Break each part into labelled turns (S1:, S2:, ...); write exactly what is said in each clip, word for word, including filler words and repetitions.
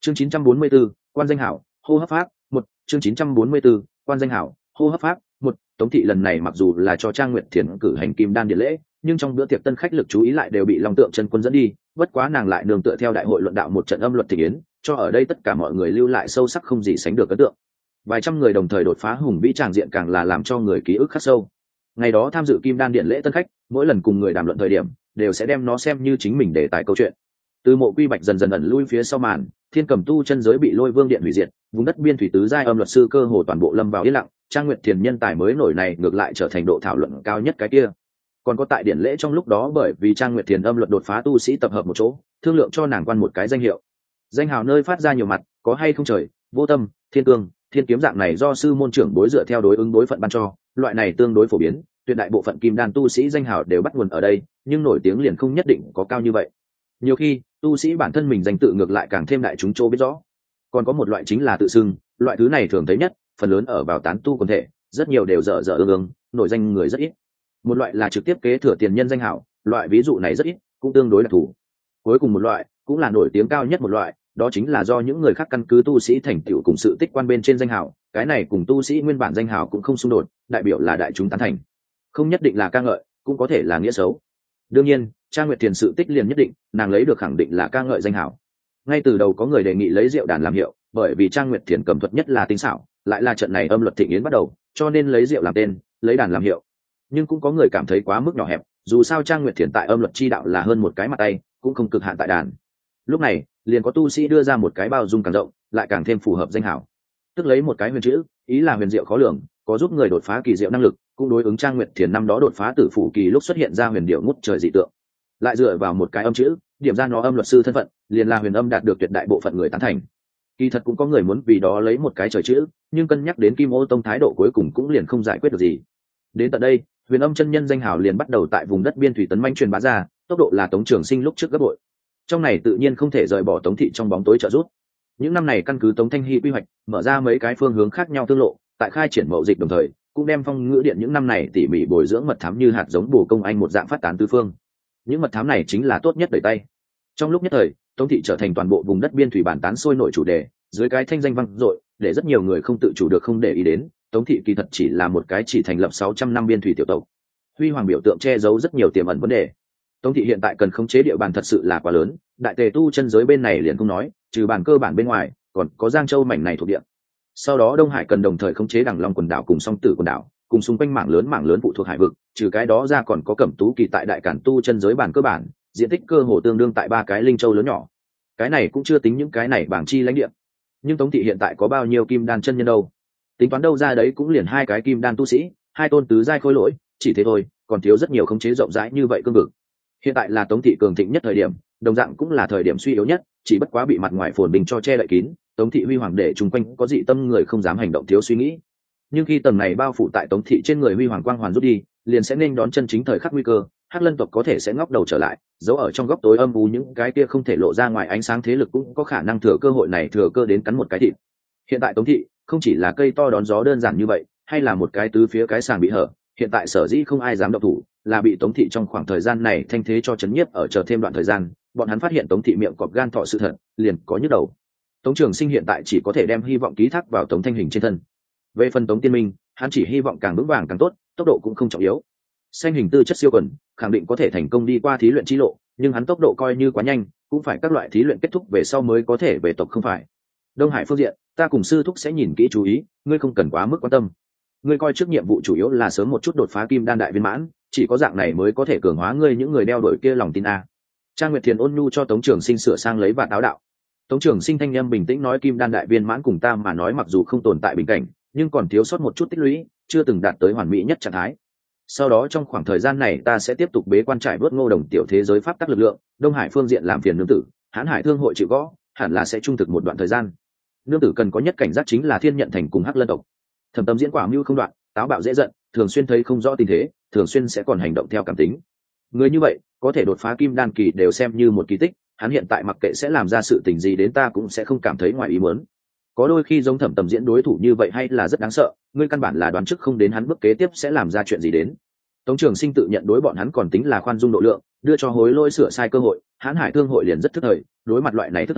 S1: chương chín trăm bốn mươi 4, quan danh hảo hô hấp pháp một chương chín trăm bốn mươi 4, quan danh hảo hô hấp pháp một. Tống thị lần này mặc dù là cho Trang Nguyệt Thiền cử hành kim đan điện lễ, nhưng trong bữa tiệc tân khách lực chú ý lại đều bị Long Tượng Chân Quân dẫn đi, bất quá nàng lại nương tựa theo đại hội luận đạo một trận âm luật thị yến, cho ở đây tất cả mọi người lưu lại sâu sắc không gì sánh được ấn tượng. Vài trăm người đồng thời đột phá hùng vĩ tràng diện càng là làm cho người ký ức khắc sâu. Ngày đó tham dự kim đan điện lễ tân khách, mỗi lần cùng người đàm luận thời điểm, đều sẽ đem nó xem như chính mình đề tài câu chuyện. Từ Mộ Quy Bạch dần dần ẩn lui phía sau màn, Thiên Cầm tu chân giới bị Lôi Vương điện hủy diệt, vùng đất biên thủy tứ giai âm luật sư cơ hồ toàn bộ lâm vào yên lặng, Trang Nguyệt Thiền nhân tài mới nổi này ngược lại trở thành độ thảo luận cao nhất cái kia. Còn có tại điện lễ trong lúc đó, bởi vì Trang Nguyệt Thiền âm luật đột phá tu sĩ tập hợp một chỗ, thương lượng cho nàng quan một cái danh hiệu. Danh hào nơi phát ra nhiều mặt, có hay không trời, vô tâm, thiên cương, thiên kiếm dạng này do sư môn trưởng bối dựa theo đối ứng đối phận ban cho, loại này tương đối phổ biến, tuyệt đại bộ phận kim đan tu sĩ danh hào đều bắt nguồn ở đây, nhưng nổi tiếng liền không nhất định có cao như vậy. Nhiều khi tu sĩ bản thân mình danh tự ngược lại càng thêm đại chúng chỗ biết rõ. Còn có một loại chính là tự xưng, loại thứ này thường thấy nhất, phần lớn ở vào tán tu quần thể, rất nhiều đều dở dở ương ương, nổi danh người rất ít. Một loại là trực tiếp kế thừa tiền nhân danh hào, loại ví dụ này rất ít, cũng tương đối đặc thù. Cuối cùng một loại cũng là nổi tiếng cao nhất một loại, đó chính là do những người khác căn cứ tu sĩ thành tựu cùng sự tích quan bên trên danh hào, cái này cùng tu sĩ nguyên bản danh hào cũng không xung đột, đại biểu là đại chúng tán thành, không nhất định là ca ngợi, cũng có thể là nghĩa xấu. Đương nhiên Trang Nguyệt Thiền sự tích liền nhất định, nàng lấy được khẳng định là ca ngợi danh hào. Ngay từ đầu có người đề nghị lấy rượu đàn làm hiệu, bởi vì Trang Nguyệt Thiền cầm thuật nhất là tinh xảo, lại là trận này âm luật thịnh yến bắt đầu, cho nên lấy rượu làm tên, lấy đàn làm hiệu. Nhưng cũng có người cảm thấy quá mức nhỏ hẹp, dù sao Trang Nguyệt Thiền tại âm luật chi đạo là hơn một cái mặt tay, cũng không cực hạn tại đàn. Lúc này liền có tu sĩ đưa ra một cái bao dung càng rộng, lại càng thêm phù hợp danh hào, tức lấy một cái huyền chữ, ý là huyền diệu khó lường, có giúp người đột phá kỳ diệu năng lực, cũng đối ứng Trang Nguyệt Thiền năm đó đột phá tử phủ kỳ lúc xuất hiện ra huyền điệu ngút trời dị tượng. Lại dựa vào một cái âm chữ, điểm ra nó âm luật sư thân phận, liền là huyền âm đạt được tuyệt đại bộ phận người tán thành. Kỳ thật cũng có người muốn vì đó lấy một cái trời chữ, nhưng cân nhắc đến Kim Ô Tông thái độ cuối cùng cũng liền không giải quyết được gì. Đến tận đây, huyền âm chân nhân danh hào liền bắt đầu tại vùng đất biên thủy tấn manh truyền bá ra, tốc độ là Tống Trường Sinh lúc trước gấp bội. Trong này tự nhiên không thể rời bỏ Tống thị trong bóng tối trợ giúp. Những năm này căn cứ Tống Thanh Hy quy hoạch, mở ra mấy cái phương hướng khác nhau tương lộ, tại khai triển mậu dịch đồng thời, cũng đem Phong Ngữ Điện những năm này tỉ mỉ bồi dưỡng mật thám như hạt giống bổ công anh một dạng phát tán tứ phương. Những mật thám này chính là tốt nhất đẩy tay. Trong lúc nhất thời, Tống thị trở thành toàn bộ vùng đất biên thủy bản tán sôi nổi chủ đề, dưới cái thanh danh vang dội, để rất nhiều người không tự chủ được không để ý đến. Tống thị kỳ thật chỉ là một cái chỉ thành lập sáu trăm năm biên thủy tiểu tộc. Huy hoàng biểu tượng che giấu rất nhiều tiềm ẩn vấn đề. Tống thị hiện tại cần khống chế địa bàn thật sự là quá lớn, đại tề tu chân giới bên này liền không nói, trừ bản cơ bản bên ngoài, còn có Giang Châu mảnh này thuộc địa. Sau đó Đông Hải cần đồng thời khống chế Đằng Long quần đảo cùng Song Tử quần đảo, cùng xung quanh mảng lớn mảng lớn phụ thuộc hải vực, trừ cái đó ra còn có Cẩm Tú kỳ tại đại cản tu chân giới bản cơ bản, diện tích cơ hồ tương đương tại ba cái linh châu lớn nhỏ. Cái này cũng chưa tính những cái này bảng chi lãnh địa. Nhưng Tống thị hiện tại có bao nhiêu kim đan chân nhân đâu? Tính toán đâu ra đấy cũng liền hai cái kim đan tu sĩ, hai tôn tứ giai khôi lỗi, chỉ thế thôi, còn thiếu rất nhiều khống chế rộng rãi như vậy cương vực. Hiện tại là Tống thị cường thịnh nhất thời điểm, đồng dạng cũng là thời điểm suy yếu nhất, chỉ bất quá bị mặt ngoài phồn bình cho che đậy kín, Tống thị huy hoàng để chung quanh có dị tâm người không dám hành động thiếu suy nghĩ. Nhưng khi tầng này bao phủ tại Tống thị trên người huy hoàng quang hoàn rút đi, liền sẽ nên đón chân chính thời khắc nguy cơ, Hắc Lân tộc có thể sẽ ngóc đầu trở lại, giấu ở trong góc tối âm u những cái kia không thể lộ ra ngoài ánh sáng thế lực cũng có khả năng thừa cơ hội này thừa cơ đến cắn một cái thịt. Hiện tại Tống thị không chỉ là cây to đón gió đơn giản như vậy, hay là một cái tứ phía cái sàng bị hở, hiện tại sở dĩ không ai dám động thủ, là bị Tống thị trong khoảng thời gian này thanh thế cho chấn nhiếp ở chờ thêm đoạn thời gian, bọn hắn phát hiện Tống thị miệng cọp gan thọ sự thật, liền có nhức đầu. Tống Trường Sinh hiện tại chỉ có thể đem hy vọng ký thác vào Tống Thanh Hình trên thân. Về phần Tống Tiên Minh, hắn chỉ hy vọng càng vững vàng càng tốt, tốc độ cũng không trọng yếu. Xanh hình tư chất siêu quần, khẳng định có thể thành công đi qua thí luyện chi lộ, nhưng hắn tốc độ coi như quá nhanh, cũng phải các loại thí luyện kết thúc về sau mới có thể về tộc không phải. Đông Hải phương diện, ta cùng sư thúc sẽ nhìn kỹ chú ý, ngươi không cần quá mức quan tâm. Ngươi coi trước nhiệm vụ chủ yếu là sớm một chút đột phá kim đan đại viên mãn, chỉ có dạng này mới có thể cường hóa ngươi những người đeo đuổi kia lòng tin a. Trang Nguyệt Thiền ôn nhu cho Tống Trường Sinh sửa sang lấy và táo đạo. Tống Trường Sinh thanh âm bình tĩnh nói kim đan đại viên mãn cùng ta mà nói mặc dù không tồn tại bình cảnh, nhưng còn thiếu sót một chút tích lũy, chưa từng đạt tới hoàn mỹ nhất trạng thái. Sau đó trong khoảng thời gian này ta sẽ tiếp tục bế quan trải bớt Ngô Đồng tiểu thế giới pháp tắc lực lượng, Đông Hải phương diện làm phiền nương tử, Hán Hải thương hội chịu gõ, hẳn là sẽ trung thực một đoạn thời gian. Nương tử cần có nhất cảnh giác chính là Thiên Nhận Thành cùng Hắc Lân tộc. Thẩm Tâm diễn quả mưu không đoạn, táo bạo dễ giận, thường xuyên thấy không rõ tình thế, thường xuyên sẽ còn hành động theo cảm tính. Người như vậy có thể đột phá kim đan kỳ đều xem như một kỳ tích, hắn hiện tại mặc kệ sẽ làm ra sự tình gì đến ta cũng sẽ không cảm thấy ngoài ý muốn. Có đôi khi giống Thẩm Tầm diễn đối thủ như vậy hay là rất đáng sợ, ngươi căn bản là đoán trước không đến hắn bước kế tiếp sẽ làm ra chuyện gì đến. Tống Trường Sinh tự nhận đối bọn hắn còn tính là khoan dung độ lượng, đưa cho hối lỗi sửa sai cơ hội, Hán Hải thương hội liền rất thức thời, đối mặt loại này thức thời,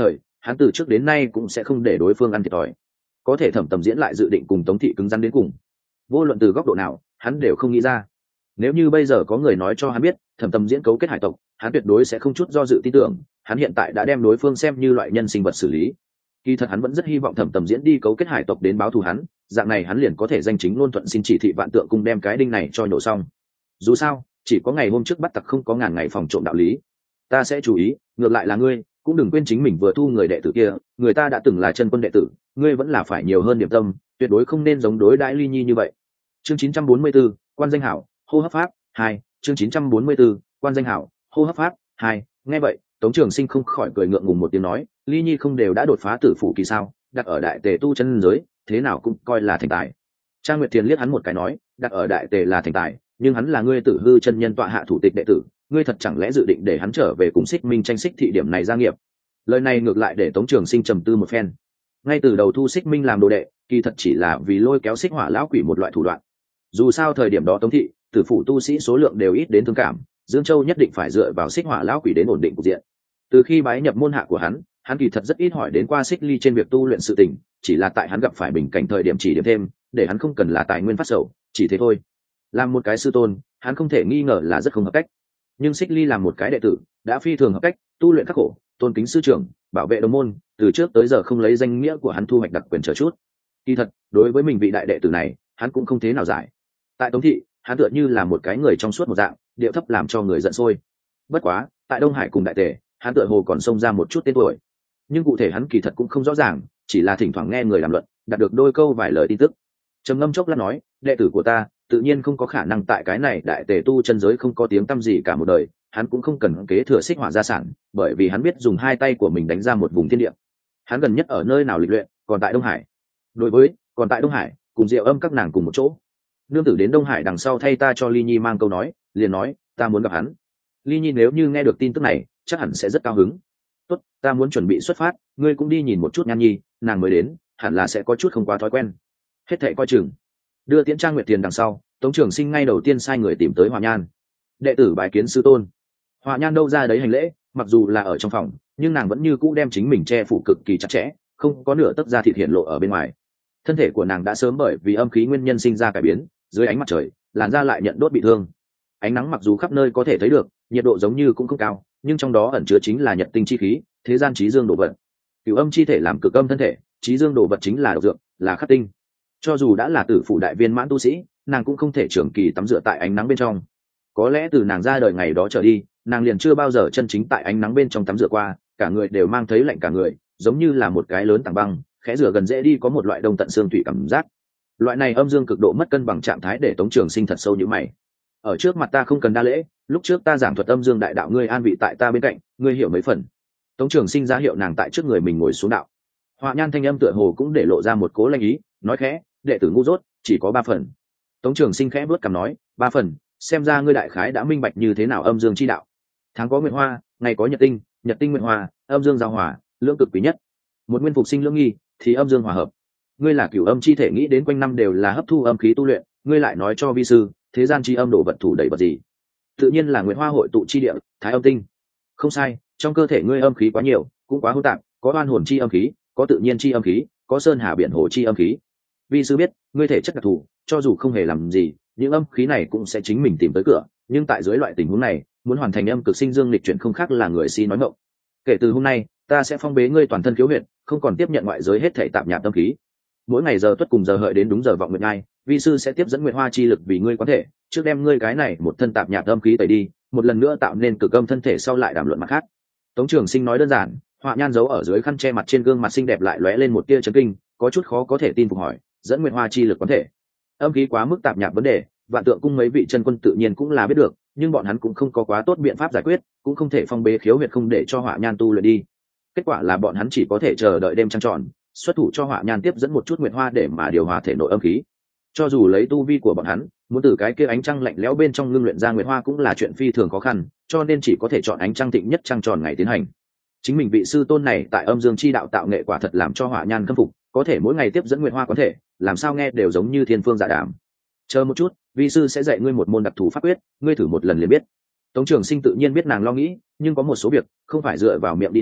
S1: hắn từ trước đến nay cũng sẽ không để đối phương ăn thiệt thòi. Có thể Thẩm Tầm Diễn lại dự định cùng Tống Thị cứng rắn đến cùng. Vô luận từ góc độ nào, hắn đều không nghĩ ra. Nếu như bây giờ có người nói cho hắn biết Thẩm Tầm Diễn cấu kết hải tộc, hắn tuyệt đối sẽ không chút do dự tin tưởng. Hắn hiện tại đã đem đối phương xem như loại nhân sinh vật xử lý. Kỳ thật hắn vẫn rất hy vọng Thẩm Tầm Diễn đi cấu kết hải tộc đến báo thù hắn, dạng này hắn liền có thể danh chính ngôn thuận xin chỉ thị Vạn Tượng Cung đem cái đinh này cho nhổ xong. Dù sao, chỉ có ngày hôm trước bắt tặc không có ngàn ngày phòng trộm đạo lý. Ta sẽ chú ý, ngược lại là ngươi, cũng đừng quên chính mình vừa thu người đệ tử kia, người ta đã từng là chân quân đệ tử, ngươi vẫn là phải nhiều hơn điểm tâm, tuyệt đối không nên giống đối đãi Ly Nhi như vậy. Chương chín trăm bốn mươi 44, quan danh hảo, hô hấp pháp hai. Chương chín trăm bốn mươi 44, quan danh hảo, hô hấp pháp hai. Nghe vậy, Tống Trường Sinh không khỏi cười ngượng ngùng một tiếng nói, Ly Nhi không đều đã đột phá tử phủ kỳ sao, đặt ở đại tề tu chân giới, thế nào cũng coi là thành tài. Trang Nguyệt Thiền liếc hắn một cái nói, đặt ở đại tề là thành tài, nhưng hắn là ngươi Tử Hư chân nhân tọa hạ thủ tịch đệ tử, ngươi thật chẳng lẽ dự định để hắn trở về cùng Xích Minh tranh xích thị điểm này gia nghiệp? Lời này ngược lại để Tống Trường Sinh trầm tư một phen. Ngay từ đầu thu Xích Minh làm đồ đệ, kỳ thật chỉ là vì lôi kéo Xích Hỏa lão quỷ một loại thủ đoạn. Dù sao thời điểm đó Tống thị, tử phủ tu sĩ số lượng đều ít đến thương cảm, Dương Châu nhất định phải dựa vào Xích Hỏa lão quỷ đến ổn định cục diện. Từ khi bái nhập môn hạ của hắn, hắn kỳ thật rất ít hỏi đến qua Xích Ly trên việc tu luyện sự tình, chỉ là tại hắn gặp phải bình cảnh thời điểm chỉ điểm thêm, để hắn không cần là tài nguyên phát sầu, chỉ thế thôi. Làm một cái sư tôn, hắn không thể nghi ngờ là rất không hợp cách. Nhưng Xích Ly làm một cái đệ tử, đã phi thường hợp cách, tu luyện khắc khổ, tôn kính sư trưởng, bảo vệ đồng môn, từ trước tới giờ không lấy danh nghĩa của hắn thu hoạch đặc quyền chờ chút. Kỳ thật, đối với mình vị đại đệ tử này, hắn cũng không thế nào giải. Tại Tống thị, hắn tựa như là một cái người trong suốt một dạng, điệu thấp làm cho người giận sôi. Bất quá, tại Đông Hải cùng đại tề, hắn tựa hồ còn xông ra một chút tên tuổi. Nhưng cụ thể hắn kỳ thật cũng không rõ ràng, chỉ là thỉnh thoảng nghe người đàm luận, đạt được đôi câu vài lời tin tức. Trầm ngâm chốc lát nói, đệ tử của ta tự nhiên không có khả năng tại cái này đại tề tu chân giới không có tiếng tăm gì cả một đời, hắn cũng không cần kế thừa Xích Hỏa gia sản, bởi vì hắn biết dùng hai tay của mình đánh ra một vùng thiên địa. Hắn gần nhất ở nơi nào lịch luyện, còn tại Đông Hải. Đối với, còn tại Đông Hải, cùng Diệu Âm các nàng cùng một chỗ. Nương tử đến Đông Hải đằng sau thay ta cho Ly Nhi mang câu nói, liền nói, ta muốn gặp hắn. Ly Nhi nếu như nghe được tin tức này, chắc hẳn sẽ rất cao hứng. Tốt, ta muốn chuẩn bị xuất phát, ngươi cũng đi nhìn một chút Nhan Nhi, nàng mới đến, hẳn là sẽ có chút không quá thói quen. Hết thảy coi chừng. Đưa Tiễn Trang Nguyệt Tiền đằng sau, Tống Trường Sinh ngay đầu tiên sai người tìm tới Hỏa Nhan. Đệ tử bái kiến sư tôn. Hỏa Nhan đâu ra đấy hành lễ, mặc dù là ở trong phòng, nhưng nàng vẫn như cũ đem chính mình che phủ cực kỳ chặt chẽ, không có nửa tấc da thịt hiện lộ ở bên ngoài. Thân thể của nàng đã sớm bởi vì âm khí nguyên nhân sinh ra cải biến, dưới ánh mặt trời, làn da lại nhận đốt bị thương. Ánh nắng mặc dù khắp nơi có thể thấy được, nhiệt độ giống như cũng không cao, nhưng trong đó ẩn chứa chính là nhật tinh chi khí, thế gian trí dương đồ vật. Cửu âm chi thể làm cực âm thân thể, trí dương đồ vật chính là độc dược, là khắc tinh. Cho dù đã là tử phụ đại viên mãn tu sĩ, nàng cũng không thể trường kỳ tắm rửa tại ánh nắng bên trong. Có lẽ từ nàng ra đời ngày đó trở đi, nàng liền chưa bao giờ chân chính tại ánh nắng bên trong tắm rửa qua, cả người đều mang thấy lạnh cả người, giống như là một cái lớn tảng băng, khẽ rửa gần dễ đi có một loại đông tận xương thủy cảm giác. Loại này âm dương cực độ mất cân bằng trạng thái để Tống Trường Sinh thật sâu như mày. Ở trước mặt ta không cần đa lễ, lúc trước ta giảng thuật âm dương đại đạo, ngươi an vị tại ta bên cạnh, ngươi hiểu mấy phần. Tống Trường Sinh ra hiệu nàng tại trước người mình ngồi xuống đạo. Họa Nhan thanh âm tựa hồ cũng để lộ ra một cố lanh ý, nói khẽ, đệ tử ngu dốt, chỉ có ba phần. Tống Trường Sinh khẽ bước cằm nói, ba phần, xem ra ngươi đại khái đã minh bạch như thế nào âm dương chi đạo. Tháng có nguyệt hoa, ngày có nhật tinh, nhật tinh nguyệt hoa, âm dương giao hòa, lưỡng cực quý nhất. Một nguyên phục sinh lưỡng nghi, thì âm dương hòa hợp. Ngươi là cửu âm chi thể, nghĩ đến quanh năm đều là hấp thu âm khí tu luyện, ngươi lại nói cho vi sư, thế gian chi âm độ vật thủ đầy vật gì? Tự nhiên là nguyệt hoa hội tụ chi địa, thái âm tinh. Không sai, trong cơ thể ngươi âm khí quá nhiều, cũng quá hỗn tạp, có oan hồn chi âm khí, có tự nhiên chi âm khí, có sơn hà biển hồ chi âm khí. Vi sư biết, ngươi thể chất đặc thù, cho dù không hề làm gì, những âm khí này cũng sẽ chính mình tìm tới cửa, nhưng tại dưới loại tình huống này, muốn hoàn thành âm cực sinh dương lịch chuyển không khác là người si nói ngọng. Kể từ hôm nay, ta sẽ phong bế ngươi toàn thân khiếu huyệt, không còn tiếp nhận ngoại giới hết thảy tạp nhạp âm khí. Mỗi ngày giờ tuất cùng giờ hợi đến đúng giờ vọng nguyệt nhai, vi sư sẽ tiếp dẫn nguyệt hoa chi lực vì ngươi quán thể, trước đem ngươi cái này một thân tạp nhạp âm khí tẩy đi, một lần nữa tạo nên cực âm thân thể, sau lại đàm luận mặt khác. Tống Trường Sinh nói đơn giản, Họa Nhan giấu ở dưới khăn che mặt trên gương mặt xinh đẹp lại lóe lên một tia chấn kinh, có chút khó có thể tin phục hỏi, dẫn nguyệt hoa chi lực quán thể, âm khí quá mức tạp nhạp vấn đề, Vạn Tượng Cung mấy vị chân quân tự nhiên cũng là biết được, nhưng bọn hắn cũng không có quá tốt biện pháp giải quyết, cũng không thể phong bế khiếu huyệt không để cho Họa Nhan tu luyện đi. Kết quả là bọn hắn chỉ có thể chờ đợi đêm trăng tròn, xuất thủ cho Họa Nhan tiếp dẫn một chút nguyệt hoa để mà điều hòa thể nội âm khí. Cho dù lấy tu vi của bọn hắn, muốn từ cái kia ánh trăng lạnh lẽo bên trong ngưng luyện ra nguyệt hoa cũng là chuyện phi thường khó khăn, cho nên chỉ có thể chọn ánh trăng thịnh nhất trăng tròn ngày tiến hành. Chính mình vị sư tôn này tại âm dương chi đạo tạo nghệ quả thật làm cho Họa Nhan khâm phục, có thể mỗi ngày tiếp dẫn nguyệt hoa có thể, làm sao nghe đều giống như thiên phương dạ đàm. Chờ một chút, vi sư sẽ dạy ngươi một môn đặc thù pháp quyết, ngươi thử một lần liền biết. Tống Trường Sinh tự nhiên biết nàng lo nghĩ, nhưng có một số việc không phải dựa vào miệng đi nói,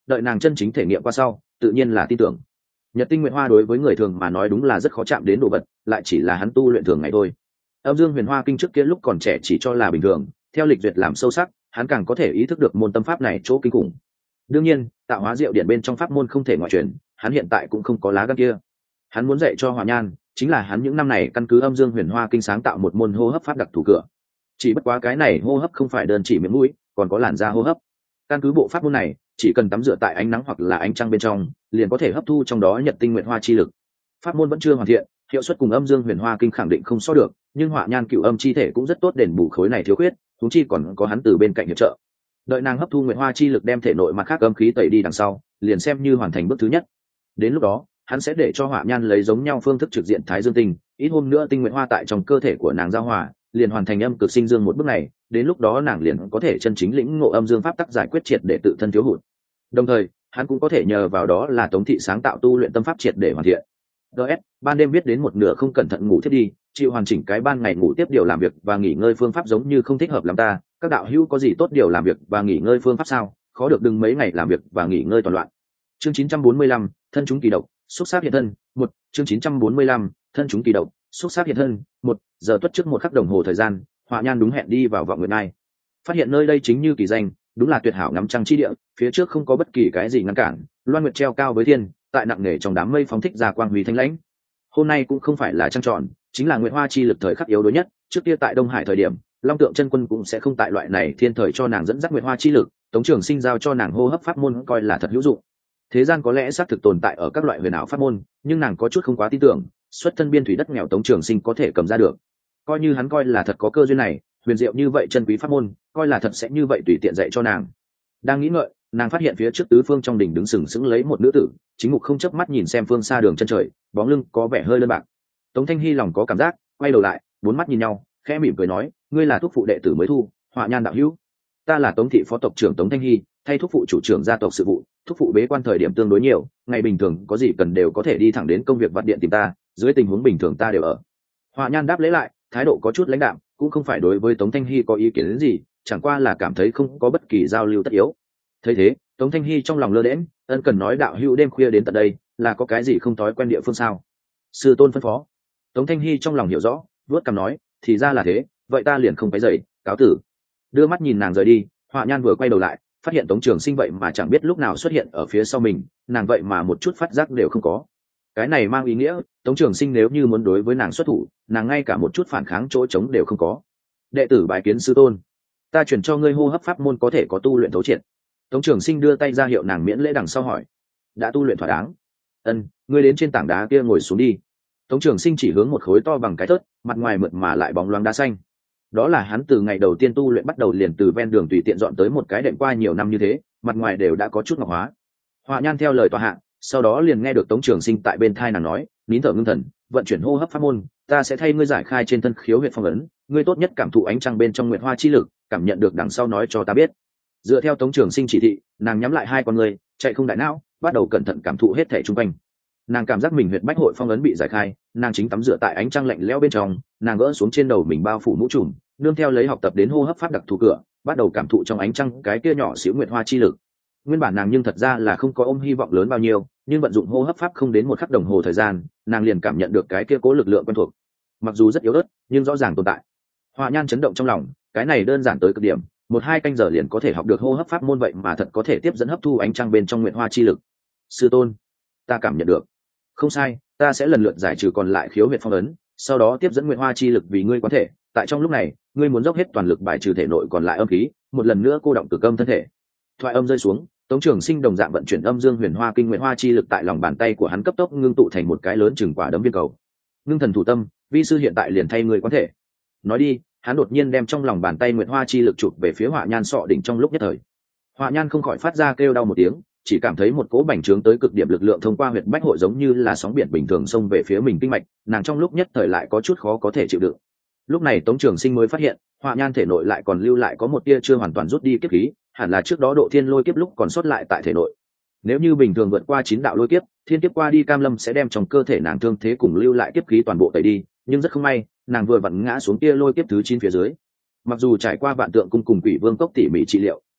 S1: đợi nàng chân chính thể nghiệm qua sau tự nhiên là tin tưởng. Nhật tinh nguyện hoa đối với người thường mà nói đúng là rất khó chạm đến đồ vật, lại chỉ là hắn tu luyện thường ngày thôi. Âm dương huyền hoa kinh trước kia lúc còn trẻ chỉ cho là bình thường, theo lịch duyệt làm sâu sắc, hắn càng có thể ý thức được môn tâm pháp này chỗ kinh khủng. Đương nhiên, tạo hóa diệu điển bên trong pháp môn không thể ngoại truyền, hắn hiện tại cũng không có lá gan kia. Hắn muốn dạy cho Hỏa Nhan, chính là hắn những năm này căn cứ âm dương huyền hoa kinh sáng tạo một môn hô hấp pháp đặc thù cửa. Chỉ bất quá cái này hô hấp không phải đơn chỉ miệng mũi, còn có làn da hô hấp. Căn cứ bộ pháp môn này, chỉ cần tắm rửa tại ánh nắng hoặc là ánh trăng bên trong, liền có thể hấp thu trong đó nhật tinh nguyện hoa chi lực. Pháp môn vẫn chưa hoàn thiện, hiệu suất cùng âm dương huyền hoa kinh khẳng định không so được, nhưng Hỏa Nhan cựu âm chi thể cũng rất tốt đền bù khối này thiếu khuyết, huống chi còn có hắn từ bên cạnh hiệp trợ. Đợi nàng hấp thu nguyện hoa chi lực đem thể nội mặt khác âm khí tẩy đi đằng sau, liền xem như hoàn thành bước thứ nhất. Đến lúc đó, hắn sẽ để cho Hỏa Nhan lấy giống nhau phương thức trực diện thái dương tinh, ít hôm nữa tinh nguyện hoa tại trong cơ thể của nàng giao hòa, liền hoàn thành âm cực sinh dương một bước này, đến lúc đó nàng liền có thể chân chính lĩnh ngộ âm dương pháp tắc giải quyết triệt để tự thân thiếu hụt. Đồng thời, hắn cũng có thể nhờ vào đó là Tống thị sáng tạo tu luyện tâm pháp triệt để hoàn thiện. ds ban đêm viết đến một nửa không cẩn thận ngủ thiết đi, chịu hoàn chỉnh cái ban ngày ngủ tiếp điều làm việc và nghỉ ngơi phương pháp giống như không thích hợp lắm ta, các đạo hữu có gì tốt điều làm việc và nghỉ ngơi phương pháp sao? Khó được đừng mấy ngày làm việc và nghỉ ngơi toàn loạn. Chương chín trăm bốn mươi lăm, thân chúng kỳ độc, xúc sát hiện thân, một, chương chín trăm bốn mươi lăm, thân chúng kỳ độc, xúc sát hiện thân, một, giờ tuất trước một khắc đồng hồ thời gian, Hỏa Nhan đúng hẹn đi vào Vọng Nguyệt Nai. Phát hiện nơi đây chính như kỳ danh, đúng là tuyệt hảo ngắm trăng chi địa, phía trước không có bất kỳ cái gì ngăn cản, loan nguyệt treo cao với thiên, tại nặng nề trong đám mây phóng thích ra quang huy thanh lãnh. Hôm nay cũng không phải là trăng tròn, chính là nguyệt hoa chi lực thời khắc yếu đối nhất, trước kia tại Đông Hải thời điểm, Long Tượng chân quân cũng sẽ không tại loại này thiên thời cho nàng dẫn dắt nguyệt hoa chi lực, Tống Trường Sinh giao cho nàng hô hấp pháp môn coi là thật hữu dụng. Thế gian có lẽ xác thực tồn tại ở các loại huyền ảo pháp môn, nhưng nàng có chút không quá tin tưởng, xuất thân biên thủy đất nghèo Tống Trường Sinh có thể cầm ra được. Coi như hắn coi là thật có cơ duyên này, huyền diệu như vậy chân quý pháp môn, coi là thật sẽ như vậy tùy tiện dạy cho nàng. Đang nghĩ ngợi, nàng phát hiện phía trước tứ phương trong đỉnh đứng sừng sững lấy một nữ tử, chính mục không chớp mắt nhìn xem phương xa đường chân trời, bóng lưng có vẻ hơi đơn bạc. Tống Thanh Hi lòng có cảm giác, quay đầu lại, bốn mắt nhìn nhau, khẽ mỉm cười nói, ngươi là thúc phụ đệ tử mới thu, Hỏa Nhan đạo hữu. Ta là Tống thị phó tộc trưởng Tống Thanh Hi, thay thúc phụ chủ trưởng gia tộc sự vụ, thúc phụ bế quan thời điểm tương đối nhiều, ngày bình thường có gì cần đều có thể đi thẳng đến công việc vặt điện tìm ta, dưới tình huống bình thường ta đều ở. Hỏa Nhan đáp lễ lại, thái độ có chút lãnh đạm, cũng không phải đối với Tống Thanh Hi có ý kiến đến gì, chẳng qua là cảm thấy không có bất kỳ giao lưu tất yếu. Thấy thế, Tống Thanh Hi trong lòng lơ đễnh, ân cần nói đạo hữu đêm khuya đến tận đây, là có cái gì không thói quen địa phương sao? Sư tôn phân phó. Tống Thanh Hi trong lòng hiểu rõ, vuốt cằm nói, thì ra là thế, vậy ta liền không phải dậy, cáo tử. Đưa mắt nhìn nàng rời đi, Hỏa Nhan vừa quay đầu lại, phát hiện Tống Trường Sinh vậy mà chẳng biết lúc nào xuất hiện ở phía sau mình, nàng vậy mà một chút phát giác đều không có. Cái này mang ý nghĩa, Tống Trường Sinh nếu như muốn đối với nàng xuất thủ, nàng ngay cả một chút phản kháng chỗ trống đều không có. Đệ tử bái kiến sư tôn, ta chuyển cho ngươi hô hấp pháp môn có thể có tu luyện thấu triệt. Tống Trường Sinh đưa tay ra hiệu nàng miễn lễ đằng sau hỏi, đã tu luyện thỏa đáng. Ân, ngươi đến trên tảng đá kia ngồi xuống đi. Tống Trường Sinh chỉ hướng một khối to bằng cái thớt, mặt ngoài mượt mà lại bóng loáng đá xanh. Đó là hắn từ ngày đầu tiên tu luyện bắt đầu liền từ ven đường tùy tiện dọn tới một cái đệm qua nhiều năm như thế, mặt ngoài đều đã có chút ngọc hóa. Hỏa Nhan theo lời tòa hạ, sau đó liền nghe được Tống Trường Sinh tại bên thai nàng nói, nín thở ngưng thần, vận chuyển hô hấp pháp môn, ta sẽ thay ngươi giải khai trên thân khiếu huyệt phong ấn, ngươi tốt nhất cảm thụ ánh trăng bên trong nguyệt hoa chi lực, cảm nhận được đằng sau nói cho ta biết. Dựa theo Tống Trường Sinh chỉ thị, nàng nhắm lại hai con ngươi, chạy không đại não, bắt đầu cẩn thận cảm thụ hết thể xung quanh. Nàng cảm giác mình huyệt bách hội phong ấn bị giải khai, nàng chính tắm rửa tại ánh trăng lạnh lẽo bên trong, nàng gỡ xuống trên đầu mình bao phủ mũ trùm, nương theo lấy học tập đến hô hấp pháp đặc thù cửa, bắt đầu cảm thụ trong ánh trăng cái kia nhỏ xíu nguyệt hoa chi lực. Nguyên bản nàng nhưng thật ra là không có ôm hy vọng lớn bao nhiêu, nhưng vận dụng hô hấp pháp không đến một khắc đồng hồ thời gian, nàng liền cảm nhận được cái kia cố lực lượng quen thuộc. Mặc dù rất yếu ớt, nhưng rõ ràng tồn tại. Hỏa Nhan chấn động trong lòng, cái này đơn giản tới cực điểm, một hai canh giờ liền có thể học được hô hấp pháp môn, vậy mà thật có thể tiếp dẫn hấp thu ánh trăng bên trong nguyệt hoa chi lực. Sư tôn, ta cảm nhận được. Không sai, ta sẽ lần lượt giải trừ còn lại khiếu huyệt phong ấn, sau đó tiếp dẫn nguyệt hoa chi lực vì ngươi quán thể. Tại trong lúc này, ngươi muốn dốc hết toàn lực bài trừ thể nội còn lại âm khí, một lần nữa cô động cực âm thân thể. Thoại âm rơi xuống, Tống Trường Sinh đồng dạng vận chuyển âm dương huyền hoa kinh nguyệt hoa chi lực tại lòng bàn tay của hắn cấp tốc ngưng tụ thành một cái lớn chừng quả đấm viên cầu. Ngưng thần thủ tâm, vi sư hiện tại liền thay ngươi quán thể. Nói đi, hắn đột nhiên đem trong lòng bàn tay nguyệt hoa chi lực chụp về phía Hỏa Nhan sọ đỉnh trong lúc nhất thời. Hỏa Nhan không khỏi phát ra kêu đau một tiếng, chỉ cảm thấy một cỗ bành trướng tới cực điểm lực lượng thông qua huyệt bách hội giống như là sóng biển bình thường xông về phía mình kinh mạch, nàng trong lúc nhất thời lại có chút khó có thể chịu đựng. Lúc này Tống Trường Sinh mới phát hiện, Hỏa Nhan thể nội lại còn lưu lại có một tia chưa hoàn toàn rút đi kiếp khí, hẳn là trước đó độ thiên lôi kiếp lúc còn sót lại tại thể nội. Nếu như bình thường vượt qua chín đạo lôi kiếp, thiên kiếp qua đi cam lâm sẽ đem trong cơ thể nàng thương thế cùng lưu lại kiếp khí toàn bộ tẩy đi, nhưng rất không may, nàng vừa vặn ngã xuống kia lôi kiếp thứ chín phía dưới. Mặc dù trải qua vạn tượng cung cùng quỷ vương cốc tỉ mỉ trị liệu,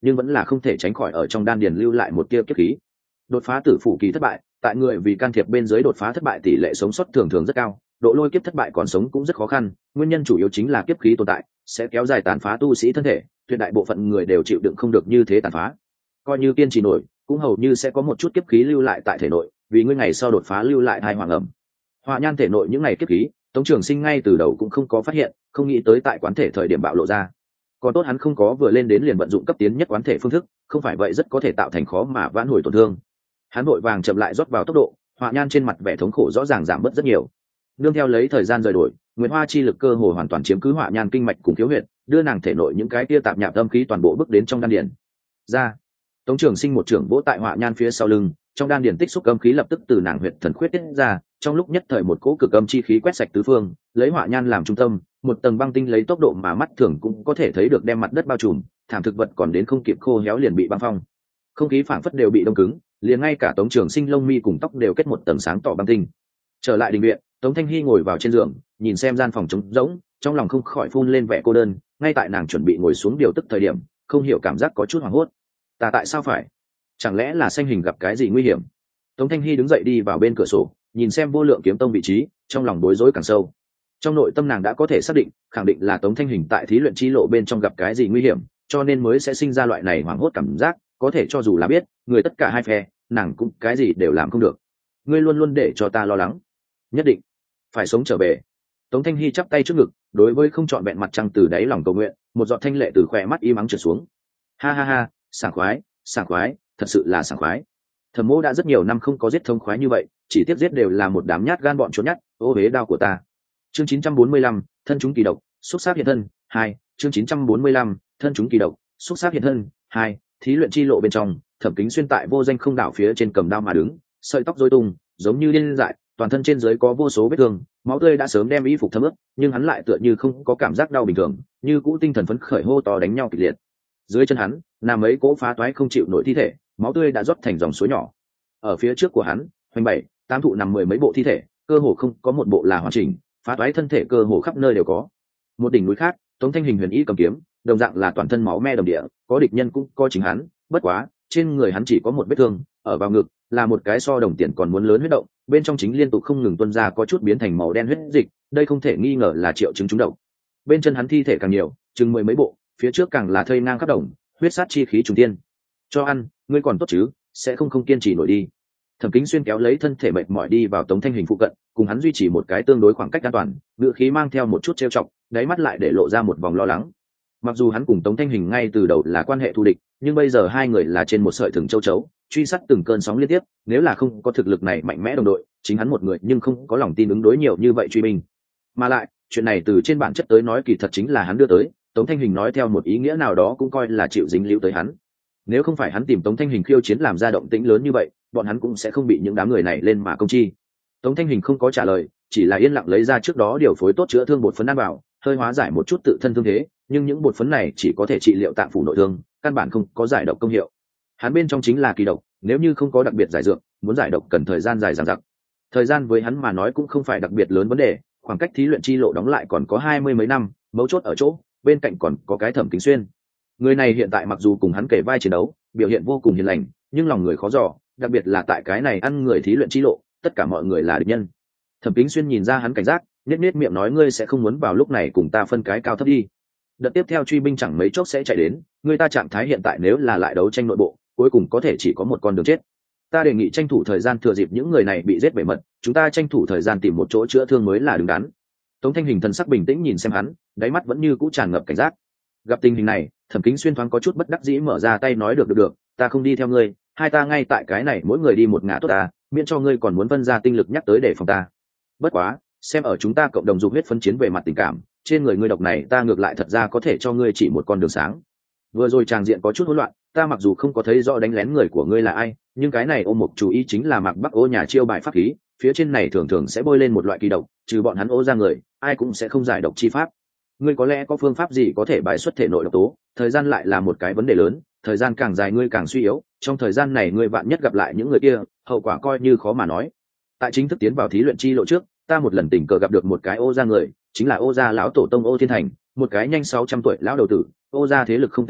S1: nhưng vẫn là không thể tránh khỏi ở trong đan điền lưu lại một tia kiếp khí. Đột phá tử phủ kỳ thất bại, tại người vì can thiệp bên dưới đột phá thất bại tỷ lệ sống sót thường thường rất cao, độ lôi kiếp thất bại còn sống cũng rất khó khăn, nguyên nhân chủ yếu chính là kiếp khí tồn tại sẽ kéo dài tàn phá tu sĩ thân thể, tuyệt đại bộ phận người đều chịu đựng không được như thế tàn phá. Coi như kiên trì nổi, cũng hầu như sẽ có một chút kiếp khí lưu lại tại thể nội, vì ngươi ngày sau đột phá lưu lại hai hoàng ẩm. Hỏa Nhan thể nội những ngày kiếp khí, Tống Trường Sinh ngay từ đầu cũng không có phát hiện, không nghĩ tới tại quán thể thời điểm bạo lộ ra. Còn tốt hắn không có vừa lên đến liền vận dụng cấp tiến nhất quán thể phương thức, không phải vậy rất có thể tạo thành khó mà vãn hồi tổn thương. Hắn vội vàng chậm lại rót vào tốc độ, Hỏa Nhan trên mặt vẻ thống khổ rõ ràng giảm bớt rất nhiều. Nương theo lấy thời gian rời đổi, Nguyệt Hoa chi lực cơ hồ hoàn toàn chiếm cứ Hỏa Nhan kinh mạch cùng khiếu huyệt, đưa nàng thể nội những cái tia tạp nhạp âm khí toàn bộ bước đến trong đan điền. Ra, Tống Trường Sinh một trưởng vỗ tại Hỏa Nhan phía sau lưng, trong đan điền tích xúc âm khí lập tức từ nàng huyệt thần khuyết tiết ra, trong lúc nhất thời một cỗ cực âm chi khí quét sạch tứ phương, lấy Hỏa Nhan làm trung tâm, một tầng băng tinh lấy tốc độ mà mắt thường cũng có thể thấy được đem mặt đất bao trùm, thảm thực vật còn đến không kịp khô héo liền bị băng phong. Không khí phảng phất đều bị đông cứng, liền ngay cả Tống Trường Sinh lông mi cùng tóc đều kết một tầng sáng tỏ băng tinh. Trở lại đình viện, Tống Thanh Hi ngồi vào trên giường, nhìn xem gian phòng trống rỗng, trong lòng không khỏi phun lên vẻ cô đơn. Ngay tại nàng chuẩn bị ngồi xuống điều tức thời điểm, không hiểu cảm giác có chút hoảng hốt. Ta tại sao phải? Chẳng lẽ là Sanh Hình gặp cái gì nguy hiểm? Tống Thanh Hi đứng dậy đi vào bên cửa sổ, nhìn xem Vô Lượng Kiếm Tông vị trí, trong lòng bối rối càng sâu. Trong nội tâm nàng đã có thể xác định, khẳng định là Tống Thanh Hình tại thí luyện chi lộ bên trong gặp cái gì nguy hiểm, cho nên mới sẽ sinh ra loại này hoảng hốt cảm giác. Có thể cho dù là biết người tất cả hai phe, nàng cũng cái gì đều làm không được. Ngươi luôn luôn để cho ta lo lắng, nhất định phải sống trở về. Tống Thanh Hi chắp tay trước ngực, đối với không trọn vẹn mặt trăng từ đáy lòng cầu nguyện, một giọt thanh lệ từ khỏe mắt im ắng trượt xuống. Ha ha ha, sảng khoái, sảng khoái, thật sự là sảng khoái. Thẩm Mỗ đã rất nhiều năm không có giết thông khoái như vậy, chỉ tiếc giết đều là một đám nhát gan bọn trốn nhát, ô hế đao của ta. Chương chín trăm bốn mươi lăm, thân chúng kỳ độc, xúc sát hiện thân, hai. Chương chín trăm bốn mươi lăm, thân chúng kỳ độc, xúc sát hiện thân, hai. Thí luyện chi lộ bên trong, Thẩm Kính Xuyên tại vô danh không đảo phía trên cầm đao mà đứng, sợi tóc rối tung, giống như điên dại, toàn thân trên dưới có vô số vết thương, máu tươi đã sớm đem y phục thấm ướt, nhưng hắn lại tựa như không có cảm giác đau bình thường, như cũ tinh thần phấn khởi hô to đánh nhau kịch liệt. Dưới chân hắn, là mấy cỗ phá toái không chịu nổi thi thể, máu tươi đã rót thành dòng suối nhỏ. Ở phía trước của hắn, hoành bảy, tám thụ nằm mười mấy bộ thi thể, cơ hồ không có một bộ là hoàn chỉnh, phá toái thân thể cơ hồ khắp nơi đều có. Một đỉnh núi khác, Tống Thanh Hình huyền y cầm kiếm, đồng dạng là toàn thân máu me đầm địa, có địch nhân cũng có chính hắn, bất quá, trên người hắn chỉ có một vết thương, ở vào ngực, là một cái so đồng tiền còn muốn lớn huyết động, bên trong chính liên tục không ngừng tuôn ra có chút biến thành màu đen huyết dịch, đây không thể nghi ngờ là triệu chứng trúng độc. Bên chân hắn thi thể càng nhiều, chừng mười mấy bộ, phía trước càng là thây ngang khắp đồng, huyết sát chi khí trùng tiên. Cho ăn, ngươi còn tốt chứ, sẽ không không kiên trì nổi đi. Thẩm Kính Xuyên kéo lấy thân thể mệt mỏi đi vào Tống Thanh Hình phụ cận, cùng hắn duy trì một cái tương đối khoảng cách an toàn, ngữ khí mang theo một chút trêu chọc, đáy mắt lại để lộ ra một vòng lo lắng. Mặc dù hắn cùng Tống Thanh Hình ngay từ đầu là quan hệ thù địch, nhưng bây giờ hai người là trên một sợi thừng châu chấu, truy sát từng cơn sóng liên tiếp, nếu là không có thực lực này mạnh mẽ đồng đội, chính hắn một người nhưng không có lòng tin ứng đối nhiều như vậy truy binh. Mà lại, chuyện này từ trên bản chất tới nói kỳ thật chính là hắn đưa tới, Tống Thanh Hình nói theo một ý nghĩa nào đó cũng coi là chịu dính líu tới hắn. Nếu không phải hắn tìm Tống Thanh Hình khiêu chiến làm ra động tĩnh lớn như vậy, bọn hắn cũng sẽ không bị những đám người này lên mà công chi. Tống Thanh Hình không có trả lời, chỉ là yên lặng lấy ra trước đó điều phối tốt chữa thương bột phấn ăn vào, hơi hóa giải một chút tự thân thương thế, nhưng những bột phấn này chỉ có thể trị liệu tạng phủ nội thương, căn bản không có giải độc công hiệu. Hắn bên trong chính là kỳ độc, nếu như không có đặc biệt giải dược, muốn giải độc cần thời gian dài dằng dặc. Thời gian với hắn mà nói cũng không phải đặc biệt lớn vấn đề, khoảng cách thí luyện chi lộ đóng lại còn có hai mươi mấy năm, mấu chốt ở chỗ, bên cạnh còn có cái Thẩm Kính Xuyên. Người này hiện tại mặc dù cùng hắn kể vai chiến đấu, biểu hiện vô cùng hiền lành, nhưng lòng người khó dò, đặc biệt là tại cái này ăn người thí luyện chi lộ, tất cả mọi người là địch nhân. Thẩm Kính Xuyên nhìn ra hắn cảnh giác, nhếch nhếch miệng nói ngươi sẽ không muốn vào lúc này cùng ta phân cái cao thấp đi. Đợt tiếp theo truy binh chẳng mấy chốc sẽ chạy đến, người ta trạng thái hiện tại nếu là lại đấu tranh nội bộ, cuối cùng có thể chỉ có một con đường chết. Ta đề nghị tranh thủ thời gian thừa dịp những người này bị giết bể mật, chúng ta tranh thủ thời gian tìm một chỗ chữa thương mới là đứng đắn. Tống Thanh Hình thần sắc bình tĩnh nhìn xem hắn, đáy mắt vẫn như cũ tràn ngập cảnh giác. Gặp tình hình này, Thẩm Kính Xuyên thoáng có chút bất đắc dĩ mở ra tay nói được được được, ta không đi theo ngươi, hai ta ngay tại cái này mỗi người đi một ngả tốt ta, miễn cho ngươi còn muốn phân ra tinh lực nhắc tới để phòng ta. Bất quá, xem ở chúng ta cộng đồng dục huyết phân chiến về mặt tình cảm, trên người ngươi độc này ta ngược lại thật ra có thể cho ngươi chỉ một con đường sáng. Vừa rồi tràng diện có chút hỗn loạn, ta mặc dù không có thấy rõ đánh lén người của ngươi là ai, nhưng cái này ôm một chú ý chính là Mạc Bắc Ô nhà chiêu bài pháp khí, phía trên này thường thường sẽ bôi lên một loại kỳ độc, trừ bọn hắn Ô ra người, ai cũng sẽ không giải độc chi pháp. Ngươi có lẽ có phương pháp gì có thể bài xuất thể nội độc tố, thời gian lại là một cái vấn đề lớn, thời gian càng dài ngươi càng suy yếu, trong thời gian này ngươi vạn nhất gặp lại những người kia, hậu quả coi như khó mà nói. Tại chính thức tiến vào thí luyện chi lộ trước, ta một lần tình cờ gặp được một cái Ô ra người, chính là Ô gia lão tổ tông Ô Thiên Thành, một cái nhanh sáu trăm tuổi lão đầu tử. Ô gia thế lực không tính mạnh,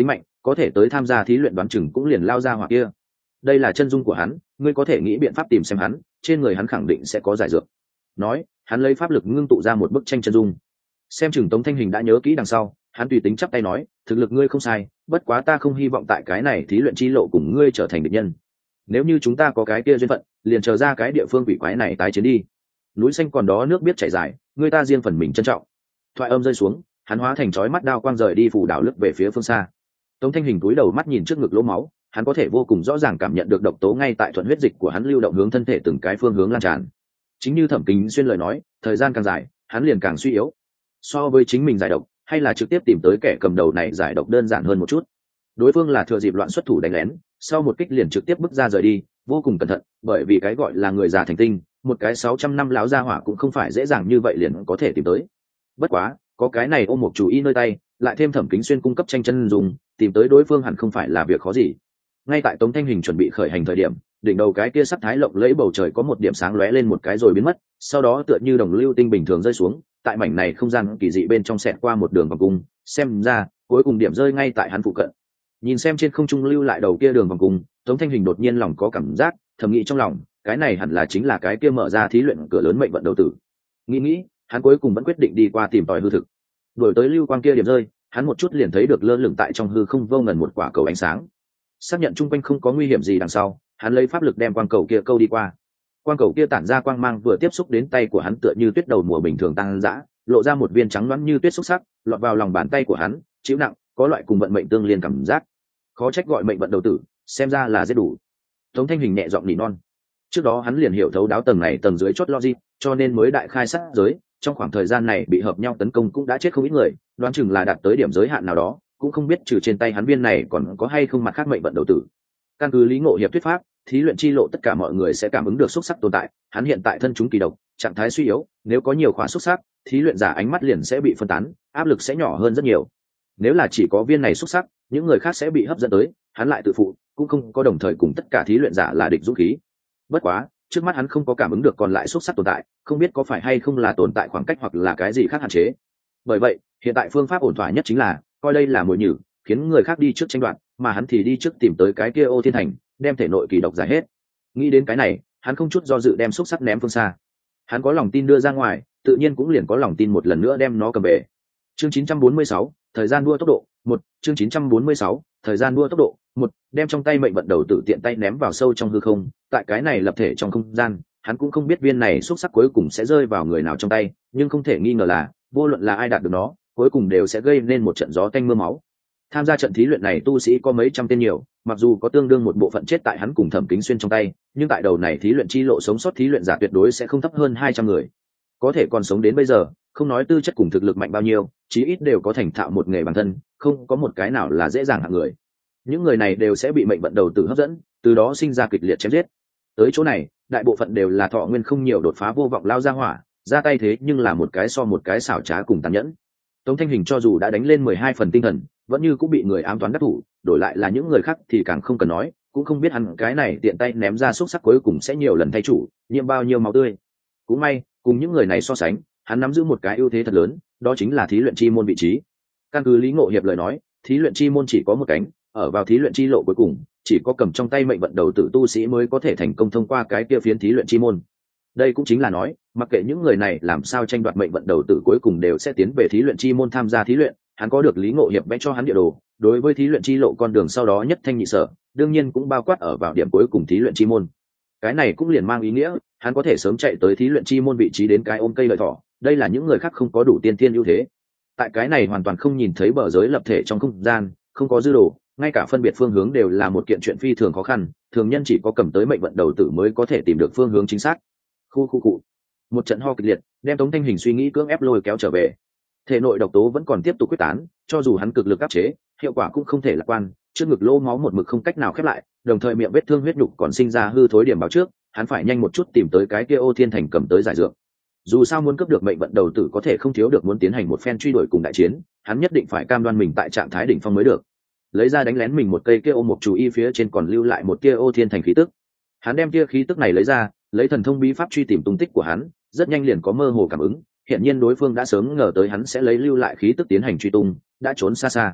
S1: có thể tới tham gia thí luyện đoán chừng cũng liền lao ra hoặc kia. Đây là chân dung của hắn, ngươi có thể nghĩ biện pháp tìm xem hắn, trên người hắn khẳng định sẽ có giải dược. Nói, hắn lấy pháp lực ngưng tụ ra một bức tranh chân dung. Xem chừng Tống Thanh Hình đã nhớ kỹ đằng sau, hắn tùy tính chắp tay nói, thực lực ngươi không sai, bất quá ta không hy vọng tại cái này thí luyện chi lộ cùng ngươi trở thành địch nhân. Nếu như chúng ta có cái kia duyên phận, liền chờ ra cái địa phương quỷ quái này tái chiến đi. Núi xanh còn đó nước biết chảy dài, người ta riêng phần mình trân trọng. Thoại âm rơi xuống, hắn hóa thành chói mắt đao quang rời đi phủ đảo lướt về phía phương xa. Tống Thanh Hình cúi đầu mắt nhìn trước ngực lỗ máu, hắn có thể vô cùng rõ ràng cảm nhận được độc tố ngay tại thuận huyết dịch của hắn lưu động hướng thân thể từng cái phương hướng lan tràn. Chính như Thẩm Kính Xuyên lời nói, thời gian càng dài, hắn liền càng suy yếu. So với chính mình giải độc, hay là trực tiếp tìm tới kẻ cầm đầu này giải độc đơn giản hơn một chút. Đối phương là thừa dịp loạn xuất thủ đánh lén, sau một kích liền trực tiếp bước ra rời đi, vô cùng cẩn thận, bởi vì cái gọi là người già thành tinh, một cái sáu trăm năm láo gia hỏa cũng không phải dễ dàng như vậy liền có thể tìm tới. Bất quá, có cái này ôm một chủ ý nơi tay, lại thêm Thẩm Kính Xuyên cung cấp tranh chân dùng, tìm tới đối phương hẳn không phải là việc khó gì. Ngay tại Tống Thanh Hình chuẩn bị khởi hành thời điểm, đỉnh đầu cái kia sắc thái lộng lẫy bầu trời có một điểm sáng lóe lên một cái rồi biến mất, sau đó tựa như đồng lưu tinh bình thường rơi xuống, tại mảnh này không gian kỳ dị bên trong xẹt qua một đường vòng cung, xem ra cuối cùng điểm rơi ngay tại hắn phụ cận. Nhìn xem trên không trung lưu lại đầu kia đường vòng cung, Tống Thanh Hình đột nhiên lòng có cảm giác, thầm nghĩ trong lòng, cái này hẳn là chính là cái kia mở ra thí luyện cửa lớn mệnh vận đầu tử. Nghĩ nghĩ, hắn cuối cùng vẫn quyết định đi qua tìm tòi hư thực. Đuổi tới lưu quang kia điểm rơi, hắn một chút liền thấy được lơ lửng tại trong hư không vô ngần một quả cầu ánh sáng. Xác nhận chung quanh không có nguy hiểm gì đằng sau, hắn lấy pháp lực đem quang cầu kia câu đi qua. Quang cầu kia tản ra quang mang vừa tiếp xúc đến tay của hắn tựa như tuyết đầu mùa bình thường tăng dã, lộ ra một viên trắng loãng như tuyết xúc sắc, lọt vào lòng bàn tay của hắn, chịu nặng, có loại cùng vận mệnh tương liên cảm giác. Khó trách gọi mệnh vận đầu tử, xem ra là rất đủ. Tống Thanh Hình nhẹ giọng nỉ non. Trước đó hắn liền hiểu thấu đáo tầng này tầng dưới chốt logic, cho nên mới đại khai sát giới, trong khoảng thời gian này bị hợp nhau tấn công cũng đã chết không ít người, đoán chừng là đạt tới điểm giới hạn nào đó, cũng không biết trừ trên tay hắn viên này còn có hay không mặt khác mệnh vận đầu tử. Căn cứ Lý Ngộ Hiệp thuyết pháp, thí luyện chi lộ tất cả mọi người sẽ cảm ứng được xúc sắc tồn tại, hắn hiện tại thân chúng kỳ độc, trạng thái suy yếu, nếu có nhiều khóa xúc sắc, thí luyện giả ánh mắt liền sẽ bị phân tán, áp lực sẽ nhỏ hơn rất nhiều. Nếu là chỉ có viên này xúc sắc, những người khác sẽ bị hấp dẫn tới, hắn lại tự phụ, cũng không có đồng thời cùng tất cả thí luyện giả là địch dũng khí. Bất quá, trước mắt hắn không có cảm ứng được còn lại xúc sắc tồn tại, không biết có phải hay không là tồn tại khoảng cách hoặc là cái gì khác hạn chế. Bởi vậy, hiện tại phương pháp ổn thỏa nhất chính là coi đây là mồi nhử, khiến người khác đi trước tranh đoạt, mà hắn thì đi trước tìm tới cái kia Ô Thiên Thành, đem thể nội kỳ độc giải hết. Nghĩ đến cái này, hắn không chút do dự đem xúc sắc ném phương xa. Hắn có lòng tin đưa ra ngoài, tự nhiên cũng liền có lòng tin một lần nữa đem nó cầm về. Chương chín trăm bốn mươi sáu, thời gian đua tốc độ, một, chương chín trăm bốn mươi sáu, thời gian đua tốc độ, một, đem trong tay mệnh vận đầu tự tiện tay ném vào sâu trong hư không, tại cái này lập thể trong không gian, hắn cũng không biết viên này xúc sắc cuối cùng sẽ rơi vào người nào trong tay, nhưng không thể nghi ngờ là, vô luận là ai đạt được nó, cuối cùng đều sẽ gây nên một trận gió tanh mưa máu. Tham gia trận thí luyện này tu sĩ có mấy trăm tên nhiều, mặc dù có tương đương một bộ phận chết tại hắn cùng Thẩm Kính Xuyên trong tay, nhưng tại đầu này thí luyện chi lộ sống sót thí luyện giả tuyệt đối sẽ không thấp hơn hai trăm người. Có thể còn sống đến bây giờ, không nói tư chất cùng thực lực mạnh bao nhiêu, chí ít đều có thành thạo một nghề bản thân, không có một cái nào là dễ dàng hạng người. Những người này đều sẽ bị mệnh vận đầu tử hấp dẫn, từ đó sinh ra kịch liệt chém giết. Tới chỗ này, đại bộ phận đều là thọ nguyên không nhiều đột phá vô vọng lao ra hỏa, ra tay thế nhưng là một cái so một cái xảo trá cùng tàn nhẫn. Tống Thanh Hình cho dù đã đánh lên mười hai phần tinh thần, vẫn như cũng bị người ám toán đắc thủ, đổi lại là những người khác thì càng không cần nói, cũng không biết hắn cái này tiện tay ném ra xúc sắc cuối cùng sẽ nhiều lần thay chủ, nhiễm bao nhiêu máu tươi. Cũng may, cùng những người này so sánh, hắn nắm giữ một cái ưu thế thật lớn, đó chính là thí luyện chi môn vị trí. Căn cứ Lý Ngộ Hiệp lời nói, thí luyện chi môn chỉ có một cánh, ở vào thí luyện chi lộ cuối cùng, chỉ có cầm trong tay mệnh vận đầu tử tu sĩ mới có thể thành công thông qua cái kia phiến thí luyện chi môn. Đây cũng chính là nói, mặc kệ những người này làm sao tranh đoạt mệnh vận đầu tử cuối cùng đều sẽ tiến về thí luyện chi môn tham gia thí luyện, hắn có được Lý Ngộ Hiệp vẽ cho hắn địa đồ, đối với thí luyện chi lộ con đường sau đó nhất thanh nhị sở, đương nhiên cũng bao quát ở vào điểm cuối cùng thí luyện chi môn. Cái này cũng liền mang ý nghĩa, hắn có thể sớm chạy tới thí luyện chi môn vị trí đến cái ôm cây lợi thỏ, đây là những người khác không có đủ tiên tiên ưu thế. Tại cái này hoàn toàn không nhìn thấy bờ giới lập thể trong không gian, không có dư đồ, ngay cả phân biệt phương hướng đều là một kiện chuyện phi thường khó khăn, thường nhân chỉ có cầm tới mệnh vận đầu tử mới có thể tìm được phương hướng chính xác. Khu khu cụ. Một trận ho kịch liệt, đem Tống Thanh Hình suy nghĩ cưỡng ép lôi kéo trở về. Thể nội độc tố vẫn còn tiếp tục quyết tán, cho dù hắn cực lực áp chế, hiệu quả cũng không thể lạc quan, trước ngực lỗ máu một mực không cách nào khép lại, đồng thời miệng vết thương huyết nhục còn sinh ra hư thối điểm báo trước, hắn phải nhanh một chút tìm tới cái kia Ô Thiên Thành cầm tới giải dược. Dù sao muốn cướp được mệnh vận đầu tử có thể không thiếu được muốn tiến hành một phen truy đuổi cùng đại chiến, hắn nhất định phải cam đoan mình tại trạng thái đỉnh phong mới được. Lấy ra đánh lén mình một cây kia ôm một chú y phía trên còn lưu lại một kia Ô Thiên Thành khí tức. Hắn đem kia khí tức này lấy ra, lấy thần thông bí pháp truy tìm tung tích của hắn, rất nhanh liền có mơ hồ cảm ứng, hiện nhiên đối phương đã sớm ngờ tới hắn sẽ lấy lưu lại khí tức tiến hành truy tung, đã trốn xa xa.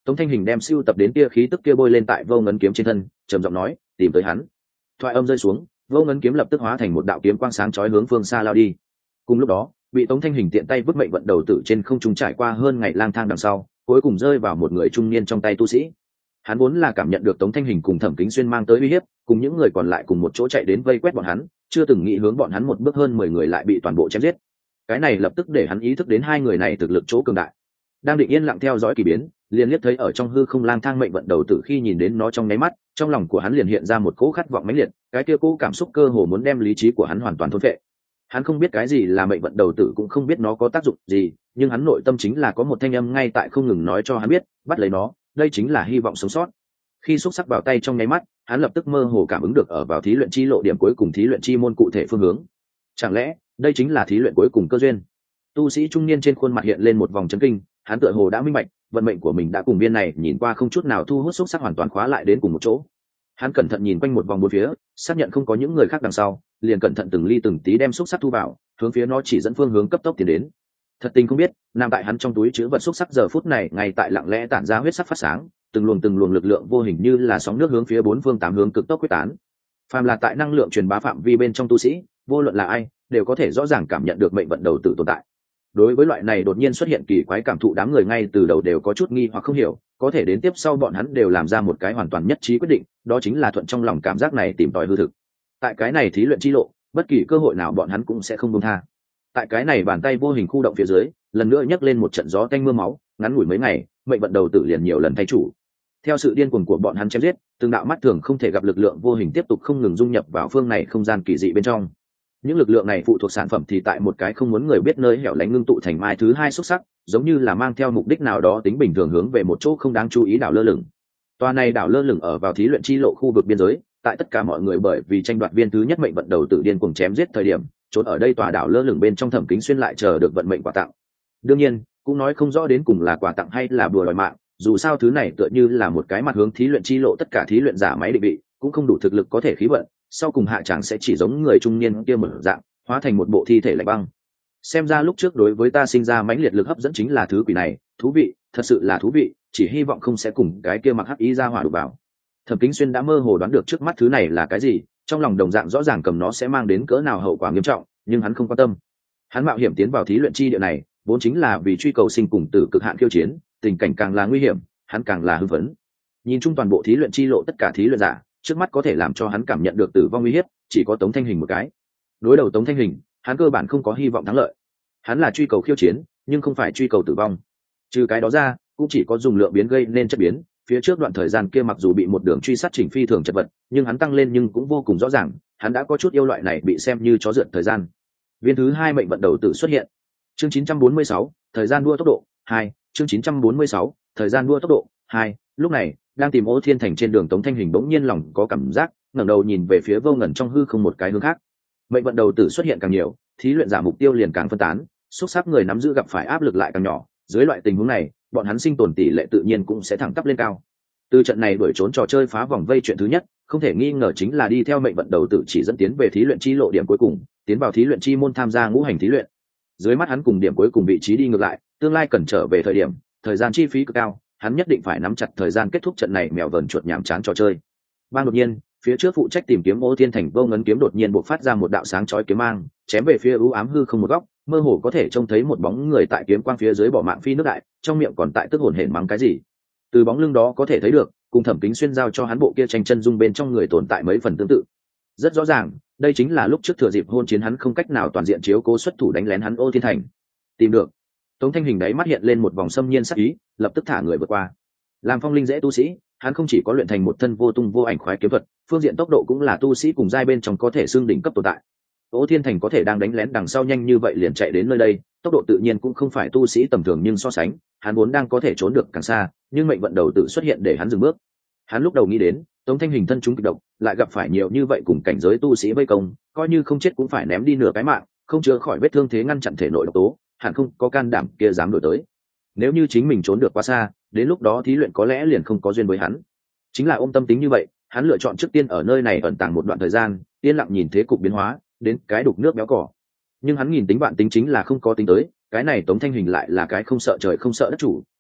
S1: Tống Thanh Hình đem siêu tập đến tia khí tức kia bôi lên tại Vô Ngân kiếm trên thân, trầm giọng nói, tìm tới hắn. Thoại âm rơi xuống, Vô Ngân kiếm lập tức hóa thành một đạo kiếm quang sáng chói hướng phương xa lao đi. Cùng lúc đó, bị Tống Thanh Hình tiện tay vứt mệnh vận đầu tử trên không trung trải qua hơn ngày lang thang đằng sau, cuối cùng rơi vào một người trung niên trong tay tu sĩ. Hắn vốn là cảm nhận được Tống Thanh Hình cùng Thẩm Kính Xuyên mang tới uy hiếp, cùng những người còn lại cùng một chỗ chạy đến vây quét bọn hắn, chưa từng nghĩ hướng bọn hắn một bước hơn mười người lại bị toàn bộ chém giết. Cái này lập tức để hắn ý thức đến hai người này thực lực chỗ cường đại. Đang định yên lặng theo dõi kỳ biến, liền liếc thấy ở trong hư không lang thang mệnh vận đầu tử khi nhìn đến nó trong nháy mắt, trong lòng của hắn liền hiện ra một cỗ khát vọng mãnh liệt, cái kia cỗ cảm xúc cơ hồ muốn đem lý trí của hắn hoàn toàn thôn phệ. Hắn không biết cái gì là mệnh vận đầu tử, cũng không biết nó có tác dụng gì, nhưng hắn nội tâm chính là có một thanh âm ngay tại không ngừng nói cho hắn biết, bắt lấy nó, đây chính là hy vọng sống sót. Khi xúc sắc vào tay trong nháy mắt, hắn lập tức mơ hồ cảm ứng được ở vào thí luyện chi lộ điểm cuối cùng thí luyện chi môn cụ thể phương hướng. Chẳng lẽ đây chính là thí luyện cuối cùng cơ duyên? Tu sĩ trung niên trên khuôn mặt hiện lên một vòng chấn kinh, hắn tựa hồ đã minh bạch, vận mệnh của mình đã cùng viên này nhìn qua không chút nào thu hút xúc sắc hoàn toàn khóa lại đến cùng một chỗ. Hắn cẩn thận nhìn quanh một vòng bốn phía, xác nhận không có những người khác đằng sau, liền cẩn thận từng ly từng tí đem xúc sắc thu vào, hướng phía nó chỉ dẫn phương hướng cấp tốc tiến đến. Thật tình không biết, nằm tại hắn trong túi chứa vật xúc sắc giờ phút này ngay tại lặng lẽ tản ra huyết sắc phát sáng, từng luồng từng luồng lực lượng vô hình như là sóng nước hướng phía bốn phương tám hướng cực tốc quyết tán. Phàm là tại năng lượng truyền bá phạm vi bên trong tu sĩ, vô luận là ai, đều có thể rõ ràng cảm nhận được mệnh vận đầu tử tồn tại. Đối với loại này đột nhiên xuất hiện kỳ quái cảm thụ, đám người ngay từ đầu đều có chút nghi hoặc không hiểu, có thể đến tiếp sau bọn hắn đều làm ra một cái hoàn toàn nhất trí quyết định, đó chính là thuận trong lòng cảm giác này tìm tòi hư thực. Tại cái này thí luyện chi lộ, bất kỳ cơ hội nào bọn hắn cũng sẽ không buông tha. Tại cái này bàn tay vô hình khu động phía dưới, lần nữa nhấc lên một trận gió tanh mưa máu, ngắn ngủi mấy ngày, mệnh vận đầu tử liền nhiều lần thay chủ. Theo sự điên cuồng của bọn hắn chém giết, từng đạo mắt thường không thể gặp lực lượng vô hình tiếp tục không ngừng dung nhập vào phương này không gian kỳ dị bên trong. Những lực lượng này phụ thuộc sản phẩm thì tại một cái không muốn người biết nơi hẻo lánh ngưng tụ thành mai thứ hai xuất sắc, giống như là mang theo mục đích nào đó tính bình thường hướng về một chỗ không đáng chú ý đảo lơ lửng. Toa này đảo lơ lửng ở vào thí luyện chi lộ khu vực biên giới, tại tất cả mọi người bởi vì tranh đoạt viên thứ nhất mệnh vận đầu tử điên cuồng chém giết thời điểm, trốn ở đây tòa đảo lơ lửng bên trong Thẩm Kính Xuyên lại chờ được vận mệnh quà tặng. Đương nhiên, cũng nói không rõ đến cùng là quà tặng hay là bùa đòi mạng, dù sao thứ này tựa như là một cái mặt hướng thí luyện chi lộ tất cả thí luyện giả máy định vị, cũng không đủ thực lực có thể khí vận, sau cùng hạ chẳng sẽ chỉ giống người trung niên kia mở dạng, hóa thành một bộ thi thể lạnh băng. Xem ra lúc trước đối với ta sinh ra mãnh liệt lực hấp dẫn chính là thứ quỷ này, thú vị, thật sự là thú vị, chỉ hy vọng không sẽ cùng cái kia mặc hắc ý ra hỏa đụng vào. Thẩm Kính Xuyên đã mơ hồ đoán được trước mắt thứ này là cái gì, trong lòng đồng dạng rõ ràng cầm nó sẽ mang đến cỡ nào hậu quả nghiêm trọng, nhưng hắn không quan tâm. Hắn mạo hiểm tiến vào thí luyện chi địa này, vốn chính là vì truy cầu sinh cùng tử cực hạn khiêu chiến, tình cảnh càng là nguy hiểm, hắn càng là hưng phấn. Nhìn chung toàn bộ thí luyện chi lộ tất cả thí luyện giả, trước mắt có thể làm cho hắn cảm nhận được tử vong uy hiếp, chỉ có Tống Thanh Hình một cái. Đối đầu Tống Thanh Hình, hắn cơ bản không có hy vọng thắng lợi. Hắn là truy cầu khiêu chiến, nhưng không phải truy cầu tử vong. Trừ cái đó ra, cũng chỉ có dùng lượng biến gây nên chất biến. Phía trước đoạn thời gian kia mặc dù bị một đường truy sát chỉnh phi thường chật vật, nhưng hắn tăng lên nhưng cũng vô cùng rõ ràng, hắn đã có chút yêu loại này bị xem như chó rượt thời gian. Viên thứ hai mệnh vận đầu tử xuất hiện. Chương chín trăm bốn mươi sáu, thời gian đua tốc độ hai. Chương chín trăm bốn mươi sáu, thời gian đua tốc độ hai. Lúc này, đang tìm Ô Thiên Thành trên đường Tống Thanh Hình bỗng nhiên lòng có cảm giác, ngẩng đầu nhìn về phía vô ngần trong hư không một cái hướng khác. Mệnh vận đầu tử xuất hiện càng nhiều, thí luyện giả mục tiêu liền càng phân tán, xúc sắc người nắm giữ gặp phải áp lực lại càng nhỏ. Dưới loại tình huống này, bọn hắn sinh tồn tỷ lệ tự nhiên cũng sẽ thẳng tắp lên cao. Từ trận này đuổi trốn trò chơi phá vòng vây chuyện thứ nhất, không thể nghi ngờ chính là đi theo mệnh vận đầu tử chỉ dẫn tiến về thí luyện chi lộ điểm cuối cùng, tiến vào thí luyện chi môn tham gia ngũ hành thí luyện. Dưới mắt hắn cùng điểm cuối cùng vị trí đi ngược lại, tương lai cần trở về thời điểm, thời gian chi phí cực cao, hắn nhất định phải nắm chặt thời gian kết thúc trận này mèo vờn chuột nhàm chán trò chơi. Bang đột nhiên, phía trước phụ trách tìm kiếm Ô Thiên Thành vô ngấn kiếm đột nhiên bộc phát ra một đạo sáng chói kiếm mang, chém về phía u ám hư không một góc, mơ hồ có thể trông thấy một bóng người tại kiếm quang phía dưới bỏ mạng phi nước đại, trong miệng còn tại tức hồn hển mắng cái gì. Từ bóng lưng đó có thể thấy được, cùng Thẩm Kính Xuyên giao cho hắn bộ kia tranh chân dung bên trong người tồn tại mấy phần tương tự. Rất rõ ràng, đây chính là lúc trước thừa dịp hôn chiến hắn không cách nào toàn diện chiếu cố xuất thủ đánh lén hắn Ô Thiên Thành. Tìm được. Tống Thanh Hình đáy mắt hiện lên một vòng xâm nhiên sắc ý, lập tức thả người vượt qua. Làm phong linh dễ tu sĩ, hắn không chỉ có luyện thành một thân vô tung vô ảnh khoái kiếm thuật, phương diện tốc độ cũng là tu sĩ cùng giai bên trong có thể xương đỉnh cấp tồn tại. Ô Thiên Thành có thể đang đánh lén đằng sau nhanh như vậy liền chạy đến nơi đây, tốc độ tự nhiên cũng không phải tu sĩ tầm thường, nhưng so sánh, hắn vốn đang có thể trốn được càng xa, nhưng mệnh vận đầu tự xuất hiện để hắn dừng bước. Hắn lúc đầu nghĩ đến, Tống Thanh Hình thân chúng kịch độc, lại gặp phải nhiều như vậy cùng cảnh giới tu sĩ vây công, coi như không chết cũng phải ném đi nửa cái mạng, không chữa khỏi vết thương thế ngăn chặn thể nội độc tố, hẳn không có can đảm kia dám đổi tới. Nếu như chính mình trốn được quá xa, đến lúc đó thí luyện có lẽ liền không có duyên với hắn. Chính là ôm tâm tính như vậy, hắn lựa chọn trước tiên ở nơi này ẩn tàng một đoạn thời gian, yên lặng nhìn thế cục biến hóa, đến cái đục nước béo cỏ. Nhưng hắn nhìn tính bạn tính chính là không có tính tới, cái này Tống Thanh Hình lại là cái không sợ trời không sợ đất chủ,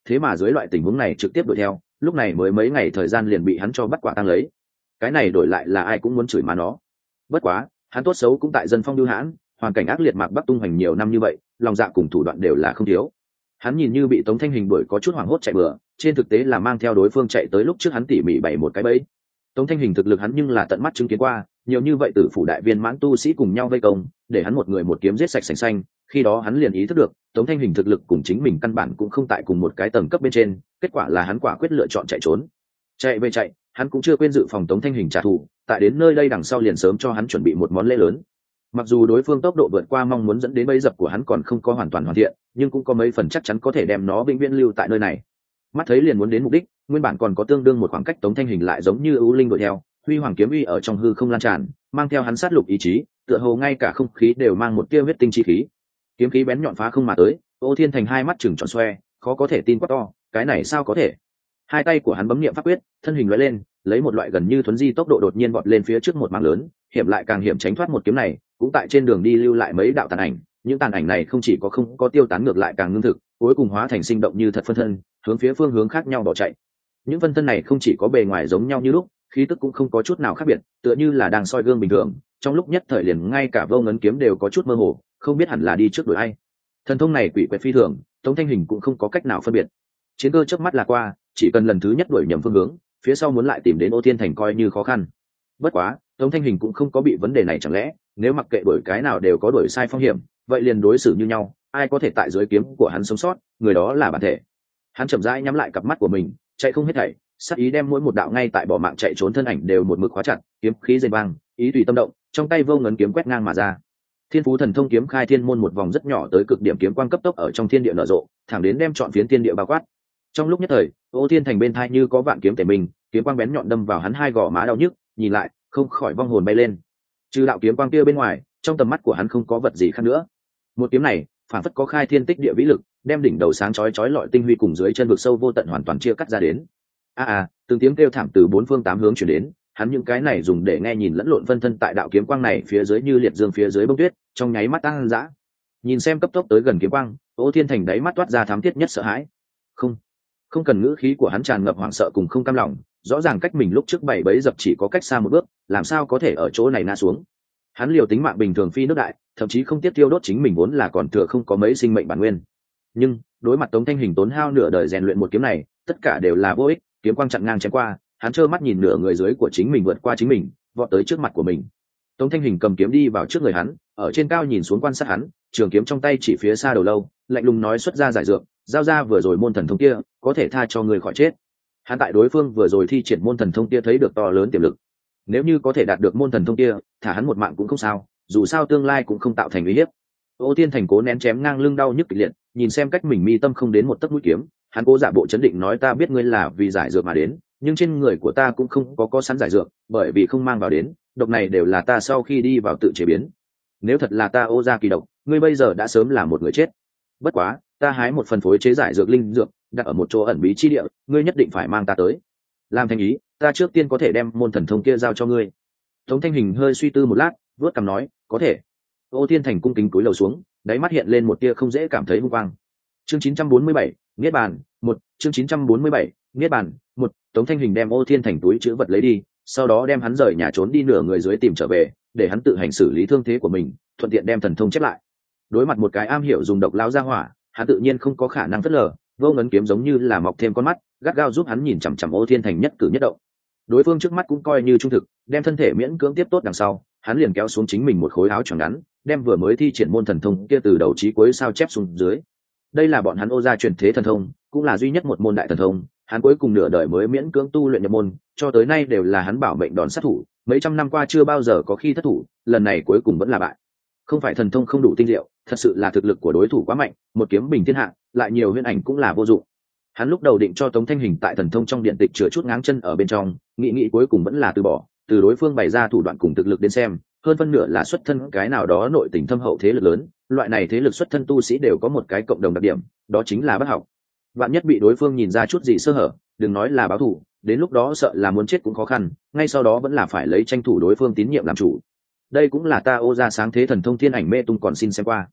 S1: thế mà dưới loại tình huống này trực tiếp đuổi theo, lúc này mới mấy ngày thời gian liền bị hắn cho bắt quả tang lấy. Cái này đổi lại là ai cũng muốn chửi má nó. Bất quá hắn tốt xấu cũng tại dân phong lưu hãn, hoàn cảnh ác liệt mạc bắc tung hoành nhiều năm như vậy, lòng dạ cùng thủ đoạn đều là không thiếu. Hắn nhìn như bị Tống Thanh Hình đuổi có chút hoảng hốt chạy bừa, trên thực tế là mang theo đối phương chạy tới lúc trước hắn tỉ mỉ bày một cái bẫy. Tống Thanh Hình thực lực hắn nhưng là tận mắt chứng kiến qua, nhiều như vậy tử phủ đại viên mãn tu sĩ cùng nhau vây công, để hắn một người một kiếm giết sạch sành xanh. Khi đó hắn liền ý thức được, Tống Thanh Hình thực lực cùng chính mình căn bản cũng không tại cùng một cái tầng cấp bên trên, kết quả là hắn quả quyết lựa chọn chạy trốn. Chạy về chạy, hắn cũng chưa quên dự phòng Tống Thanh Hình trả thù, tại đến nơi đây đằng sau liền sớm cho hắn chuẩn bị một món lễ lớn. Mặc dù đối phương tốc độ vượt qua mong muốn dẫn đến bẫy dập của hắn còn không có hoàn toàn hoàn thiện, nhưng cũng có mấy phần chắc chắn có thể đem nó vĩnh viễn lưu tại nơi này. Mắt thấy liền muốn đến mục đích, nguyên bản còn có tương đương một khoảng cách, Tống Thanh Hình lại giống như ưu linh đuổi theo, huy hoàng kiếm uy ở trong hư không lan tràn, mang theo hắn sát lục ý chí, tựa hồ ngay cả không khí đều mang một tia huyết tinh chi khí. Kiếm khí bén nhọn phá không mà tới, Ô Thiên Thành hai mắt trừng tròn xoe, khó có thể tin quá to, cái này sao có thể? Hai tay của hắn bấm niệm pháp quyết, thân hình lóe lên, lấy một loại gần như thuấn di tốc độ đột nhiên vọt lên phía trước một mảng lớn, hiểm lại càng hiểm tránh thoát một kiếm này, cũng tại trên đường đi lưu lại mấy đạo tàn ảnh. Những tàn ảnh này không chỉ có không có tiêu tán, ngược lại càng ngưng thực, cuối cùng hóa thành sinh động như thật phân thân, hướng phía phương hướng khác nhau bỏ chạy. Những phân thân này không chỉ có bề ngoài giống nhau như lúc, khí tức cũng không có chút nào khác biệt, tựa như là đang soi gương bình thường. Trong lúc nhất thời liền ngay cả vô ngấn kiếm đều có chút mơ hồ, không biết hẳn là đi trước đuổi ai. Thần thông này quỷ quyệt phi thường, Tống Thanh Hình cũng không có cách nào phân biệt. Chiến cơ chớp mắt là qua, chỉ cần lần thứ nhất đuổi nhầm phương hướng, phía sau muốn lại tìm đến Ô Thiên Thành coi như khó khăn. Bất quá Tống Thanh Hình cũng không có bị vấn đề này, chẳng lẽ nếu mặc kệ đuổi cái nào đều có đuổi sai phong hiểm, vậy liền đối xử như nhau, ai có thể tại dưới kiếm của hắn sống sót, người đó là bản thể. Hắn chậm rãi nhắm lại cặp mắt của mình, chạy không hết thảy, sát ý đem mỗi một đạo ngay tại bỏ mạng chạy trốn thân ảnh đều một mực khóa chặt, kiếm khí dây vang, ý tùy tâm động, trong tay vô ngấn kiếm quét ngang mà ra. Thiên Phú Thần Thông kiếm khai thiên môn một vòng rất nhỏ tới cực điểm kiếm quang cấp tốc ở trong thiên địa nở rộ, thẳng đến đem trọn phiến thiên địa bao quát. Trong lúc nhất thời, Ô Thiên Thành bên thai như có vạn kiếm tề mình, kiếm quang bén nhọn đâm vào hắn hai gò má đau nhức, nhìn lại, không khỏi vong hồn bay lên. Trừ đạo kiếm quang kia bên ngoài, trong tầm mắt của hắn không có vật gì khác nữa. Một kiếm này, phản phất có khai thiên tích địa vĩ lực, đem đỉnh đầu sáng chói chói lọi tinh huy cùng dưới chân vực sâu vô tận hoàn toàn chia cắt ra đến. A a, từng tiếng kêu thảm từ bốn phương tám hướng truyền đến, hắn những cái này dùng để nghe nhìn lẫn lộn phân thân tại đạo kiếm quang này phía dưới như liệt dương phía dưới bông tuyết, trong nháy mắt tăng dã. Nhìn xem cấp tốc tới gần kiếm quang, Ô Thiên Thành đáy mắt toát ra thám thiết nhất sợ hãi. Không, không cần, ngữ khí của hắn tràn ngập hoảng sợ cùng không cam lòng, rõ ràng cách mình lúc trước bảy bẫy dập chỉ có cách xa một bước, làm sao có thể ở chỗ này ngã xuống. Hắn liều tính mạng bình thường phi nước đại, thậm chí không tiếc tiêu đốt chính mình vốn là còn thừa không có mấy sinh mệnh bản nguyên. Nhưng đối mặt Tống Thanh Hình tốn hao nửa đời rèn luyện một kiếm này, tất cả đều là vô ích. Kiếm quang chặn ngang chém qua, hắn trơ mắt nhìn nửa người dưới của chính mình vượt qua chính mình, vọt tới trước mặt của mình. Tống Thanh Hình cầm kiếm đi vào trước người hắn, ở trên cao nhìn xuống quan sát hắn, trường kiếm trong tay chỉ phía xa đầu lâu, lạnh lùng nói xuất ra giải dược, giao ra vừa rồi môn thần thông kia, có thể tha cho người khỏi chết. Hắn tại đối phương vừa rồi thi triển môn thần thông kia thấy được to lớn tiềm lực, nếu như có thể đạt được môn thần thông kia, thả hắn một mạng cũng không sao, dù sao tương lai cũng không tạo thành uy hiếp. Ô Tiên Thành cố nén chém ngang lưng đau nhức kịch liệt, nhìn xem cách mình mi tâm không đến một tấc mũi kiếm, hắn cố giả bộ chấn định nói, ta biết ngươi là vì giải dược mà đến, nhưng trên người của ta cũng không có có sẵn giải dược, bởi vì không mang vào đến, độc này đều là ta sau khi đi vào tự chế biến. Nếu thật là ta ô ra kỳ độc, ngươi bây giờ đã sớm là một người chết. Bất quá, ta hái một phần phối chế giải dược linh dược, đặt ở một chỗ ẩn bí chi địa, ngươi nhất định phải mang ta tới. Làm thành ý, ta trước tiên có thể đem môn thần thông kia giao cho ngươi. Tống Thanh Hình hơi suy tư một lát, vớt cằm nói, có thể. Ô Thiên Thành cung kính cúi đầu xuống, đáy mắt hiện lên một tia không dễ cảm thấy hung quang. Chương chín trăm bốn mươi bảy, Niết bàn, một, chương chín trăm bốn mươi bảy, Niết bàn, một. Tống Thanh Hình đem Ô Thiên Thành túi trữ vật lấy đi, sau đó đem hắn rời nhà trốn đi nửa người dưới tìm trở về, để hắn tự hành xử lý thương thế của mình, thuận tiện đem thần thông chép lại. Đối mặt một cái am hiểu dùng độc lao ra hỏa, hắn tự nhiên không có khả năng phớt lờ, vô ngấn kiếm giống như là mọc thêm con mắt, gắt gao giúp hắn nhìn chằm chằm Ô Thiên Thành nhất cử nhất động. Đối phương trước mắt cũng coi như trung thực, đem thân thể miễn cưỡng tiếp tốt đằng sau, hắn liền kéo xuống chính mình một khối áo choàng ngắn, đem vừa mới thi triển môn thần thông kia từ đầu chí cuối sao chép xuống dưới. Đây là bọn hắn Ô gia truyền thế thần thông, cũng là duy nhất một môn đại thần thông, hắn cuối cùng nửa đời mới miễn cưỡng tu luyện nhập môn, cho tới nay đều là hắn bảo mệnh đòn sát thủ, mấy trăm năm qua chưa bao giờ có khi thất thủ, lần này cuối cùng vẫn là bại. Không phải thần thông không đủ tinh diệu, thật sự là thực lực của đối thủ quá mạnh, một kiếm bình thiên hạ, lại nhiều huyễn ảnh cũng là vô dụng. Hắn lúc đầu định cho Tống Thanh Hình tại thần thông trong điện tịch chứa chút ngáng chân ở bên trong, nghĩ nghĩ cuối cùng vẫn là từ bỏ, từ đối phương bày ra thủ đoạn cùng thực lực đến xem, hơn phân nửa là xuất thân cái nào đó nội tình thâm hậu thế lực lớn, loại này thế lực xuất thân tu sĩ đều có một cái cộng đồng đặc điểm, đó chính là bất học. Vạn nhất bị đối phương nhìn ra chút gì sơ hở, đừng nói là báo thù, đến lúc đó sợ là muốn chết cũng khó khăn, ngay sau đó vẫn là phải lấy tranh thủ đối phương tín nhiệm làm chủ. Đây cũng là ta Ô gia sáng thế thần thông thiên ảnh mê tung còn xin xem qua.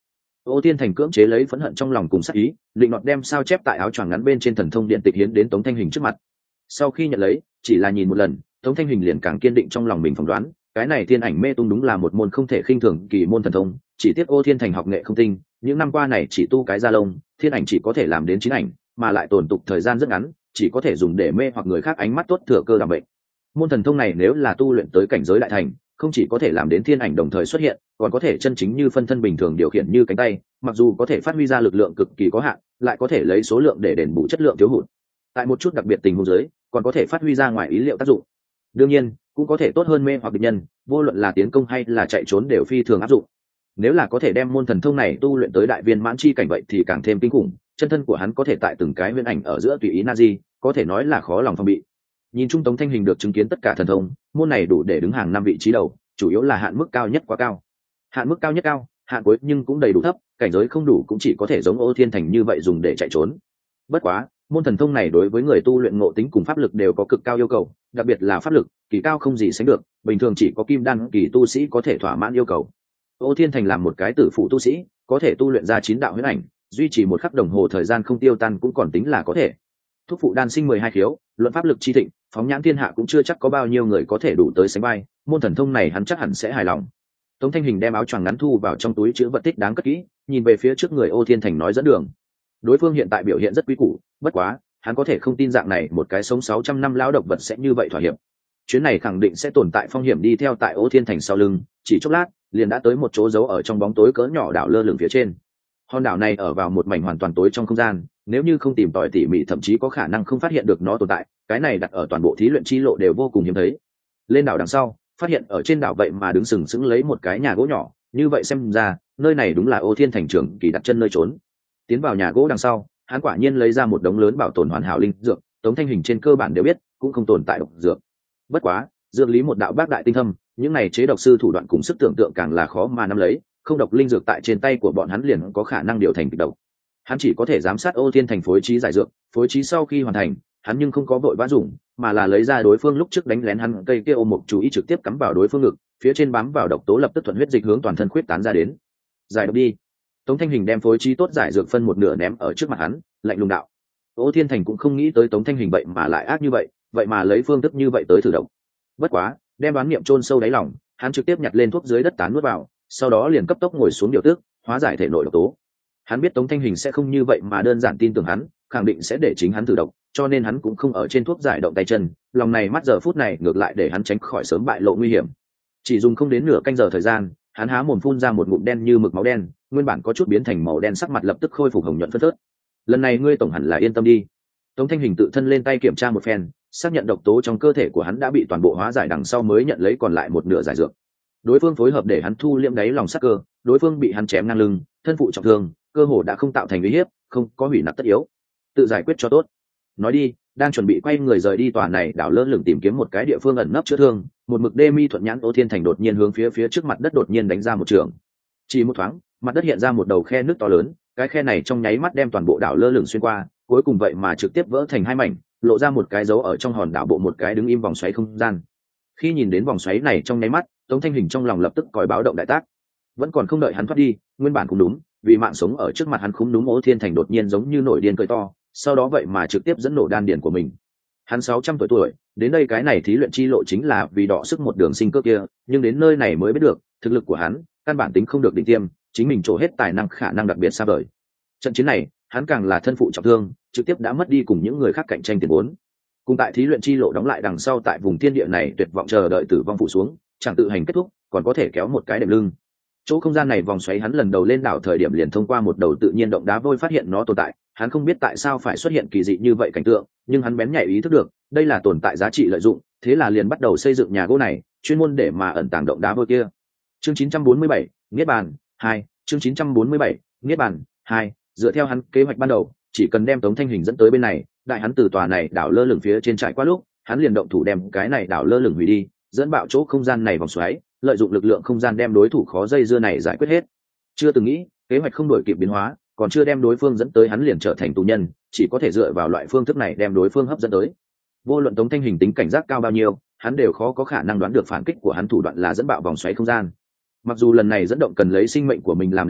S1: Ô Thiên Thành cưỡng chế lấy phẫn hận trong lòng cùng sát ý, định nọt đem sao chép tại áo choàng ngắn bên trên thần thông điện tịch hiến đến Tống Thanh Hình trước mặt. Sau khi nhận lấy, chỉ là nhìn một lần, Tống Thanh Hình liền càng kiên định trong lòng mình phỏng đoán, cái này thiên ảnh mê tung đúng là một môn không thể khinh thường kỳ môn thần thông, chỉ tiếc Ô Thiên Thành học nghệ không tinh, những năm qua này chỉ tu cái da lông, thiên ảnh chỉ có thể làm đến chín ảnh, mà lại tồn tục thời gian rất ngắn, chỉ có thể dùng để mê hoặc người khác ánh mắt tốt thừa cơ làm bệnh. Môn thần thông này nếu là tu luyện tới cảnh giới đại thành, không chỉ có thể làm đến thiên ảnh đồng thời xuất hiện, còn có thể chân chính như phân thân bình thường điều khiển như cánh tay, mặc dù có thể phát huy ra lực lượng cực kỳ có hạn, lại có thể lấy số lượng để đền bù chất lượng thiếu hụt. Tại một chút đặc biệt tình huống dưới, còn có thể phát huy ra ngoài ý liệu tác dụng. Đương nhiên, cũng có thể tốt hơn mê hoặc địch nhân, vô luận là tiến công hay là chạy trốn đều phi thường áp dụng. Nếu là có thể đem môn thần thông này tu luyện tới đại viên mãn chi cảnh vậy thì càng thêm kinh khủng, chân thân của hắn có thể tại từng cái nguyên ảnh ở giữa tùy ý nazi, có thể nói là khó lòng phòng bị. Nhìn chung Tống Thanh Hình được chứng kiến tất cả thần thông, môn này đủ để đứng hàng năm vị trí đầu, chủ yếu là hạn mức cao nhất quá cao. Hạn mức cao nhất cao, hạn cuối nhưng cũng đầy đủ thấp, cảnh giới không đủ cũng chỉ có thể giống Ô Thiên Thành như vậy dùng để chạy trốn. Bất quá, môn thần thông này đối với người tu luyện ngộ tính cùng pháp lực đều có cực cao yêu cầu, đặc biệt là pháp lực, kỳ cao không gì sánh được, bình thường chỉ có kim đan kỳ tu sĩ có thể thỏa mãn yêu cầu. Ô Thiên Thành làm một cái tử phụ tu sĩ, có thể tu luyện ra chín đạo huyễn ảnh, duy trì một khắc đồng hồ thời gian không tiêu tan cũng còn tính là có thể. Thúc phụ đan sinh mười hai khiếu, luận pháp lực chi thịnh, phóng nhãn thiên hạ cũng chưa chắc có bao nhiêu người có thể đủ tới sánh vai, môn thần thông này hắn chắc hẳn sẽ hài lòng. Tống Thanh Hình đem áo choàng ngắn thu vào trong túi chứa vật tích đáng cất kỹ, nhìn về phía trước người Ô Thiên Thành nói dẫn đường. Đối phương hiện tại biểu hiện rất quý củ, bất quá, hắn có thể không tin dạng này một cái sống sáu trăm năm lão độc vật sẽ như vậy thỏa hiệp. Chuyến này khẳng định sẽ tồn tại phong hiểm, đi theo tại Ô Thiên Thành sau lưng, chỉ chốc lát, liền đã tới một chỗ giấu ở trong bóng tối cỡ nhỏ đảo lơ lửng phía trên. Hòn đảo này ở vào một mảnh hoàn toàn tối trong không gian, nếu như không tìm tòi tỉ mỉ thậm chí có khả năng không phát hiện được nó tồn tại, cái này đặt ở toàn bộ thí luyện chi lộ đều vô cùng hiếm thấy. Lên đảo đằng sau, phát hiện ở trên đảo vậy mà đứng sừng sững lấy một cái nhà gỗ nhỏ, như vậy xem ra, nơi này đúng là Ô Thiên Thành trưởng kỳ đặt chân nơi trốn. Tiến vào nhà gỗ đằng sau, hắn quả nhiên lấy ra một đống lớn bảo tồn hoàn hảo linh dược, Tống Thanh Hình trên cơ bản đều biết, cũng không tồn tại độc dược. Bất quá, dược lý một đạo bác đại tinh thâm, những này chế độc sư thủ đoạn cùng sức tưởng tượng càng là khó mà nắm lấy, không độc linh dược tại trên tay của bọn hắn liền có khả năng điều thành kịch độc. Hắn chỉ có thể giám sát Ô Thiên Thành phối trí giải dược, phối trí sau khi hoàn thành, hắn nhưng không có vội vã dùng, mà là lấy ra đối phương lúc trước đánh lén hắn cây kia ôm một chú ý trực tiếp cắm vào đối phương ngực, phía trên bám vào độc tố lập tức thuận huyết dịch hướng toàn thân khuyết tán ra đến. Giải độc đi. Tống Thanh Hình đem phối trí tốt giải dược phân một nửa ném ở trước mặt hắn, lạnh lùng đạo. Ô Thiên Thành cũng không nghĩ tới Tống Thanh Hình vậy mà lại ác như vậy, vậy mà lấy phương thức như vậy tới thử độc. Bất quá, đem đoán niệm chôn sâu đáy lòng, hắn trực tiếp nhặt lên thuốc dưới đất tán nuốt vào, sau đó liền cấp tốc ngồi xuống điều tức, hóa giải thể nội độc tố. Hắn biết Tống Thanh Hình sẽ không như vậy mà đơn giản tin tưởng hắn, khẳng định sẽ để chính hắn thử độc, cho nên hắn cũng không ở trên thuốc giải động tay chân, lòng này mắt giờ phút này ngược lại để hắn tránh khỏi sớm bại lộ nguy hiểm. Chỉ dùng không đến nửa canh giờ thời gian, hắn há mồm phun ra một ngụm đen như mực máu đen, nguyên bản có chút biến thành màu đen sắc mặt lập tức khôi phục hồng nhuận phớt phớt. Lần này ngươi tổng hẳn là yên tâm đi. Tống Thanh Hình tự thân lên tay kiểm tra một phen, xác nhận độc tố trong cơ thể của hắn đã bị toàn bộ hóa giải đằng sau mới nhận lấy còn lại một nửa giải dược. Đối phương phối hợp để hắn thu liễm đáy lòng sắc cơ, đối phương bị hắn chém ngang lưng, thân phụ trọng thương, cơ hồ đã không tạo thành uy hiếp, không có hủy nặc tất yếu, tự giải quyết cho tốt. Nói đi, đang chuẩn bị quay người rời đi tòa này đảo lơ lửng tìm kiếm một cái địa phương ẩn nấp chữa thương, một mực đê mi thuận nhãn Ô Thiên Thành đột nhiên hướng phía phía trước mặt đất đột nhiên đánh ra một trường. Chỉ một thoáng, mặt đất hiện ra một đầu khe nước to lớn, cái khe này trong nháy mắt đem toàn bộ đảo lơ lửng xuyên qua, cuối cùng vậy mà trực tiếp vỡ thành hai mảnh, lộ ra một cái dấu ở trong hòn đảo bộ một cái đứng im vòng xoáy không gian. Khi nhìn đến vòng xoáy này trong nháy mắt, Tống Thanh Hình trong lòng lập tức còi báo động đại tác. Vẫn còn không đợi hắn thoát đi, nguyên bản cũng đúng, vì mạng sống ở trước mặt hắn cũng đúng, Ô Thiên Thành đột nhiên giống như nổi điên cười to, sau đó vậy mà trực tiếp dẫn nổ đan điền của mình. Hắn sáu trăm tuổi tuổi, đến đây cái này thí luyện chi lộ chính là vì đọ sức một đường sinh cơ kia, nhưng đến nơi này mới biết được, thực lực của hắn, căn bản tính không được đỉnh tiêm, chính mình trổ hết tài năng khả năng đặc biệt xa vời. Trận chiến này, hắn càng là thân phụ trọng thương, trực tiếp đã mất đi cùng những người khác cạnh tranh tiền vốn. Cùng tại thí luyện chi lộ đóng lại đằng sau, tại vùng thiên địa này tuyệt vọng chờ đợi tử vong phủ xuống, chẳng tự hành kết thúc, còn có thể kéo một cái đệm lưng. Chỗ không gian này vòng xoáy hắn lần đầu lên đảo thời điểm liền thông qua một đầu tự nhiên động đá vôi phát hiện nó tồn tại, hắn không biết tại sao phải xuất hiện kỳ dị như vậy cảnh tượng, nhưng hắn bén nhạy ý thức được, đây là tồn tại giá trị lợi dụng, thế là liền bắt đầu xây dựng nhà gỗ này, chuyên môn để mà ẩn tàng động đá vôi kia. Chương chín trăm bốn mươi bảy, Niết bàn hai, chương chín trăm bốn mươi bảy, Niết bàn hai, dựa theo hắn kế hoạch ban đầu, chỉ cần đem Tống Thanh Hình dẫn tới bên này, đại hắn từ tòa này đảo lơ lửng phía trên trải qua lúc, hắn liền động thủ đem cái này đảo lơ lửng hủy đi, dẫn bạo chỗ không gian này vòng xoáy, lợi dụng lực lượng không gian đem đối thủ khó dây dưa này giải quyết hết. Chưa từng nghĩ, kế hoạch không đổi kịp biến hóa, còn chưa đem đối phương dẫn tới hắn liền trở thành tù nhân, chỉ có thể dựa vào loại phương thức này đem đối phương hấp dẫn tới. Vô luận Tống Thanh Hình tính cảnh giác cao bao nhiêu, hắn đều khó có khả năng đoán được phản kích của hắn thủ đoạn là dẫn bạo vòng xoáy không gian. Mặc dù lần này dẫn động cần lấy sinh mệnh của mình làm đại giới,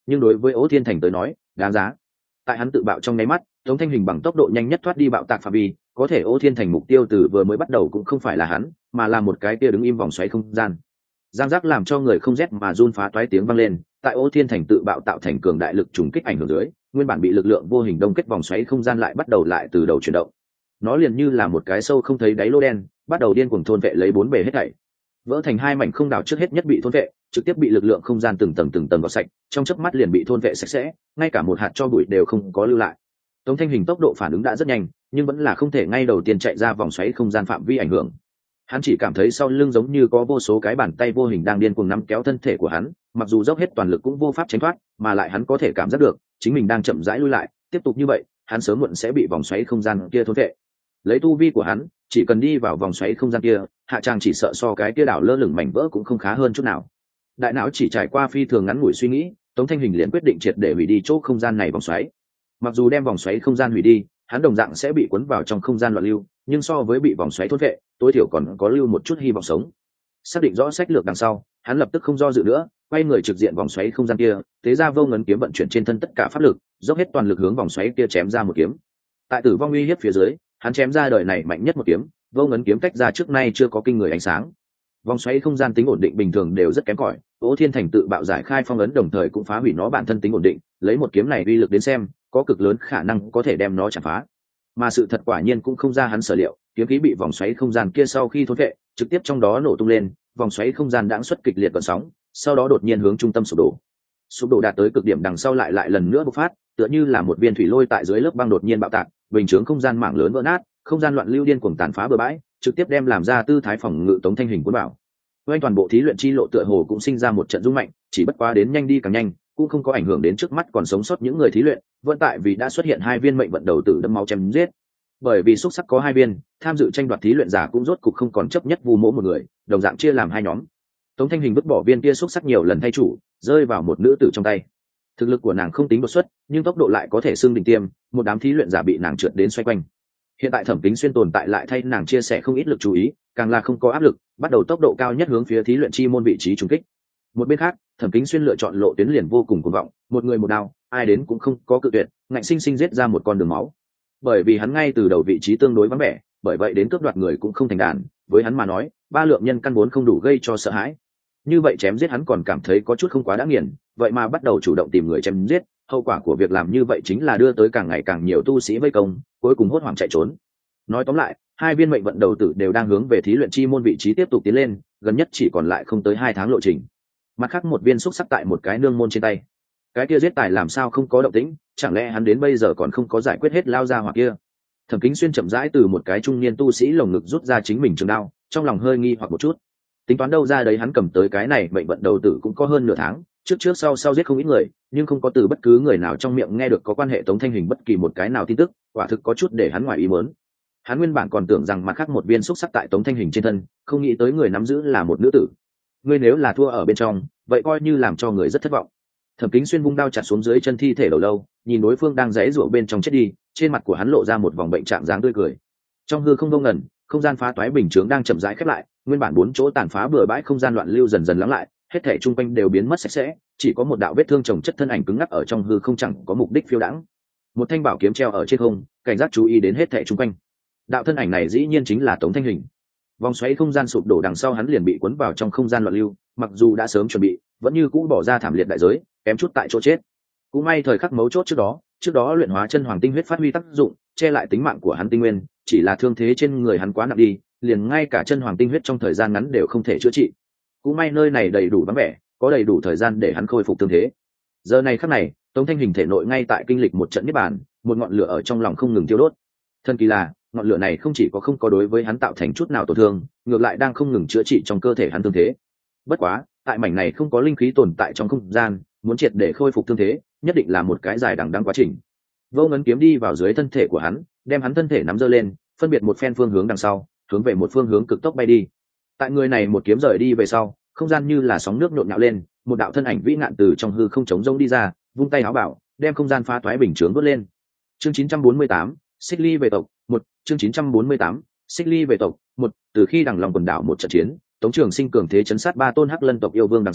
S1: nhưng đối với Ô Thiên Thành tới nói đáng giá. Tại hắn tự bạo trong nháy mắt, Tống Thanh Hình bằng tốc độ nhanh nhất thoát đi bạo tạc phạm vi, có thể Ô Thiên Thành mục tiêu từ vừa mới bắt đầu cũng không phải là hắn, mà là một cái kia đứng im vòng xoáy không gian. Giang giác làm cho người không rét mà run phá toái tiếng vang lên, tại Ô Thiên Thành tự bạo tạo thành cường đại lực trùng kích ảnh hưởng dưới, nguyên bản bị lực lượng vô hình đông kết vòng xoáy không gian lại bắt đầu lại từ đầu chuyển động. Nó liền như là một cái sâu không thấy đáy lô đen, bắt đầu điên cuồng thôn vệ lấy bốn bề hết thảy. Vỡ thành hai mảnh không đảo trước hết nhất bị thôn vệ, trực tiếp bị lực lượng không gian từng tầng từng tầng gọt sạch, trong chớp mắt liền bị thôn vệ sạch sẽ, ngay cả một hạt cho bụi đều không có lưu lại. Tống Thanh Hình tốc độ phản ứng đã rất nhanh, nhưng vẫn là không thể ngay đầu tiên chạy ra vòng xoáy không gian phạm vi ảnh hưởng. Hắn chỉ cảm thấy sau lưng giống như có vô số cái bàn tay vô hình đang điên cuồng nắm kéo thân thể của hắn, mặc dù dốc hết toàn lực cũng vô pháp tránh thoát, mà lại hắn có thể cảm giác được, chính mình đang chậm rãi lui lại, tiếp tục như vậy, hắn sớm muộn sẽ bị vòng xoáy không gian kia thôn vệ. Lấy tu vi của hắn, chỉ cần đi vào vòng xoáy không gian kia, hạ tràng chỉ sợ so cái kia đảo lơ lửng mảnh vỡ cũng không khá hơn chút nào. Đại não chỉ trải qua phi thường ngắn ngủi suy nghĩ, Tống Thanh Hình liền quyết định triệt để hủy đi chỗ không gian này vòng xoáy. Mặc dù đem vòng xoáy không gian hủy đi, hắn đồng dạng sẽ bị cuốn vào trong không gian loạn lưu, nhưng so với bị vòng xoáy thôn vệ, tối thiểu còn có lưu một chút hy vọng sống. Xác định rõ sách lược đằng sau, hắn lập tức không do dự nữa, quay người trực diện vòng xoáy không gian kia, thế ra vô ngấn kiếm vận chuyển trên thân tất cả pháp lực, dốc hết toàn lực hướng vòng xoáy kia chém ra một kiếm. Tại tử vong uy hiếp phía dưới, hắn chém ra đời này mạnh nhất một kiếm, vô ngấn kiếm cách ra trước nay chưa có kinh người ánh sáng. Vòng xoáy không gian tính ổn định bình thường đều rất kém cỏi, Ô Thiên Thành tự bạo giải khai phong ấn đồng thời cũng phá hủy nó bản thân tính ổn định, lấy một kiếm này uy lực đến xem, có cực lớn khả năng có thể đem nó chặt phá. Mà sự thật quả nhiên cũng không ra hắn sở liệu, kiếm khí bị vòng xoáy không gian kia sau khi thôn vệ, trực tiếp trong đó nổ tung lên, vòng xoáy không gian đãng xuất kịch liệt gợn sóng, sau đó đột nhiên hướng trung tâm sụp đổ. Sụp đổ đạt tới cực điểm đằng sau lại lại lần nữa bộc phát, tựa như là một viên thủy lôi tại dưới lớp băng đột nhiên bạo tạc, bình chướng không gian mảng lớn vỡ nát, không gian loạn lưu điên cuồng tàn phá bừa bãi, trực tiếp đem làm ra tư thái phòng ngự Tống Thanh Hình cuốn bảo. Quanh toàn bộ thí luyện chi lộ tựa hồ cũng sinh ra một trận rung mạnh, chỉ bất quá đến nhanh đi càng nhanh, cũng không có ảnh hưởng đến trước mắt còn sống sót những người thí luyện, vẫn tại vì đã xuất hiện hai viên mệnh vận đầu tử đâm máu chém giết. Bởi vì xúc sắc có hai viên, tham dự tranh đoạt thí luyện giả cũng rốt cục không còn chấp nhất vu mỗ một người, đồng dạng chia làm hai nhóm. Tống Thanh Hình vứt bỏ viên kia xúc sắc nhiều lần thay chủ, rơi vào một nữ tử trong tay. Thực lực của nàng không tính đột xuất, nhưng tốc độ lại có thể xưng đỉnh tiêm, một đám thí luyện giả bị nàng trượt đến xoay quanh. Hiện tại Thẩm Kính Xuyên tồn tại lại thay nàng chia sẻ không ít lực chú ý, càng là không có áp lực, bắt đầu tốc độ cao nhất hướng phía thí luyện chi môn vị trí trùng kích. Một bên khác, Thẩm Kính Xuyên lựa chọn lộ tuyến liền vô cùng cuồng vọng, một người một đao, ai đến cũng không có cự tuyệt, ngạnh sinh sinh giết ra một con đường máu. Bởi vì hắn ngay từ đầu vị trí tương đối vắng vẻ, bởi vậy đến cướp đoạt người cũng không thành đàn, với hắn mà nói, ba lượng nhân căn vốn không đủ gây cho sợ hãi. Như vậy chém giết hắn còn cảm thấy có chút không quá đã nghiền, vậy mà bắt đầu chủ động tìm người chém giết, hậu quả của việc làm như vậy chính là đưa tới càng ngày càng nhiều tu sĩ vây công, cuối cùng hốt hoảng chạy trốn. Nói tóm lại, hai viên mệnh vận đầu tử đều đang hướng về thí luyện chi môn vị trí tiếp tục tiến lên, gần nhất chỉ còn lại không tới hai tháng lộ trình. Mặt khác một viên xúc sắc tại một cái nương môn trên tay. Cái kia giết tài làm sao không có động tĩnh, chẳng lẽ hắn đến bây giờ còn không có giải quyết hết lao ra hoặc kia. Thẩm Kính Xuyên chậm rãi từ một cái trung niên tu sĩ lồng ngực rút ra chính mình trường đao, trong lòng hơi nghi hoặc một chút. Tính toán đâu ra đấy hắn cầm tới cái này mệnh vận đầu tử cũng có hơn nửa tháng, trước trước sau sau giết không ít người, nhưng không có từ bất cứ người nào trong miệng nghe được có quan hệ Tống Thanh Hình bất kỳ một cái nào tin tức, quả thực có chút để hắn ngoài ý muốn. Hắn nguyên bản còn tưởng rằng mặt khác một viên xúc sắc tại Tống Thanh Hình trên thân, không nghĩ tới người nắm giữ là một nữ tử. Ngươi nếu là thua ở bên trong, vậy coi như làm cho người rất thất vọng. Thẩm Kính Xuyên vung đao chặt xuống dưới chân thi thể đầu lâu, nhìn đối phương đang rẽ rủa bên trong chết đi, trên mặt của hắn lộ ra một vòng bệnh trạng dáng tươi cười. Trong hư không vô ngần, không gian phá toái bình chướng đang chậm rãi khép lại, nguyên bản bốn chỗ tàn phá bừa bãi không gian loạn lưu dần dần lắng lại, hết thảy chung quanh đều biến mất sạch sẽ, chỉ có một đạo vết thương chồng chất thân ảnh cứng ngắc ở trong hư không chẳng có mục đích phiêu đãng. Một thanh bảo kiếm treo ở trên không, cảnh giác chú ý đến hết thảy chung quanh. Đạo thân ảnh này dĩ nhiên chính là Tống Thanh Hình. Vòng xoáy không gian sụp đổ đằng sau hắn liền bị cuốn vào trong không gian loạn lưu, mặc dù đã sớm chuẩn bị, vẫn như cũ bỏ ra thảm liệt đại giới, kém chút tại chỗ chết. Cũng may thời khắc mấu chốt trước đó, trước đó luyện hóa chân hoàng tinh huyết phát huy tác dụng, che lại tính mạng của hắn tinh nguyên, chỉ là thương thế trên người hắn quá nặng đi, liền ngay cả chân hoàng tinh huyết trong thời gian ngắn đều không thể chữa trị. Cũng may nơi này đầy đủ vắng vẻ, có đầy đủ thời gian để hắn khôi phục thương thế. Giờ này khắc này, Tống Thanh Hình thể nội ngay tại kinh lịch một trận niết bàn, một ngọn lửa ở trong lòng không ngừng thiêu đốt. Thần kỳ là, ngọn lửa này không chỉ có không có đối với hắn tạo thành chút nào tổn thương, ngược lại đang không ngừng chữa trị trong cơ thể hắn thương thế. Bất quá, tại mảnh này không có linh khí tồn tại trong không gian, muốn triệt để khôi phục thương thế, nhất định là một cái dài đằng đẵng quá trình. Vô Ngấn kiếm đi vào dưới thân thể của hắn, đem hắn thân thể nắm giơ lên, phân biệt một phen phương hướng đằng sau, hướng về một phương hướng cực tốc bay đi. Tại người này một kiếm rời đi về sau, không gian như là sóng nước nhộn nhạo lên, một đạo thân ảnh vĩ ngạn từ trong hư không trống rỗng đi ra, vung tay áo bảo, đem không gian phá toái bình chướng vớt lên. Chương chín trăm bốn mươi tám, Xích Ly về tộc, một, chương chín trăm bốn mươi tám, Xích Ly về tộc, một, từ khi đằng lòng quần đảo một trận chiến, Tống Trường Sinh cường thế chấn sát ba tôn Hắc Lân tộc yêu vương đằng sau,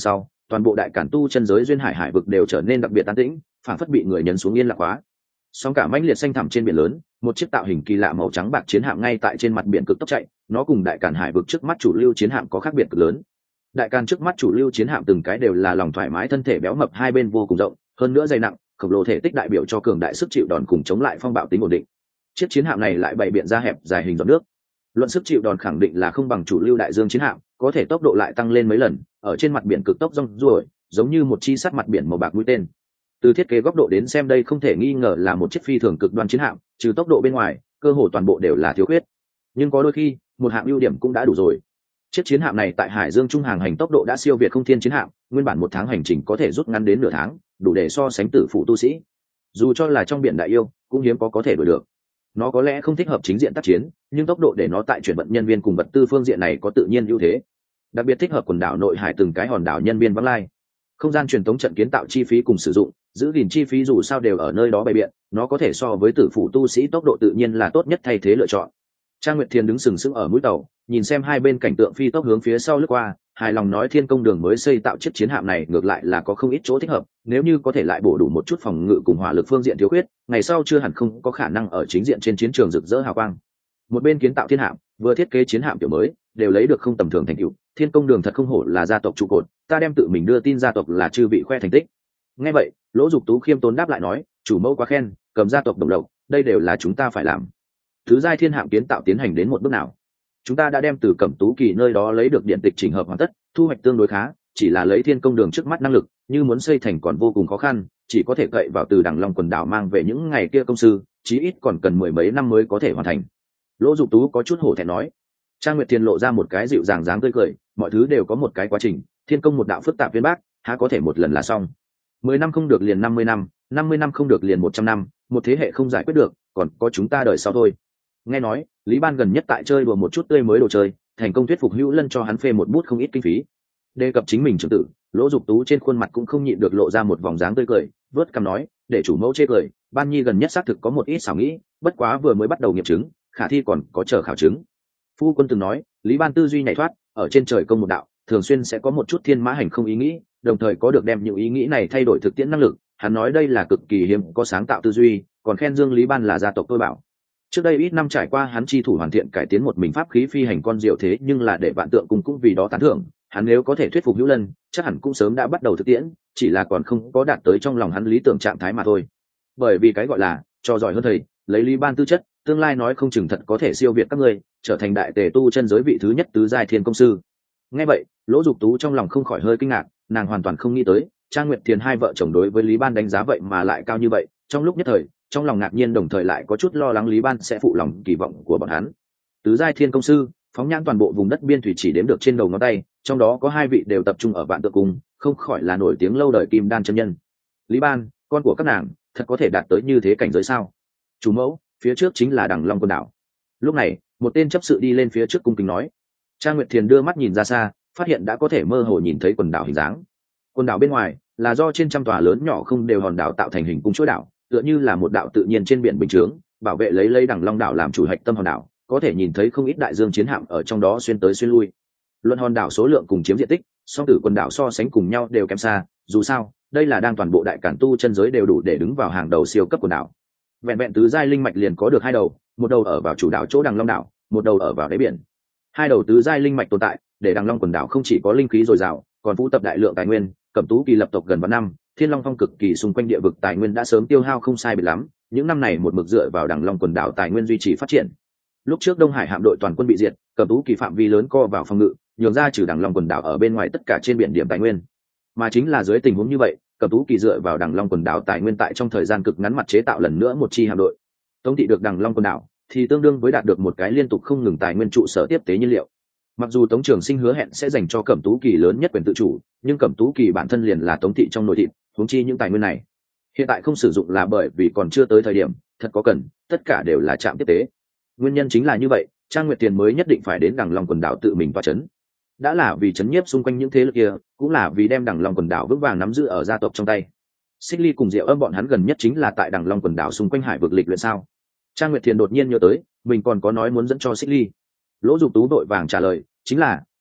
S1: toàn bộ đại cản tu chân giới duyên hải hải vực đều trở nên đặc biệt tán tĩnh, phản phất bị người nhấn xuống yên lặng quá. Sóng cả mãnh liệt xanh thẳm trên biển lớn, một chiếc tạo hình kỳ lạ màu trắng bạc chiến hạm ngay tại trên mặt biển cực tốc chạy, nó cùng đại cản hải vực trước mắt chủ lưu chiến hạm có khác biệt cực lớn. Đại càn trước mắt chủ lưu chiến hạm từng cái đều là lòng thoải mái, thân thể béo mập, hai bên vô cùng rộng, hơn nữa dày nặng, khổng lồ thể tích đại biểu cho cường đại sức chịu đòn cùng chống lại phong bạo tính ổn định. Chiếc chiến hạm này lại bày biện ra hẹp dài hình giọt nước. Luận sức chịu đòn khẳng định là không bằng chủ lưu đại dương chiến hạm, có thể tốc độ lại tăng lên mấy lần, ở trên mặt biển cực tốc rong ruổi, giống như một chi sắt mặt biển màu bạc mũi tên. Từ thiết kế góc độ đến xem, đây không thể nghi ngờ là một chiếc phi thường cực đoan chiến hạm, trừ tốc độ bên ngoài, cơ hồ toàn bộ đều là thiếu khuyết. Nhưng có đôi khi, một hạng ưu điểm cũng đã đủ rồi. Chiếc chiến hạm này tại hải dương trung hàng hành tốc độ đã siêu việt không thiên chiến hạm, nguyên bản một tháng hành trình có thể rút ngắn đến nửa tháng, đủ để so sánh tử phụ tu sĩ. Dù cho là trong biển đại yêu, cũng hiếm có có thể đuổi được. Nó có lẽ không thích hợp chính diện tác chiến, nhưng tốc độ để nó tại chuyển vận nhân viên cùng vật tư phương diện này có tự nhiên ưu thế. Đặc biệt thích hợp quần đảo nội hải từng cái hòn đảo nhân viên vắng lai. Không gian truyền thống trận kiến tạo chi phí cùng sử dụng, giữ gìn chi phí dù sao đều ở nơi đó bày biện, nó có thể so với tử phụ tu sĩ tốc độ tự nhiên là tốt nhất thay thế lựa chọn. Trang Nguyệt Thiền đứng sừng sững ở mũi tàu, nhìn xem hai bên cảnh tượng phi tốc hướng phía sau lướt qua, hài lòng nói Thiên Công Đường mới xây tạo chiếc chiến hạm này ngược lại là có không ít chỗ thích hợp, nếu như có thể lại bổ đủ một chút phòng ngự cùng hỏa lực phương diện thiếu khuyết, ngày sau chưa hẳn không có khả năng ở chính diện trên chiến trường rực rỡ hào quang. Một bên kiến tạo thiên hạm, vừa thiết kế chiến hạm kiểu mới, đều lấy được không tầm thường thành tựu. Thiên Công Đường thật không hổ là gia tộc trụ cột, ta đem tự mình đưa tin gia tộc là chư vị khoe thành tích. Nghe vậy, Lỗ Dục Tú khiêm tốn đáp lại nói, chủ mẫu quá khen, cầm gia tộc đồng lộc, đây đều là chúng ta phải làm. Thứ giai thiên hạm kiến tạo tiến hành đến một bước nào? Chúng ta đã đem từ Cẩm Tú Kỳ nơi đó lấy được điện tịch chỉnh hợp hoàn tất, thu hoạch tương đối khá, chỉ là lấy Thiên Công Đường trước mắt năng lực, như muốn xây thành còn vô cùng khó khăn, chỉ có thể cậy vào từ Đằng Long quần đảo mang về những ngày kia công sư, chí ít còn cần mười mấy năm mới có thể hoàn thành. Lỗ Dục Tú có chút hổ thẹn nói. Trang Nguyệt Thiên lộ ra một cái dịu dàng dáng tươi cười, mọi thứ đều có một cái quá trình, thiên công một đạo phức tạp viên bác, há có thể một lần là xong. Mười năm không được liền năm mươi năm, năm mươi năm không được liền một trăm năm, một thế hệ không giải quyết được, còn có chúng ta đợi sau thôi. Nghe nói Lý Ban gần nhất tại chơi đùa một chút tươi mới đồ chơi, thành công thuyết phục Hữu Lân cho hắn phê một bút không ít kinh phí. Đề cập chính mình trưởng tử, Lỗ Dục Tú trên khuôn mặt cũng không nhịn được lộ ra một vòng dáng tươi cười, vớt cằm nói, để chủ mẫu chê cười, Ban Nhi gần nhất xác thực có một ít xảo nghĩ, bất quá vừa mới bắt đầu nghiệm chứng, khả thi còn có chờ khảo chứng. Phu quân từng nói, Lý Ban tư duy nhảy thoát, ở trên trời công một đạo, thường xuyên sẽ có một chút thiên mã hành không ý nghĩ, đồng thời có được đem những ý nghĩ này thay đổi thực tiễn năng lực. Hắn nói đây là cực kỳ hiếm có sáng tạo tư duy, còn khen Dương Lý Ban là gia tộc tôi bảo. Trước đây ít năm trải qua hắn chi thủ hoàn thiện cải tiến một mình pháp khí phi hành con diệu thế, nhưng là để vạn tượng cùng cũng vì đó tán thưởng. Hắn nếu có thể thuyết phục Hữu Lân, chắc hẳn cũng sớm đã bắt đầu thực tiễn, chỉ là còn không có đạt tới trong lòng hắn lý tưởng trạng thái mà thôi. Bởi vì cái gọi là cho giỏi hơn thầy, lấy Lý Ban tư chất, tương lai nói không chừng thật có thể siêu việt các ngươi, trở thành đại tề tu chân giới vị thứ nhất tứ giai thiên công sư. Nghe vậy, Lỗ Dục Tú trong lòng không khỏi hơi kinh ngạc, nàng hoàn toàn không nghĩ tới Trang Nguyệt Thiền hai vợ chồng đối với Lý Ban đánh giá vậy mà lại cao như vậy. Trong lúc nhất thời, trong lòng ngạc nhiên đồng thời lại có chút lo lắng Lý Ban sẽ phụ lòng kỳ vọng của bọn hắn. Tứ giai thiên công sư, phóng nhãn toàn bộ vùng đất biên thủy chỉ đếm được trên đầu ngón tay, trong đó có hai vị đều tập trung ở Vạn Tượng Cung, không khỏi là nổi tiếng lâu đời kim đan chân nhân. Lý Ban, con của các nàng, thật có thể đạt tới như thế cảnh giới sao? Chủ mẫu, phía trước chính là Đằng Long quần đảo. Lúc này, một tên chấp sự đi lên phía trước cung kính nói. Trang Nguyệt Thiền đưa mắt nhìn ra xa, phát hiện đã có thể mơ hồ nhìn thấy quần đảo hình dáng. Quần đảo bên ngoài là do trên trăm tòa lớn nhỏ không đều hòn đảo tạo thành hình cung chuỗi đảo, tựa như là một đạo tự nhiên trên biển bình chướng, bảo vệ lấy lấy Đằng Long đảo làm chủ hạch tâm hòn đảo, có thể nhìn thấy không ít đại dương chiến hạm ở trong đó xuyên tới xuyên lui. Luận hòn đảo số lượng cùng chiếm diện tích, song tử quần đảo so sánh cùng nhau đều kém xa, dù sao, đây là đang toàn bộ đại cản tu chân giới đều đủ để đứng vào hàng đầu siêu cấp quần đảo. Vẹn vẹn tứ giai linh mạch liền có được hai đầu, một đầu ở vào chủ đảo chỗ Đằng Long đảo, một đầu ở vào đáy biển. Hai đầu tứ giai linh mạch tồn tại, để Đằng Long quần đảo không chỉ có linh khí dồi dào, còn phú tập đại lượng tài nguyên. Cẩm Tú Kỳ lập tộc gần vạn năm, Thiên Long Phong cực kỳ xung quanh địa vực tài nguyên đã sớm tiêu hao không sai biệt lắm, những năm này một mực dựa vào Đằng Long quần đảo tài nguyên duy trì phát triển. Lúc trước Đông Hải hạm đội toàn quân bị diệt, Cẩm Tú Kỳ phạm vi lớn co vào phòng ngự, nhường ra trừ Đằng Long quần đảo ở bên ngoài tất cả trên biển điểm tài nguyên. Mà chính là dưới tình huống như vậy, Cẩm Tú Kỳ dựa vào Đằng Long quần đảo tài nguyên tại trong thời gian cực ngắn mặt chế tạo lần nữa một chi hạm đội. Tống thị được Đằng Long quần đảo, thì tương đương với đạt được một cái liên tục không ngừng tài nguyên trụ sở tiếp tế nhiên liệu. Mặc dù Tống Trường Sinh hứa hẹn sẽ dành cho Cẩm Tú Kỳ lớn nhất quyền tự chủ, nhưng Cẩm Tú Kỳ bản thân liền là Tống thị trong nội thịt, huống chi những tài nguyên này hiện tại không sử dụng là bởi vì còn chưa tới thời điểm, thật có cần, tất cả đều là trạm tiếp tế. Nguyên nhân chính là như vậy, Trang Nguyệt Tiền mới nhất định phải đến Đằng Long quần đảo tự mình tọa chấn. Đã là vì chấn nhiếp xung quanh những thế lực kia, cũng là vì đem Đằng Long quần đảo vững vàng nắm giữ ở gia tộc trong tay. Xích Ly cùng Diệu Âm bọn hắn gần nhất chính là tại Đằng Long quần đảo xung quanh hải vực lịch luyện sao? Trang Nguyệt Thiền đột nhiên nhớ tới, mình còn có nói muốn dẫn cho Xích Ly. Lỗ Dục Tú đội vàng trả lời, chính là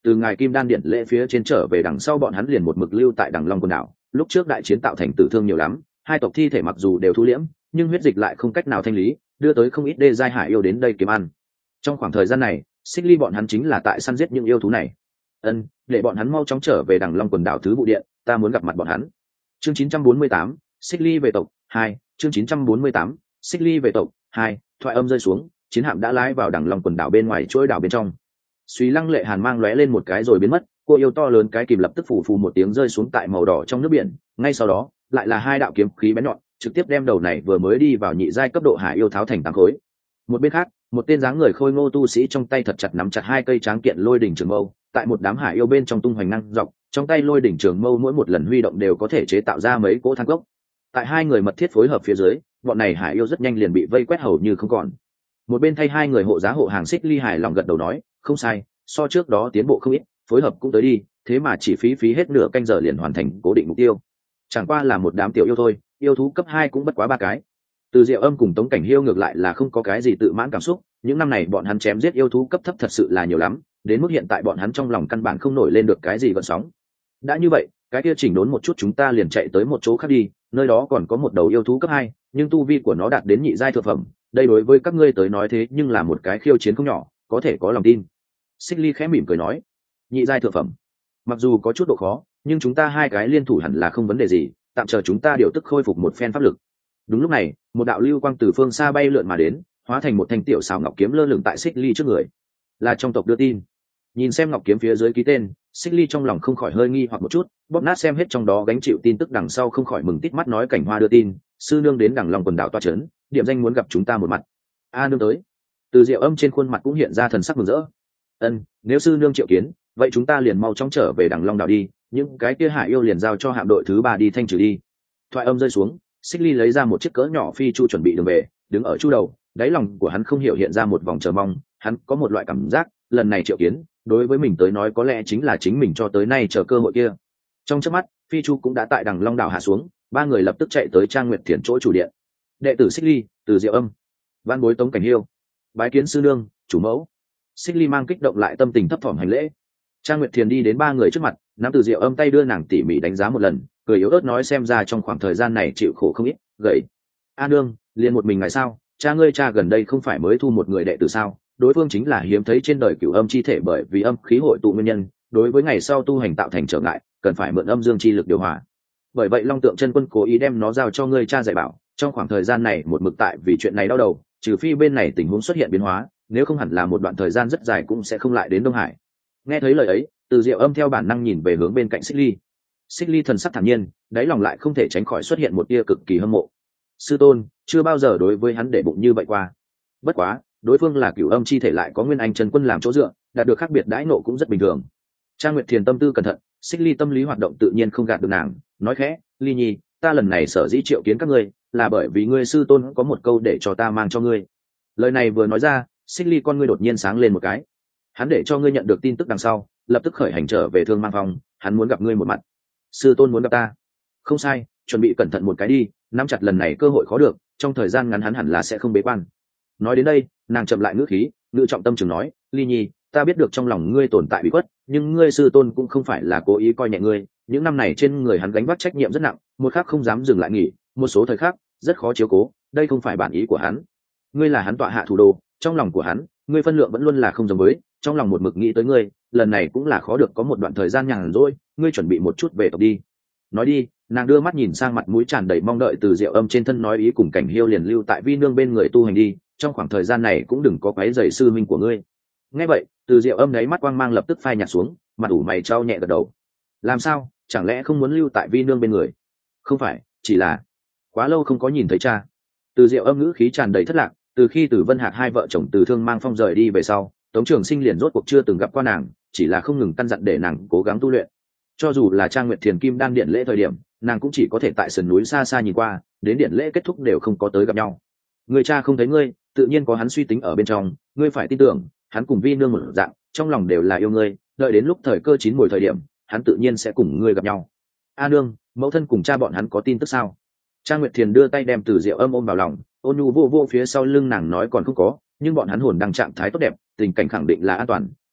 S1: từ ngài kim đan điện lễ phía trên trở về đằng sau bọn hắn liền một mực lưu tại đằng long quần đảo. Lúc trước đại chiến tạo thành tử thương nhiều lắm, hai tộc thi thể mặc dù đều thu liễm nhưng huyết dịch lại không cách nào thanh lý, đưa tới không ít đê giai hải yêu đến đây kiếm ăn. Trong khoảng thời gian này xích ly bọn hắn chính là tại săn giết những yêu thú này. Ân, để bọn hắn mau chóng trở về đằng long quần đảo thứ vụ điện, ta muốn gặp mặt bọn hắn. Chương chín trăm bốn mươi tám, xích ly về tộc hai. Chương chín trăm bốn mươi tám, xích ly về tộc hai. Thoại âm rơi xuống, chiến hạm đã lái vào đằng long quần đảo bên ngoài chuỗi đảo bên trong. Suy Lăng Lệ Hàn mang lóe lên một cái rồi biến mất, cô yêu to lớn cái kìm lập tức phù phù một tiếng rơi xuống tại màu đỏ trong nước biển, ngay sau đó lại là hai đạo kiếm khí bén nhọn trực tiếp đem đầu này vừa mới đi vào nhị giai cấp độ hải yêu tháo thành tám khối. Một bên khác, một tên dáng người khôi ngô tu sĩ trong tay thật chặt nắm chặt hai cây tráng kiện lôi đỉnh trường mâu, tại một đám hải yêu bên trong tung hoành năng dọc, trong tay lôi đỉnh trường mâu mỗi một lần huy động đều có thể chế tạo ra mấy cỗ thang cốc. Tại hai người mật thiết phối hợp phía dưới, bọn này hải yêu rất nhanh liền bị vây quét hầu như không còn. Một bên thay hai người hộ giá hộ hàng xích ly hài lòng gật đầu nói, không sai, so trước đó tiến bộ không ít, phối hợp cũng tới đi, thế mà chỉ phí phí hết nửa canh giờ liền hoàn thành cố định mục tiêu. Chẳng qua là một đám tiểu yêu thôi, yêu thú cấp hai cũng bất quá ba cái. Từ Diệu Âm cùng Tống Cảnh Hiêu ngược lại là không có cái gì tự mãn cảm xúc, những năm này bọn hắn chém giết yêu thú cấp thấp thật sự là nhiều lắm, đến mức hiện tại bọn hắn trong lòng căn bản không nổi lên được cái gì gợn sóng. Đã như vậy, cái kia chỉnh đốn một chút chúng ta liền chạy tới một chỗ khác đi, nơi đó còn có một đầu yêu thú cấp hai, nhưng tu vi của nó đạt đến nhị giai thượng phẩm, đây đối với các ngươi tới nói thế nhưng là một cái khiêu chiến không nhỏ, có thể có lòng tin. Xích Ly khẽ mỉm cười nói, nhị giai thượng phẩm, mặc dù có chút độ khó, nhưng chúng ta hai cái liên thủ hẳn là không vấn đề gì, tạm chờ chúng ta điều tức khôi phục một phen pháp lực. Đúng lúc này, một đạo lưu quang từ phương xa bay lượn mà đến, hóa thành một thanh tiểu xào ngọc kiếm lơ lửng tại Xích Ly trước người. Là trong tộc đưa tin. Nhìn xem ngọc kiếm phía dưới ký tên, Xích Ly trong lòng không khỏi hơi nghi hoặc một chút, bóp nát xem hết trong đó gánh chịu tin tức đằng sau không khỏi mừng tít mắt nói Cảnh Hoa đưa tin, sư nương đến đằng lòng quần đảo toa trấn, điểm danh muốn gặp chúng ta một mặt. A nương tới. Từ Diệu Âm trên khuôn mặt cũng hiện ra thần sắc mừng rỡ. Ân, nếu sư nương triệu kiến, vậy chúng ta liền mau chóng trở về đằng long đảo đi, những cái kia hải yêu liền giao cho hạm đội thứ ba đi thanh trừ đi. Thoại âm rơi xuống, Xích Ly lấy ra một chiếc cỡ nhỏ phi chu chuẩn bị đường về, đứng ở chu đầu, đáy lòng của hắn không hiểu hiện ra một vòng chờ mong, hắn có một loại cảm giác, lần này triệu kiến, đối với mình tới nói có lẽ chính là chính mình cho tới nay chờ cơ hội kia. Trong chớp mắt, phi chu cũng đã tại đằng long đảo hạ xuống, ba người lập tức chạy tới Trang Nguyệt Thiền chỗ chủ điện. Đệ tử Xích Ly, Từ Diệu Âm, Văn bối Tống Cảnh Hiêu, bái kiến sư nương, chủ mẫu. Xích Ly mang kích động lại tâm tình thấp thỏm hành lễ. Trang Nguyệt Thiền đi đến ba người trước mặt, nắm Từ Diệu Âm tay đưa nàng tỉ mỉ đánh giá một lần, cười yếu ớt nói xem ra trong khoảng thời gian này chịu khổ không ít, gầy. A nương, liền một mình ngài sao? Cha ngươi cha gần đây không phải mới thu một người đệ tử sao? Đối phương chính là hiếm thấy trên đời cửu âm chi thể bởi vì âm khí hội tụ nguyên nhân, đối với ngày sau tu hành tạo thành trở ngại, cần phải mượn âm dương chi lực điều hòa. Bởi vậy Long Tượng Chân Quân cố ý đem nó giao cho ngươi cha dạy bảo, trong khoảng thời gian này một mực tại vì chuyện này đau đầu, trừ phi bên này tình huống xuất hiện biến hóa, nếu không hẳn là một đoạn thời gian rất dài cũng sẽ không lại đến Đông Hải. Nghe thấy lời ấy, Từ Diệu Âm theo bản năng nhìn về hướng bên cạnh Xích Ly. Xích Ly thần sắc thản nhiên, đáy lòng lại không thể tránh khỏi xuất hiện một tia cực kỳ hâm mộ. Sư tôn chưa bao giờ đối với hắn để bụng như vậy qua. Bất quá, đối phương là cửu âm chi thể lại có Nguyên Anh chân quân làm chỗ dựa, đạt được khác biệt đãi nộ cũng rất bình thường. Trang Nguyệt Thiền tâm tư cẩn thận, Xích Ly tâm lý hoạt động tự nhiên không gạt được nàng, nói khẽ, Ly Nhi, ta lần này sở dĩ triệu kiến các ngươi, là bởi vì ngươi sư tôn có một câu để cho ta mang cho ngươi. Lời này vừa nói ra, Xích Ly con ngươi đột nhiên sáng lên một cái. Hắn để cho ngươi nhận được tin tức đằng sau, lập tức khởi hành trở về Thương Mang Phong, hắn muốn gặp ngươi một mặt. Sư tôn muốn gặp ta? Không sai, chuẩn bị cẩn thận một cái đi, nắm chặt lần này cơ hội khó được, trong thời gian ngắn hắn hẳn là sẽ không bế quan. Nói đến đây, nàng chậm lại ngữ khí, ngữ trọng tâm trường nói, Ly Nhi, ta biết được trong lòng ngươi tồn tại bị khuất, nhưng ngươi sư tôn cũng không phải là cố ý coi nhẹ ngươi, những năm này trên người hắn gánh vác trách nhiệm rất nặng, một khắc không dám dừng lại nghỉ, một số thời khắc rất khó chiếu cố, đây không phải bản ý của hắn. Ngươi là hắn tọa hạ thủ đồ, trong lòng của hắn, ngươi phân lượng vẫn luôn là không giống với, trong lòng một mực nghĩ tới ngươi, lần này cũng là khó được có một đoạn thời gian nhàn rỗi, ngươi chuẩn bị một chút về tộc đi. Nói đi, nàng đưa mắt nhìn sang mặt mũi tràn đầy mong đợi Từ Diệu Âm trên thân nói ý cùng Cảnh Hiêu liền lưu tại vi nương bên người tu hành đi, trong khoảng thời gian này cũng đừng có quấy rầy sư minh của ngươi. Nghe vậy, Từ Diệu Âm đấy mắt quang mang lập tức phai nhạt xuống, mặt ủ mày trao nhẹ gật đầu. Làm sao, chẳng lẽ không muốn lưu tại vi nương bên người? Không phải, chỉ là quá lâu không có nhìn thấy cha. Từ Diệu Âm ngữ khí tràn đầy thất lạc, từ khi Từ Vân Hạc hai vợ chồng từ Thương Mang Phong rời đi về sau, Tống Trường Sinh liền rốt cuộc chưa từng gặp qua nàng, chỉ là không ngừng căn dặn để nàng cố gắng tu luyện. Cho dù là Trang Nguyệt Thiền Kim Đan điện lễ thời điểm, nàng cũng chỉ có thể tại sườn núi xa xa nhìn qua, đến điện lễ kết thúc đều không có tới gặp nhau. Người cha không thấy ngươi, tự nhiên có hắn suy tính ở bên trong, ngươi phải tin tưởng, hắn cùng vi nương một dạng, trong lòng đều là yêu ngươi, đợi đến lúc thời cơ chín mùi thời điểm, hắn tự nhiên sẽ cùng ngươi gặp nhau. A nương, mẫu thân cùng cha bọn hắn có tin tức sao? Trang Nguyệt Thiền đưa tay đem Từ Diệu Âm ôm vào lòng, ôn nhu vô vô phía sau lưng nàng nói còn không có, nhưng bọn hắn hồn đang trạng thái tốt đẹp, tình cảnh khẳng định là an toàn,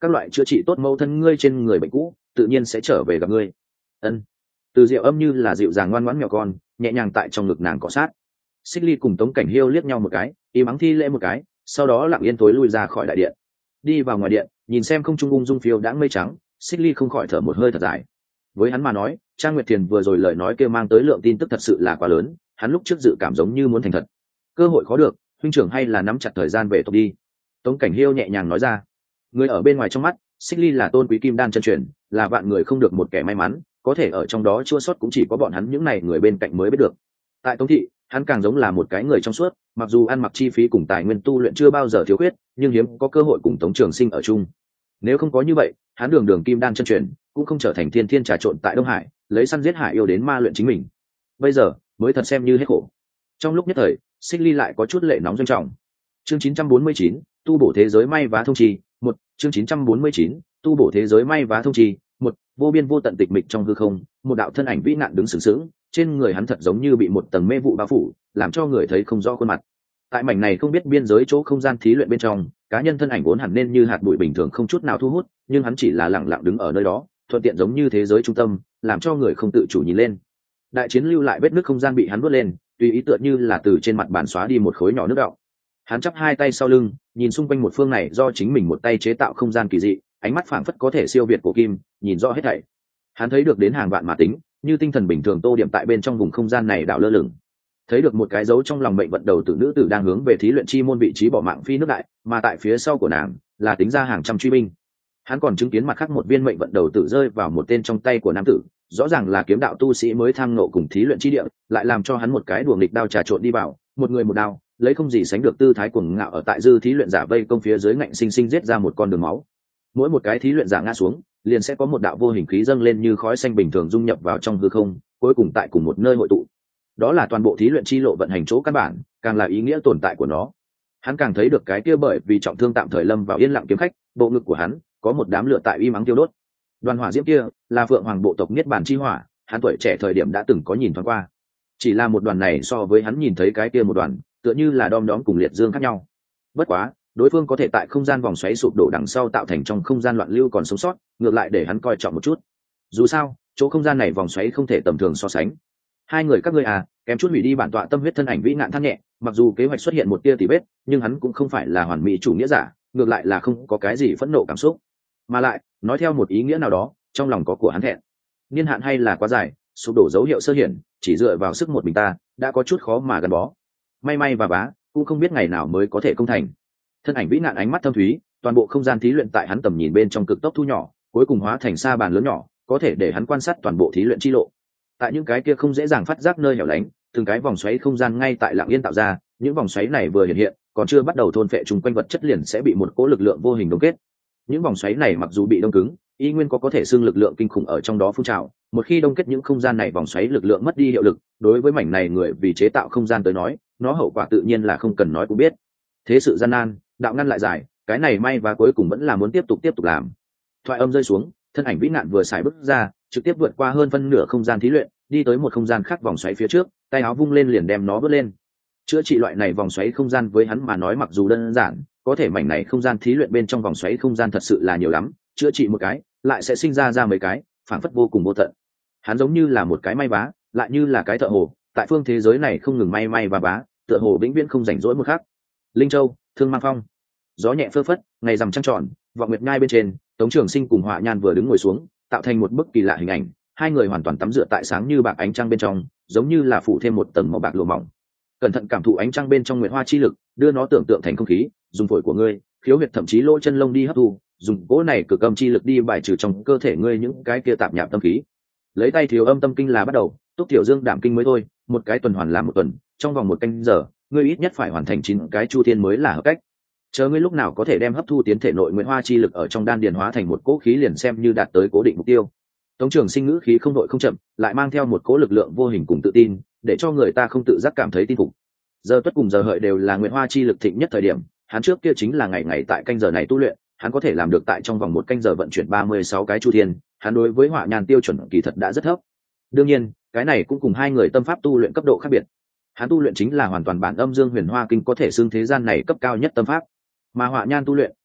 S1: các loại chữa trị tốt mẫu thân ngươi trên người bệnh cũ tự nhiên sẽ trở về gặp ngươi. Ân. Từ Diệu Âm như là dịu dàng ngoan ngoãn mèo con, nhẹ nhàng tại trong ngực nàng cọ sát. Xích Ly cùng Tống Cảnh Hiêu liếc nhau một cái, im ắng thi lễ một cái, sau đó lặng yên tối lui ra khỏi đại điện. Đi vào ngoài điện, nhìn xem không trung ung dung phiêu đãng mây trắng, Xích Ly không khỏi thở một hơi thật dài. Với hắn mà nói, Trang Nguyệt Thiền vừa rồi lời nói kia mang tới lượng tin tức thật sự là quá lớn, hắn lúc trước dự cảm giống như muốn thành thật. Cơ hội khó được, huynh trưởng hay là nắm chặt thời gian về tộc đi. Tống Cảnh Hiêu nhẹ nhàng nói ra. Người ở bên ngoài trong mắt, Xích Ly là tôn quý kim đan chân truyền, là vạn người không được một kẻ may mắn, có thể ở trong đó chua sót cũng chỉ có bọn hắn những này người bên cạnh mới biết được. Tại Tống thị, hắn càng giống là một cái người trong suốt, mặc dù ăn mặc chi phí cùng tài nguyên tu luyện chưa bao giờ thiếu khuyết, nhưng hiếm có cơ hội cùng Tống Trường Sinh ở chung. Nếu không có như vậy, hắn đường đường kim đan chân truyền, cũng không trở thành thiên thiên trà trộn tại Đông Hải, lấy săn giết hải yêu đến ma luyện chính mình. Bây giờ, mới thật xem như hết khổ. Trong lúc nhất thời, Xích Ly lại có chút lệ nóng doanh trọng. Chương chín trăm bốn mươi chín, tu bổ thế giới may vá thông trì, một, chương chín trăm bốn mươi chín, tu bổ thế giới may vá thông trì, một, vô biên vô tận tịch mịch trong hư không, một đạo thân ảnh vĩ nạn đứng sừng sững, trên người hắn thật giống như bị một tầng mê vụ bao phủ, làm cho người thấy không rõ khuôn mặt. Tại mảnh này không biết biên giới chỗ không gian thí luyện bên trong, cá nhân thân ảnh vốn hẳn nên như hạt bụi bình thường không chút nào thu hút, nhưng hắn chỉ là lặng lặng đứng ở nơi đó, thuận tiện giống như thế giới trung tâm, làm cho người không tự chủ nhìn lên. Đại chiến lưu lại vết nứt không gian bị hắn vớt lên, tùy ý tựa như là từ trên mặt bàn xóa đi một khối nhỏ nước đọng. Hắn chắp hai tay sau lưng, nhìn xung quanh một phương này do chính mình một tay chế tạo không gian kỳ dị, ánh mắt phảng phất có thể siêu việt cổ kim, nhìn rõ hết thảy. Hắn thấy được đến hàng vạn mà tính, như tinh thần bình thường tô điểm tại bên trong vùng không gian này đảo lơ lửng. Thấy được một cái dấu trong lòng mệnh vận đầu tử nữ tử đang hướng về thí luyện chi môn vị trí bỏ mạng phi nước đại, mà tại phía sau của nàng là tính ra hàng trăm truy binh. Hắn còn chứng kiến mặt khác một viên mệnh vận đầu tử rơi vào một tên trong tay của nam tử, rõ ràng là kiếm đạo tu sĩ mới tham ngộ cùng thí luyện chi địa, lại làm cho hắn một cái đùa nghịch đao trà trộn đi vào, một người một đao, lấy không gì sánh được tư thái cuồng ngạo ở tại dư thí luyện giả vây công phía dưới ngạnh sinh sinh giết ra một con đường máu. Mỗi một cái thí luyện giả ngã xuống, liền sẽ có một đạo vô hình khí dâng lên như khói xanh bình thường dung nhập vào trong hư không, cuối cùng tại cùng một nơi hội tụ. Đó là toàn bộ thí luyện chi lộ vận hành chỗ căn bản, càng là ý nghĩa tồn tại của nó. Hắn càng thấy được cái kia bởi vì trọng thương tạm thời lâm vào yên lặng kiếm khách, bộ ngực của hắn có một đám lửa tại uy mắng tiêu đốt. Đoàn hỏa diễm kia là Phượng Hoàng bộ tộc Niết Bàn chi hỏa, hắn tuổi trẻ thời điểm đã từng có nhìn thoáng qua. Chỉ là một đoàn này so với hắn nhìn thấy cái kia một đoàn, tựa như là đom đóm cùng liệt dương khác nhau. Bất quá, đối phương có thể tại không gian vòng xoáy sụp đổ đằng sau tạo thành trong không gian loạn lưu còn sống sót, ngược lại để hắn coi trọng một chút. Dù sao, chỗ không gian này vòng xoáy không thể tầm thường so sánh. Hai người các ngươi à, kém chút hủy đi bản tọa tâm huyết thân ảnh vĩ nạn than nhẹ, mặc dù kế hoạch xuất hiện một tia tỉ vết, nhưng hắn cũng không phải là hoàn mỹ chủ nghĩa giả, ngược lại là không có cái gì phẫn nộ cảm xúc, mà lại nói theo một ý nghĩa nào đó, trong lòng có của hắn thẹn. Niên hạn hay là quá dài, sụp đổ dấu hiệu sơ hiển, chỉ dựa vào sức một mình ta đã có chút khó mà gắn bó. May may và bá cũng không biết ngày nào mới có thể công thành. Thân ảnh vĩ nạn ánh mắt thâm thúy, toàn bộ không gian thí luyện tại hắn tầm nhìn bên trong cực tốc thu nhỏ, cuối cùng hóa thành sa bàn lớn nhỏ, có thể để hắn quan sát toàn bộ thí luyện chi lộ. Tại những cái kia không dễ dàng phát giác nơi hẻo lánh, từng cái vòng xoáy không gian ngay tại lặng yên tạo ra, những vòng xoáy này vừa hiện hiện, còn chưa bắt đầu thôn phệ chung quanh vật chất liền sẽ bị một cỗ lực lượng vô hình đông kết. Những vòng xoáy này mặc dù bị đông cứng, y nguyên có có thể xương lực lượng kinh khủng ở trong đó phun trào, một khi đông kết những không gian này vòng xoáy lực lượng mất đi hiệu lực, đối với mảnh này người vì chế tạo không gian tới nói, nó hậu quả tự nhiên là không cần nói cũng biết. Thế sự gian nan, đạo ngăn lại dài, cái này may và cuối cùng vẫn là muốn tiếp tục tiếp tục làm. Thoại âm rơi xuống, thân ảnh vĩ nạn vừa xài bước ra, trực tiếp vượt qua hơn phân nửa không gian thí luyện, đi tới một không gian khác vòng xoáy phía trước, tay áo vung lên liền đem nó vớt lên. Chữa trị loại này vòng xoáy không gian với hắn mà nói mặc dù đơn giản, có thể mảnh này không gian thí luyện bên trong vòng xoáy không gian thật sự là nhiều lắm, chữa trị một cái lại sẽ sinh ra ra mấy cái, phảng phất vô cùng vô tận. Hắn giống như là một cái may vá, lại như là cái thợ hồ, tại phương thế giới này không ngừng may may và vá, tựa hồ vĩnh viễn không rảnh rỗi một khắc. Linh Châu, Thương Mang Phong, gió nhẹ phơ phất, ngày rằm trăng tròn, vọng nguyệt nhai bên trên, Tống Trường Sinh cùng Họa Nhan vừa đứng ngồi xuống, tạo thành một bức kỳ lạ hình ảnh, hai người hoàn toàn tắm rửa tại sáng như bạc ánh trăng bên trong, giống như là phủ thêm một tầng màu bạc lụa mỏng. Cẩn thận cảm thụ ánh trăng bên trong nguyệt hoa chi lực, đưa nó tưởng tượng thành không khí, dùng phổi của ngươi, khiếu huyệt thậm chí lỗ chân lông đi hấp thu, dùng cỗ này cực âm chi lực đi bài trừ trong cơ thể ngươi những cái kia tạp nhạp tâm khí. Lấy tay thiếu âm tâm kinh là bắt đầu, túc tiểu dương đảm kinh mới thôi, một cái tuần hoàn làm một tuần, trong vòng một canh giờ, ngươi ít nhất phải hoàn thành chín cái chu thiên mới là hợp cách. Chờ ngươi lúc nào có thể đem hấp thu tiến thể nội nguyệt hoa chi lực ở trong đan điền hóa thành một cỗ khí liền xem như đạt tới cố định mục tiêu. Tống Trường Sinh ngữ khí không đội không chậm, lại mang theo một cỗ lực lượng vô hình cùng tự tin, để cho người ta không tự giác cảm thấy tin phục. Giờ tuất cùng giờ hợi đều là nguyệt hoa chi lực thịnh nhất thời điểm, hắn trước kia chính là ngày ngày tại canh giờ này tu luyện, hắn có thể làm được tại trong vòng một canh giờ vận chuyển ba mươi sáu cái chu thiên, hắn đối với Họa Nhan tiêu chuẩn kỳ thật đã rất thấp. Đương nhiên, cái này cũng cùng hai người tâm pháp tu luyện cấp độ khác biệt. Hắn tu luyện chính là hoàn toàn bản âm dương huyền hoa kinh có thể xưng thế gian này cấp cao nhất tâm pháp, mà Họa Nhan tu luyện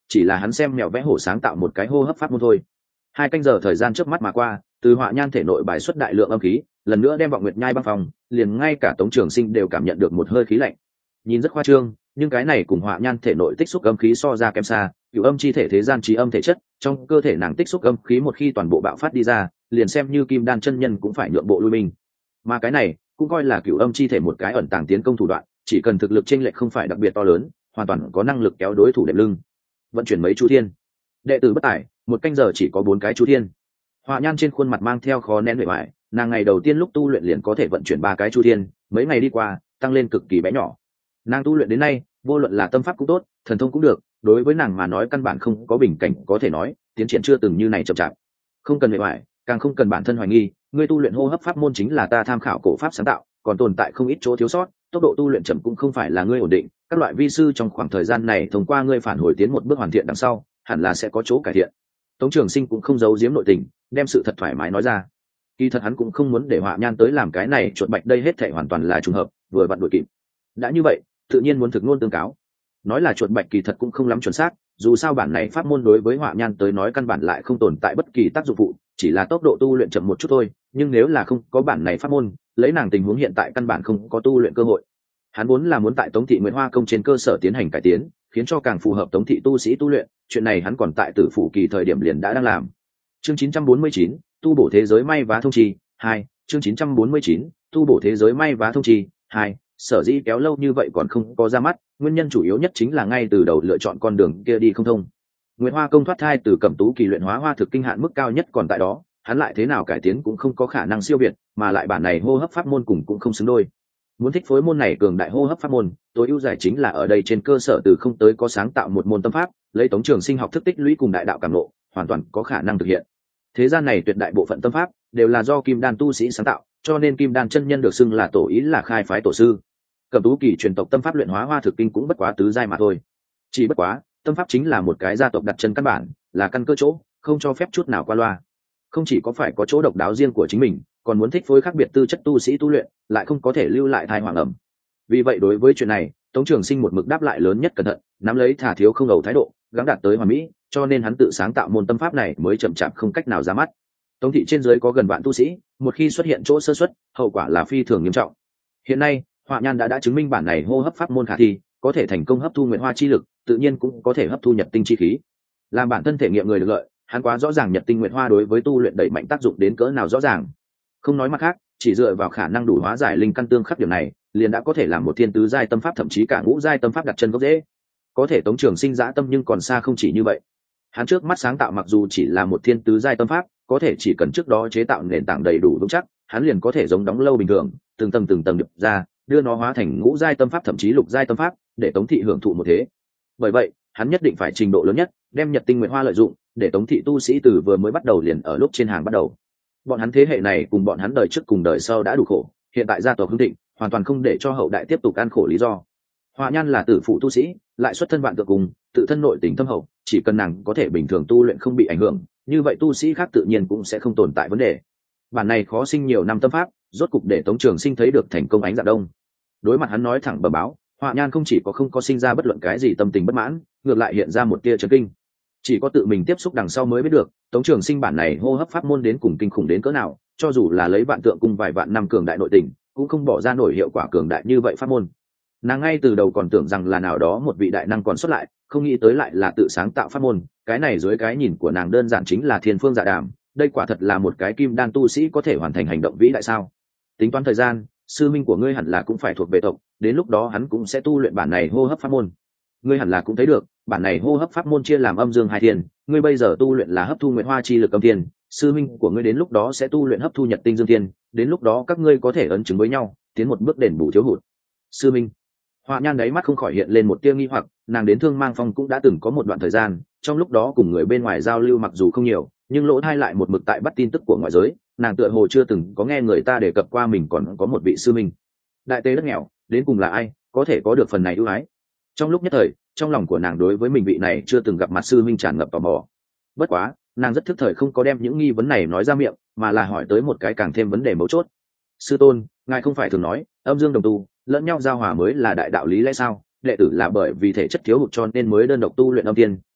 S1: chỉ là hắn xem mèo vẽ hổ sáng tạo một cái hô hấp pháp môn thôi. Hai canh giờ thời gian trước mắt mà qua, từ Họa Nhan thể nội bài xuất đại lượng âm khí, lần nữa đem Vọng Nguyệt Nhai băng phòng, liền ngay cả Tống Trường Sinh đều cảm nhận được một hơi khí lạnh. Nhìn rất khoa trương, nhưng cái này cùng Họa Nhan thể nội tích xúc âm khí so ra kém xa. Cửu âm chi thể thế gian trí âm thể chất, trong cơ thể nàng tích xúc âm khí một khi toàn bộ bạo phát đi ra, liền xem như Kim Đan chân nhân cũng phải nhượng bộ lui binh. Mà cái này cũng coi là cửu âm chi thể một cái ẩn tàng tiến công thủ đoạn, chỉ cần thực lực chênh lệch không phải đặc biệt to lớn, hoàn toàn có năng lực kéo đối thủ đệm lưng. Vận chuyển mấy chu thiên, đệ tử bất tài, một canh giờ chỉ có bốn cái chu thiên. Họa Nhan trên khuôn mặt mang theo khó nén vẻ vải, nàng ngày đầu tiên lúc tu luyện liền có thể vận chuyển ba cái chu thiên, mấy ngày đi qua, tăng lên cực kỳ bé nhỏ. Nàng tu luyện đến nay, vô luận là tâm pháp cũng tốt, thần thông cũng được, đối với nàng mà nói căn bản không có bình cảnh có thể nói, tiến triển chưa từng như này chậm chạp. Không cần vẻ vải, càng không cần bản thân hoài nghi, ngươi tu luyện hô hấp pháp môn chính là ta tham khảo cổ pháp sáng tạo, còn tồn tại không ít chỗ thiếu sót, tốc độ tu luyện chậm cũng không phải là ngươi ổn định, các loại vi sư trong khoảng thời gian này thông qua ngươi phản hồi tiến một bước hoàn thiện đằng sau, hẳn là sẽ có chỗ cải thiện. Tống Trường Sinh cũng không giấu giếm nội tình, đem sự thật thoải mái nói ra. Kỳ thật hắn cũng không muốn để Họa Nhan tới làm cái này chuột bạch, đây hết thảy hoàn toàn là trùng hợp, vừa vặn đuổi kịp. Đã như vậy, tự nhiên muốn thực ngôn tương cáo. Nói là chuột bạch kỳ thật cũng không lắm chuẩn xác, dù sao bản này pháp môn đối với Họa Nhan tới nói căn bản lại không tồn tại bất kỳ tác dụng phụ, chỉ là tốc độ tu luyện chậm một chút thôi, nhưng nếu là không có bản này pháp môn, lấy nàng tình huống hiện tại căn bản không có tu luyện cơ hội. Hắn muốn là muốn tại Tống thị Nguyệt Hoa công trên cơ sở tiến hành cải tiến, khiến cho càng phù hợp Tống thị tu sĩ tu luyện, chuyện này hắn còn tại Tử Phủ kỳ thời điểm liền đã đang làm. Chương chín trăm bốn mươi chín, tu bổ thế giới may vá thông trì hai, chương chín trăm bốn mươi chín, tu bổ thế giới may vá thông trì hai. Sở dĩ kéo lâu như vậy còn không có ra mắt, nguyên nhân chủ yếu nhất chính là ngay từ đầu lựa chọn con đường kia đi không thông. Nguyệt Hoa công thoát thai từ Cẩm Tú kỳ luyện hóa hoa thực kinh hạn mức cao nhất còn tại đó, hắn lại thế nào cải tiến cũng không có khả năng siêu việt, mà lại bản này hô hấp pháp môn cùng cũng không xứng đôi. Muốn thích phối môn này cường đại hô hấp pháp môn, tối ưu giải chính là ở đây trên cơ sở từ không tới có sáng tạo một môn tâm pháp, lấy Tống Trường Sinh học thức tích lũy cùng đại đạo cảm ngộ, hoàn toàn có khả năng thực hiện. Thế gian này tuyệt đại bộ phận tâm pháp đều là do Kim Đan tu sĩ sáng tạo, cho nên Kim Đan chân nhân được xưng là tổ ý là khai phái tổ sư. Cẩm Tú kỳ truyền tộc tâm pháp luyện hóa hoa thực kinh cũng bất quá tứ giai mà thôi. Chỉ bất quá, tâm pháp chính là một cái gia tộc đặt chân căn bản, là căn cơ chỗ, không cho phép chút nào qua loa. Không chỉ có phải có chỗ độc đáo riêng của chính mình, còn muốn thích phối khác biệt tư chất tu sĩ tu luyện, lại không có thể lưu lại thai hoàng ẩm. Vì vậy đối với chuyện này, Tống Trường Sinh một mực đáp lại lớn nhất cẩn thận, nắm lấy thả thiếu không đầu thái độ, gắng đạt tới hoàn mỹ, cho nên hắn tự sáng tạo môn tâm pháp này mới chậm chạp không cách nào ra mắt. Tống thị trên dưới có gần vạn tu sĩ, một khi xuất hiện chỗ sơ suất, hậu quả là phi thường nghiêm trọng. Hiện nay, Họa Nhan đã đã chứng minh bản này hô hấp pháp môn khả thi, có thể thành công hấp thu nguyệt hoa chi lực, tự nhiên cũng có thể hấp thu nhật tinh chi khí. Làm bản thân thể nghiệm người được lợi, hắn quá rõ ràng nhật tinh nguyệt hoa đối với tu luyện đẩy mạnh tác dụng đến cỡ nào rõ ràng. Không nói mặt khác, chỉ dựa vào khả năng đủ hóa giải linh căn tương khắc điểm này, liền đã có thể làm một thiên tứ giai tâm pháp, thậm chí cả ngũ giai tâm pháp đặt chân gốc rễ. Có thể Tống Trường Sinh dã tâm nhưng còn xa không chỉ như vậy. Hắn trước mắt sáng tạo mặc dù chỉ là một thiên tứ giai tâm pháp, có thể chỉ cần trước đó chế tạo nền tảng đầy đủ vững chắc, hắn liền có thể giống đóng lâu bình thường, từng tầng từng tầng điệp ra, đưa nó hóa thành ngũ giai tâm pháp thậm chí lục giai tâm pháp, để Tống thị hưởng thụ một thế. Bởi vậy, hắn nhất định phải trình độ lớn nhất, đem nhật tinh nguyệt hoa lợi dụng, để Tống thị tu sĩ từ vừa mới bắt đầu liền ở lúc trên hàng bắt đầu. Bọn hắn thế hệ này cùng bọn hắn đời trước cùng đời sau đã đủ khổ, hiện tại gia tộc hưng thịnh, hoàn toàn không để cho hậu đại tiếp tục ăn khổ lý do. Họa Nhan là tử phụ tu sĩ, lại xuất thân vạn tượng cùng, tự thân nội tình thâm hậu, chỉ cần nàng có thể bình thường tu luyện không bị ảnh hưởng, như vậy tu sĩ khác tự nhiên cũng sẽ không tồn tại vấn đề. Bản này khó sinh nhiều năm tâm pháp, rốt cục để Tống Trường Sinh thấy được thành công ánh dạng đông. Đối mặt hắn nói thẳng bẩm báo, Họa Nhan không chỉ có không có sinh ra bất luận cái gì tâm tình bất mãn, ngược lại hiện ra một tia chấn kinh. Chỉ có tự mình tiếp xúc đằng sau mới biết được, Tống Trường Sinh bản này hô hấp pháp môn đến cùng kinh khủng đến cỡ nào, cho dù là lấy vạn tượng cung vài vạn năm cường đại nội tình, cũng không bỏ ra nổi hiệu quả cường đại như vậy pháp môn. Nàng ngay từ đầu còn tưởng rằng là nào đó một vị đại năng còn xuất lại, không nghĩ tới lại là tự sáng tạo pháp môn, cái này dưới cái nhìn của nàng đơn giản chính là thiên phương dạ đàm, đây quả thật là một cái kim đan tu sĩ có thể hoàn thành hành động vĩ đại sao? Tính toán thời gian, sư minh của ngươi hẳn là cũng phải thuộc về tộc, đến lúc đó hắn cũng sẽ tu luyện bản này hô hấp pháp môn. Ngươi hẳn là cũng thấy được, bản này hô hấp pháp môn chia làm âm dương hai thiên, ngươi bây giờ tu luyện là hấp thu nguyệt hoa chi lực âm thiên, sư minh của ngươi đến lúc đó sẽ tu luyện hấp thu nhật tinh dương thiên, đến lúc đó các ngươi có thể ấn chứng với nhau, tiến một bước đền bù thiếu hụt. Sư minh. Họa Nhan đáy mắt không khỏi hiện lên một tia nghi hoặc, nàng đến Thương Mang Phong cũng đã từng có một đoạn thời gian, trong lúc đó cùng người bên ngoài giao lưu mặc dù không nhiều, nhưng lỗ thai lại một mực tại bắt tin tức của ngoại giới, nàng tựa hồ chưa từng có nghe người ta đề cập qua mình còn có một vị sư minh. Đại tế đất nghèo, đến cùng là ai, có thể có được phần này ưu ái? Trong lúc nhất thời, trong lòng của nàng đối với mình vị này chưa từng gặp mặt sư minh tràn ngập tò mò. Bất quá, nàng rất thức thời không có đem những nghi vấn này nói ra miệng, mà là hỏi tới một cái càng thêm vấn đề mấu chốt. Sư tôn, ngài không phải thường nói âm dương đồng tu, lẫn nhau giao hòa mới là đại đạo lý lẽ sao? Đệ tử là bởi vì thể chất thiếu hụt cho nên mới đơn độc tu luyện âm tiên,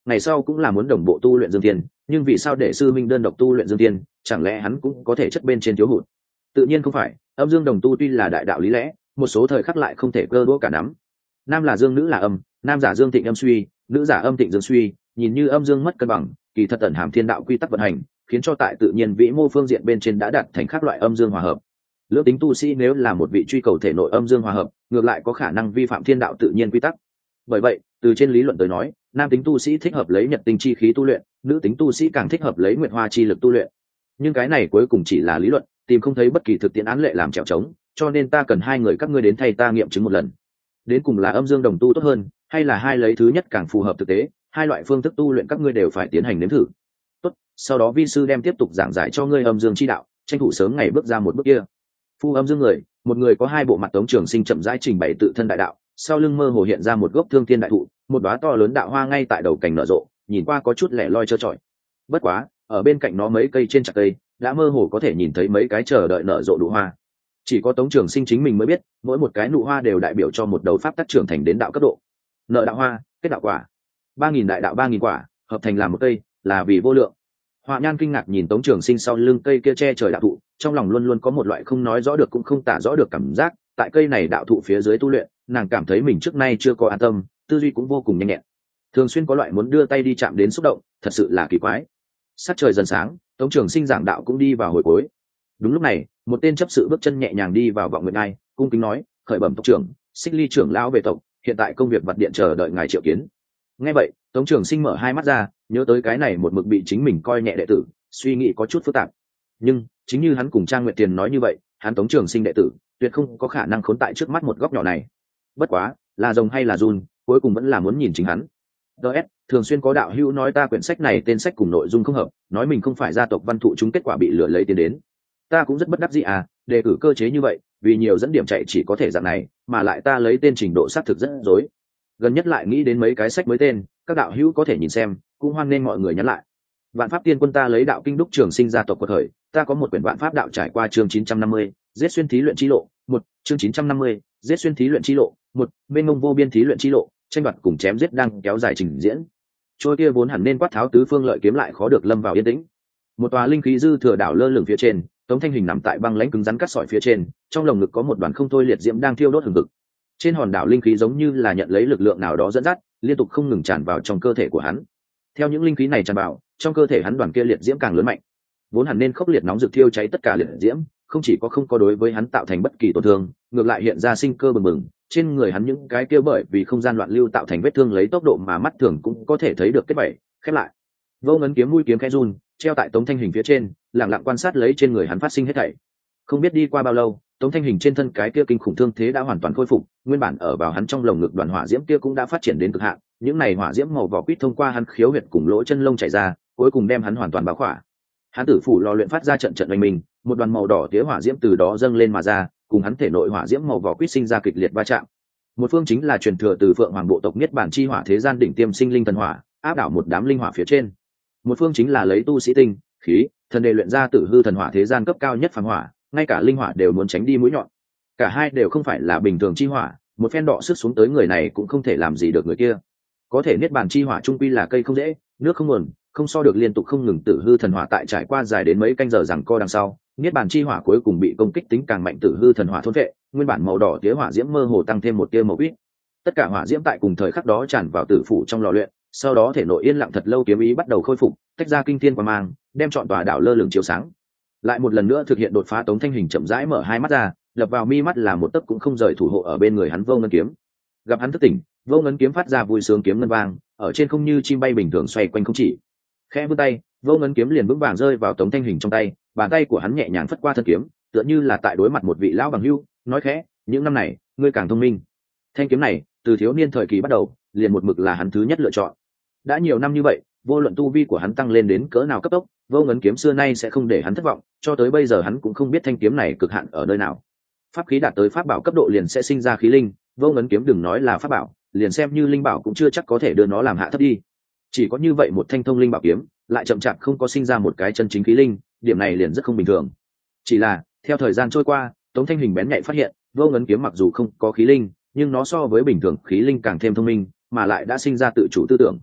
S1: ngày sau cũng là muốn đồng bộ tu luyện dương tiên, nhưng vì sao để sư minh đơn độc tu luyện dương tiên, chẳng lẽ hắn cũng có thể chất bên trên thiếu hụt? Tự nhiên không phải, âm dương đồng tu tuy là đại đạo lý lẽ, một số thời khắc lại không thể cơ đũa cả nắm. Nam là dương, nữ là âm, nam giả dương thịnh âm suy, nữ giả âm thịnh dương suy, nhìn như âm dương mất cân bằng, kỳ thật ẩn hàm thiên đạo quy tắc vận hành, khiến cho tại tự nhiên vĩ mô phương diện bên trên đã đạt thành các loại âm dương hòa hợp. Lưỡng tính tu sĩ nếu là một vị truy cầu thể nội âm dương hòa hợp, ngược lại có khả năng vi phạm thiên đạo tự nhiên quy tắc. Bởi vậy, từ trên lý luận tới nói, nam tính tu sĩ thích hợp lấy nhật tinh chi khí tu luyện, nữ tính tu sĩ càng thích hợp lấy nguyệt hoa chi lực tu luyện. Nhưng cái này cuối cùng chỉ là lý luận, tìm không thấy bất kỳ thực tiễn án lệ làm trèo trống, cho nên ta cần hai người các ngươi đến thay ta nghiệm chứng một lần. Đến cùng là âm dương đồng tu tốt hơn, hay là hai lấy thứ nhất càng phù hợp thực tế, hai loại phương thức tu luyện các ngươi đều phải tiến hành nếm thử. Tốt, sau đó vi sư đem tiếp tục giảng giải cho ngươi âm dương chi đạo, tranh thủ sớm ngày bước ra một bước kia. Phu âm dương người, một người có hai bộ mặt. Tống Trường Sinh chậm rãi trình bày tự thân đại đạo, sau lưng mơ hồ hiện ra một gốc thương thiên đại thụ, một đóa to lớn đạo hoa ngay tại đầu cành nở rộ, nhìn qua có chút lẻ loi trơ trọi. Bất quá, ở bên cạnh nó mấy cây trên chặt cây, đã mơ hồ có thể nhìn thấy mấy cái chờ đợi nở rộ nụ hoa. Chỉ có Tống Trường Sinh chính mình mới biết, mỗi một cái nụ hoa đều đại biểu cho một đấu pháp tác trưởng thành đến đạo cấp độ. Nở đạo hoa, kết đạo quả. Ba nghìn đại đạo ba nghìn quả, hợp thành làm một cây, là vì vô lượng. Họa Nhan kinh ngạc nhìn Tống Trường Sinh sau lưng cây kia che trời đạo thụ, trong lòng luôn luôn có một loại không nói rõ được cũng không tả rõ được cảm giác, tại cây này đạo thụ phía dưới tu luyện, nàng cảm thấy mình trước nay chưa có an tâm, tư duy cũng vô cùng nhanh nhẹn. Thường xuyên có loại muốn đưa tay đi chạm đến xúc động, thật sự là kỳ quái. Sát trời dần sáng, Tống Trường Sinh giảng đạo cũng đi vào hồi cuối. Đúng lúc này, một tên chấp sự bước chân nhẹ nhàng đi vào Vọng Nguyệt Ngai, cung kính nói: "Khởi bẩm tộc trưởng, Xích Ly trưởng lão về tộc, hiện tại công việc vật điện chờ đợi ngài triệu kiến." Nghe vậy, Tống Trường Sinh mở hai mắt ra, nhớ tới cái này một mực bị chính mình coi nhẹ đệ tử, suy nghĩ có chút phức tạp. Nhưng chính như hắn cùng Trang Nguyệt Tiền nói như vậy, hắn Tống Trường Sinh đệ tử tuyệt không có khả năng khốn tại trước mắt một góc nhỏ này. Bất quá, là rồng hay là giun, cuối cùng vẫn là muốn nhìn chính hắn. ds thường xuyên có đạo hữu nói ta quyển sách này tên sách cùng nội dung không hợp, nói mình không phải gia tộc văn thụ chúng kết quả bị lừa lấy tiền đến. Ta cũng rất bất đắc dĩ à, đề cử cơ chế như vậy, vì nhiều dẫn điểm chạy chỉ có thể dạng này, mà lại ta lấy tên trình độ xác thực rất rối. Gần nhất lại nghĩ đến mấy cái sách mới tên, các đạo hữu có thể nhìn xem, cũng hoan nên mọi người nhắn lại. Vạn Pháp Tiên Quân ta lấy đạo kinh đúc Trường Sinh gia tộc của thời, ta có một quyển Vạn Pháp đạo trải qua chương chín trăm năm mươi, giết xuyên thí luyện chi lộ, một, chương chín trăm năm mươi, giết xuyên thí luyện chi lộ, một, bên ngông vô biên thí luyện chi lộ, tranh đoạt cùng chém giết đang kéo dài trình diễn. Trôi kia vốn hẳn nên quát tháo tứ phương lợi kiếm lại khó được lâm vào yên tĩnh. Một tòa linh khí dư thừa đảo lơ lửng phía trên, Tống Thanh Hình nằm tại băng lãnh cứng rắn cắt sỏi phía trên, trong lồng ngực có một đoàn không thôi liệt diễm đang thiêu đốt hừng hực. Trên hòn đảo linh khí giống như là nhận lấy lực lượng nào đó dẫn dắt, liên tục không ngừng tràn vào trong cơ thể của hắn. Theo những linh khí này tràn vào, trong cơ thể hắn đoàn kia liệt diễm càng lớn mạnh. Vốn hẳn nên khốc liệt nóng rực thiêu cháy tất cả liệt diễm, không chỉ có không có đối với hắn tạo thành bất kỳ tổn thương, ngược lại hiện ra sinh cơ bừng bừng. Trên người hắn những cái kia bởi vì không gian loạn lưu tạo thành vết thương lấy tốc độ mà mắt thường cũng có thể thấy được kết vảy khép lại. Vô Ngấn kiếm mũi kiếm khẽ run, treo tại Tống Thanh Hình phía trên, lặng lặng quan sát lấy trên người hắn phát sinh hết thảy. Không biết đi qua bao lâu, Tống Thanh Hình trên thân cái kia kinh khủng thương thế đã hoàn toàn khôi phục, nguyên bản ở vào hắn trong lồng ngực đoàn hỏa diễm kia cũng đã phát triển đến cực hạn, những này hỏa diễm màu vỏ quýt thông qua hắn khiếu huyệt cùng lỗ chân lông chảy ra, cuối cùng đem hắn hoàn toàn bao khỏa. Hắn tử phủ lò luyện phát ra trận trận oanh minh, một đoàn màu đỏ tía hỏa diễm từ đó dâng lên mà ra, cùng hắn thể nội hỏa diễm màu vỏ quýt sinh ra kịch liệt va chạm. Một phương chính là truyền thừa từ Phượng Hoàng bộ tộc Niết Bàn chi hỏa thế gian đỉnh tiêm sinh linh thần hỏa, áp đảo một đám linh hỏa phía trên. Một phương chính là lấy tu sĩ tinh, khí, thần đề luyện ra tử hư thần hỏa thế gian cấp cao nhất phàm hỏa, ngay cả linh hỏa đều muốn tránh đi mũi nhọn. Cả hai đều không phải là bình thường chi hỏa, một phen đọ sức xuống tới người này cũng không thể làm gì được người kia. Có thể Niết Bàn chi hỏa trung quy là cây không dễ, nước không nguồn, không so được liên tục không ngừng tử hư thần hỏa tại trải qua dài đến mấy canh giờ rằng co đằng sau, Niết Bàn chi hỏa cuối cùng bị công kích tính càng mạnh tử hư thần hỏa thôn vệ, nguyên bản màu đỏ tía hỏa diễm mơ hồ tăng thêm một tia màu quýt. Tất cả hỏa diễm tại cùng thời khắc đó tràn vào tử phủ trong lò luyện, sau đó thể nội yên lặng thật lâu kiếm ý bắt đầu khôi phục, tách ra kinh thiên quang mang, đem trọn tòa đảo lơ lửng chiếu sáng. Lại một lần nữa thực hiện đột phá, Tống Thanh Hình chậm rãi mở hai mắt ra, lập vào mi mắt là một tấc cũng không rời thủ hộ ở bên người hắn Vô Ngân kiếm. Gặp hắn thức tỉnh, Vô Ngân kiếm phát ra vui sướng kiếm ngân vang, ở trên không như chim bay bình thường xoay quanh không chỉ. Khẽ vươn tay, Vô Ngân kiếm liền vững vàng rơi vào Tống Thanh Hình trong tay, bàn tay của hắn nhẹ nhàng phất qua thân kiếm, tựa như là tại đối mặt một vị lão bằng hữu, nói khẽ: "Những năm này, ngươi càng thông minh." Thanh kiếm này, từ thiếu niên thời kỳ bắt đầu, liền một mực là hắn thứ nhất lựa chọn. Đã nhiều năm như vậy, vô luận tu vi của hắn tăng lên đến cỡ nào cấp tốc, Vô Ngân kiếm xưa nay sẽ không để hắn thất vọng, cho tới bây giờ hắn cũng không biết thanh kiếm này cực hạn ở nơi nào. Pháp khí đạt tới pháp bảo cấp độ liền sẽ sinh ra khí linh, Vô Ngân kiếm đừng nói là pháp bảo, liền xem như linh bảo cũng chưa chắc có thể đưa nó làm hạ thấp đi. Chỉ có như vậy một thanh thông linh bảo kiếm, lại chậm chạp không có sinh ra một cái chân chính khí linh, điểm này liền rất không bình thường. Chỉ là, theo thời gian trôi qua, Tống Thanh Hình bén nhạy phát hiện, Vô Ngân kiếm mặc dù không có khí linh, nhưng nó so với bình thường khí linh càng thêm thông minh, mà lại đã sinh ra tự chủ tư tưởng.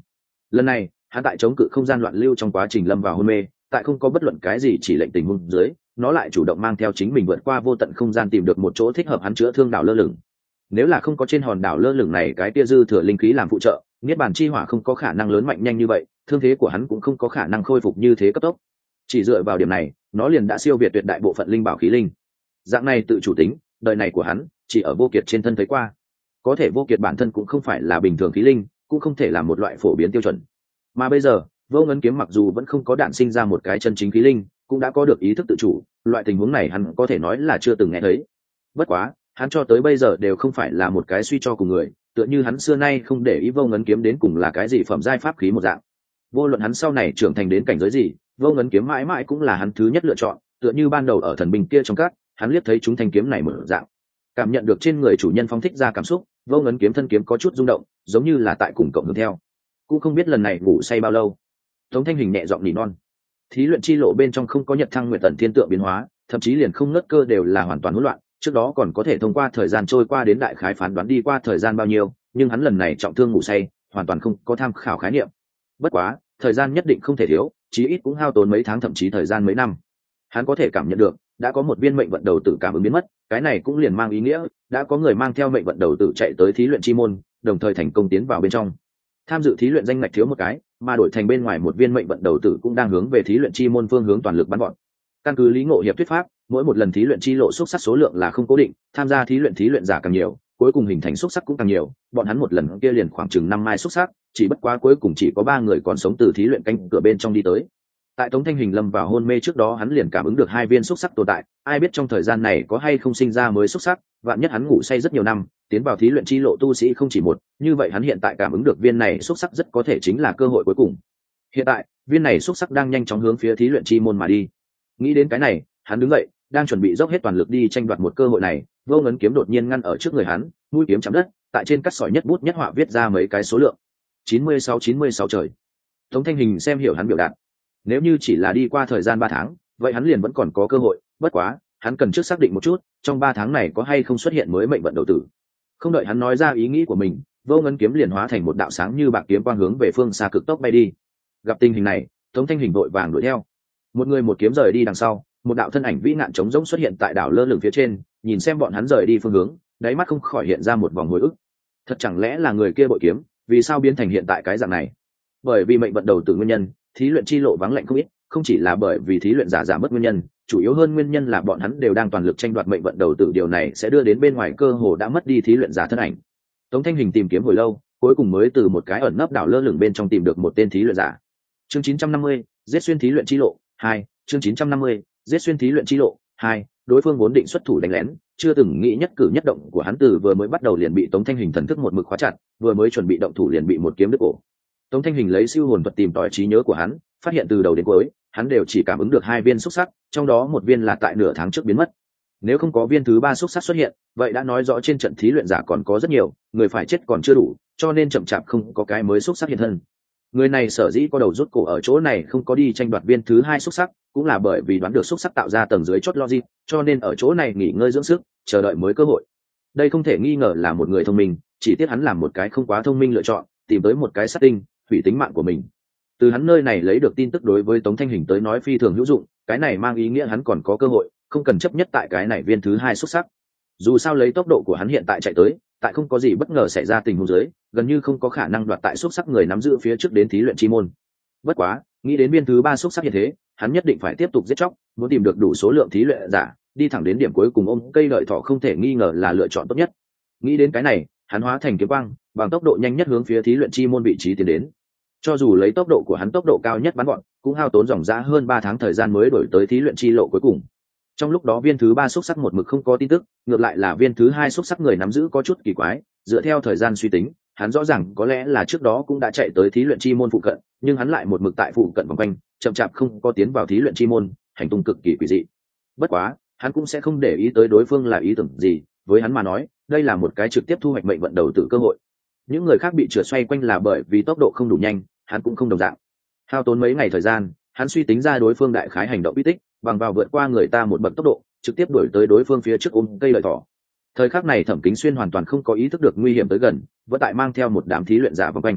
S1: Lần này hắn tại chống cự không gian loạn lưu trong quá trình lâm vào hôn mê, tại không có bất luận cái gì chỉ lệnh tình huống dưới, nó lại chủ động mang theo chính mình vượt qua vô tận không gian tìm được một chỗ thích hợp hắn chữa thương đảo lơ lửng. Nếu là không có trên hòn đảo lơ lửng này cái tia dư thừa linh khí làm phụ trợ, niết bàn chi hỏa không có khả năng lớn mạnh nhanh như vậy, thương thế của hắn cũng không có khả năng khôi phục như thế cấp tốc. Chỉ dựa vào điểm này, nó liền đã siêu việt tuyệt đại bộ phận linh bảo khí linh. Dạng này tự chủ tính, đời này của hắn chỉ ở Vô Kiệt trên thân thấy qua. Có thể Vô Kiệt bản thân cũng không phải là bình thường khí linh, cũng không thể là một loại phổ biến tiêu chuẩn. Mà bây giờ, Vô Ngân kiếm mặc dù vẫn không có đạn sinh ra một cái chân chính khí linh, cũng đã có được ý thức tự chủ, loại tình huống này hắn có thể nói là chưa từng nghe thấy. Bất quá, hắn cho tới bây giờ đều không phải là một cái suy cho cùng người, tựa như hắn xưa nay không để ý Vô Ngân kiếm đến cùng là cái gì phẩm giai pháp khí một dạng. Vô luận hắn sau này trưởng thành đến cảnh giới gì, Vô Ngân kiếm mãi mãi cũng là hắn thứ nhất lựa chọn, tựa như ban đầu ở thần binh kia trong các, hắn liếc thấy chúng thanh kiếm này mở dạng, cảm nhận được trên người chủ nhân phóng thích ra cảm xúc, Vô Ngân kiếm thân kiếm có chút rung động, giống như là tại cùng cộng hưởng theo. Cũng không biết lần này ngủ say bao lâu. Tống Thanh Hình nhẹ giọng nỉ non. Thí luyện chi lộ bên trong không có nhật thăng nguyệt tận thiên tượng biến hóa, thậm chí liền không ngớt cơ đều là hoàn toàn hỗn loạn, trước đó còn có thể thông qua thời gian trôi qua đến đại khái phán đoán đi qua thời gian bao nhiêu, nhưng hắn lần này trọng thương ngủ say, hoàn toàn không có tham khảo khái niệm. Bất quá, thời gian nhất định không thể thiếu, chí ít cũng hao tốn mấy tháng thậm chí thời gian mấy năm. Hắn có thể cảm nhận được, đã có một viên mệnh vận đầu tử cảm ứng biến mất, cái này cũng liền mang ý nghĩa, đã có người mang theo mệnh vận đầu tử chạy tới thí luyện chi môn, đồng thời thành công tiến vào bên trong. Tham dự thí luyện danh ngạch thiếu một cái, mà đổi thành bên ngoài một viên mệnh vận đầu tử cũng đang hướng về thí luyện chi môn phương hướng toàn lực bắn gọn. Căn cứ Lý Ngộ Hiệp thuyết pháp, mỗi một lần thí luyện chi lộ xúc sắc số lượng là không cố định, tham gia thí luyện thí luyện giả càng nhiều, cuối cùng hình thành xúc sắc cũng càng nhiều, bọn hắn một lần kia liền khoảng chừng năm mai xúc sắc, chỉ bất quá cuối cùng chỉ có ba người còn sống từ thí luyện cánh cửa bên trong đi tới. Tại Tống Thanh Hình lâm vào hôn mê trước đó hắn liền cảm ứng được hai viên xúc sắc tồn tại, ai biết trong thời gian này có hay không sinh ra mới xúc sắc, vạn nhất hắn ngủ say rất nhiều năm, tiến vào thí luyện chi lộ tu sĩ không chỉ một, như vậy hắn hiện tại cảm ứng được viên này xúc sắc rất có thể chính là cơ hội cuối cùng. Hiện tại, viên này xúc sắc đang nhanh chóng hướng phía thí luyện chi môn mà đi. Nghĩ đến cái này, hắn đứng dậy, đang chuẩn bị dốc hết toàn lực đi tranh đoạt một cơ hội này, Vô Ngân kiếm đột nhiên ngăn ở trước người hắn, mũi kiếm chạm đất, tại trên cắt sỏi nhất bút nhất họa viết ra mấy cái số lượng. chín mươi sáu chín mươi sáu trời. Tống Thanh Hình xem hiểu hắn biểu đạt. Nếu như chỉ là đi qua thời gian ba tháng, vậy hắn liền vẫn còn có cơ hội, bất quá, hắn cần trước xác định một chút, trong ba tháng này có hay không xuất hiện mới mệnh vận đầu tử. Không đợi hắn nói ra ý nghĩ của mình, Vô Ngân kiếm liền hóa thành một đạo sáng như bạc kiếm quang hướng về phương xa cực tốc bay đi. Gặp tình hình này, Tống Thanh Hình vội vàng đuổi theo. Một người một kiếm rời đi đằng sau, một đạo thân ảnh vĩ nạn trống rỗng xuất hiện tại đảo lơ lửng phía trên, nhìn xem bọn hắn rời đi phương hướng, đáy mắt không khỏi hiện ra một vòng hồi ức. Thật chẳng lẽ là người kia bội kiếm, vì sao biến thành hiện tại cái dạng này? Bởi vì mệnh vận đầu tử nguyên nhân, thí luyện chi lộ vắng lạnh không ít, không chỉ là bởi vì thí luyện giả giảm mất nguyên nhân, chủ yếu hơn nguyên nhân là bọn hắn đều đang toàn lực tranh đoạt mệnh vận đầu tử, điều này sẽ đưa đến bên ngoài cơ hồ đã mất đi thí luyện giả thân ảnh. Tống Thanh Hình tìm kiếm hồi lâu, cuối cùng mới từ một cái ẩn nấp đảo lơ lửng bên trong tìm được một tên thí luyện giả. Chương chín trăm năm mươi, giết xuyên thí luyện chi lộ hai. Chương chín trăm năm mươi, giết xuyên thí luyện chi lộ hai. Đối phương vốn định xuất thủ đánh lén, chưa từng nghĩ nhất cử nhất động của hắn từ vừa mới bắt đầu liền bị Tống Thanh Hình thần thức một mực khóa chặt, vừa mới chuẩn bị động thủ liền bị một kiếm đứt cổ. Tống Thanh Hình lấy siêu hồn thuật tìm tòi trí nhớ của hắn, phát hiện từ đầu đến cuối, hắn đều chỉ cảm ứng được hai viên xúc sắc, trong đó một viên là tại nửa tháng trước biến mất. Nếu không có viên thứ ba xúc sắc xuất hiện, vậy đã nói rõ trên trận thí luyện giả còn có rất nhiều, người phải chết còn chưa đủ, cho nên chậm chạp không có cái mới xúc sắc hiện thân. Người này sở dĩ có đầu rút cổ ở chỗ này không có đi tranh đoạt viên thứ hai xúc sắc, cũng là bởi vì đoán được xúc sắc tạo ra tầng dưới chót logic, cho nên ở chỗ này nghỉ ngơi dưỡng sức, chờ đợi mới cơ hội. Đây không thể nghi ngờ là một người thông minh, chỉ tiếc hắn làm một cái không quá thông minh lựa chọn, tìm tới một cái sát tinh, hủy tính mạng của mình. Từ hắn nơi này lấy được tin tức đối với Tống Thanh Hình tới nói phi thường hữu dụng, cái này mang ý nghĩa hắn còn có cơ hội, không cần chấp nhất tại cái này viên thứ hai xuất sắc. Dù sao lấy tốc độ của hắn hiện tại chạy tới, tại không có gì bất ngờ xảy ra tình huống dưới, gần như không có khả năng đoạt tại xuất sắc người nắm giữ phía trước đến thí luyện chi môn. Bất quá, nghĩ đến viên thứ ba xuất sắc như thế, hắn nhất định phải tiếp tục giết chóc, muốn tìm được đủ số lượng thí luyện giả, đi thẳng đến điểm cuối cùng ôm cây lợi thỏ không thể nghi ngờ là lựa chọn tốt nhất. Nghĩ đến cái này, hắn hóa thành kiếm quang, bằng tốc độ nhanh nhất hướng phía thí luyện chi môn vị trí tiến đến. Cho dù lấy tốc độ của hắn tốc độ cao nhất bắn gọn, cũng hao tốn dòng dã hơn ba tháng thời gian mới đổi tới thí luyện chi lộ cuối cùng. Trong lúc đó viên thứ ba xúc sắc một mực không có tin tức, ngược lại là viên thứ hai xúc sắc người nắm giữ có chút kỳ quái, dựa theo thời gian suy tính, hắn rõ ràng có lẽ là trước đó cũng đã chạy tới thí luyện chi môn phụ cận, nhưng hắn lại một mực tại phụ cận vòng quanh, chậm chạp không có tiến vào thí luyện chi môn, hành tung cực kỳ quỷ dị. Bất quá, hắn cũng sẽ không để ý tới đối phương là ý tưởng gì, với hắn mà nói, đây là một cái trực tiếp thu hoạch mệnh vận đầu tử cơ hội. Những người khác bị trượt xoay quanh là bởi vì tốc độ không đủ nhanh, hắn cũng không đồng dạng. Hao tốn mấy ngày thời gian, hắn suy tính ra đối phương đại khái hành động bí tích, bằng vào vượt qua người ta một bậc tốc độ, trực tiếp đuổi tới đối phương phía trước ôm cây lợi thỏ. Thời khắc này Thẩm Kính Xuyên hoàn toàn không có ý thức được nguy hiểm tới gần, vẫn tại mang theo một đám thí luyện giả vòng quanh.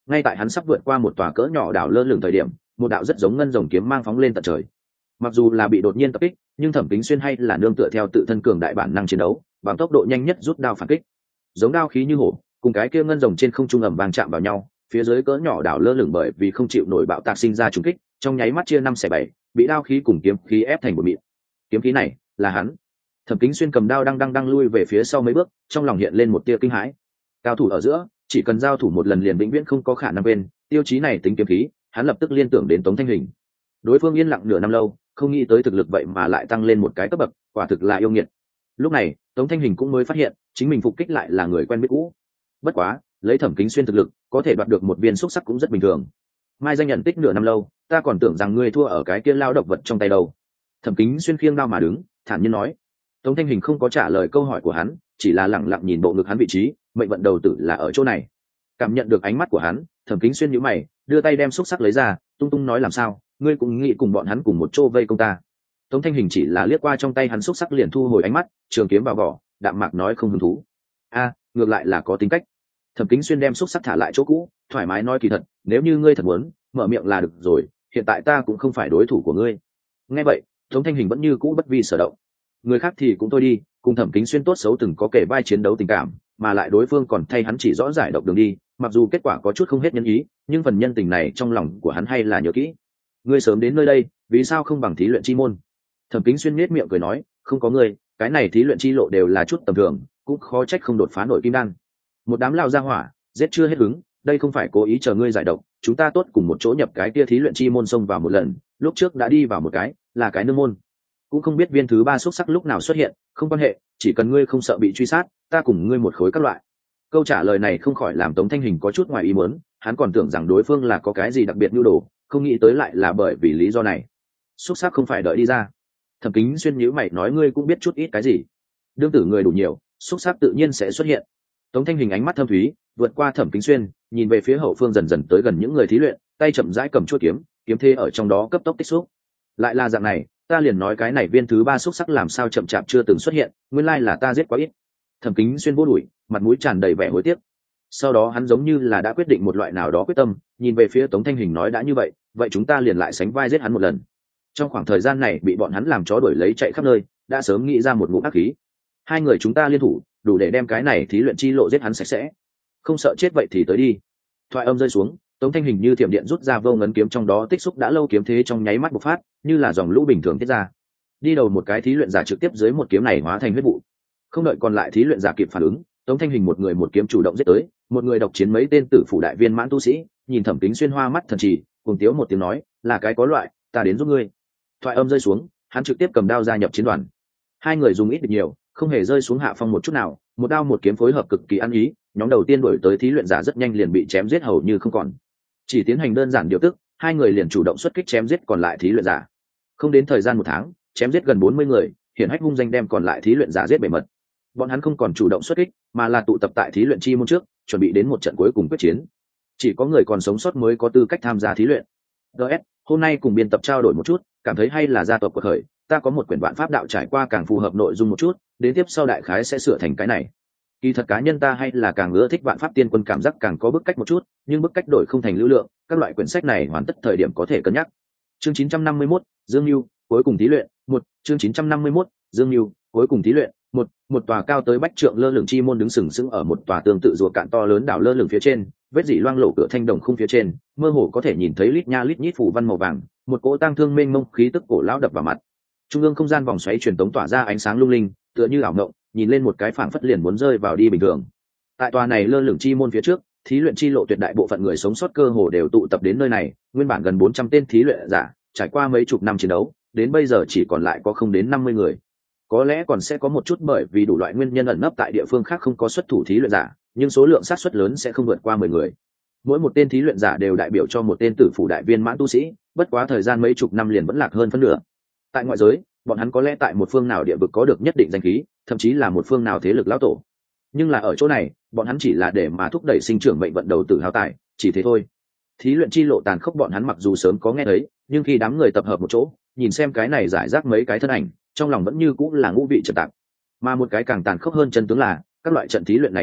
S1: ngay tại hắn sắp vượt qua một tòa cỡ nhỏ đảo lơ lửng thời điểm, một đạo rất giống ngân rồng kiếm mang phóng lên tận trời. Mặc dù là bị đột nhiên tập kích, nhưng Thẩm Kính Xuyên hay là nương tựa theo tự thân cường đại bản năng chiến đấu, bằng tốc độ nhanh nhất rút đao phản kích. Giống đao khí như hổ, cùng cái kia ngân rồng trên không trung ầm vang chạm vào nhau, phía dưới cỡ nhỏ đảo lơ lửng bởi vì không chịu nổi bạo tạc sinh ra trùng kích, trong nháy mắt chia năm xẻ bảy, bị đao khí cùng kiếm khí ép thành một mịn. Kiếm khí này là hắn. Thẩm Kính Xuyên cầm đao đang đang đang lui về phía sau mấy bước, trong lòng hiện lên một tia kinh hãi. Cao thủ ở giữa, chỉ cần giao thủ một lần liền vĩnh viễn không có khả năng quên, tiêu chí này tính kiếm khí, hắn lập tức liên tưởng đến Tống Thanh Hình. Đối phương yên lặng nửa năm lâu, không nghĩ tới thực lực vậy mà lại tăng lên một cái cấp bậc, quả thực là yêu nghiệt. Lúc này, Tống Thanh Hình cũng mới phát hiện, chính mình phục kích lại là người quen biết cũ. Bất quá, lấy Thẩm Kính Xuyên thực lực, có thể đoạt được một viên xúc sắc cũng rất bình thường. Mai danh nhận tích nửa năm lâu, ta còn tưởng rằng ngươi thua ở cái kia lao độc vật trong tay đâu. Thẩm Kính Xuyên khiêng đao mà đứng, thản nhiên nói. Tống Thanh Hình không có trả lời câu hỏi của hắn, chỉ là lẳng lặng nhìn bộ ngực hắn vị trí, mệnh vận đầu tử là ở chỗ này. Cảm nhận được ánh mắt của hắn, Thẩm Kính Xuyên nhíu mày, đưa tay đem xúc sắc lấy ra, tung tung nói làm sao, ngươi cũng nghĩ cùng bọn hắn cùng một chỗ vây công ta. Tống Thanh Hình chỉ là liếc qua trong tay hắn xúc sắc liền thu hồi ánh mắt, trường kiếm vào vỏ, đạm mạc nói không hứng thú. A, ngược lại là có tính cách. Thẩm Kính Xuyên đem xúc sắc thả lại chỗ cũ, thoải mái nói kỳ thật, nếu như ngươi thật muốn, mở miệng là được rồi, hiện tại ta cũng không phải đối thủ của ngươi. Nghe vậy, Tống Thanh Hình vẫn như cũ bất vi sở động. Người khác thì cũng thôi đi, cùng Thẩm Kính Xuyên tốt xấu từng có kể vai chiến đấu tình cảm, mà lại đối phương còn thay hắn chỉ rõ giải độc đường đi, mặc dù kết quả có chút không hết nhân ý, nhưng phần nhân tình này trong lòng của hắn hay là nhớ kỹ. Ngươi sớm đến nơi đây, vì sao không bằng thí luyện chi môn? Thẩm Kính Xuyên nhếch miệng cười nói, không có ngươi, cái này thí luyện chi lộ đều là chút tầm thường, cũng khó trách không đột phá nổi kim đan. Một đám lao ra hỏa, giết chưa hết hứng, đây không phải cố ý chờ ngươi giải độc, chúng ta tốt cùng một chỗ nhập cái kia thí luyện chi môn xông vào một lần, lúc trước đã đi vào một cái, là cái nương môn. Cũng không biết viên thứ ba xúc sắc lúc nào xuất hiện, không quan hệ, chỉ cần ngươi không sợ bị truy sát, ta cùng ngươi một khối các loại. Câu trả lời này không khỏi làm Tống Thanh Hình có chút ngoài ý muốn, hắn còn tưởng rằng đối phương là có cái gì đặc biệt nhu đồ, không nghĩ tới lại là bởi vì lý do này. Xúc sắc không phải đợi đi ra. Thẩm Kính Xuyên nhíu mày nói ngươi cũng biết chút ít cái gì. Đương tử người đủ nhiều, xúc sắc tự nhiên sẽ xuất hiện. Tống Thanh Hình ánh mắt thâm thúy, vượt qua Thẩm Kính Xuyên, nhìn về phía hậu phương dần dần tới gần những người thí luyện, tay chậm rãi cầm chuôi kiếm, kiếm thế ở trong đó cấp tốc tích xúc. Lại là dạng này, ta liền nói cái này viên thứ ba xúc sắc làm sao chậm chạp chưa từng xuất hiện, nguyên lai là ta giết quá ít. Thẩm Kính Xuyên vô đuổi, mặt mũi tràn đầy vẻ hối tiếc. Sau đó hắn giống như là đã quyết định một loại nào đó quyết tâm, nhìn về phía Tống Thanh Hình nói đã như vậy, vậy chúng ta liền lại sánh vai giết hắn một lần. Trong khoảng thời gian này bị bọn hắn làm chó đuổi lấy chạy khắp nơi, đã sớm nghĩ ra một ngụm ác khí. Hai người chúng ta liên thủ, đủ để đem cái này thí luyện chi lộ giết hắn sạch sẽ. Không sợ chết vậy thì tới đi. Thoại âm rơi xuống, Tống Thanh Hình như thiểm điện rút ra vô ngấn kiếm trong đó tích xúc đã lâu kiếm thế trong nháy mắt bộc phát, như là dòng lũ bình thường tiết ra. Đi đầu một cái thí luyện giả trực tiếp dưới một kiếm này hóa thành huyết vụ. Không đợi còn lại thí luyện giả kịp phản ứng, Tống Thanh Hình một người một kiếm chủ động giết tới, một người độc chiến mấy tên tử phủ đại viên mãn tu sĩ, nhìn Thẩm Kính Xuyên hoa mắt thần trì, cùng tiếu một tiếng nói, là cái có loại, ta đến giúp ngươi. Thoại âm rơi xuống, hắn trực tiếp cầm đao gia nhập chiến đoàn. Hai người dùng ít được nhiều, không hề rơi xuống hạ phong một chút nào, một đao một kiếm phối hợp cực kỳ ăn ý, nhóm đầu tiên đuổi tới thí luyện giả rất nhanh liền bị chém giết hầu như không còn. Chỉ tiến hành đơn giản điều tức, hai người liền chủ động xuất kích chém giết còn lại thí luyện giả. Không đến thời gian một tháng, chém giết gần bốn mươi người, hiển hách hung danh đem còn lại thí luyện giả giết bể mật. Bọn hắn không còn chủ động xuất kích, mà là tụ tập tại thí luyện chi môn trước, chuẩn bị đến một trận cuối cùng quyết chiến. Chỉ có người còn sống sót mới có tư cách tham gia thí luyện. đê ét, hôm nay cùng biên tập trao đổi một chút, cảm thấy hay là gia tộc quật khởi, ta có một quyển vạn pháp đạo trải qua càng phù hợp nội dung một chút, đến tiếp sau đại khái sẽ sửa thành cái này. Kỳ thật cá nhân ta hay là càng ưa thích vạn pháp tiên quân, cảm giác càng có bức cách một chút, nhưng bức cách đổi không thành lưu lượng, các loại quyển sách này hoàn tất thời điểm có thể cân nhắc. Chương chín trăm năm mươi mốt, Dương Nưu, cuối cùng thí luyện, một, chương chín trăm năm mươi mốt, Dương Nưu, cuối cùng thí luyện, một, một tòa cao tới bách trượng lơ lửng chi môn đứng sừng sững ở một tòa tương tự rùa cạn to lớn đảo lơ lửng phía trên, vết dỉ loang lổ cửa thanh đồng khung phía trên, mơ hồ có thể nhìn thấy lít nha lít nhít phủ văn màu vàng, một cỗ tang thương mênh mông khí tức cổ lão đập vào mặt. Trung ương không gian vòng xoáy truyền tống tỏa ra ánh sáng lung linh, tựa như ảo ngộng, nhìn lên một cái phảng phất liền muốn rơi vào đi bình thường. Tại tòa này lơ lửng chi môn phía trước, thí luyện chi lộ tuyệt đại bộ phận người sống sót cơ hồ đều tụ tập đến nơi này, nguyên bản gần bốn trăm tên thí luyện giả, trải qua mấy chục năm chiến đấu, đến bây giờ chỉ còn lại có không đến năm mươi người. Có lẽ còn sẽ có một chút bởi vì đủ loại nguyên nhân ẩn nấp tại địa phương khác không có xuất thủ thí luyện giả, nhưng số lượng xác suất lớn sẽ không vượt qua mười người. Mỗi một tên thí luyện giả đều đại biểu cho một tên tử phủ đại viên mãn tu sĩ, bất quá thời gian mấy chục năm liền vẫn lạc hơn phân nửa. Tại ngoại giới, bọn hắn có lẽ tại một phương nào địa vực có được nhất định danh khí, thậm chí là một phương nào thế lực lão tổ. Nhưng là ở chỗ này, bọn hắn chỉ là để mà thúc đẩy sinh trưởng mệnh vận đầu tử hào tài, chỉ thế thôi. Thí luyện chi lộ tàn khốc bọn hắn mặc dù sớm có nghe thấy, nhưng khi đám người tập hợp một chỗ, nhìn xem cái này giải rác mấy cái thân ảnh, trong lòng vẫn như cũng là ngũ vị trật tạp. Mà một cái càng tàn khốc hơn chân tướng là, các loại trận thí luyện này kết thúc,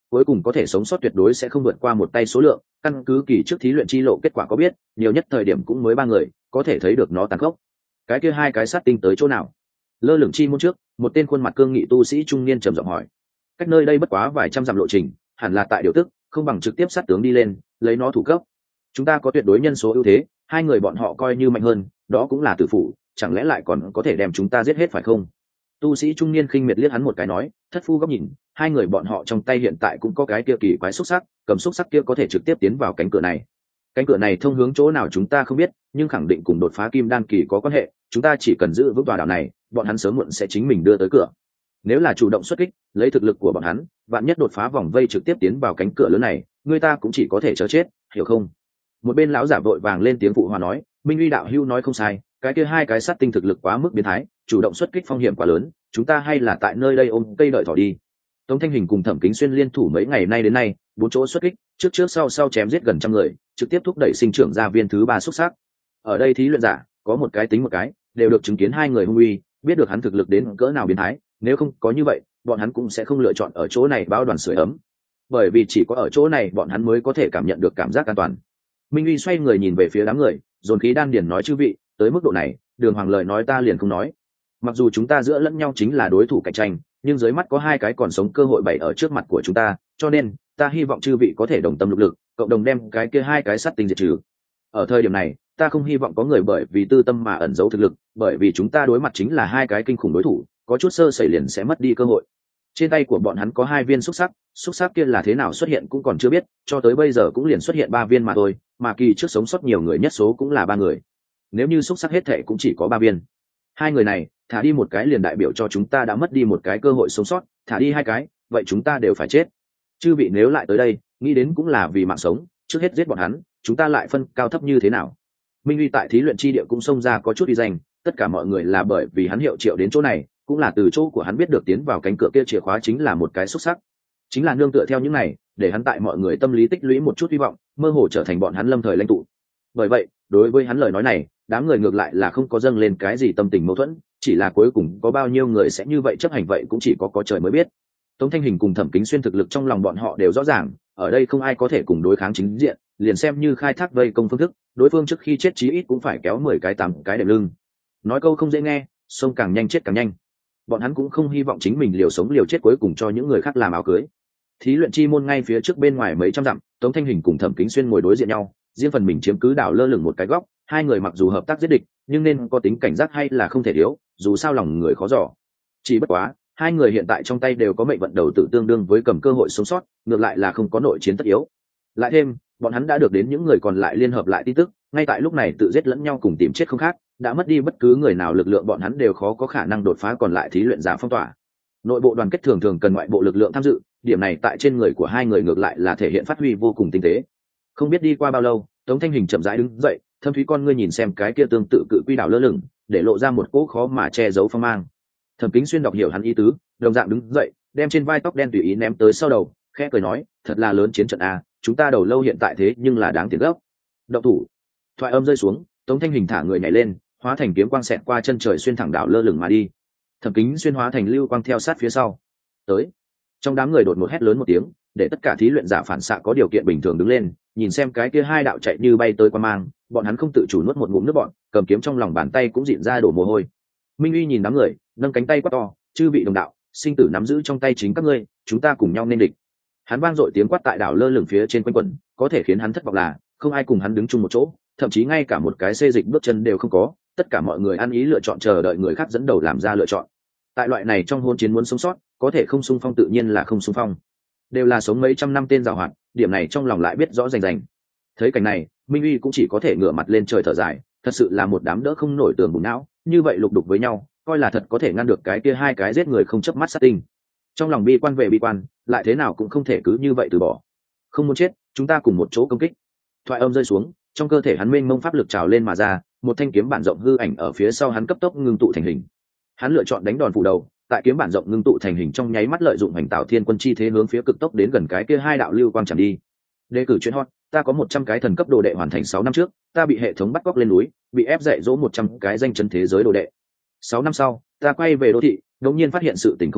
S1: cuối cùng có thể sống sót tuyệt đối sẽ không vượt qua một tay số lượng. Căn cứ kỳ trước thí luyện chi lộ kết quả có biết, nhiều nhất thời điểm cũng mới ba người, có thể thấy được nó tàn khốc. Cái kia hai cái sát tinh tới chỗ nào? Lơ lửng chi môn trước, một tên khuôn mặt cương nghị tu sĩ trung niên trầm giọng hỏi. Cách nơi đây bất quá vài trăm dặm lộ trình, hẳn là tại điều tức, không bằng trực tiếp sát tướng đi lên, lấy nó thủ cấp. Chúng ta có tuyệt đối nhân số ưu thế, hai người bọn họ coi như mạnh hơn, đó cũng là tử phụ, chẳng lẽ lại còn có thể đem chúng ta giết hết phải không? Tu sĩ trung niên khinh miệt liếc hắn một cái nói, thất phu góc nhìn, hai người bọn họ trong tay hiện tại cũng có cái kia kỳ quái xúc sắc, cầm xúc sắc kia có thể trực tiếp tiến vào cánh cửa này. Cánh cửa này thông hướng chỗ nào chúng ta không biết, nhưng khẳng định cùng đột phá kim đan kỳ có quan hệ, chúng ta chỉ cần giữ vững tòa đảo này, bọn hắn sớm muộn sẽ chính mình đưa tới cửa. Nếu là chủ động xuất kích, lấy thực lực của bọn hắn, vạn nhất đột phá vòng vây trực tiếp tiến vào cánh cửa lớn này, người ta cũng chỉ có thể chờ chết, hiểu không? Một bên lão giả vội vàng lên tiếng phụ hòa nói, Minh Uy đạo hưu nói không sai, cái kia hai cái sát tinh thực lực quá mức biến thái, chủ động xuất kích phong hiểm quá lớn, chúng ta hay là tại nơi đây ôm cây đợi thỏ đi. Tống Thanh Hình cùng Thẩm Kính Xuyên liên thủ mấy ngày nay đến nay, bốn chỗ xuất kích, trước trước sau sau chém giết gần trăm người, trực tiếp thúc đẩy sinh trưởng ra viên thứ ba xuất sắc. Ở đây thí luyện giả, có một cái tính một cái, đều được chứng kiến hai người hung uy, biết được hắn thực lực đến cỡ nào biến thái, nếu không có như vậy, bọn hắn cũng sẽ không lựa chọn ở chỗ này báo đoàn sưởi ấm. Bởi vì chỉ có ở chỗ này bọn hắn mới có thể cảm nhận được cảm giác an toàn. Minh Uy xoay người nhìn về phía đám người, dồn khí đan điền nói, chư vị, tới mức độ này, Đường Hoàng lời nói ta liền không nói. Mặc dù chúng ta giữa lẫn nhau chính là đối thủ cạnh tranh, nhưng dưới mắt có hai cái còn sống cơ hội bày ở trước mặt của chúng ta, cho nên ta hy vọng chư vị có thể đồng tâm lục lực, cộng đồng đem cái kia hai cái sát tinh diệt trừ. Ở thời điểm này, ta không hy vọng có người bởi vì tư tâm mà ẩn giấu thực lực, bởi vì chúng ta đối mặt chính là hai cái kinh khủng đối thủ, có chút sơ sẩy liền sẽ mất đi cơ hội. Trên tay của bọn hắn có hai viên xúc sắc, xúc sắc kia là thế nào xuất hiện cũng còn chưa biết, cho tới bây giờ cũng liền xuất hiện ba viên mà thôi, mà kỳ trước sống sót nhiều người nhất số cũng là ba người. Nếu như xúc sắc hết thể cũng chỉ có ba viên, hai người này thả đi một cái liền đại biểu cho chúng ta đã mất đi một cái cơ hội sống sót, thả đi hai cái, vậy chúng ta đều phải chết. Chư vị nếu lại tới đây, nghĩ đến cũng là vì mạng sống, trước hết giết bọn hắn, chúng ta lại phân cao thấp như thế nào? Minh Uy tại thí luyện chi địa cũng xông ra có chút đi danh, tất cả mọi người là bởi vì hắn hiệu triệu đến chỗ này, cũng là từ chỗ của hắn biết được tiến vào cánh cửa kia chìa khóa chính là một cái xúc sắc, chính là nương tựa theo những này, để hắn tại mọi người tâm lý tích lũy một chút hy vọng, mơ hồ trở thành bọn hắn lâm thời lãnh tụ. Bởi vậy, đối với hắn lời nói này, đám người ngược lại là không có dâng lên cái gì tâm tình mâu thuẫn, chỉ là cuối cùng có bao nhiêu người sẽ như vậy chấp hành vậy cũng chỉ có có trời mới biết. Tống Thanh Hình cùng Thẩm Kính Xuyên thực lực trong lòng bọn họ đều rõ ràng, ở đây không ai có thể cùng đối kháng chính diện, liền xem như khai thác vây công phương thức, đối phương trước khi chết chí ít cũng phải kéo mười cái tám cái đệm lưng. Nói câu không dễ nghe, sông càng nhanh chết càng nhanh. Bọn hắn cũng không hy vọng chính mình liều sống liều chết cuối cùng cho những người khác làm áo cưới. Thí luyện chi môn ngay phía trước bên ngoài mấy trăm dặm, Tống Thanh Hình cùng Thẩm Kính Xuyên ngồi đối diện nhau, riêng phần mình chiếm cứ đảo lơ lửng một cái góc, hai người mặc dù hợp tác giết địch, nhưng nên có tính cảnh giác hay là không thể thiếu, dù sao lòng người khó dò. Chỉ bất quá, hai người hiện tại trong tay đều có mệnh vận đầu tử tương đương với cầm cơ hội sống sót, ngược lại là không có nội chiến tất yếu. Lại thêm, bọn hắn đã được đến những người còn lại liên hợp lại tin tức, ngay tại lúc này tự giết lẫn nhau cùng tìm chết không khác, đã mất đi bất cứ người nào lực lượng bọn hắn đều khó có khả năng đột phá còn lại thí luyện giả phong tỏa. Nội bộ đoàn kết thường thường cần ngoại bộ lực lượng tham dự, điểm này tại trên người của hai người ngược lại là thể hiện phát huy vô cùng tinh tế. Không biết đi qua bao lâu, Tống Thanh Hình chậm rãi đứng dậy, thâm thúy con ngươi nhìn xem cái kia tương tự cự quy đảo lơ lửng, để lộ ra một cỗ khó mà che giấu phong mang. Thẩm Kính Xuyên đọc hiểu hắn ý tứ, đồng dạng đứng dậy, đem trên vai tóc đen tùy ý ném tới sau đầu, khẽ cười nói, thật là lớn chiến trận a, chúng ta đầu lâu hiện tại thế nhưng là đáng tiền gốc. Động thủ. Thoại âm rơi xuống, Tống Thanh Hình thả người nhảy lên, hóa thành kiếm quang xẹt qua chân trời xuyên thẳng đảo lơ lửng mà đi. Thẩm Kính Xuyên hóa thành lưu quang theo sát phía sau. Tới. Trong đám người đột ngột hét lớn một tiếng, để tất cả thí luyện giả phản xạ có điều kiện bình thường đứng lên, nhìn xem cái kia hai đạo chạy như bay tới qua mang, bọn hắn không tự chủ nuốt một ngụm nước bọn, cầm kiếm trong lòng bàn tay cũng dịn ra đổ mồ hôi. Minh Uy nhìn đám người, nâng cánh tay quát to, chư vị đồng đạo, sinh tử nắm giữ trong tay chính các ngươi, chúng ta cùng nhau nên địch. Hắn vang dội tiếng quát tại đảo lơ lửng phía trên quanh quẩn, có thể khiến hắn thất vọng là không ai cùng hắn đứng chung một chỗ, thậm chí ngay cả một cái xê dịch bước chân đều không có, tất cả mọi người ăn ý lựa chọn chờ đợi người khác dẫn đầu làm ra lựa chọn. Tại loại này trong hôn chiến muốn sống sót, có thể không xung phong tự nhiên là không xung phong, đều là sống mấy trăm năm tên giàu hoạt, điểm này trong lòng lại biết rõ rành rành. Thấy cảnh này, Minh Uy cũng chỉ có thể ngửa mặt lên trời thở dài, thật sự là một đám đỡ không nổi tường bùn não, như vậy lục đục với nhau, coi là thật có thể ngăn được cái kia hai cái giết người không chớp mắt sát tinh. Trong lòng bi quan về bi quan, lại thế nào cũng không thể cứ như vậy từ bỏ. Không muốn chết, chúng ta cùng một chỗ công kích. Thoại âm rơi xuống, trong cơ thể hắn mênh mông pháp lực trào lên mà ra, một thanh kiếm bản rộng hư ảnh ở phía sau hắn cấp tốc ngưng tụ thành hình. Hắn lựa chọn đánh đòn phủ đầu, tại kiếm bản rộng ngưng tụ thành hình trong nháy mắt lợi dụng hành tạo thiên quân chi thế hướng phía cực tốc đến gần cái kia hai đạo lưu quang chẳng đi. Đề cử chuyên hot, ta có một trăm cái thần cấp đồ đệ hoàn thành sáu năm trước, ta bị hệ thống bắt cóc lên núi, bị ép dạy dỗ một trăm cái danh chân thế giới đồ đệ. Sáu năm sau, ta quay về đô thị, đột nhiên phát hiện sự tình không đúng,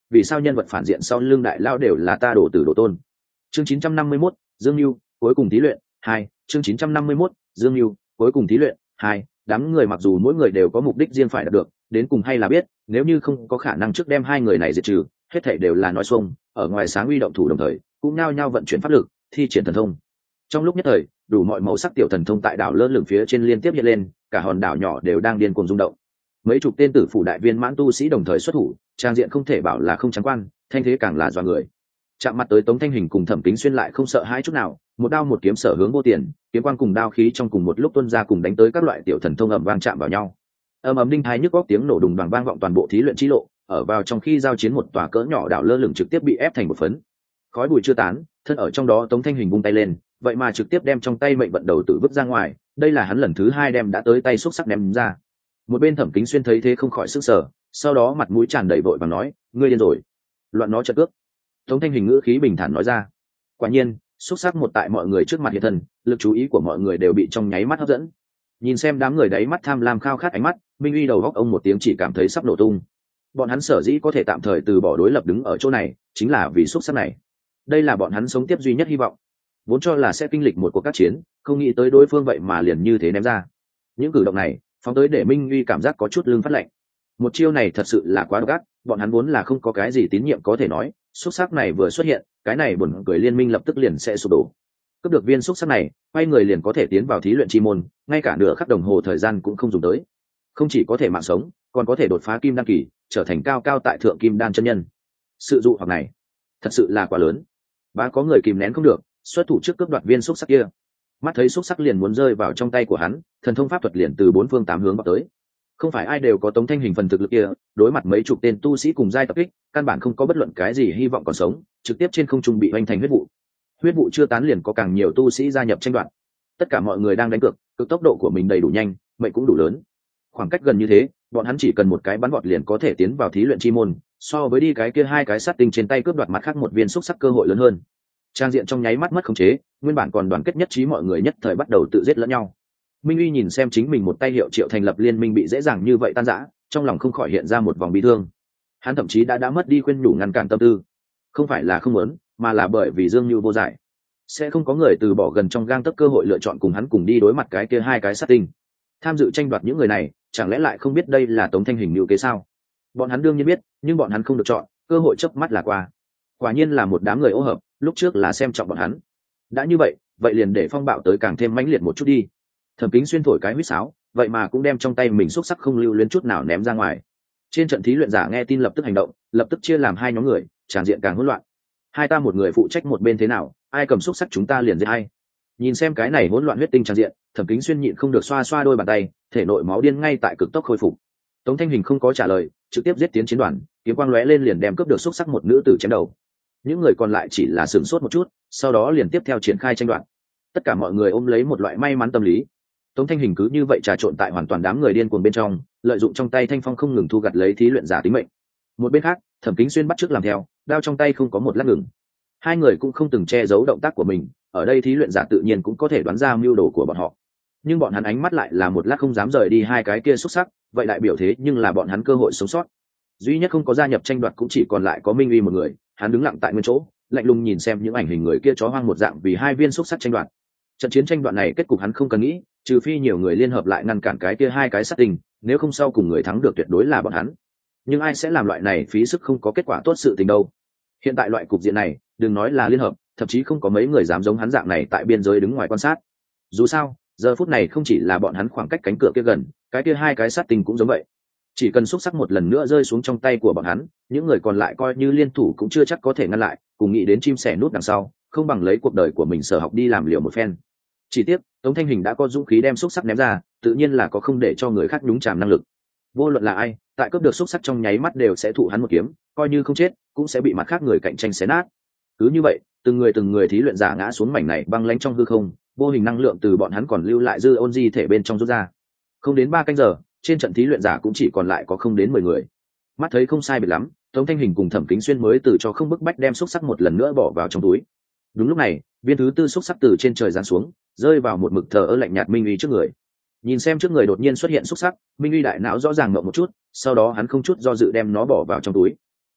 S1: vì sao nhân vật phản diện sau lưng đại lao đều là ta đổ tử đổ tôn. Chương chín trăm năm mươi mốt, Dương Nưu, cuối cùng thí luyện hai. Chương chín trăm năm mươi mốt, Dương Nưu, cuối cùng thí luyện hai. Đám người mặc dù mỗi người đều có mục đích riêng phải đạt được, đến cùng hay là biết, nếu như không có khả năng trước đem hai người này diệt trừ, hết thảy đều là nói xuông, ở ngoài sáng uy động thủ đồng thời, cũng nhao nhao vận chuyển pháp lực, thi triển thần thông. Trong lúc nhất thời, đủ mọi màu sắc tiểu thần thông tại đảo lơ lửng phía trên liên tiếp hiện lên, cả hòn đảo nhỏ đều đang điên cuồng rung động. Mấy chục tên tử phủ đại viên mãn tu sĩ đồng thời xuất thủ, trang diện không thể bảo là không trắng quan, thanh thế càng là dọa người. Chạm mặt tới Tống Thanh Hình cùng Thẩm Kính Xuyên lại không sợ hãi chút nào, một đao một kiếm sở hướng vô tiền, kiếm quang cùng đao khí trong cùng một lúc tuôn ra cùng đánh tới các loại tiểu thần thông ầm vang chạm vào nhau. Ầm ầm đinh thái nhức góc tiếng nổ đùng đoàng vang vọng toàn bộ thí luyện chi lộ, ở vào trong khi giao chiến một tòa cỡ nhỏ đảo lơ lửng trực tiếp bị ép thành một phấn. Khói bụi chưa tán, thân ở trong đó Tống Thanh Hình vung tay lên, vậy mà trực tiếp đem trong tay mệnh vận đầu tử vứt ra ngoài, đây là hắn lần thứ hai đem đã tới tay xúc sắc ném ra. Một bên Thẩm Kính Xuyên thấy thế không khỏi sức sở, sau đó mặt mũi tràn đầy vội và nói, ngươi điên rồi, loạn nó chật cước. Tống Thanh Hình ngữ khí bình thản nói ra. Quả nhiên, xúc sắc một tại mọi người trước mặt hiện thân, lực chú ý của mọi người đều bị trong nháy mắt hấp dẫn. Nhìn xem đám người đáy mắt tham lam khao khát ánh mắt, Minh Uy đầu góc ông một tiếng chỉ cảm thấy sắp nổ tung. Bọn hắn sở dĩ có thể tạm thời từ bỏ đối lập đứng ở chỗ này, chính là vì xúc sắc này. Đây là bọn hắn sống tiếp duy nhất hy vọng. Vốn cho là sẽ kinh lịch một cuộc các chiến, không nghĩ tới đối phương vậy mà liền như thế ném ra. Những cử động này, phóng tới để Minh Uy cảm giác có chút lưng phát lạnh. Một chiêu này thật sự là quá độc ác, bọn hắn vốn là không có cái gì tín nhiệm có thể nói, xúc sắc này vừa xuất hiện, cái này buồn cười liên minh lập tức liền sẽ sụp đổ. Cướp được viên xúc sắc này, quay người liền có thể tiến vào thí luyện chi môn, ngay cả nửa khắc đồng hồ thời gian cũng không dùng tới. Không chỉ có thể mạng sống, còn có thể đột phá kim đan kỳ, trở thành cao cao tại thượng kim đan chân nhân. Sự dụ hoặc này, thật sự là quá lớn. Và có người kìm nén không được, xuất thủ trước cướp đoạt viên xúc sắc kia. Mắt thấy xúc sắc liền muốn rơi vào trong tay của hắn, thần thông pháp thuật liền từ bốn phương tám hướng vào tới. Không phải ai đều có Tống Thanh Hình phần thực lực kia, đối mặt mấy chục tên tu sĩ cùng giai tập kích, căn bản không có bất luận cái gì hy vọng còn sống, trực tiếp trên không trung bị hoành thành huyết vụ. Huyết vụ chưa tán liền có càng nhiều tu sĩ gia nhập tranh đoạt. Tất cả mọi người đang đánh cược, cực tốc độ của mình đầy đủ nhanh, mệnh cũng đủ lớn. Khoảng cách gần như thế, bọn hắn chỉ cần một cái bắn vọt liền có thể tiến vào thí luyện chi môn, so với đi cái kia hai cái sát tinh trên tay cướp đoạt mặt khác một viên xúc sắc cơ hội lớn hơn. Trang diện trong nháy mắt mất khống chế, nguyên bản còn đoàn kết nhất trí mọi người nhất thời bắt đầu tự giết lẫn nhau. Minh Uy nhìn xem chính mình một tay hiệu triệu thành lập liên minh bị dễ dàng như vậy tan rã, trong lòng không khỏi hiện ra một vòng bi thương. Hắn thậm chí đã đã mất đi khuyên nhủ ngăn cản tâm tư, không phải là không muốn, mà là bởi vì Dương Nưu vô giải, sẽ không có người từ bỏ gần trong gang tấc cơ hội lựa chọn cùng hắn cùng đi đối mặt cái kia hai cái sát tinh. Tham dự tranh đoạt những người này, chẳng lẽ lại không biết đây là Tống Thanh Hình mưu kế sao? Bọn hắn đương nhiên biết, nhưng bọn hắn không được chọn, cơ hội chớp mắt là qua. Quả nhiên là một đám người ô hợp, lúc trước là xem trọng bọn hắn. Đã như vậy, vậy liền để phong bạo tới càng thêm mãnh liệt một chút đi. Thẩm Kính Xuyên thổi cái huýt sáo, vậy mà cũng đem trong tay mình xúc sắc không lưu luyến chút nào ném ra ngoài. Trên trận thí luyện giả nghe tin lập tức hành động, lập tức chia làm hai nhóm người, tràn diện càng hỗn loạn. Hai ta một người phụ trách một bên thế nào, ai cầm xúc sắc chúng ta liền giết ai. Nhìn xem cái này hỗn loạn huyết tinh tràn diện, Thẩm Kính Xuyên nhịn không được xoa xoa đôi bàn tay, thể nội máu điên ngay tại cực tốc khôi phục. Tống Thanh Hình không có trả lời, trực tiếp giết tiến chiến đoàn, kiếm quang lóe lên liền đem cướp được xúc sắc một nữ tử chém đầu. Những người còn lại chỉ là sửng sốt một chút, sau đó liền tiếp theo triển khai tranh đoạt. Tất cả mọi người ôm lấy một loại may mắn tâm lý. Tống Thanh Hình cứ như vậy trà trộn tại hoàn toàn đám người điên cuồng bên trong, lợi dụng trong tay thanh phong không ngừng thu gặt lấy thí luyện giả tính mệnh. Một bên khác, Thẩm Kính Xuyên bắt chước làm theo, đao trong tay không có một lát ngừng. Hai người cũng không từng che giấu động tác của mình, ở đây thí luyện giả tự nhiên cũng có thể đoán ra mưu đồ của bọn họ. Nhưng bọn hắn ánh mắt lại là một lát không dám rời đi hai cái kia xuất sắc, vậy đại biểu thế nhưng là bọn hắn cơ hội sống sót. Duy nhất không có gia nhập tranh đoạt cũng chỉ còn lại có Minh Uy một người, hắn đứng lặng tại nguyên chỗ, lạnh lùng nhìn xem những ảnh hình người kia chó hoang một dạng vì hai viên xuất sắc tranh đoạt. Trận chiến tranh đoạt này kết cục hắn không cần nghĩ, trừ phi nhiều người liên hợp lại ngăn cản cái kia hai cái sát tình, nếu không sau cùng người thắng được tuyệt đối là bọn hắn. Nhưng ai sẽ làm loại này phí sức không có kết quả tốt sự tình đâu. Hiện tại loại cục diện này, đừng nói là liên hợp, thậm chí không có mấy người dám giống hắn dạng này tại biên giới đứng ngoài quan sát. Dù sao, giờ phút này không chỉ là bọn hắn khoảng cách cánh cửa kia gần, cái kia hai cái sát tình cũng giống vậy. Chỉ cần xúc sắc một lần nữa rơi xuống trong tay của bọn hắn, những người còn lại coi như liên thủ cũng chưa chắc có thể ngăn lại, cùng nghĩ đến chim sẻ nút đằng sau, không bằng lấy cuộc đời của mình sở học đi làm liều một phen. Chỉ tiếc, Tống Thanh Hình đã có dũng khí đem xúc sắc ném ra, tự nhiên là có không để cho người khác nhúng chàm năng lực. Vô luận là ai, tại cướp được xúc sắc trong nháy mắt đều sẽ thụ hắn một kiếm, coi như không chết, cũng sẽ bị mặt khác người cạnh tranh xé nát. Cứ như vậy, từng người từng người thí luyện giả ngã xuống mảnh này băng lãnh trong hư không, vô hình năng lượng từ bọn hắn còn lưu lại dư ôn di thể bên trong rút ra. Không đến ba canh giờ, trên trận thí luyện giả cũng chỉ còn lại có không đến mười người. Mắt thấy không sai biệt lắm, Tống Thanh Hình cùng Thẩm Kính Xuyên mới từ cho không bức bách đem xúc sắc một lần nữa bỏ vào trong túi. Đúng lúc này, viên thứ tư xúc sắc từ trên trời giáng xuống, rơi vào một mực thờ ơ lạnh nhạt Minh Uy trước người. Nhìn xem trước người đột nhiên xuất hiện xúc sắc, Minh Uy đại não rõ ràng ngậm một chút, sau đó hắn không chút do dự đem nó bỏ vào trong túi.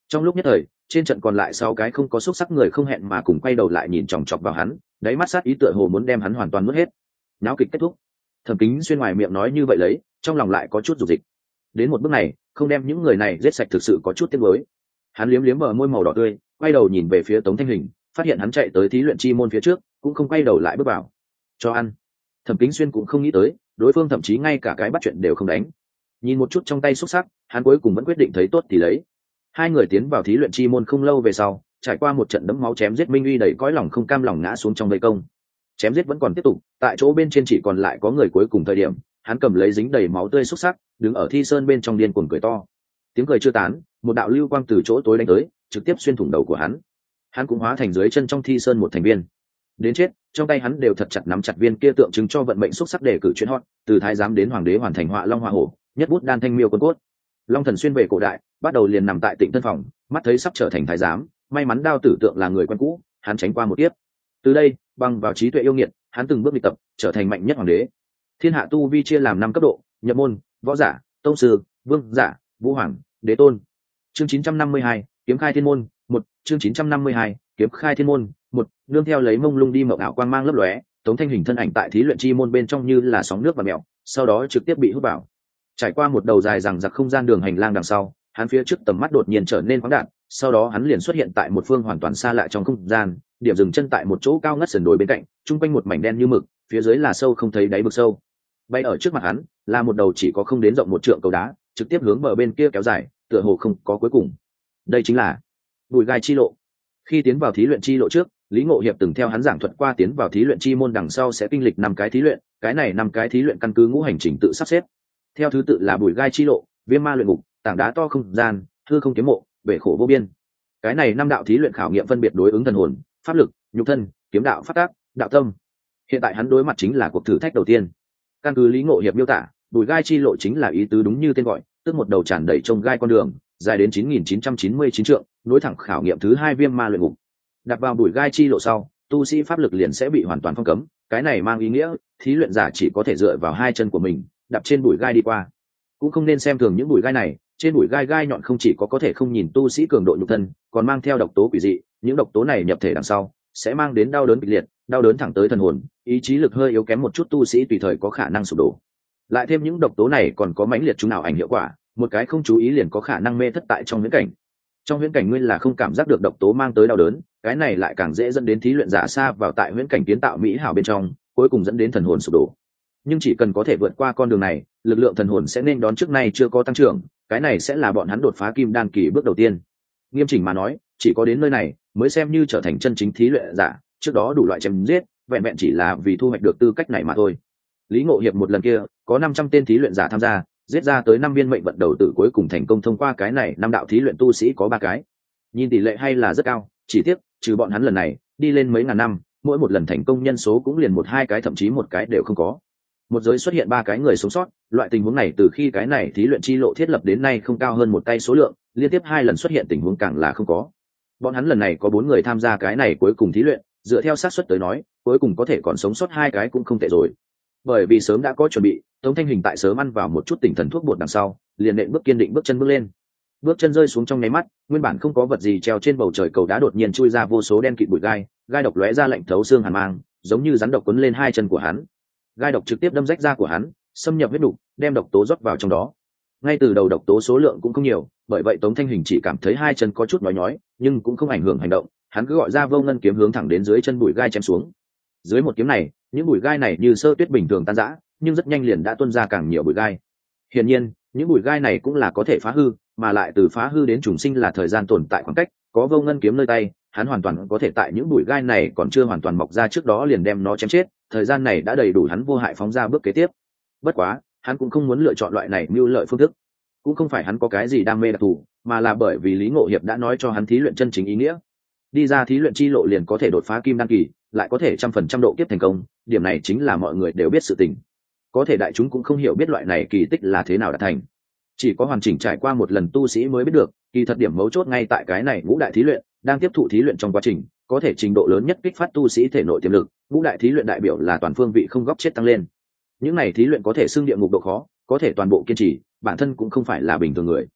S1: Trong lúc nhất thời, trên trận còn lại sáu cái không có xúc sắc người không hẹn mà cùng quay đầu lại nhìn chòng chọc vào hắn, đáy mắt sát ý tựa hồ muốn đem hắn hoàn toàn mất hết. Náo kịch kết thúc. Thẩm Kính Xuyên ngoài miệng nói như vậy lấy, trong lòng lại có chút dục dịch. Đến một bước này, không đem những người này giết sạch thực sự có chút tiếc nuối. Hắn liếm liếm bờ môi màu đỏ tươi, quay đầu nhìn về phía Tống Thanh Hình, phát hiện hắn chạy tới thí luyện chi môn phía trước, cũng không quay đầu lại bước vào. Cho ăn. Thẩm Kính Xuyên cũng không nghĩ tới, đối phương thậm chí ngay cả cái bắt chuyện đều không đánh. Nhìn một chút trong tay xúc sắc, hắn cuối cùng vẫn quyết định thấy tốt thì lấy. Hai người tiến vào thí luyện chi môn không lâu về sau, trải qua một trận đẫm máu chém giết, Minh Uy đầy cõi lòng không cam lòng ngã xuống trong vây công. Chém giết vẫn còn tiếp tục, tại chỗ bên trên chỉ còn lại có người cuối cùng thời điểm, hắn cầm lấy dính đầy máu tươi xúc sắc, đứng ở thi sơn bên trong điên cuồng cười to. Tiếng cười chưa tán, một đạo lưu quang từ chỗ tối đánh tới, trực tiếp xuyên thủng đầu của hắn. Hắn cũng hóa thành dưới chân trong thi sơn một thành viên. Đến chết, trong tay hắn đều thật chặt nắm chặt viên kia tượng trưng cho vận mệnh xúc sắc để cử chuyên hot, từ thái giám đến hoàng đế hoàn thành họa long họa hổ, nhất bút đan thanh miêu quân cốt. Long Thần xuyên về cổ đại, bắt đầu liền nằm tại Tịnh Thân phòng, mắt thấy sắp trở thành thái giám, may mắn đao tử tượng là người quen cũ, hắn tránh qua một kiếp. Từ đây, bằng vào trí tuệ yêu nghiệt, hắn từng bước đi tập, trở thành mạnh nhất hoàng đế. Thiên hạ tu vi chia làm năm cấp độ: nhập môn, võ giả, tông sư, vương giả, vũ hoàng, đế tôn. Chương chín trăm năm mươi hai, kiếm khai thiên môn, một. Chương chín trăm năm mươi hai, kiếm khai thiên môn, một. Nương theo lấy mông lung đi mộng ảo quang mang lấp lóe, Tống Thanh Hình thân ảnh tại thí luyện chi môn bên trong như là sóng nước và mèo, sau đó trực tiếp bị hút vào. Trải qua một đầu dài rằng giặc không gian đường hành lang đằng sau, hắn phía trước tầm mắt đột nhiên trở nên khoáng đạt, sau đó hắn liền xuất hiện tại một phương hoàn toàn xa lạ trong không gian, điểm dừng chân tại một chỗ cao ngất sườn đồi bên cạnh, trung quanh một mảnh đen như mực, phía dưới là sâu không thấy đáy vực sâu. Bay ở trước mặt hắn là một đầu chỉ có không đến rộng một trượng cầu đá, trực tiếp hướng bờ bên kia kéo dài, tựa hồ không có cuối cùng. Đây chính là Bùi Gai chi lộ. Khi tiến vào thí luyện chi lộ trước, Lý Ngộ Hiệp từng theo hắn giảng thuật qua tiến vào thí luyện chi môn đằng sau sẽ kinh lịch năm cái thí luyện, cái này năm cái thí luyện căn cứ ngũ hành trình tự sắp xếp. Theo thứ tự là Bùi Gai chi lộ, Viêm Ma luyện ngục, tảng đá to không gian, hư không kiếm mộ, bể khổ vô biên. Cái này năm đạo thí luyện khảo nghiệm phân biệt đối ứng thần hồn, pháp lực, nhục thân, kiếm đạo phát tác, đạo tâm. Hiện tại hắn đối mặt chính là cuộc thử thách đầu tiên. Căn cứ Lý Ngộ Hiệp miêu tả, Bùi Gai chi lộ chính là ý tứ đúng như tên gọi, tức một đầu tràn đầy trông gai con đường, dài đến chín nghìn chín trăm chín mươi chín trượng, nối thẳng khảo nghiệm thứ hai Viêm Ma luyện ngục. Đặt vào Bùi Gai chi lộ sau, tu sĩ pháp lực liền sẽ bị hoàn toàn phong cấm, cái này mang ý nghĩa thí luyện giả chỉ có thể dựa vào hai chân của mình, đạp trên bụi gai đi qua. Cũng không nên xem thường những bụi gai này, trên bụi gai gai nhọn không chỉ có có thể không nhìn tu sĩ cường độ nhục thân, còn mang theo độc tố quỷ dị, những độc tố này nhập thể đằng sau sẽ mang đến đau đớn kịch liệt, đau đớn thẳng tới thần hồn, ý chí lực hơi yếu kém một chút tu sĩ tùy thời có khả năng sụp đổ. Lại thêm những độc tố này còn có mãnh liệt chúng nào ảnh hiệu quả, một cái không chú ý liền có khả năng mê thất tại trong huyễn cảnh. Trong huyễn cảnh nguyên là không cảm giác được độc tố mang tới đau đớn, cái này lại càng dễ dẫn đến thí luyện giả xa vào tại huyễn cảnh kiến tạo mỹ hảo bên trong, cuối cùng dẫn đến thần hồn sụp đổ. Nhưng chỉ cần có thể vượt qua con đường này, lực lượng thần hồn sẽ nên đón trước nay chưa có tăng trưởng, cái này sẽ là bọn hắn đột phá kim đan kỳ bước đầu tiên. Nghiêm chỉnh mà nói, chỉ có đến nơi này mới xem như trở thành chân chính thí luyện giả, trước đó đủ loại chém giết, vẹn vẹn chỉ là vì thu hoạch được tư cách này mà thôi. Lý Ngộ Hiệp một lần kia có năm trăm tên thí luyện giả tham gia, giết ra tới năm viên mệnh vận đầu tử, cuối cùng thành công thông qua cái này năm đạo thí luyện tu sĩ có ba cái. Nhìn tỷ lệ hay là rất cao, chỉ tiếc trừ bọn hắn lần này đi lên mấy ngàn năm, mỗi một lần thành công nhân số cũng liền một hai cái, thậm chí một cái đều không có. Một giới xuất hiện ba cái người sống sót, loại tình huống này từ khi cái này thí luyện chi lộ thiết lập đến nay không cao hơn một tay số lượng, liên tiếp hai lần xuất hiện tình huống càng là không có. Bọn hắn lần này có bốn người tham gia cái này cuối cùng thí luyện, dựa theo xác suất tới nói, cuối cùng có thể còn sống sót hai cái cũng không tệ rồi. Bởi vì sớm đã có chuẩn bị, Tống Thanh Hình tại sớm ăn vào một chút tinh thần thuốc bột đằng sau, liền nện bước kiên định bước chân bước lên. Bước chân rơi xuống trong nháy mắt, nguyên bản không có vật gì treo trên bầu trời cầu đá đột nhiên chui ra vô số đen kịt bụi gai, gai độc lóe ra lạnh thấu xương hàn mang, giống như rắn độc quấn lên hai chân của hắn. Gai độc trực tiếp đâm rách da của hắn, xâm nhập huyết nục, đem độc tố rót vào trong đó. Ngay từ đầu độc tố số lượng cũng không nhiều, bởi vậy Tống Thanh Hình chỉ cảm thấy hai chân có chút nhói nhói, nhưng cũng không ảnh hưởng hành động, hắn cứ gọi ra vô ngân kiếm hướng thẳng đến dưới chân bụi gai chém xuống. Dưới một kiếm này, những bụi gai này như sơ tuyết bình thường tan rã, nhưng rất nhanh liền đã tuôn ra càng nhiều bụi gai. Hiển nhiên, những bụi gai này cũng là có thể phá hư, mà lại từ phá hư đến trùng sinh là thời gian tồn tại khoảng cách, có vô ngân kiếm nơi tay, hắn hoàn toàn có thể tại những bụi gai này còn chưa hoàn toàn mọc ra trước đó liền đem nó chém chết, thời gian này đã đầy đủ hắn vô hại phóng ra bước kế tiếp. Bất quá, hắn cũng không muốn lựa chọn loại này mưu lợi phương thức, cũng không phải hắn có cái gì đam mê đặc thù, mà là bởi vì Lý Ngộ Hiệp đã nói cho hắn thí luyện chân chính ý nghĩa. Đi ra thí luyện chi lộ liền có thể đột phá kim đan kỳ, lại có thể trăm phần trăm độ kiếp thành công, điểm này chính là mọi người đều biết sự tình. Có thể đại chúng cũng không hiểu biết loại này kỳ tích là thế nào đạt thành. Chỉ có hoàn chỉnh trải qua một lần tu sĩ mới biết được, kỳ thật điểm mấu chốt ngay tại cái này ngũ đại thí luyện, đang tiếp thụ thí luyện trong quá trình, có thể trình độ lớn nhất kích phát tu sĩ thể nội tiềm lực, ngũ đại thí luyện đại biểu là toàn phương vị không góc chết tăng lên. Những này thí luyện có thể xưng địa ngục độ khó, có thể toàn bộ kiên trì, bản thân cũng không phải là bình thường người.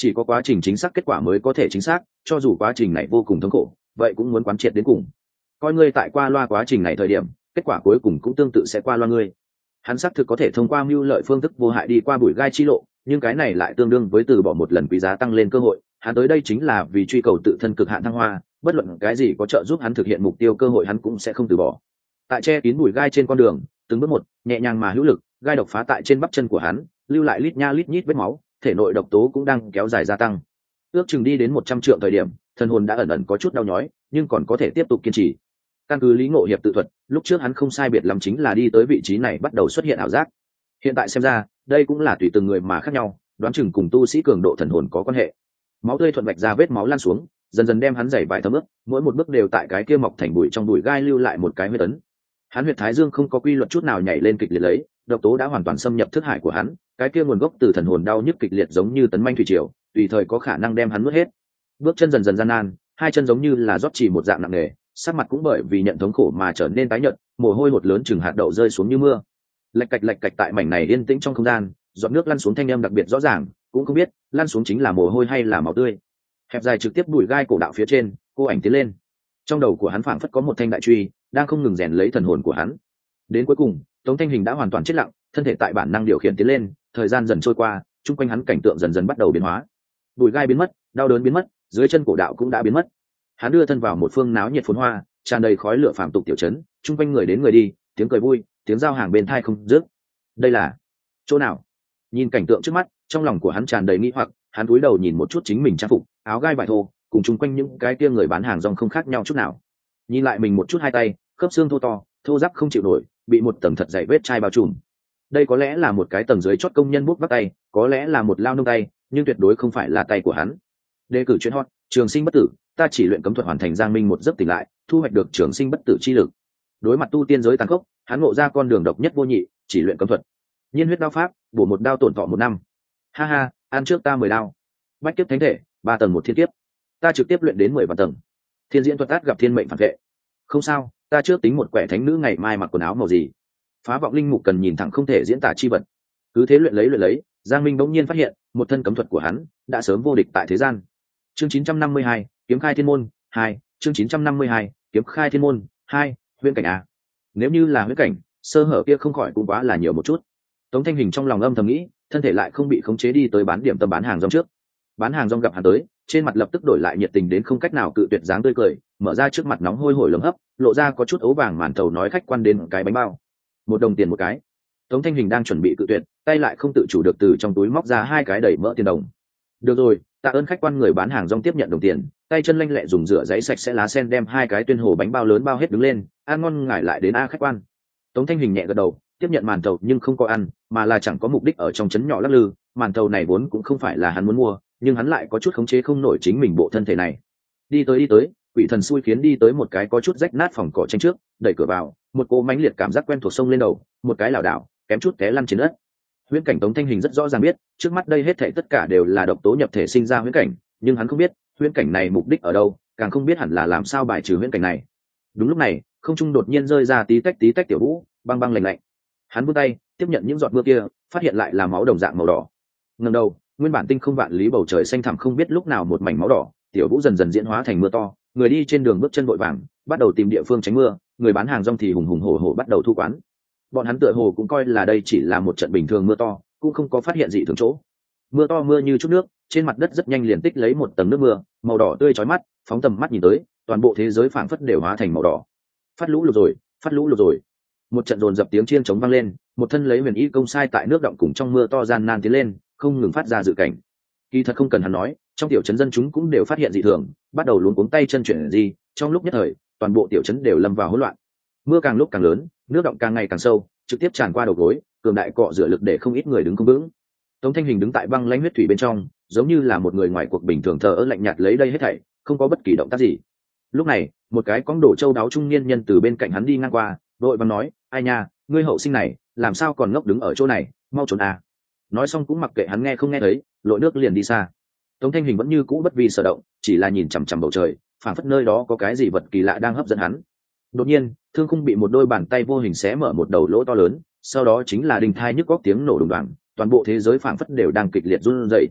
S1: chỉ có quá trình chính xác kết quả mới có thể chính xác, cho dù quá trình này vô cùng thống khổ vậy cũng muốn quán triệt đến cùng. Coi ngươi tại qua loa quá trình này thời điểm, kết quả cuối cùng cũng tương tự sẽ qua loa ngươi. Hắn xác thực có thể thông qua mưu lợi phương thức vô hại đi qua bụi gai chi lộ, nhưng cái này lại tương đương với từ bỏ một lần quý giá tăng lên cơ hội. Hắn tới đây chính là vì truy cầu tự thân cực hạn thăng hoa, bất luận cái gì có trợ giúp hắn thực hiện mục tiêu cơ hội hắn cũng sẽ không từ bỏ. Tại che kín bụi gai trên con đường, từng bước một, nhẹ nhàng mà hữu lực, gai độc phá tại trên bắp chân của hắn, lưu lại lít nha lít nhít vết máu, thể nội độc tố cũng đang kéo dài gia tăng. Ước chừng đi đến một trăm trượng thời điểm, thần hồn đã ẩn ẩn có chút đau nhói, nhưng còn có thể tiếp tục kiên trì. Căn cứ Lý Ngộ Hiệp tự thuật, lúc trước hắn không sai biệt lắm chính là đi tới vị trí này bắt đầu xuất hiện ảo giác. Hiện tại xem ra, đây cũng là tùy từng người mà khác nhau, đoán chừng cùng tu sĩ cường độ thần hồn có quan hệ. Máu tươi thuận vạch ra vết máu lan xuống, dần dần đem hắn giày vải thấm ướt, mỗi một bước đều tại cái kia mọc thành bụi trong bụi gai lưu lại một cái huyết ấn. Hắn huyệt thái dương không có quy luật chút nào nhảy lên kịch liệt lấy, độc tố đã hoàn toàn xâm nhập thức hải của hắn, cái kia nguồn gốc từ thần hồn đau nhức kịch liệt giống như tấn manh thủy triều, tùy thời có khả năng đem hắn nuốt hết. Bước chân dần dần gian nan, hai chân giống như là rót chỉ một dạng nặng nề, sắc mặt cũng bởi vì nhận thống khổ mà trở nên tái nhợt, mồ hôi hột lớn chừng hạt đậu rơi xuống như mưa. Lạch cạch lạch cạch tại mảnh này yên tĩnh trong không gian, giọt nước lăn xuống thanh âm đặc biệt rõ ràng, cũng không biết lăn xuống chính là mồ hôi hay là máu tươi. Hẹp dài trực tiếp bụi gai cổ đạo phía trên, cô ảnh tiến lên. Trong đầu của hắn phảng phất có một thanh đại truy, đang không ngừng rèn lấy thần hồn của hắn. Đến cuối cùng, Tống Thanh Hình đã hoàn toàn chết lặng, thân thể tại bản năng điều khiển tiến lên, thời gian dần trôi qua, chung quanh hắn cảnh tượng dần dần bắt đầu biến hóa. Bụi gai biến mất, đau đớn biến mất, dưới chân cổ đạo cũng đã biến mất. Hắn đưa thân vào một phương náo nhiệt phồn hoa, tràn đầy khói lửa phàm tục tiểu trấn, chung quanh người đến người đi, tiếng cười vui, tiếng giao hàng bên tai không dứt. Đây là chỗ nào? Nhìn cảnh tượng trước mắt, trong lòng của hắn tràn đầy nghi hoặc, hắn cúi đầu nhìn một chút chính mình trang phục, áo gai vải thô, cùng chung quanh những cái kia người bán hàng rong không khác nhau chút nào. Nhìn lại mình một chút hai tay, khớp xương thô to, thô ráp không chịu nổi, bị một tầng thật dày vết chai bao trùm. Đây có lẽ là một cái tầng dưới chót công nhân bút vắt tay, có lẽ là một lao nông tay, nhưng tuyệt đối không phải là tay của hắn. Đề cử chuyên hot, trường sinh bất tử, ta chỉ luyện cấm thuật hoàn thành giang minh một giấc tỉnh lại, thu hoạch được trường sinh bất tử chi lực. Đối mặt tu tiên giới tàn khốc, hắn ngộ ra con đường độc nhất vô nhị, chỉ luyện cấm thuật. Nhiên huyết đao pháp, bổ một đao tổn thọ một năm. Ha ha, ăn trước ta mười đao. Bách kiếp thánh thể, ba tầng một thiên kiếp. Ta trực tiếp luyện đến mười vạn tầng. Thiên diễn thuật át gặp thiên mệnh phản vệ. Không sao, ta trước tính một quẻ thánh nữ ngày mai mặc quần áo màu gì. Phá vọng linh mục cần nhìn thẳng không thể diễn tả chi vật. Cứ thế luyện lấy luyện lấy, Giang Minh bỗng nhiên phát hiện, một thân cấm thuật của hắn đã sớm vô địch tại thế gian. Chương chín trăm năm mươi hai, kiếm khai thiên môn hai. Chương chín trăm năm mươi hai, kiếm khai thiên môn hai. Huyễn cảnh à? Nếu như là huyễn cảnh, sơ hở kia không khỏi cũng quá là nhiều một chút. Tống Thanh Hình trong lòng âm thầm nghĩ, thân thể lại không bị khống chế đi tới bán điểm tâm bán hàng rong trước. Bán hàng rong gặp hắn tới, trên mặt lập tức đổi lại nhiệt tình đến không cách nào cự tuyệt dáng tươi cười, mở ra trước mặt nóng hôi hổi lấm hấp, lộ ra có chút ấu vàng màn thầu nói khách quan đến cái bánh bao. Một đồng tiền một cái. Tống Thanh Hình đang chuẩn bị cự tuyệt, tay lại không tự chủ được từ trong túi móc ra hai cái đầy mỡ tiền đồng. Được rồi, tạ ơn khách quan. Người bán hàng rong tiếp nhận đồng tiền, tay chân lanh lẹ dùng rửa giấy sạch sẽ lá sen đem hai cái tuyên hồ bánh bao lớn bao hết đứng lên, ăn ngon ngải lại đến a khách quan. Tống Thanh Hình nhẹ gật đầu, tiếp nhận màn thầu nhưng không có ăn, mà là chẳng có mục đích ở trong trấn nhỏ lắc lư. Màn thầu này vốn cũng không phải là hắn muốn mua, nhưng hắn lại có chút khống chế không nổi chính mình bộ thân thể này. Đi tới đi tới, quỷ thần xui khiến đi tới một cái có chút rách nát phòng cỏ tranh trước, đẩy cửa vào, một cô mãnh liệt cảm giác quen thuộc sông lên đầu, một cái lảo đảo, kém chút té lăn trên đất. Huyễn cảnh Tống Thanh Hình rất rõ ràng biết, trước mắt đây hết thảy tất cả đều là độc tố nhập thể sinh ra huyễn cảnh, nhưng hắn không biết, huyễn cảnh này mục đích ở đâu, càng không biết hẳn là làm sao bài trừ huyễn cảnh này. Đúng lúc này, không trung đột nhiên rơi ra tí tách tí tách tiểu vũ, băng băng lạnh lạnh. Hắn vươn tay, tiếp nhận những giọt mưa kia, phát hiện lại là máu đồng dạng màu đỏ. Ngẩng đầu, nguyên bản tinh không vạn lý bầu trời xanh thẳm không biết lúc nào một mảnh máu đỏ, tiểu vũ dần dần diễn hóa thành mưa to, người đi trên đường bước chân vội vàng, bắt đầu tìm địa phương tránh mưa, người bán hàng rong thì hùng hùng hổ hổ bắt đầu thu quán. Bọn hắn tựa hồ cũng coi là đây chỉ là một trận bình thường mưa to, cũng không có phát hiện gì thường chỗ. Mưa to mưa như chút nước, trên mặt đất rất nhanh liền tích lấy một tầng nước mưa, màu đỏ tươi chói mắt, phóng tầm mắt nhìn tới, toàn bộ thế giới phảng phất đều hóa thành màu đỏ. Phát lũ lụt rồi, phát lũ lụt rồi. Một trận dồn dập tiếng chiên trống vang lên, một thân lấy huyền y công sai tại nước động cùng trong mưa to gian nan tiến lên, không ngừng phát ra dự cảnh. Kỳ thật không cần hắn nói, trong tiểu trấn dân chúng cũng đều phát hiện dị thường, bắt đầu luống cuống tay chân chuyển gì, trong lúc nhất thời, toàn bộ tiểu trấn đều lâm vào hỗn loạn. Mưa càng lúc càng lớn, nước động càng ngày càng sâu, trực tiếp tràn qua đầu gối, cường đại cọ rửa lực để không ít người đứng không vững. Tống Thanh Hình đứng tại băng lãnh huyết thủy bên trong, giống như là một người ngoài cuộc bình thường thờ ơ lạnh nhạt lấy đây hết thảy, không có bất kỳ động tác gì. Lúc này, một cái cóng đổ châu đáo trung niên nhân từ bên cạnh hắn đi ngang qua, đội vàng nói, ai nha, ngươi hậu sinh này, làm sao còn ngốc đứng ở chỗ này, mau trốn à. Nói xong cũng mặc kệ hắn nghe không nghe thấy, lội nước liền đi xa. Tống Thanh Hình vẫn như cũ bất vi sở động, chỉ là nhìn chằm chằm bầu trời, phảng phất nơi đó có cái gì vật kỳ lạ đang hấp dẫn hắn. Đột nhiên, thương khung bị một đôi bàn tay vô hình xé mở một đầu lỗ to lớn, sau đó chính là đình thai nhức góc tiếng nổ đùng đoàng, toàn bộ thế giới phảng phất đều đang kịch liệt run rẩy.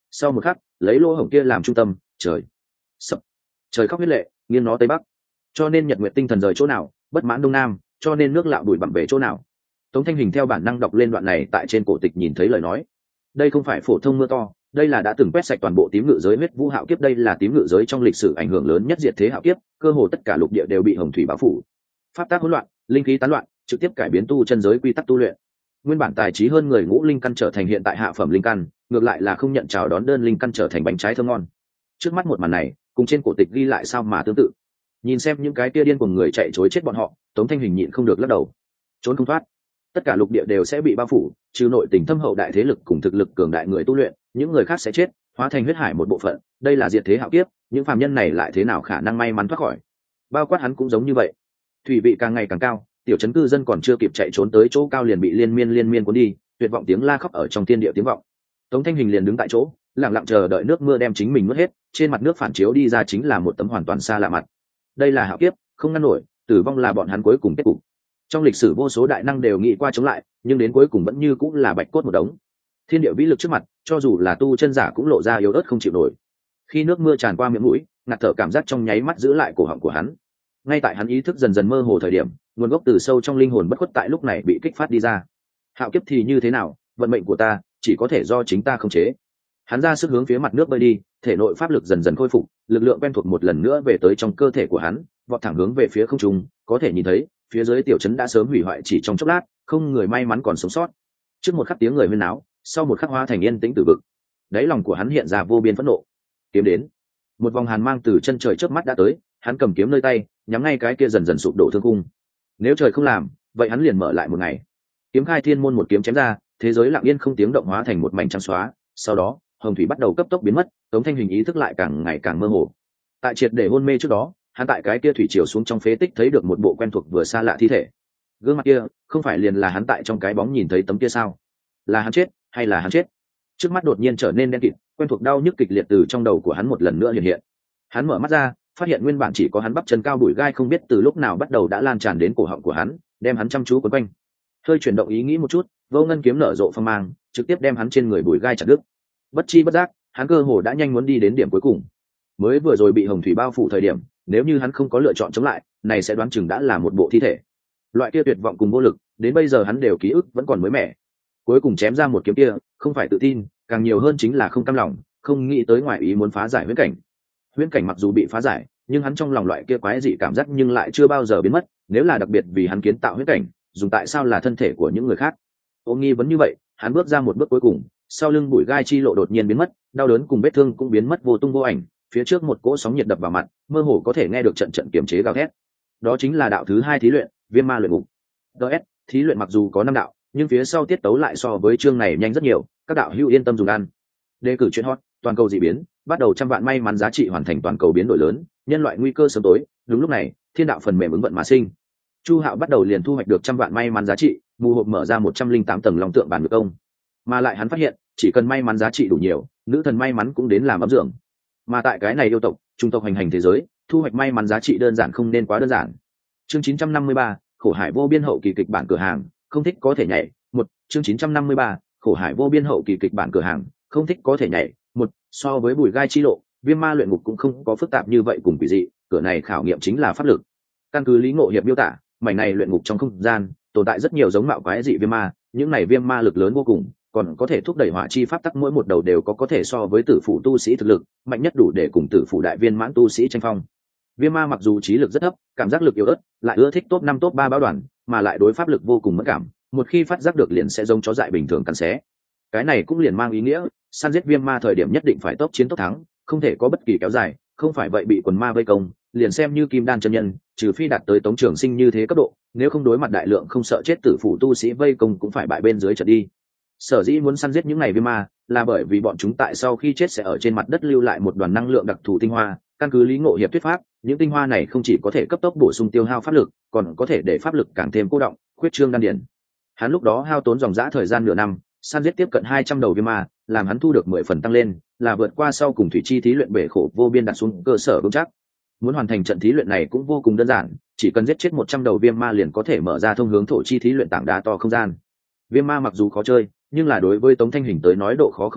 S1: Sau một khắc, lấy lỗ hổng kia làm trung tâm, trời sập, trời khóc huyết lệ, nghiêng nó tây bắc. Cho nên nhật nguyệt tinh thần rời chỗ nào, bất mãn đông nam, cho nên nước lạo đuổi bặm về chỗ nào. Tống Thanh Hình theo bản năng đọc lên đoạn này tại trên cổ tịch nhìn thấy lời nói. Đây không phải phổ thông mưa to, đây là đã từng quét sạch toàn bộ tím ngự giới huyết vũ hạo kiếp, đây là tím ngự giới trong lịch sử ảnh hưởng lớn nhất diệt thế hạo kiếp, cơ hồ tất cả lục địa đều bị hồng thủy bao phủ. Pháp tác hỗn loạn, linh khí tán loạn, trực tiếp cải biến tu chân giới quy tắc tu luyện. Nguyên bản tài trí hơn người ngũ linh căn trở thành hiện tại hạ phẩm linh căn, ngược lại là không nhận chào đón đơn linh căn trở thành bánh trái thơm ngon. Trước mắt một màn này, cùng trên cổ tịch ghi lại sao mà tương tự. Nhìn xem những cái kia điên cuồng người chạy trối chết bọn họ, Tống Thanh Hình nhịn không được lắc đầu. Trốn không thoát, tất cả lục địa đều sẽ bị bao phủ, trừ nội tình thâm hậu đại thế lực cùng thực lực cường đại người tu luyện, những người khác sẽ chết, hóa thành huyết hải một bộ phận. Đây là diệt thế hạo kiếp, những phàm nhân này lại thế nào khả năng may mắn thoát khỏi? Bao quát hắn cũng giống như vậy. Thủy vị càng ngày càng cao, tiểu trấn cư dân còn chưa kịp chạy trốn tới chỗ cao liền bị liên miên liên miên cuốn đi, tuyệt vọng tiếng la khóc ở trong thiên địa tiếng vọng. Tống Thanh Hình liền đứng tại chỗ, lặng lặng chờ đợi nước mưa đem chính mình nuốt hết, trên mặt nước phản chiếu đi ra chính là một tấm hoàn toàn xa lạ mặt. Đây là hạo kiếp, không ngăn nổi, tử vong là bọn hắn cuối cùng kết cục. Trong lịch sử vô số đại năng đều nghĩ qua chống lại, nhưng đến cuối cùng vẫn như cũng là bạch cốt một đống. Thiên địa vĩ lực trước mặt, cho dù là tu chân giả cũng lộ ra yếu ớt không chịu nổi. Khi nước mưa tràn qua miệng mũi, ngạt thở cảm giác trong nháy mắt giữ lại cổ họng của hắn. Ngay tại hắn ý thức dần dần mơ hồ thời điểm, nguồn gốc từ sâu trong linh hồn bất khuất tại lúc này bị kích phát đi ra. Hạo kiếp thì như thế nào, vận mệnh của ta chỉ có thể do chính ta khống chế. Hắn ra sức hướng phía mặt nước bơi đi, thể nội pháp lực dần dần khôi phục, lực lượng quen thuộc một lần nữa về tới trong cơ thể của hắn, vọt thẳng hướng về phía không trung. Có thể nhìn thấy phía dưới tiểu trấn đã sớm hủy hoại chỉ trong chốc lát, không người may mắn còn sống sót. Trước một khắc tiếng người huyên náo, sau một khắc hóa thành yên tĩnh tử vực. Đáy lòng của hắn hiện ra vô biên phẫn nộ. Kiếm đến, một vòng hàn mang từ chân trời chớp mắt đã tới, hắn cầm kiếm nơi tay, nhắm ngay cái kia dần dần sụp đổ thương cung. Nếu trời không làm, vậy hắn liền mở lại một ngày. Kiếm khai thiên môn, một kiếm chém ra, thế giới lặng yên không tiếng động hóa thành một mảnh trắng xóa. Sau đó, hồng thủy bắt đầu cấp tốc biến mất, Tống Thanh Hình ý thức lại càng ngày càng mơ hồ. Tại triệt để hôn mê trước đó, hắn tại cái kia thủy triều xuống trong phế tích thấy được một bộ quen thuộc vừa xa lạ thi thể. Gương mặt kia, không phải liền là hắn tại trong cái bóng nhìn thấy tấm kia sao? Là hắn chết, hay là hắn chết? Trước mắt đột nhiên trở nên đen kịt, quen thuộc đau nhức kịch liệt từ trong đầu của hắn một lần nữa hiện hiện. Hắn mở mắt ra, phát hiện nguyên bản chỉ có hắn bắp chân cao bụi gai không biết từ lúc nào bắt đầu đã lan tràn đến cổ họng của hắn, đem hắn chăm chú quấn quanh. Hơi chuyển động ý nghĩ một chút, vô ngân kiếm nở rộ phong mang, trực tiếp đem hắn trên người bụi gai chặt đứt. Bất chi bất giác, hắn cơ hồ đã nhanh muốn đi đến điểm cuối cùng. Mới vừa rồi bị hồng thủy bao phủ thời điểm, nếu như hắn không có lựa chọn chống lại, này sẽ đoán chừng đã là một bộ thi thể. Loại kia tuyệt vọng cùng vô lực, đến bây giờ hắn đều ký ức vẫn còn mới mẻ. Cuối cùng chém ra một kiếm kia, không phải tự tin, càng nhiều hơn chính là không cam lòng, không nghĩ tới ngoại ý muốn phá giải huyễn cảnh. Huyễn cảnh mặc dù bị phá giải, nhưng hắn trong lòng loại kia quái dị cảm giác nhưng lại chưa bao giờ biến mất. Nếu là đặc biệt vì hắn kiến tạo huyễn cảnh, dùng tại sao là thân thể của những người khác? Ôm nghi vấn như vậy, hắn bước ra một bước cuối cùng, sau lưng bụi gai chi lộ đột nhiên biến mất, đau đớn cùng vết thương cũng biến mất vô tung vô ảnh. Phía trước một cỗ sóng nhiệt đập vào mặt, mơ hồ có thể nghe được trận trận kiềm chế gào thét. Đó chính là đạo thứ hai thí luyện, Viêm Ma luyện ngục. ds thí luyện mặc dù có năm đạo, nhưng phía sau tiết tấu lại so với chương này nhanh rất nhiều, các đạo hữu yên tâm dùng ăn. Đề cử chuyện hot, toàn cầu dị biến, bắt đầu trăm vạn may mắn giá trị hoàn thành toàn cầu biến đổi lớn, nhân loại nguy cơ sớm tối. Đúng lúc này, thiên đạo phần mềm ứng vận mà sinh. Chu Hạo bắt đầu liền thu hoạch được trăm vạn may mắn giá trị, mù hộp mở ra một trăm linh tám tầng long tượng bản ngược công. Mà lại hắn phát hiện, chỉ cần may mắn giá trị đủ nhiều, nữ thần may mắn cũng đến làm ấm dưỡng. Mà tại cái này yêu tộc, trung tộc hành hành thế giới, thu hoạch may mắn giá trị đơn giản không nên quá đơn giản. Chương chín trăm năm mươi ba, khổ hải vô biên hậu kỳ kịch bản cửa hàng, không thích có thể nhảy. Một, chương chín trăm năm mươi ba, khổ hải vô biên hậu kỳ kịch bản cửa hàng, không thích có thể nhảy. Một, so với bùi gai chi lộ, Viêm Ma luyện ngục cũng không có phức tạp như vậy cùng quỷ dị, cửa này khảo nghiệm chính là pháp lực. Căn cứ Lý Ngộ Hiệp miêu tả, mảnh này luyện ngục trong không gian tồn tại rất nhiều giống mạo quái dị viêm ma, những này viêm ma lực lớn vô cùng, còn có thể thúc đẩy hỏa chi pháp tắc, mỗi một đầu đều có có thể so với tử phủ tu sĩ thực lực mạnh nhất, đủ để cùng tử phủ đại viên mãn tu sĩ tranh phong. Viêm ma mặc dù trí lực rất thấp, cảm giác lực yếu ớt, lại ưa thích top năm top ba báo đoàn, mà lại đối pháp lực vô cùng mất cảm, một khi phát giác được liền sẽ giống chó dại bình thường cắn xé. Cái này cũng liền mang ý nghĩa săn giết viêm ma thời điểm nhất định phải tốc chiến tốc thắng, không thể có bất kỳ kéo dài, không phải vậy bị quần ma vây công, liền xem như kim đan chân nhân, trừ phi đạt tới Tống Trường Sinh như thế cấp độ, nếu không đối mặt đại lượng không sợ chết tử phủ tu sĩ vây công cũng phải bại bên dưới trận đi. Sở dĩ muốn săn giết những này viêm ma, là bởi vì bọn chúng tại sau khi chết sẽ ở trên mặt đất lưu lại một đoàn năng lượng đặc thù tinh hoa. Căn cứ Lý Ngộ Hiệp thuyết pháp, những tinh hoa này không chỉ có thể cấp tốc bổ sung tiêu hao pháp lực, còn có thể để pháp lực càng thêm cô động, khuyết trương đan điển. Hắn lúc đó hao tốn dòng dã thời gian nửa năm, săn giết tiếp cận hai trăm đầu viêm ma, làm hắn thu được mười phần tăng lên, là vượt qua sau cùng thủy chi thí luyện bể khổ vô biên đặt xuống cơ sở vững chắc. Muốn hoàn thành trận thí luyện này cũng vô cùng đơn giản, chỉ cần giết chết một trăm đầu viêm ma liền có thể mở ra thông hướng thổ chi thí luyện tảng đá to không gian. Viêm ma mặc dù khó chơi, nhưng là đối với Tống Thanh Hình tới nói độ khó không lớn,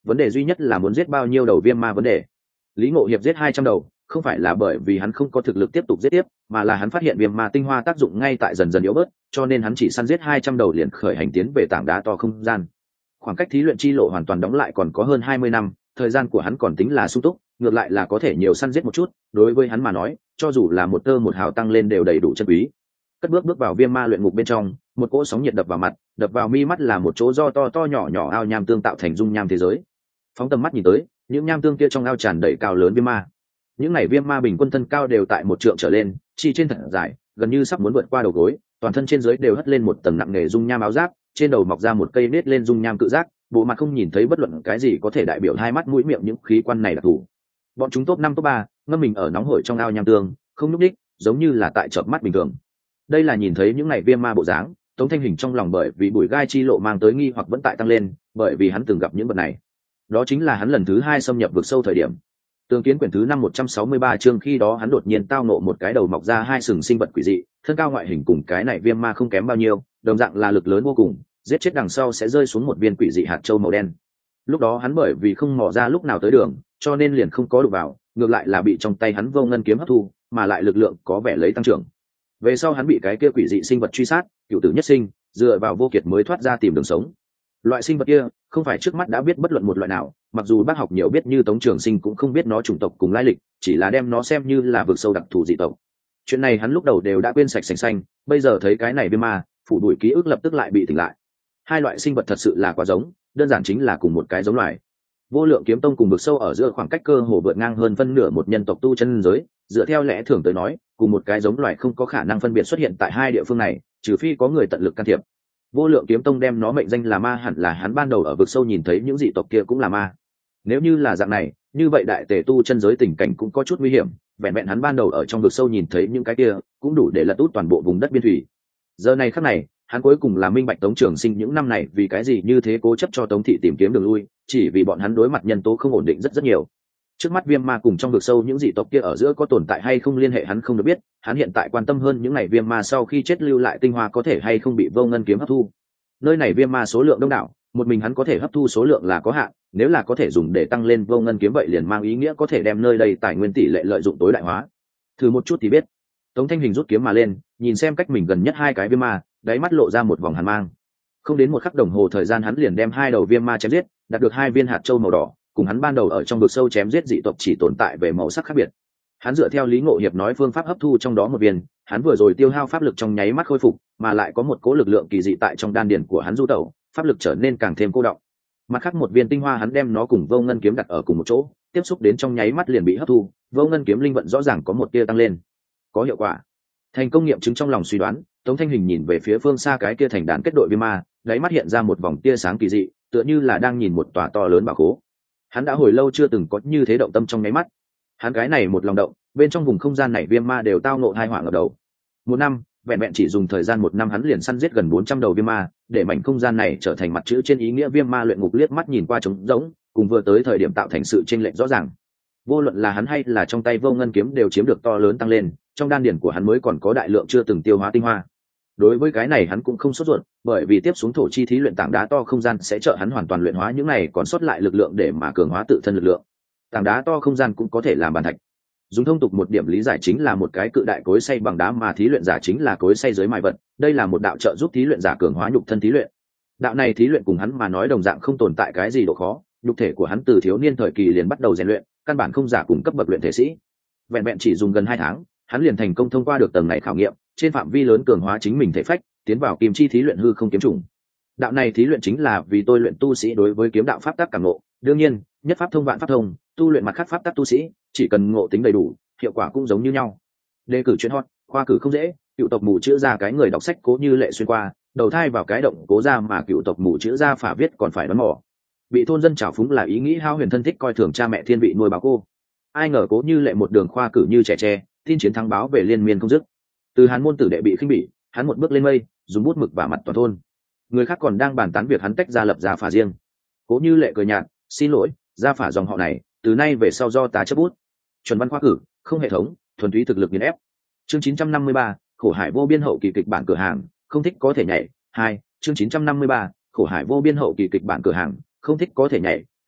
S1: vấn đề duy nhất là muốn giết bao nhiêu đầu viêm ma vấn đề. Lý Ngộ Hiệp giết hai trăm đầu không phải là bởi vì hắn không có thực lực tiếp tục giết tiếp, mà là hắn phát hiện viêm ma tinh hoa tác dụng ngay tại dần dần yếu bớt, cho nên hắn chỉ săn giết hai trăm đầu liền khởi hành tiến về tảng đá to không gian. Khoảng cách thí luyện chi lộ hoàn toàn đóng lại còn có hơn hai mươi năm, thời gian của hắn còn tính là sung túc, ngược lại là có thể nhiều săn giết một chút, đối với hắn mà nói, cho dù là một tơ một hào tăng lên đều đầy đủ chân quý. Cất bước bước vào viêm ma luyện ngục bên trong, một cỗ sóng nhiệt đập vào mặt, đập vào mi mắt là một chỗ do to to nhỏ nhỏ ao nham tương tạo thành dung nham thế giới. Phóng tầm mắt nhìn tới, những nham tương kia trong ao tràn đầy cao lớn viêm ma. Những này viêm ma bình quân thân cao đều tại một trượng trở lên, chi trên thật dài, gần như sắp muốn vượt qua đầu gối, toàn thân trên dưới đều hất lên một tầng nặng nề dung nham áo giáp, trên đầu mọc ra một cây nết lên dung nham cự giác, bộ mặt không nhìn thấy bất luận cái gì có thể đại biểu hai mắt mũi miệng những khí quan này đặc thù. Bọn chúng top năm top ba, ngâm mình ở nóng hổi trong ao nham tương, không nhúc nhích, giống như là tại chợp mắt bình thường. Đây là nhìn thấy những này viêm ma bộ dáng, Tống Thanh Hình trong lòng bởi vì bụi gai chi lộ mang tới nghi hoặc vẫn tại tăng lên, bởi vì hắn từng gặp những vật này. Đó chính là hắn lần thứ hai xâm nhập vực sâu thời điểm. Tường Kiến quyển thứ năm một trăm sáu mươi ba chương, khi đó hắn đột nhiên tao ngộ một cái đầu mọc ra hai sừng sinh vật quỷ dị, thân cao ngoại hình cùng cái này viêm ma không kém bao nhiêu, đồng dạng là lực lớn vô cùng, giết chết đằng sau sẽ rơi xuống một viên quỷ dị hạt châu màu đen. Lúc đó hắn bởi vì không mò ra lúc nào tới đường, cho nên liền không có đụng vào, ngược lại là bị trong tay hắn vô ngân kiếm hấp thu, mà lại lực lượng có vẻ lấy tăng trưởng. Về sau hắn bị cái kia quỷ dị sinh vật truy sát, cựu tử nhất sinh, dựa vào vô kiệt mới thoát ra tìm đường sống. Loại sinh vật kia không phải trước mắt đã biết bất luận một loại nào, mặc dù bác học nhiều biết như Tống Trường Sinh cũng không biết nó chủng tộc cùng lai lịch, chỉ là đem nó xem như là vực sâu đặc thù dị tộc. Chuyện này hắn lúc đầu đều đã quên sạch sành xanh, bây giờ thấy cái này viêm ma, phủ đuổi ký ức lập tức lại bị tỉnh lại. Hai loại sinh vật thật sự là quá giống, đơn giản chính là cùng một cái giống loài. Vô Lượng Kiếm Tông cùng vực sâu ở giữa khoảng cách cơ hồ vượt ngang hơn phân nửa một nhân tộc tu chân giới, dựa theo lẽ thường tới nói, cùng một cái giống loài không có khả năng phân biệt xuất hiện tại hai địa phương này, trừ phi có người tận lực can thiệp. Vô Lượng Kiếm Tông đem nó mệnh danh là ma, hẳn là hắn ban đầu ở vực sâu nhìn thấy những dị tộc kia cũng là ma. Nếu như là dạng này, như vậy đại tề tu chân giới tình cảnh cũng có chút nguy hiểm, vẹn vẹn hắn ban đầu ở trong vực sâu nhìn thấy những cái kia, cũng đủ để lật út toàn bộ vùng đất biên thủy. Giờ này khắc này, hắn cuối cùng là minh bạch Tống Trường Sinh những năm này vì cái gì như thế cố chấp cho Tống thị tìm kiếm đường lui, chỉ vì bọn hắn đối mặt nhân tố không ổn định rất rất nhiều. Trước mắt viêm ma cùng trong vực sâu những dị tộc kia ở giữa có tồn tại hay không liên hệ hắn không được biết, hắn hiện tại quan tâm hơn những ngày viêm ma sau khi chết lưu lại tinh hoa có thể hay không bị vô ngân kiếm hấp thu. Nơi này viêm ma số lượng đông đảo, một mình hắn có thể hấp thu số lượng là có hạn, nếu là có thể dùng để tăng lên vô ngân kiếm vậy liền mang ý nghĩa có thể đem nơi đây tài nguyên tỷ lệ lợi dụng tối đại hóa. Thử một chút thì biết. Tống Thanh Hình rút kiếm mà lên, nhìn xem cách mình gần nhất hai cái viêm ma, đáy mắt lộ ra một vòng hàn mang. Không đến một khắc đồng hồ thời gian hắn liền đem hai đầu viêm ma chém giết, đạt được hai viên hạt châu màu đỏ, cùng hắn ban đầu ở trong vực sâu chém giết dị tộc chỉ tồn tại về màu sắc khác biệt. Hắn dựa theo Lý Ngộ Hiệp nói phương pháp hấp thu trong đó một viên, hắn vừa rồi tiêu hao pháp lực trong nháy mắt khôi phục, mà lại có một cỗ lực lượng kỳ dị tại trong đan điền của hắn du tẩu, pháp lực trở nên càng thêm cô đọng. Mặt khác một viên tinh hoa hắn đem nó cùng vô ngân kiếm đặt ở cùng một chỗ, tiếp xúc đến trong nháy mắt liền bị hấp thu, vô ngân kiếm linh vận rõ ràng có một tia tăng lên, có hiệu quả. Thành công nghiệm chứng trong lòng suy đoán, Tống Thanh Hình nhìn về phía phương xa cái kia thành đàn kết đội viêm ma, đáy mắt hiện ra một vòng tia sáng kỳ dị, tựa như là đang nhìn một tòa to lớn bảo khố. Hắn đã hồi lâu chưa từng có như thế động tâm trong nháy mắt. Hắn cái này một lòng động, bên trong vùng không gian này viêm ma đều tao ngộ hai họa ngập đầu. Một năm, vẹn vẹn chỉ dùng thời gian một năm hắn liền săn giết gần bốn trăm đầu viêm ma, để mảnh không gian này trở thành mặt chữ trên ý nghĩa viêm ma luyện ngục, liếc mắt nhìn qua trống rỗng, cùng vừa tới thời điểm tạo thành sự chênh lệch rõ ràng. Vô luận là hắn hay là trong tay vô ngân kiếm đều chiếm được to lớn tăng lên, trong đan điển của hắn mới còn có đại lượng chưa từng tiêu hóa tinh hoa. Đối với cái này hắn cũng không sốt ruột, bởi vì tiếp xuống thổ chi thí luyện tảng đá to không gian sẽ trợ hắn hoàn toàn luyện hóa những này còn sót lại lực lượng để mà cường hóa tự thân lực lượng. Tảng đá to không gian cũng có thể làm bàn thạch. Dùng thông tục một điểm lý giải chính là một cái cự đại cối xay bằng đá, mà thí luyện giả chính là cối xay dưới mài vật. Đây là một đạo trợ giúp thí luyện giả cường hóa nhục thân thí luyện. Đạo này thí luyện cùng hắn mà nói đồng dạng không tồn tại cái gì độ khó, nhục thể của hắn từ thiếu niên thời kỳ liền bắt đầu rèn luyện, căn bản không giả cùng cấp bậc luyện thể sĩ. Vẹn vẹn chỉ dùng gần hai tháng, hắn liền thành công thông qua được tầng này khảo nghiệm, trên phạm vi lớn cường hóa chính mình thể phách, tiến vào kim chi thí luyện hư không kiếm trùng. Đạo này thí luyện chính là vì tôi luyện tu sĩ đối với kiếm đạo pháp tắc cảm ngộ, đương nhiên, nhất pháp thông vạn pháp thông, tu luyện mặt khác pháp tắc tu sĩ, chỉ cần ngộ tính đầy đủ, hiệu quả cũng giống như nhau. Đề cử chuyên hot, khoa cử không dễ, cựu tộc mù chữa ra cái người đọc sách Cố Như Lệ xuyên qua, đầu thai vào cái động cố ra mà cựu tộc mù chữa ra phả viết còn phải đoán mò. Bị thôn dân trào phúng là ý nghĩ hao huyền thân thích coi thường cha mẹ thiên vị nuôi báo cô. Ai ngờ Cố Như Lệ một đường khoa cử như trẻ tre, tin chiến thắng báo về liên miên không dứt. Từ Hán môn tử đệ bị khinh bỉ, hắn một bước lên mây, dùng bút mực vả mặt toàn thôn. Người khác còn đang bàn tán việc hắn tách ra lập gia phả riêng. Cố Như Lệ cười nhạt, xin lỗi, gia phả dòng họ này, từ nay về sau do ta chấp bút. Chuẩn văn khoa cử, không hệ thống, thuần túy thực lực nghiền ép. Chương chín trăm năm mươi ba, khổ hải vô biên hậu kỳ kịch bản cửa hàng, không thích có thể nhảy. Hai, chương chín trăm năm mươi ba, khổ hải vô biên hậu kỳ kịch bản cửa hàng, không thích có thể nhảy.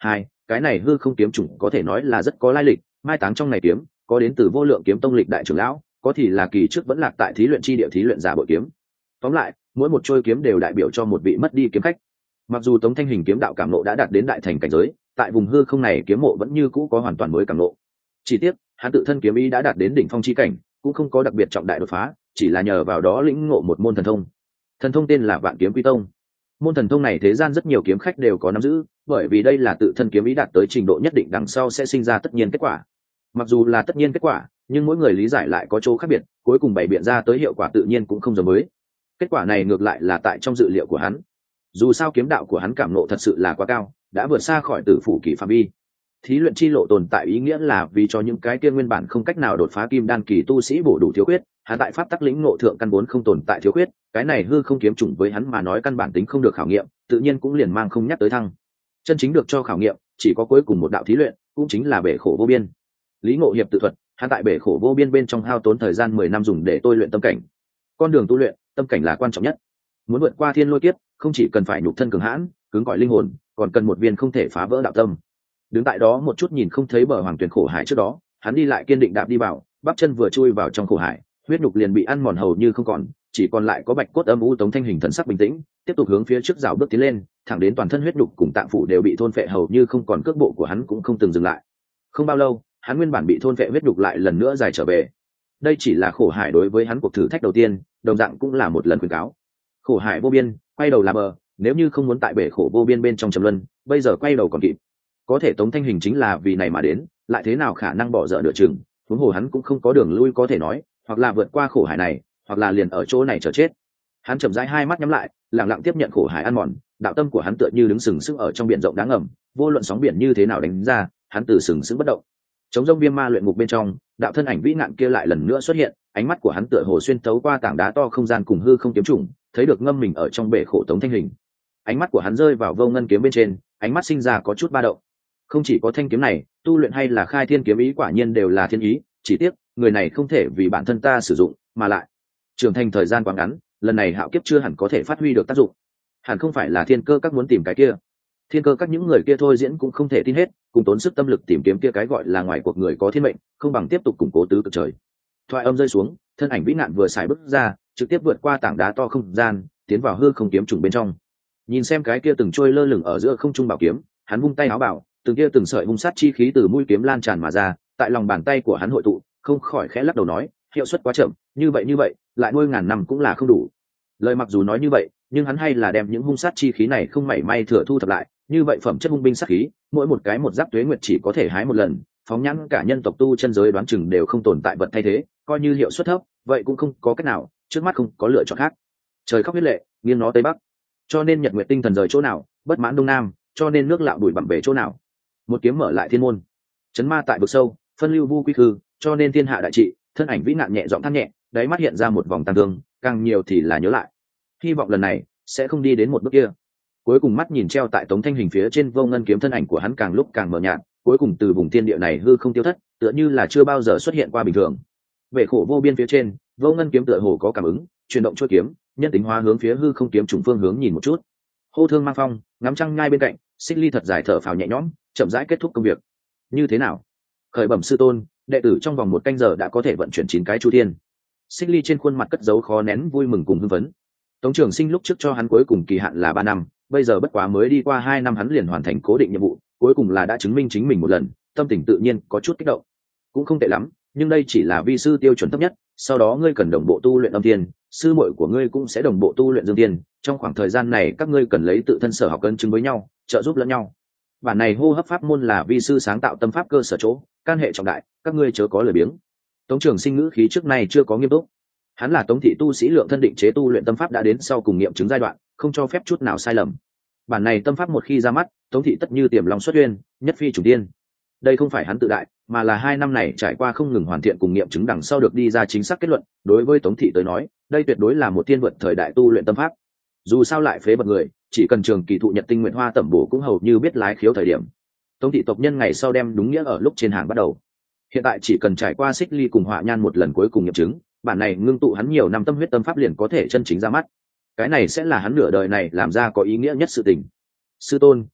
S1: hai cái này hư không kiếm chủng có thể nói là rất có lai lịch, mai táng trong này kiếm có đến từ vô lượng kiếm tông lịch đại trưởng lão, có thì là kỳ trước vẫn lạc tại thí luyện chi địa thí luyện giả bội kiếm. Tóm lại mỗi một trôi kiếm đều đại biểu cho một vị mất đi kiếm khách. Mặc dù Tống Thanh Hình kiếm đạo cảm nộ đã đạt đến đại thành cảnh giới, tại vùng hư không này kiếm mộ vẫn như cũ có hoàn toàn mới cảm nộ. Chỉ tiếc hắn tự thân kiếm ý đã đạt đến đỉnh phong chi cảnh, cũng không có đặc biệt trọng đại đột phá, chỉ là nhờ vào đó lĩnh ngộ một môn thần thông. Thần thông tên là Vạn Kiếm Quy Tông. Môn thần thông này thế gian rất nhiều kiếm khách đều có nắm giữ, bởi vì đây là tự thân kiếm ý đạt tới trình độ nhất định đằng sau sẽ sinh ra tất nhiên kết quả. Mặc dù là tất nhiên kết quả, nhưng mỗi người lý giải lại có chỗ khác biệt, cuối cùng bày biện ra tới hiệu quả tự nhiên cũng không giống mới. Kết quả này ngược lại là tại trong dự liệu của hắn. Dù sao kiếm đạo của hắn cảm nộ thật sự là quá cao, đã vượt xa khỏi tử phủ kỳ phạm vi. Thí luyện chi lộ tồn tại ý nghĩa là vì cho những cái kia nguyên bản không cách nào đột phá kim đan kỳ tu sĩ bổ đủ thiếu khuyết, hắn tại pháp tắc lĩnh ngộ thượng căn vốn không tồn tại thiếu khuyết, cái này hư không kiếm chủng với hắn mà nói căn bản tính không được khảo nghiệm, tự nhiên cũng liền mang không nhắc tới thăng. Chân chính được cho khảo nghiệm, chỉ có cuối cùng một đạo thí luyện, cũng chính là bể khổ vô biên. Lý Ngộ Hiệp tự thuật, hắn tại bể khổ vô biên bên trong hao tốn thời gian mười năm dùng để tôi luyện tâm cảnh. Con đường tu luyện, tâm cảnh là quan trọng nhất. Muốn vượt qua thiên lôi kiếp, không chỉ cần phải nhục thân cường hãn, cứng cỏi linh hồn, còn cần một viên không thể phá vỡ đạo tâm. Đứng tại đó một chút nhìn không thấy bờ hoàng tuyển khổ hải trước đó, hắn đi lại kiên định đạp đi vào, bắp chân vừa chui vào trong khổ hải, huyết nhục liền bị ăn mòn hầu như không còn, chỉ còn lại có bạch cốt âm u. Tống Thanh Hình thần sắc bình tĩnh, tiếp tục hướng phía trước rào bước tiến lên, thẳng đến toàn thân huyết nhục cùng tạng phủ đều bị thôn phệ hầu như không còn, cước bộ của hắn cũng không từng dừng lại. Không bao lâu, hắn nguyên bản bị thôn phệ huyết nhục lại lần nữa dài trở về. Đây chỉ là khổ hải đối với hắn cuộc thử thách đầu tiên, đồng dạng cũng là một lần khuyến cáo. Khổ hải vô biên, quay đầu là bờ, nếu như không muốn tại bể khổ vô biên bên trong trầm luân, bây giờ quay đầu còn kịp. Có thể Tống Thanh Hình chính là vì này mà đến, lại thế nào khả năng bỏ dở nửa chừng, huống hồ hắn cũng không có đường lui có thể nói, hoặc là vượt qua khổ hải này, hoặc là liền ở chỗ này chờ chết. Hắn chậm rãi hai mắt nhắm lại, lặng lặng tiếp nhận khổ hải ăn mòn, đạo tâm của hắn tựa như đứng sừng sững ở trong biển rộng đáng ngầm, vô luận sóng biển như thế nào đánh ra, hắn từ sừng sững bất động. Chống rông viêm ma luyện ngục bên trong, đạo thân ảnh vĩ nạn kia lại lần nữa xuất hiện, ánh mắt của hắn tựa hồ xuyên tấu qua tảng đá to không gian cùng hư không kiếm trùng, thấy được ngâm mình ở trong bể khổ Tống Thanh Hình. Ánh mắt của hắn rơi vào vô ngân kiếm bên trên, ánh mắt sinh ra có chút ba động. Không chỉ có thanh kiếm này, tu luyện hay là khai thiên kiếm ý quả nhiên đều là thiên ý, chỉ tiếc người này không thể vì bản thân ta sử dụng, mà lại trưởng thành thời gian quá ngắn, lần này hạo kiếp chưa hẳn có thể phát huy được tác dụng. Hẳn không phải là thiên cơ các muốn tìm cái kia. Thiên cơ các những người kia thôi diễn cũng không thể tin hết, cùng tốn sức tâm lực tìm kiếm kia cái gọi là ngoài cuộc người có thiên mệnh, không bằng tiếp tục củng cố tứ cực trời. Thoại âm rơi xuống, thân ảnh vĩ nạn vừa xài bước ra, trực tiếp vượt qua tảng đá to không gian, tiến vào hư không kiếm trùng bên trong. Nhìn xem cái kia từng trôi lơ lửng ở giữa không trung bảo kiếm, hắn vung tay áo bảo, từng kia từng sợi hung sát chi khí từ mũi kiếm lan tràn mà ra, tại lòng bàn tay của hắn hội tụ, không khỏi khẽ lắc đầu nói, hiệu suất quá chậm, như vậy như vậy, lại nuôi ngàn năm cũng là không đủ. Lời mặc dù nói như vậy, nhưng hắn hay là đem những hung sát chi khí này không mảy may thừa thu thập lại, như vậy phẩm chất hung binh sát khí, mỗi một cái một giáp tuế nguyệt chỉ có thể hái một lần, phóng nhãn cả nhân tộc tu chân giới đoán chừng đều không tồn tại vật thay thế, coi như hiệu suất thấp, vậy cũng không có cách nào, trước mắt không có lựa chọn khác. Trời khóc huyết lệ, nghiêng nó tây bắc, cho nên nhật nguyệt tinh thần rời chỗ nào, bất mãn đông nam, cho nên nước lạo đuổi bặm về chỗ nào. Một kiếm mở lại thiên môn, chấn ma tại vực sâu, phân lưu vu quy khư, cho nên thiên hạ đại trị. Thân ảnh vĩ nạn nhẹ giọng than nhẹ, đáy mắt hiện ra một vòng tàn thương, càng nhiều thì là nhớ lại, hy vọng lần này sẽ không đi đến một bước kia. Cuối cùng mắt nhìn treo tại Tống Thanh Hình phía trên vô ngân kiếm, thân ảnh của hắn càng lúc càng mờ nhạt, cuối cùng từ vùng thiên địa này hư không tiêu thất, tựa như là chưa bao giờ xuất hiện qua bình thường. Bể khổ vô biên phía trên, vô ngân kiếm tựa hồ có cảm ứng, chuyển động chuôi kiếm, nhân tính hóa hướng phía hư không kiếm trùng phương hướng nhìn một chút. Hô thương mang phong, ngắm trăng ngay bên cạnh, Xích Ly thật dài thở phào nhẹ nhõm, chậm rãi kết thúc công việc. Như thế nào? Khởi bẩm sư tôn, đệ tử trong vòng một canh giờ đã có thể vận chuyển chín cái chu thiên. Xích Ly trên khuôn mặt cất giấu khó nén vui mừng cùng hưng phấn. Tống Trường Sinh lúc trước cho hắn cuối cùng kỳ hạn là ba năm, bây giờ bất quá mới đi qua hai năm hắn liền hoàn thành cố định nhiệm vụ, cuối cùng là đã chứng minh chính mình một lần, tâm tình tự nhiên có chút kích động. Cũng không tệ lắm, nhưng đây chỉ là vi sư tiêu chuẩn thấp nhất, sau đó ngươi cần đồng bộ tu luyện âm thiên, sư muội của ngươi cũng sẽ đồng bộ tu luyện dương thiên, trong khoảng thời gian này các ngươi cần lấy tự thân sở học cân chứng với nhau, trợ giúp lẫn nhau. Bản này hô hấp pháp môn là vi sư sáng tạo tâm pháp cơ sở chỗ, can hệ trọng đại, các ngươi chớ có lười biếng. Tống Trường Sinh ngữ khí trước nay chưa có nghiêm túc. Hắn là Tống thị tu sĩ lượng thân định chế tu luyện tâm pháp đã đến sau cùng nghiệm chứng giai đoạn, không cho phép chút nào sai lầm. Bản này tâm pháp một khi ra mắt, Tống thị tất như tiềm long xuất uyên, nhất phi chủ tiên. Đây không phải hắn tự đại, mà là hai năm này trải qua không ngừng hoàn thiện cùng nghiệm chứng đằng sau được đi ra chính xác kết luận. Đối với Tống thị tới nói, đây tuyệt đối là một tiên vượt thời đại tu luyện tâm pháp. Dù sao lại phế bật người, chỉ cần trường kỳ thụ nhật tinh nguyện hoa tẩm bổ cũng hầu như biết lái khiếu thời điểm. Tống thị tộc nhân ngày sau đem đúng nghĩa ở lúc trên hàng bắt đầu. Hiện tại chỉ cần trải qua Xích Ly cùng Họa Nhan một lần cuối cùng nghiệm chứng, bản này ngưng tụ hắn nhiều năm tâm huyết tâm pháp liền có thể chân chính ra mắt. Cái này sẽ là hắn nửa đời này làm ra có ý nghĩa nhất sự tình. Sư tôn,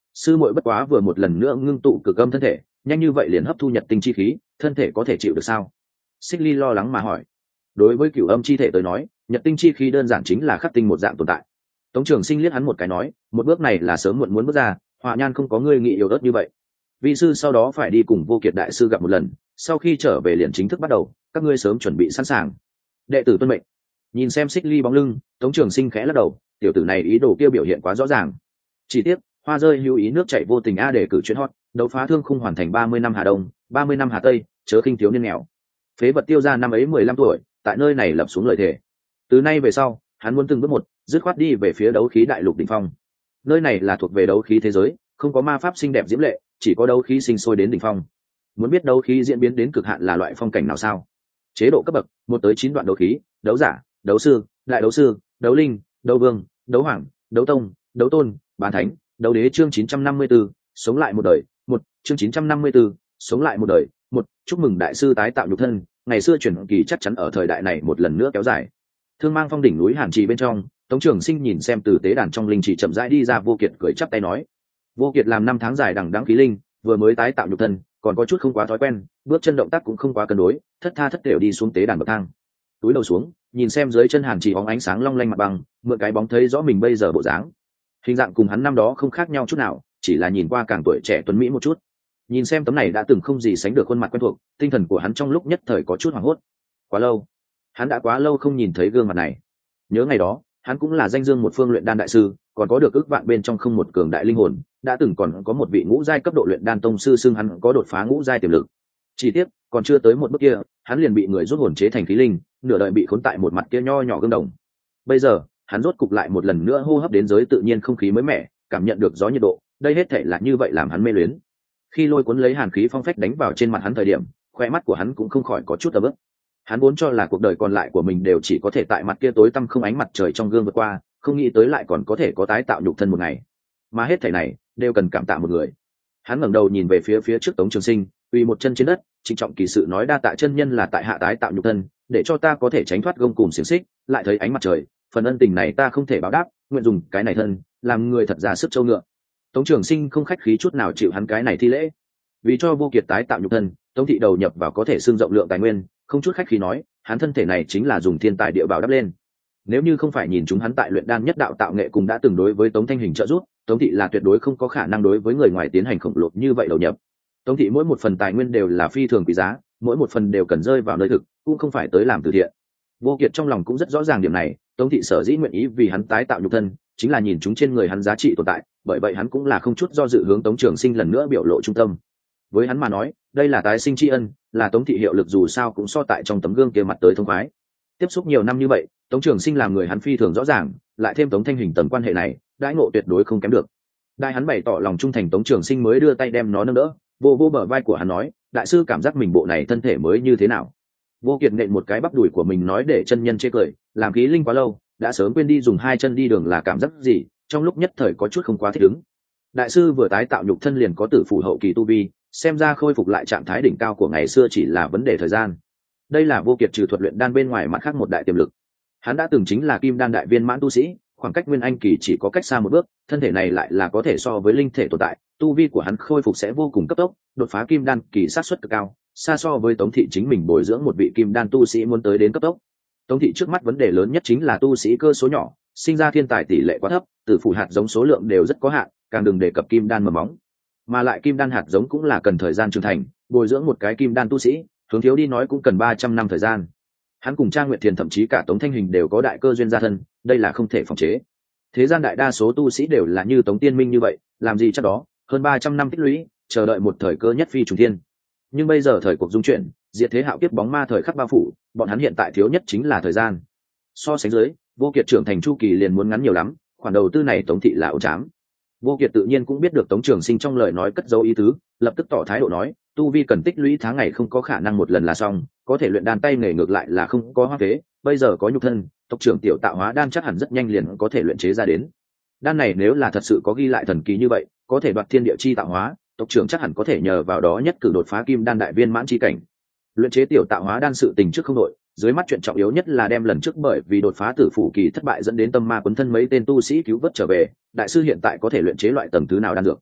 S1: sư muội bất quá vừa một lần nữa ngưng tụ cực âm thân thể, nhanh như vậy liền hấp thu nhật tinh chi khí, thân thể có thể chịu được sao? Xích Ly lo lắng mà hỏi. Đối với cửu âm chi thể tới nói, nhật tinh chi khí đơn giản chính là khắc tinh một dạng tồn tại. Tống Trường Sinh liếc hắn một cái nói, một bước này là sớm muộn muốn bước ra, Hỏa Nhan không có ngươi nghĩ yếu ớt như vậy. Vị sư sau đó phải đi cùng Vô Kiệt đại sư gặp một lần, sau khi trở về liền chính thức bắt đầu, các ngươi sớm chuẩn bị sẵn sàng. Đệ tử tuân mệnh. Nhìn xem Xích Ly bóng lưng, Tống Trường Sinh khẽ lắc đầu, tiểu tử này ý đồ kia biểu hiện quá rõ ràng. Chỉ tiếc, hoa rơi hữu ý nước chảy vô tình a để cử chuyên hot, đấu phá thương khung hoàn thành ba mươi năm Hà Đông, ba mươi năm Hà Tây, chớ khinh thiếu niên nghèo. Phế vật tiêu ra năm ấy mười lăm tuổi, tại nơi này lập xuống lời thề. Từ nay về sau, hắn muốn từng bước một, dứt khoát đi về phía đấu khí đại lục đỉnh phong. Nơi này là thuộc về đấu khí thế giới, không có ma pháp xinh đẹp diễm lệ, chỉ có đấu khí sinh sôi đến đỉnh phong. Muốn biết đấu khí diễn biến đến cực hạn là loại phong cảnh nào sao? Chế độ cấp bậc, một tới chín đoạn đấu khí, đấu giả, đấu sư, đại đấu sư, đấu linh, đấu vương, đấu hoàng, đấu tông, đấu tôn, bán thánh, đấu đế. Chương chín trăm năm mươi 954, sống lại một đời, một chương chín trăm năm mươi 954, sống lại một đời, một chúc mừng đại sư tái tạo nhục thân, ngày xưa chuyển kỳ chắc chắn ở thời đại này một lần nữa kéo dài. Thương Mang Phong đỉnh núi Hàn Trì bên trong, Tống Trường Sinh nhìn xem từ tế đàn trong linh trì chậm rãi đi ra Vô Kiệt, cười chắp tay nói: Vô Kiệt làm năm tháng dài đằng đẵng khí linh, vừa mới tái tạo nhục thân, còn có chút không quá thói quen, bước chân động tác cũng không quá cân đối, thất tha thất thểu đi xuống tế đàn bậc thang. Túi đầu xuống, nhìn xem dưới chân Hàn Trì bóng ánh sáng long lanh mặt bằng, mượn cái bóng thấy rõ mình bây giờ bộ dáng. Hình dạng cùng hắn năm đó không khác nhau chút nào, chỉ là nhìn qua càng tuổi trẻ tuấn mỹ một chút. Nhìn xem tấm này đã từng không gì sánh được khuôn mặt quen thuộc, tinh thần của hắn trong lúc nhất thời có chút hoảng hốt. Quá lâu, hắn đã quá lâu không nhìn thấy gương mặt này. Nhớ ngày đó, hắn cũng là danh dương một phương luyện đan đại sư, còn có được ước vạn bên trong không một cường đại linh hồn, đã từng còn có một vị ngũ giai cấp độ luyện đan tông sư xưng hắn có đột phá ngũ giai tiềm lực. Chỉ tiếc, còn chưa tới một bước kia, hắn liền bị người rút hồn chế thành khí linh, nửa đời bị khốn tại một mặt kia nho nhỏ gương đồng. Bây giờ, hắn rốt cục lại một lần nữa hô hấp đến giới tự nhiên không khí mới mẻ, cảm nhận được gió nhiệt độ, đây hết thảy là như vậy làm hắn mê luyến. Khi lôi cuốn lấy hàn khí phong phách đánh vào trên mặt hắn thời điểm, khóe mắt của hắn cũng không khỏi có chút ấm ức. Hắn vốn cho là cuộc đời còn lại của mình đều chỉ có thể tại mặt kia tối tăm không ánh mặt trời trong gương vượt qua, không nghĩ tới lại còn có thể có tái tạo nhục thân một ngày. Mà hết thảy này đều cần cảm tạ một người. Hắn ngẩng đầu nhìn về phía phía trước Tống Trường Sinh, quỳ một chân trên đất, trịnh trọng kỳ sự nói: đa tạ chân nhân là tại hạ tái tạo nhục thân, để cho ta có thể tránh thoát gông cùm xiềng xích, lại thấy ánh mặt trời, phần ân tình này ta không thể báo đáp, nguyện dùng cái này thân làm người thật ra sức châu ngựa. Tống Trường Sinh không khách khí chút nào chịu hắn cái này thi lễ. Vì cho Vô Kiệt tái tạo nhục thân, Tống thị đầu nhập vào có thể xương rộng lượng tài nguyên, không chút khách khí nói, hắn thân thể này chính là dùng thiên tài địa bảo đắp lên. Nếu như không phải nhìn chúng hắn tại luyện đan nhất đạo tạo nghệ cùng đã từng đối với Tống Thanh Hình trợ giúp, Tống thị là tuyệt đối không có khả năng đối với người ngoài tiến hành khổng lồ như vậy đầu nhập. Tống thị mỗi một phần tài nguyên đều là phi thường quý giá, mỗi một phần đều cần rơi vào nơi thực, cũng không phải tới làm từ thiện. Vô Kiệt trong lòng cũng rất rõ ràng điểm này, Tống thị sở dĩ nguyện ý vì hắn tái tạo nhục thân, chính là nhìn chúng trên người hắn giá trị tồn tại, bởi vậy hắn cũng là không chút do dự hướng Tống Trường Sinh lần nữa biểu lộ trung tâm. Với hắn mà nói, đây là tái sinh tri ân, là Tống thị hiệu lực dù sao cũng so tại trong tấm gương kia mặt tới thông khoái. Tiếp xúc nhiều năm như vậy, Tống Trường Sinh làm người hắn phi thường rõ ràng, lại thêm Tống Thanh Hình tầng quan hệ này, đãi ngộ tuyệt đối không kém được. Đại hắn bày tỏ lòng trung thành, Tống Trường Sinh mới đưa tay đem nó nâng đỡ, vô vô bờ vai của hắn nói: đại sư cảm giác mình bộ này thân thể mới như thế nào? Vô Kiệt nện một cái bắp đùi của mình nói để chân nhân chê cười, làm khí linh quá lâu, đã sớm quên đi dùng hai chân đi đường là cảm giác gì, trong lúc nhất thời có chút không quá thích ứng. Đại sư vừa tái tạo nhục thân liền có tử phủ hậu kỳ tu vi, xem ra khôi phục lại trạng thái đỉnh cao của ngày xưa chỉ là vấn đề thời gian. Đây là Vô Kiệt trừ thuật luyện đan bên ngoài mặt khác một đại tiềm lực. Hắn đã từng chính là kim đan đại viên mãn tu sĩ, khoảng cách nguyên anh kỳ chỉ có cách xa một bước, thân thể này lại là có thể so với linh thể tồn tại, tu vi của hắn khôi phục sẽ vô cùng cấp tốc, đột phá kim đan kỳ sát suất cực cao, xa so với Tống thị chính mình bồi dưỡng một vị kim đan tu sĩ muốn tới đến cấp tốc. Tống thị trước mắt vấn đề lớn nhất chính là tu sĩ cơ số nhỏ, sinh ra thiên tài tỷ lệ quá thấp, tử phủ hạt giống số lượng đều rất có hạn, càng đừng đề cập kim đan mầm móng. Mà lại kim đan hạt giống cũng là cần thời gian trưởng thành, bồi dưỡng một cái kim đan tu sĩ, hướng thiếu đi nói cũng cần ba trăm năm thời gian. Hắn cùng Trang Nguyệt Thiền thậm chí cả Tống Thanh Hình đều có đại cơ duyên gia thân, đây là không thể phòng chế. Thế gian đại đa số tu sĩ đều là như Tống Tiên Minh như vậy, làm gì chắc đó, hơn ba trăm năm tích lũy, chờ đợi một thời cơ nhất phi trùng thiên. Nhưng bây giờ thời cuộc dung chuyển, diệt thế hạo kiếp bóng ma thời khắc bao phủ, bọn hắn hiện tại thiếu nhất chính là thời gian. So sánh dưới, Vô Kiệt trưởng thành chu kỳ liền muốn ngắn nhiều lắm, khoản đầu tư này Tống thị là ấu trám. Vô Kiệt tự nhiên cũng biết được Tống Trường Sinh trong lời nói cất dấu ý tứ, lập tức tỏ thái độ nói: tu vi cần tích lũy tháng ngày không có khả năng một lần là xong, có thể luyện đan tay nghề ngược lại là không có hoa phế, bây giờ có nhục thân, tộc trưởng tiểu tạo hóa đan chắc hẳn rất nhanh liền có thể luyện chế ra đến. Đan này nếu là thật sự có ghi lại thần kỳ như vậy, có thể đoạt thiên địa chi tạo hóa, tộc trưởng chắc hẳn có thể nhờ vào đó nhất cử đột phá kim đan đại viên mãn chi cảnh. Luyện chế tiểu tạo hóa đan sự tình trước không đội, dưới mắt chuyện trọng yếu nhất là đem lần trước bởi vì đột phá tử phủ kỳ thất bại dẫn đến tâm ma quấn thân mấy tên tu sĩ cứu vớt trở về, đại sư hiện tại có thể luyện chế loại tầng thứ nào đan dược.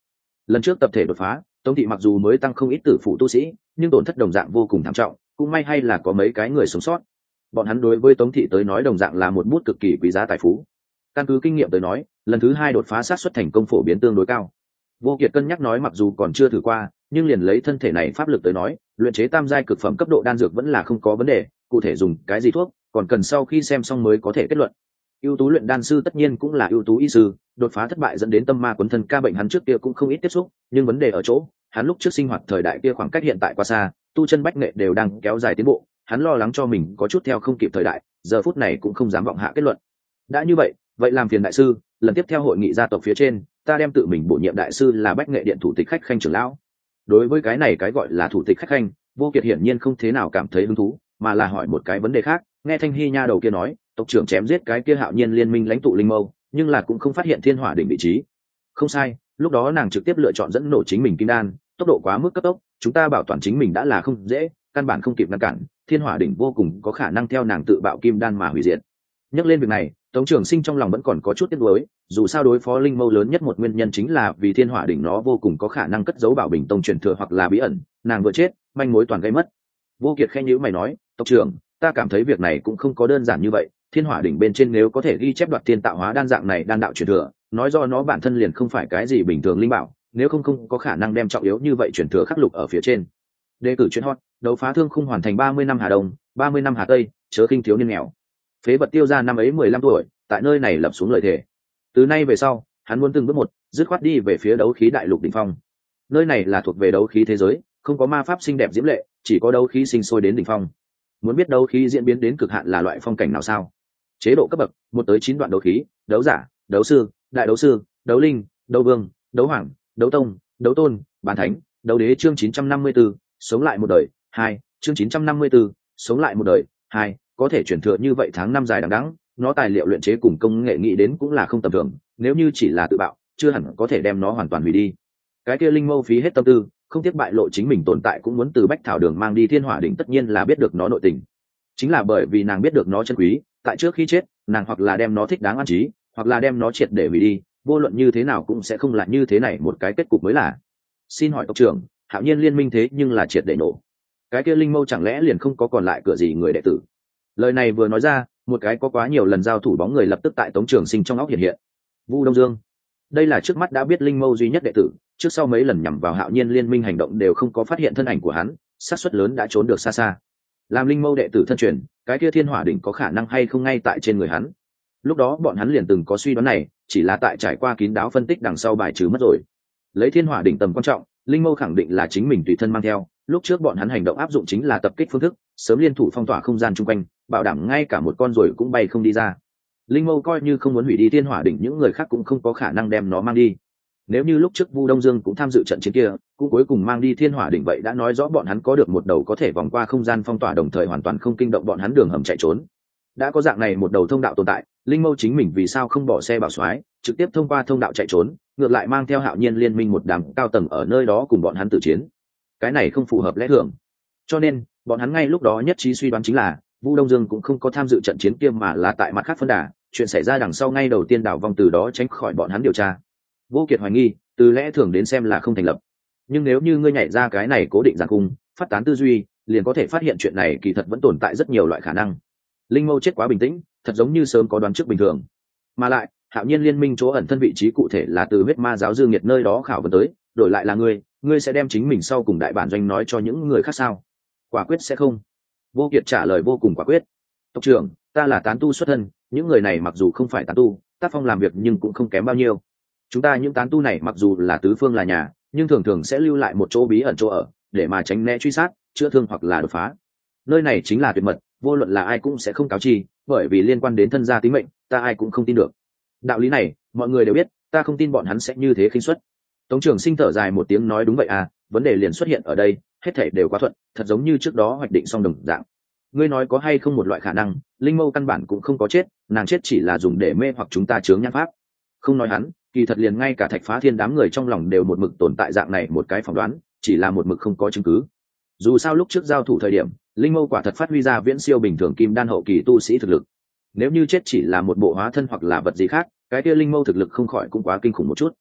S1: Lần trước tập thể đột phá, tống thị mặc dù mới tăng không ít tử phụ tu sĩ, nhưng tổn thất đồng dạng vô cùng thảm trọng, cũng may hay là có mấy cái người sống sót. Bọn hắn đối với tống thị tới nói đồng dạng là một bút cực kỳ quý giá tài phú. Căn cứ kinh nghiệm tới nói, lần thứ hai đột phá sát suất thành công phổ biến tương đối cao. Vô Kiệt cân nhắc nói mặc dù còn chưa thử qua, nhưng liền lấy thân thể này pháp lực tới nói, luyện chế tam giai cực phẩm cấp độ đan dược vẫn là không có vấn đề, cụ thể dùng cái gì thuốc, còn cần sau khi xem xong mới có thể kết luận. Ưu tú luyện đan sư tất nhiên cũng là ưu tú y sư, đột phá thất bại dẫn đến tâm ma quấn thân ca bệnh hắn trước kia cũng không ít tiếp xúc, nhưng vấn đề ở chỗ, hắn lúc trước sinh hoạt thời đại kia khoảng cách hiện tại quá xa, tu chân bách nghệ đều đang kéo dài tiến bộ, hắn lo lắng cho mình có chút theo không kịp thời đại, giờ phút này cũng không dám vọng hạ kết luận. Đã như vậy, vậy làm phiền đại sư, lần tiếp theo hội nghị gia tộc phía trên, ta đem tự mình bổ nhiệm đại sư là bách nghệ điện thủ tịch khách khanh trưởng lão. Đối với cái này cái gọi là thủ tịch khách khanh, Vô Kiệt hiển nhiên không thế nào cảm thấy hứng thú, mà là hỏi một cái vấn đề khác. Nghe Thanh Hy nha đầu kia nói, tộc trưởng chém giết cái kia Hạo Nhiên liên minh lãnh tụ linh mâu, nhưng là cũng không phát hiện thiên hỏa đỉnh vị trí. Không sai, lúc đó nàng trực tiếp lựa chọn dẫn nổ chính mình kim đan, tốc độ quá mức cấp tốc, chúng ta bảo toàn chính mình đã là không dễ, căn bản không kịp ngăn cản, thiên hỏa đỉnh vô cùng có khả năng theo nàng tự bạo kim đan mà hủy diệt. Nhắc lên việc này, Tống Trường Sinh trong lòng vẫn còn có chút tiếc nuối, dù sao đối phó linh mâu lớn nhất một nguyên nhân chính là vì thiên hỏa đỉnh nó vô cùng có khả năng cất giấu bảo bình tông truyền thừa hoặc là bí ẩn, nàng vừa chết, manh mối toàn gây mất. Vô Kiệt khẽ nhíu mày nói, tộc trưởng, ta cảm thấy việc này cũng không có đơn giản như vậy, thiên hỏa đỉnh bên trên nếu có thể ghi chép đoạt thiên tạo hóa đan dạng này đan đạo truyền thừa, nói do nó bản thân liền không phải cái gì bình thường linh bảo, nếu không không có khả năng đem trọng yếu như vậy truyền thừa khắc lục ở phía trên. Đề cử chuyên hot, đấu phá thương khung hoàn thành ba mươi năm Hà Đông, ba mươi năm Hà Tây, chớ khinh thiếu niên nghèo. Phế vật tiêu ra năm ấy mười lăm tuổi, tại nơi này lập xuống lời thề. Từ nay về sau, hắn muốn từng bước một, dứt khoát đi về phía đấu khí đại lục đỉnh phong. Nơi này là thuộc về đấu khí thế giới, không có ma pháp xinh đẹp diễm lệ, chỉ có đấu khí sinh sôi đến đỉnh phong. Muốn biết đấu khí diễn biến đến cực hạn là loại phong cảnh nào sao? Chế độ cấp bậc, một tới chín đoạn đấu khí, đấu giả, đấu sư, đại đấu sư, đấu linh, đấu vương, đấu hoàng, đấu tông, đấu tôn, bán thánh, đấu đế. Chương chín trăm năm mươi 4, sống lại một đời. Hai, chương chín trăm năm mươi 4, sống lại một đời. Hai, có thể chuyển thừa như vậy tháng năm dài đằng đẵng, nó tài liệu luyện chế cùng công nghệ nghĩ đến cũng là không tầm thường, nếu như chỉ là tự bạo, chưa hẳn có thể đem nó hoàn toàn hủy đi. Cái kia linh mâu phí hết tâm tư, không tiếc bại lộ chính mình tồn tại cũng muốn từ Bách Thảo Đường mang đi thiên hỏa đỉnh, tất nhiên là biết được nó nội tình. Chính là bởi vì nàng biết được nó chân quý, tại trước khi chết, nàng hoặc là đem nó thích đáng an trí, hoặc là đem nó triệt để hủy đi, vô luận như thế nào cũng sẽ không là như thế này một cái kết cục mới là. Xin hỏi tộc trưởng, Hạo Nhiên liên minh thế nhưng là triệt để nổ, cái kia linh mâu chẳng lẽ liền không có còn lại cửa gì người đệ tử? Lời này vừa nói ra, một cái có quá nhiều lần giao thủ bóng người lập tức tại Tống Trường Sinh trong óc hiện hiện. Vu Đông Dương, đây là trước mắt đã biết linh mâu duy nhất đệ tử, trước sau mấy lần nhằm vào Hạo Nhiên liên minh hành động đều không có phát hiện thân ảnh của hắn, xác suất lớn đã trốn được xa xa. Làm linh mâu đệ tử thân truyền, cái kia thiên hỏa đỉnh có khả năng hay không ngay tại trên người hắn? Lúc đó bọn hắn liền từng có suy đoán này, chỉ là tại trải qua kín đáo phân tích đằng sau bài trừ mất rồi. Lấy thiên hỏa đỉnh tầm quan trọng, linh mâu khẳng định là chính mình tùy thân mang theo, lúc trước bọn hắn hành động áp dụng chính là tập kích phương thức, sớm liên thủ phong tỏa không gian chung quanh, bảo đảm ngay cả một con ruồi cũng bay không đi ra. Linh mâu coi như không muốn hủy đi thiên hỏa đỉnh, những người khác cũng không có khả năng đem nó mang đi. Nếu như lúc trước Vu Đông Dương cũng tham dự trận chiến kia, cũng cuối cùng mang đi thiên hỏa đỉnh, vậy đã nói rõ bọn hắn có được một đầu có thể vòng qua không gian phong tỏa đồng thời hoàn toàn không kinh động bọn hắn đường hầm chạy trốn. Đã có dạng này một đầu thông đạo tồn tại, linh mâu chính mình vì sao không bỏ xe bảo xoái, trực tiếp thông qua thông đạo chạy trốn, ngược lại mang theo Hạo Nhiên liên minh một đám cao tầng ở nơi đó cùng bọn hắn tử chiến? Cái này không phù hợp lẽ thường. Cho nên bọn hắn ngay lúc đó nhất trí suy đoán chính là Vu Đông Dương cũng không có tham dự trận chiến kia mà là tại mặt khác phân đà, chuyện xảy ra đằng sau ngay đầu tiên đảo vong, từ đó tránh khỏi bọn hắn điều tra. Vô Kiệt hoài nghi, từ lẽ thường đến xem là không thành lập, nhưng nếu như ngươi nhảy ra cái này cố định giàn cung, phát tán tư duy, liền có thể phát hiện chuyện này kỳ thật vẫn tồn tại rất nhiều loại khả năng. Linh mâu chết quá bình tĩnh, thật giống như sớm có đoán trước bình thường. Mà lại Hạo Nhiên liên minh chỗ ẩn thân vị trí cụ thể là từ huyết ma giáo Dương Nghiệt nơi đó khảo vấn tới, đổi lại là ngươi, ngươi sẽ đem chính mình sau cùng đại bản doanh nói cho những người khác sao? Quả quyết sẽ không. Vô Kiệt trả lời vô cùng quả quyết. Tộc trưởng, ta là tán tu xuất thân, những người này mặc dù không phải tán tu, tác phong làm việc nhưng cũng không kém bao nhiêu. Chúng ta những tán tu này mặc dù là tứ phương là nhà, nhưng thường thường sẽ lưu lại một chỗ bí ẩn chỗ ở, để mà tránh né truy sát, chữa thương hoặc là đột phá. Nơi này chính là tuyệt mật, vô luận là ai cũng sẽ không cáo chi, bởi vì liên quan đến thân gia tính mệnh, ta ai cũng không tin được. Đạo lý này, mọi người đều biết, ta không tin bọn hắn sẽ như thế khinh suất. Tống Trường Sinh thở dài một tiếng nói đúng vậy à, vấn đề liền xuất hiện ở đây, hết thảy đều quá thuận, thật giống như trước đó hoạch định xong đồng dạng. Ngươi nói có hay không một loại khả năng, linh mâu căn bản cũng không có chết, nàng chết chỉ là dùng để mê hoặc chúng ta chướng nhãn pháp. Không nói hắn, kỳ thật liền ngay cả Thạch Phá Thiên đám người trong lòng đều một mực tồn tại dạng này một cái phỏng đoán, chỉ là một mực không có chứng cứ. Dù sao lúc trước giao thủ thời điểm, linh mâu quả thật phát huy ra viễn siêu bình thường kim đan hậu kỳ tu sĩ thực lực. Nếu như chết chỉ là một bộ hóa thân hoặc là vật gì khác, cái kia linh mâu thực lực không khỏi cũng quá kinh khủng một chút.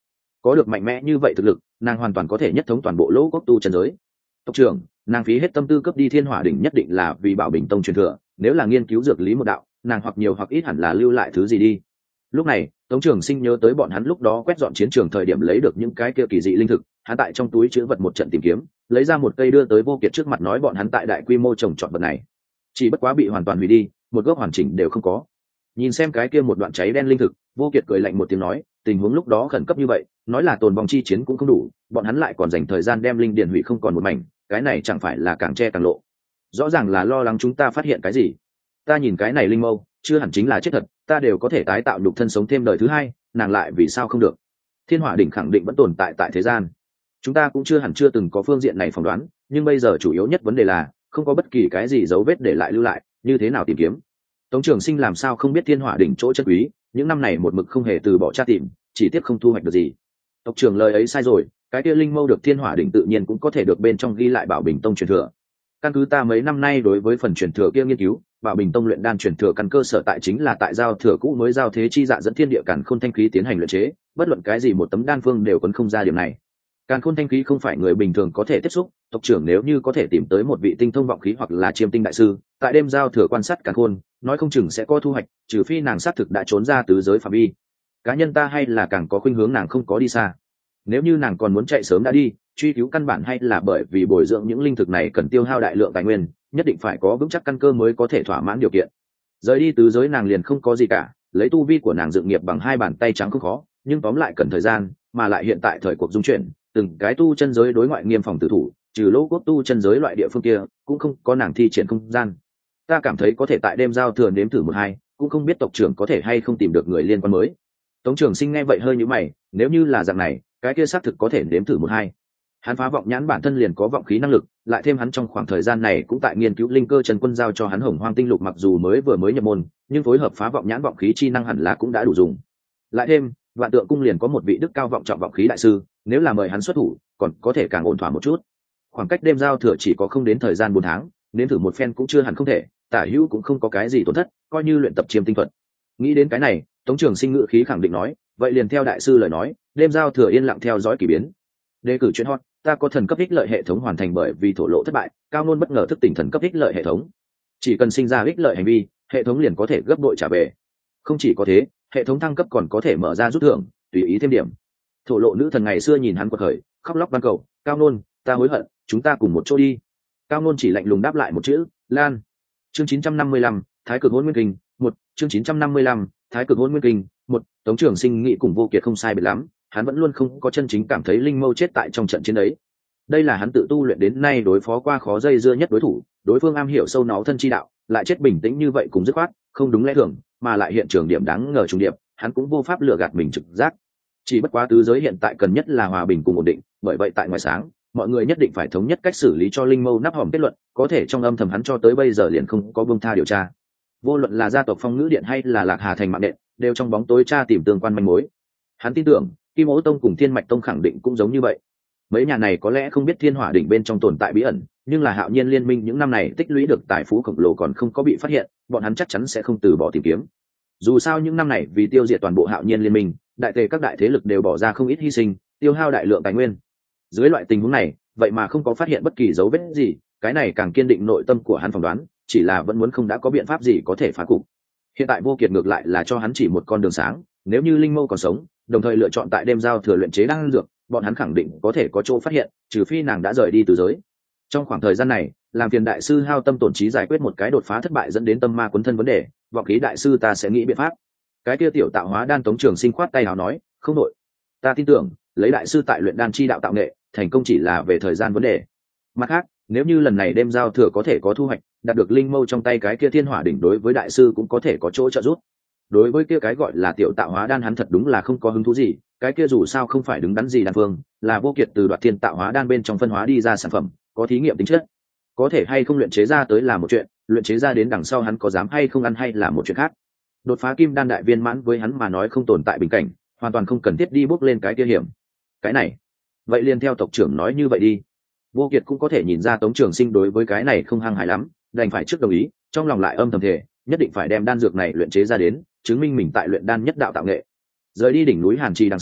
S1: có được mạnh mẽ như vậy thực lực, nàng hoàn toàn có thể nhất thống toàn bộ lỗ quốc tu chân giới. Tộc trưởng, nàng phí hết tâm tư cấp đi thiên hỏa đỉnh nhất định là vì bảo bình tông truyền thừa, nếu là nghiên cứu dược lý một đạo, nàng hoặc nhiều hoặc ít hẳn là lưu lại thứ gì đi. Lúc này Tống Trường Sinh nhớ tới bọn hắn lúc đó quét dọn chiến trường thời điểm lấy được những cái kia kỳ dị linh thực, hắn tại trong túi chứa vật một trận tìm kiếm, lấy ra một cây đưa tới Vô Kiệt trước mặt nói bọn hắn tại đại quy mô trồng trọt vật này, chỉ bất quá bị hoàn toàn hủy đi, một gốc hoàn chỉnh đều không có. Nhìn xem cái kia một đoạn cháy đen linh thực, Vô Kiệt cười lạnh một tiếng nói, tình huống lúc đó khẩn cấp như vậy, nói là tồn vong chi chiến cũng không đủ, bọn hắn lại còn dành thời gian đem linh điền hủy không còn một mảnh, cái này chẳng phải là càng che càng lộ. Rõ ràng là lo lắng chúng ta phát hiện cái gì. Ta nhìn cái này linh mâu, chưa hẳn chính là chết thật, ta đều có thể tái tạo nhục thân sống thêm đời thứ hai, nàng lại vì sao không được? Thiên Hỏa đỉnh khẳng định vẫn tồn tại tại thế gian, chúng ta cũng chưa hẳn chưa từng có phương diện này phỏng đoán, nhưng bây giờ chủ yếu nhất vấn đề là không có bất kỳ cái gì dấu vết để lại lưu lại, như thế nào tìm kiếm? Tống Trường Sinh làm sao không biết Thiên Hỏa đỉnh chỗ chân quý, những năm này một mực không hề từ bỏ tra tìm, chỉ tiếc không thu hoạch được gì. Tộc trưởng lời ấy sai rồi, cái kia linh mâu được Thiên Hỏa đỉnh tự nhiên cũng có thể được bên trong ghi lại Bảo Bình Tông truyền thừa. Căn cứ ta mấy năm nay đối với phần truyền thừa kia nghiên cứu, Bảo Bình Tông luyện đan truyền thừa căn cơ sở tại chính là tại giao thừa cũ mới giao thế chi dạ dẫn thiên địa càn khôn thanh khí tiến hành luyện chế, bất luận cái gì một tấm đan phương đều quấn không ra điểm này. Càn khôn thanh khí không phải người bình thường có thể tiếp xúc, tộc trưởng nếu như có thể tìm tới một vị tinh thông vọng khí hoặc là chiêm tinh đại sư, tại đêm giao thừa quan sát càn khôn, nói không chừng sẽ có thu hoạch, trừ phi nàng xác thực đã trốn ra tứ giới phạm vi. Cá nhân ta hay là càng có khuynh hướng nàng không có đi xa. Nếu như nàng còn muốn chạy sớm đã đi, truy cứu căn bản hay là bởi vì bồi dưỡng những linh thực này cần tiêu hao đại lượng tài nguyên, nhất định phải có vững chắc căn cơ mới có thể thỏa mãn điều kiện. Rời đi tứ giới nàng liền không có gì cả, lấy tu vi của nàng dựng nghiệp bằng hai bàn tay trắng không khó, nhưng tóm lại cần thời gian, mà lại hiện tại thời cuộc dung chuyển, từng cái tu chân giới đối ngoại nghiêm phòng tử thủ, trừ lỗ quốc tu chân giới loại địa phương kia, cũng không có nàng thi triển không gian. Ta cảm thấy có thể tại đêm giao thừa nếm thử một hai, cũng không biết tộc trưởng có thể hay không tìm được người liên quan mới. Tống Trường Sinh nghe vậy hơi nhíu mày, nếu như là dạng này, cái kia xác thực có thể nếm thử một hai. Hắn phá vọng nhãn bản thân liền có vọng khí năng lực, lại thêm hắn trong khoảng thời gian này cũng tại nghiên cứu linh cơ Trần Quân giao cho hắn Hồng Hoang tinh lục, mặc dù mới vừa mới nhập môn, nhưng phối hợp phá vọng nhãn vọng khí chi năng hẳn là cũng đã đủ dùng. Lại thêm, Vạn Tượng cung liền có một vị đức cao vọng trọng vọng khí đại sư, nếu là mời hắn xuất thủ, còn có thể càng ổn thỏa một chút. Khoảng cách đêm giao thừa chỉ có không đến thời gian bốn tháng, nếm thử một phen cũng chưa hẳn không thể, tả hữu cũng không có cái gì tổn thất, coi như luyện tập chiêm tinh thuật. Nghĩ đến cái này, Tống Trường Sinh ngữ khí khẳng định nói, vậy liền theo đại sư lời nói, đêm giao thừa yên lặng theo dõi kỳ biến. Đề cử chuyện hot, ta có thần cấp ích lợi hệ thống hoàn thành bởi vì thổ lộ thất bại, cao nôn bất ngờ thức tỉnh thần cấp ích lợi hệ thống. Chỉ cần sinh ra ích lợi hành vi, hệ thống liền có thể gấp bội trả về. Không chỉ có thế, hệ thống thăng cấp còn có thể mở ra rút thưởng, tùy ý thêm điểm. Thổ lộ nữ thần ngày xưa nhìn hắn quật khởi, khóc lóc van cầu, cao nôn, ta hối hận, chúng ta cùng một chỗ đi. Cao nôn chỉ lạnh lùng đáp lại một chữ, lan. Chương chín trăm năm mươi lăm, Thái Cực Hỗn Nguyên Kinh, một. Chương chín trăm năm mươi lăm, Thái Cực Hỗn Nguyên Kinh, một. Tống Trường Sinh nghĩ cùng Vô Kiệt không sai biệt lắm, hắn vẫn luôn không có chân chính cảm thấy linh mâu chết tại trong trận chiến ấy. Đây là hắn tự tu luyện đến nay đối phó qua khó dây dưa nhất đối thủ, đối phương am hiểu sâu nó thân chi đạo, lại chết bình tĩnh như vậy cũng dứt khoát, không đúng lẽ thường, mà lại hiện trường điểm đáng ngờ trùng điệp, hắn cũng vô pháp lừa gạt mình trực giác. Chỉ bất quá tứ giới hiện tại cần nhất là hòa bình cùng ổn định, bởi vậy tại ngoài sáng, mọi người nhất định phải thống nhất cách xử lý cho linh mâu nắp hòm kết luận, có thể trong âm thầm hắn cho tới bây giờ liền không có buông tha điều tra. Vô luận là gia tộc Phong Ngữ Điện hay là Lạc Hà thành mạng điện, đều trong bóng tối tra tìm tương quan manh mối. Hắn tin tưởng, Kim Ố Tông cùng Thiên Mạch Tông khẳng định cũng giống như vậy. Mấy nhà này có lẽ không biết Thiên Hỏa đỉnh bên trong tồn tại bí ẩn, nhưng là Hạo Nhiên liên minh những năm này tích lũy được tài phú khổng lồ còn không có bị phát hiện, bọn hắn chắc chắn sẽ không từ bỏ tìm kiếm. Dù sao những năm này vì tiêu diệt toàn bộ Hạo Nhiên liên minh, đại tề các đại thế lực đều bỏ ra không ít hy sinh, tiêu hao đại lượng tài nguyên. Dưới loại tình huống này, vậy mà không có phát hiện bất kỳ dấu vết gì, cái này càng kiên định nội tâm của hắn phỏng đoán, chỉ là vẫn muốn không đã có biện pháp gì có thể phá cục. Hiện tại Vô Kiệt ngược lại là cho hắn chỉ một con đường sáng, nếu như linh mâu còn sống, đồng thời lựa chọn tại đêm giao thừa luyện chế đan dược, bọn hắn khẳng định có thể có chỗ phát hiện, trừ phi nàng đã rời đi từ giới. Trong khoảng thời gian này, làm phiền đại sư hao tâm tổn trí giải quyết một cái đột phá thất bại dẫn đến tâm ma cuốn thân vấn đề, vọng khí đại sư ta sẽ nghĩ biện pháp. Cái kia tiểu tạo hóa đan Tống Trường Sinh khoát tay áo nói, không đội, ta tin tưởng, lấy đại sư tại luyện đan chi đạo tạo nghệ, thành công chỉ là về thời gian vấn đề. Mặt khác, nếu như lần này đêm giao thừa có thể có thu hoạch, đạt được linh mâu trong tay cái kia thiên hỏa đỉnh đối với đại sư cũng có thể có chỗ trợ giúp. Đối với kia cái gọi là tiểu tạo hóa đan hắn thật đúng là không có hứng thú gì, cái kia dù sao không phải đứng đắn gì đan phương, là Vô Kiệt từ đoạt thiên tạo hóa đan bên trong phân hóa đi ra sản phẩm, có thí nghiệm tính chất. Có thể hay không luyện chế ra tới là một chuyện, luyện chế ra đến đằng sau hắn có dám hay không ăn hay là một chuyện khác. Đột phá kim đan đại viên mãn với hắn mà nói không tồn tại bình cảnh, hoàn toàn không cần thiết đi bước lên cái kia hiểm. Cái này, vậy liền theo tộc trưởng nói như vậy đi. Vô Kiệt cũng có thể nhìn ra Tống Trường Sinh đối với cái này không hăng hái lắm, đành phải trước đồng ý, trong lòng lại âm thầm thề, nhất định phải đem đan dược này luyện chế ra đến, chứng minh mình tại luyện đan nhất đạo tạo nghệ. Rời đi đỉnh núi Hàn Trì đằng sau,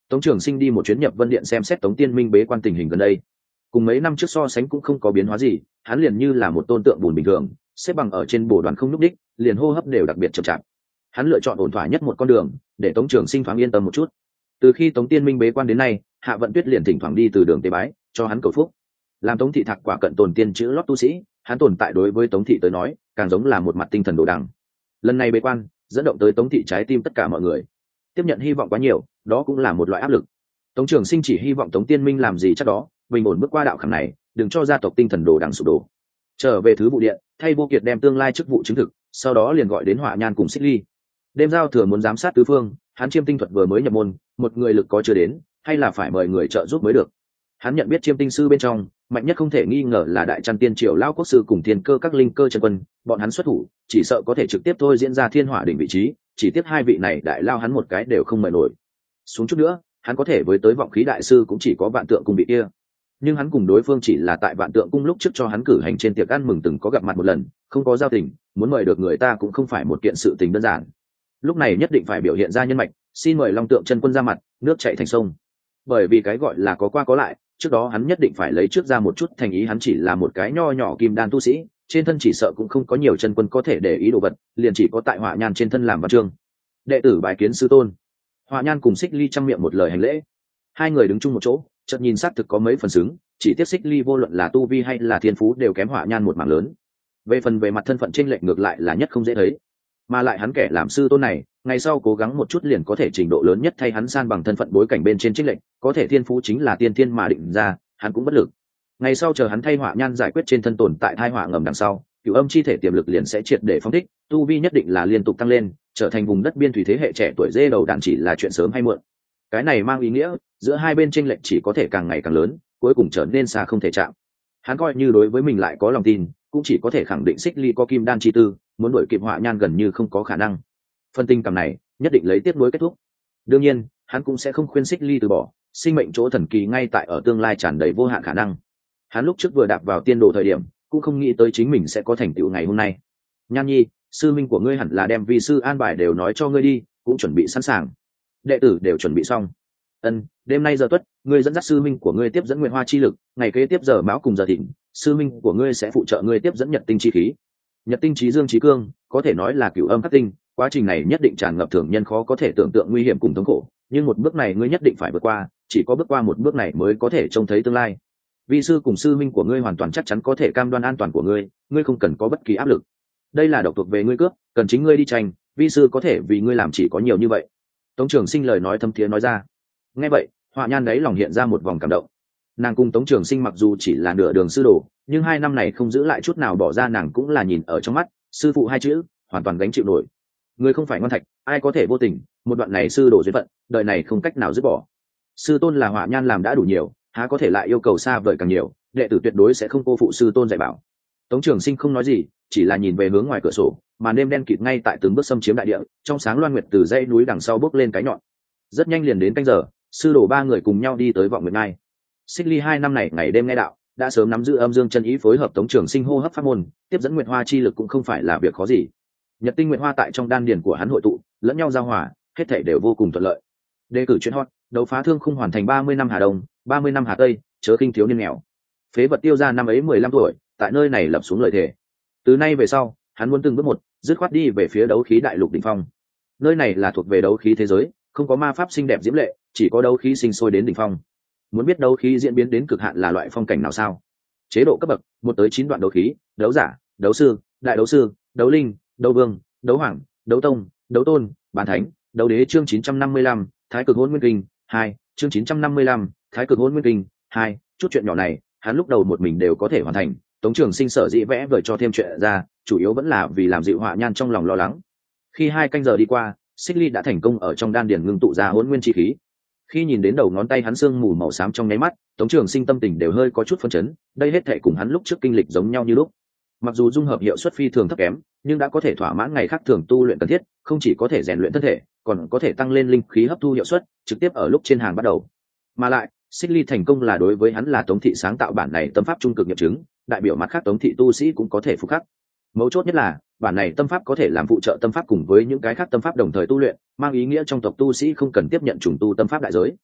S1: Tống Trường Sinh đi một chuyến Nhập Vân Điện xem xét Tống Tiên Minh bế quan tình hình gần đây. Cùng mấy năm trước so sánh cũng không có biến hóa gì, hắn liền như là một tôn tượng bùn bình thường, xếp bằng ở trên bồ đoàn không nhúc đích, liền hô hấp đều đặc biệt chậm chạp. Hắn lựa chọn ổn thỏa nhất một con đường, để Tống Trường Sinh thoáng yên tâm một chút. Từ khi Tống Tiên Minh bế quan đến nay, Hạ Vận Tuyết liền thỉnh thoảng đi từ đường tế bái, cho hắn cầu phúc. Làm Tống thị thạc quả cận tồn tiên chữ lót tu sĩ, hắn tồn tại đối với Tống thị tới nói, càng giống là một mặt tinh thần đồ đằng. Lần này bế quan, dẫn động tới Tống thị trái tim tất cả mọi người. Tiếp nhận hy vọng quá nhiều, đó cũng là một loại áp lực. Tống Trường Sinh chỉ hy vọng Tống Tiên Minh làm gì chắc đó, bình ổn bước qua đạo khảm này, đừng cho gia tộc tinh thần đồ đằng sụp đổ. Trở về thứ vụ điện, thay Vô Kiệt đem tương lai chức vụ chứng thực, sau đó liền gọi đến Hỏa Nhan cùng Xích Ly. Đêm giao thừa muốn giám sát tứ phương, hắn Chiêm Tinh thuật vừa mới nhập môn, một người lực có chưa đến, hay là phải mời người trợ giúp mới được. Hắn nhận biết Chiêm Tinh sư bên trong, mạnh nhất không thể nghi ngờ là Đại Trăn Tiên Triều lão quốc sư cùng Thiên Cơ các linh cơ chân quân, bọn hắn xuất thủ, chỉ sợ có thể trực tiếp thôi diễn ra Thiên Hỏa đỉnh vị trí, chỉ tiếc hai vị này đại lao hắn một cái đều không mời nổi. Xuống chút nữa, hắn có thể với tới Vọng Khí đại sư cũng chỉ có Vạn Tượng cung vị kia. Nhưng hắn cùng đối phương chỉ là tại Vạn Tượng cung lúc trước cho hắn cử hành trên tiệc ăn mừng từng có gặp mặt một lần, không có giao tình, muốn mời được người ta cũng không phải một kiện sự tình đơn giản. Lúc này nhất định phải biểu hiện ra nhân mạch, xin mời Long Tượng chân quân ra mặt, nước chảy thành sông. Bởi vì cái gọi là có qua có lại, trước đó hắn nhất định phải lấy trước ra một chút thành ý, hắn chỉ là một cái nho nhỏ kim đan tu sĩ, trên thân chỉ sợ cũng không có nhiều chân quân có thể để ý đồ vật, liền chỉ có tại Hỏa Nhan trên thân làm văn chương. Đệ tử bái kiến sư tôn. Hỏa Nhan cùng Xích Ly trăm miệng một lời hành lễ. Hai người đứng chung một chỗ, chợt nhìn xác thực có mấy phần xứng, chỉ tiếc Xích Ly vô luận là tu vi hay là thiên phú đều kém Hỏa Nhan một mảng lớn. Về phần về mặt thân phận chênh lệch ngược lại là nhất không dễ thấy. Mà lại hắn kẻ làm sư tôn này, ngày sau cố gắng một chút liền có thể trình độ lớn nhất thay hắn san bằng thân phận bối cảnh bên trên chênh lệch, có thể thiên phú chính là tiên thiên mà định ra, hắn cũng bất lực. Ngày sau chờ hắn thay Hỏa Nhan giải quyết trên thân tồn tại thai họa ngầm đằng sau, cửu âm chi thể tiềm lực liền sẽ triệt để phóng thích, tu vi nhất định là liên tục tăng lên, trở thành vùng đất biên thủy thế hệ trẻ tuổi dê đầu đàn chỉ là chuyện sớm hay muộn. Cái này mang ý nghĩa giữa hai bên chênh lệch chỉ có thể càng ngày càng lớn, cuối cùng trở nên xa không thể chạm. Hắn coi như đối với mình lại có lòng tin, cũng chỉ có thể khẳng định Xích Ly có kim đan chi tư, muốn đuổi kịp Hỏa Nhan gần như không có khả năng. Phân tình cảm này nhất định lấy tiếp nối kết thúc. Đương nhiên hắn cũng sẽ không khuyên Xích Ly từ bỏ, sinh mệnh chỗ thần kỳ ngay tại ở tương lai tràn đầy vô hạn khả năng. Hắn lúc trước vừa đạp vào tiên đồ thời điểm cũng không nghĩ tới chính mình sẽ có thành tựu ngày hôm nay. Nhan nhi, sư minh của ngươi hẳn là đem vi sư an bài đều nói cho ngươi đi, cũng chuẩn bị sẵn sàng. Đệ tử đều chuẩn bị xong. Ân, đêm nay giờ tuất, ngươi dẫn dắt sư minh của ngươi tiếp dẫn Nguyệt Hoa chi lực, ngày kế tiếp giờ mão cùng giờ thịnh, sư minh của ngươi sẽ phụ trợ ngươi tiếp dẫn Nhật tinh chi khí. Nhật tinh trí dương trí cương, có thể nói là cửu âm khắc tinh, quá trình này nhất định tràn ngập thường nhân khó có thể tưởng tượng nguy hiểm cùng thống khổ, nhưng một bước này ngươi nhất định phải vượt qua, chỉ có bước qua một bước này mới có thể trông thấy tương lai. Vi sư cùng sư minh của ngươi hoàn toàn chắc chắn có thể cam đoan an toàn của ngươi, ngươi không cần có bất kỳ áp lực. Đây là độc thuộc về ngươi cướp, cần chính ngươi đi tranh, vi sư có thể vì ngươi làm chỉ có nhiều như vậy. Tống Trường Sinh lời nói thâm thiế nói ra. Nghe vậy, Hỏa Nhan đấy lòng hiện ra một vòng cảm động. Nàng cùng Tống Trường Sinh mặc dù chỉ là nửa đường sư đồ, nhưng hai năm này không giữ lại chút nào bỏ ra, nàng cũng là nhìn ở trong mắt, sư phụ hai chữ hoàn toàn gánh chịu nổi. Người không phải ngoan thạch, ai có thể vô tình, một đoạn này sư đồ duyên phận, đời này không cách nào dứt bỏ. Sư tôn là Hỏa Nhan làm đã đủ nhiều, há có thể lại yêu cầu xa vời càng nhiều, đệ tử tuyệt đối sẽ không cô phụ sư tôn dạy bảo. Tống Trường Sinh không nói gì, chỉ là nhìn về hướng ngoài cửa sổ, màn đêm đen kịt ngay tại từng bước xâm chiếm đại địa, trong sáng loan nguyệt từ dãy núi đằng sau bước lên cái nhọn. Rất nhanh liền đến canh giờ, sư đồ ba người cùng nhau đi tới Vọng Nguyệt Ngai. Xích Ly hai năm này ngày đêm nghe đạo, đã sớm nắm giữ âm dương chân ý, phối hợp Tống Trường Sinh hô hấp pháp môn, tiếp dẫn Nguyệt Hoa chi lực cũng không phải là việc khó gì. Nhật tinh Nguyệt Hoa tại trong đan điền của hắn hội tụ, lẫn nhau giao hòa, hết thảy đều vô cùng thuận lợi. Đề cử chuyên hot, đấu phá thương khung hoàn thành ba mươi năm Hà Đông, ba mươi năm Hà Tây, chớ khinh thiếu niên nghèo. Phế vật tiêu ra năm ấy mười lăm tuổi, tại nơi này lập xuống lời thề. Từ nay về sau, hắn muốn từng bước một, dứt khoát đi về phía đấu khí đại lục đỉnh phong. Nơi này là thuộc về đấu khí thế giới, không có ma pháp xinh đẹp diễm lệ, chỉ có đấu khí sinh sôi đến đỉnh phong. Muốn biết đấu khí diễn biến đến cực hạn là loại phong cảnh nào sao? Chế độ cấp bậc, một tới chín đoạn đấu khí, đấu giả, đấu sư, đại đấu sư, đấu linh, đấu vương, đấu hoàng, đấu tông, đấu tôn, bán thánh, đấu đế. Chương chín trăm năm mươi lăm, Thái Cực Hỗn Nguyên Kinh hai. Chương chín trăm năm mươi lăm, Thái Cực Hỗn Nguyên Kinh hai. Chút chuyện nhỏ này, hắn lúc đầu một mình đều có thể hoàn thành. Tống Trường Sinh sở dĩ vẽ vời cho thêm chuyện ra, chủ yếu vẫn là vì làm dịu Hỏa Nhan trong lòng lo lắng. Khi hai canh giờ đi qua, Xích Ly đã thành công ở trong đan điền ngưng tụ ra hỗn nguyên chi khí. Khi nhìn đến đầu ngón tay hắn sương mù màu xám trong nháy mắt, Tống Trường Sinh tâm tình đều hơi có chút phấn chấn, đây hết thảy cùng hắn lúc trước kinh lịch giống nhau như lúc. Mặc dù dung hợp hiệu suất phi thường thấp kém, nhưng đã có thể thỏa mãn ngày khác thường tu luyện cần thiết, không chỉ có thể rèn luyện thân thể, còn có thể tăng lên linh khí hấp thu hiệu suất, trực tiếp ở lúc trên hàng bắt đầu. Mà lại, Xích Ly thành công là đối với hắn là Tống thị sáng tạo bản này tâm pháp trung cực nghiệm chứng, đại biểu mặt khác Tống thị tu sĩ cũng có thể phục khắc. Mấu chốt nhất là, bản này tâm pháp có thể làm phụ trợ tâm pháp cùng với những cái khác tâm pháp đồng thời tu luyện, mang ý nghĩa trong tộc tu sĩ không cần tiếp nhận trùng tu tâm pháp đại giới.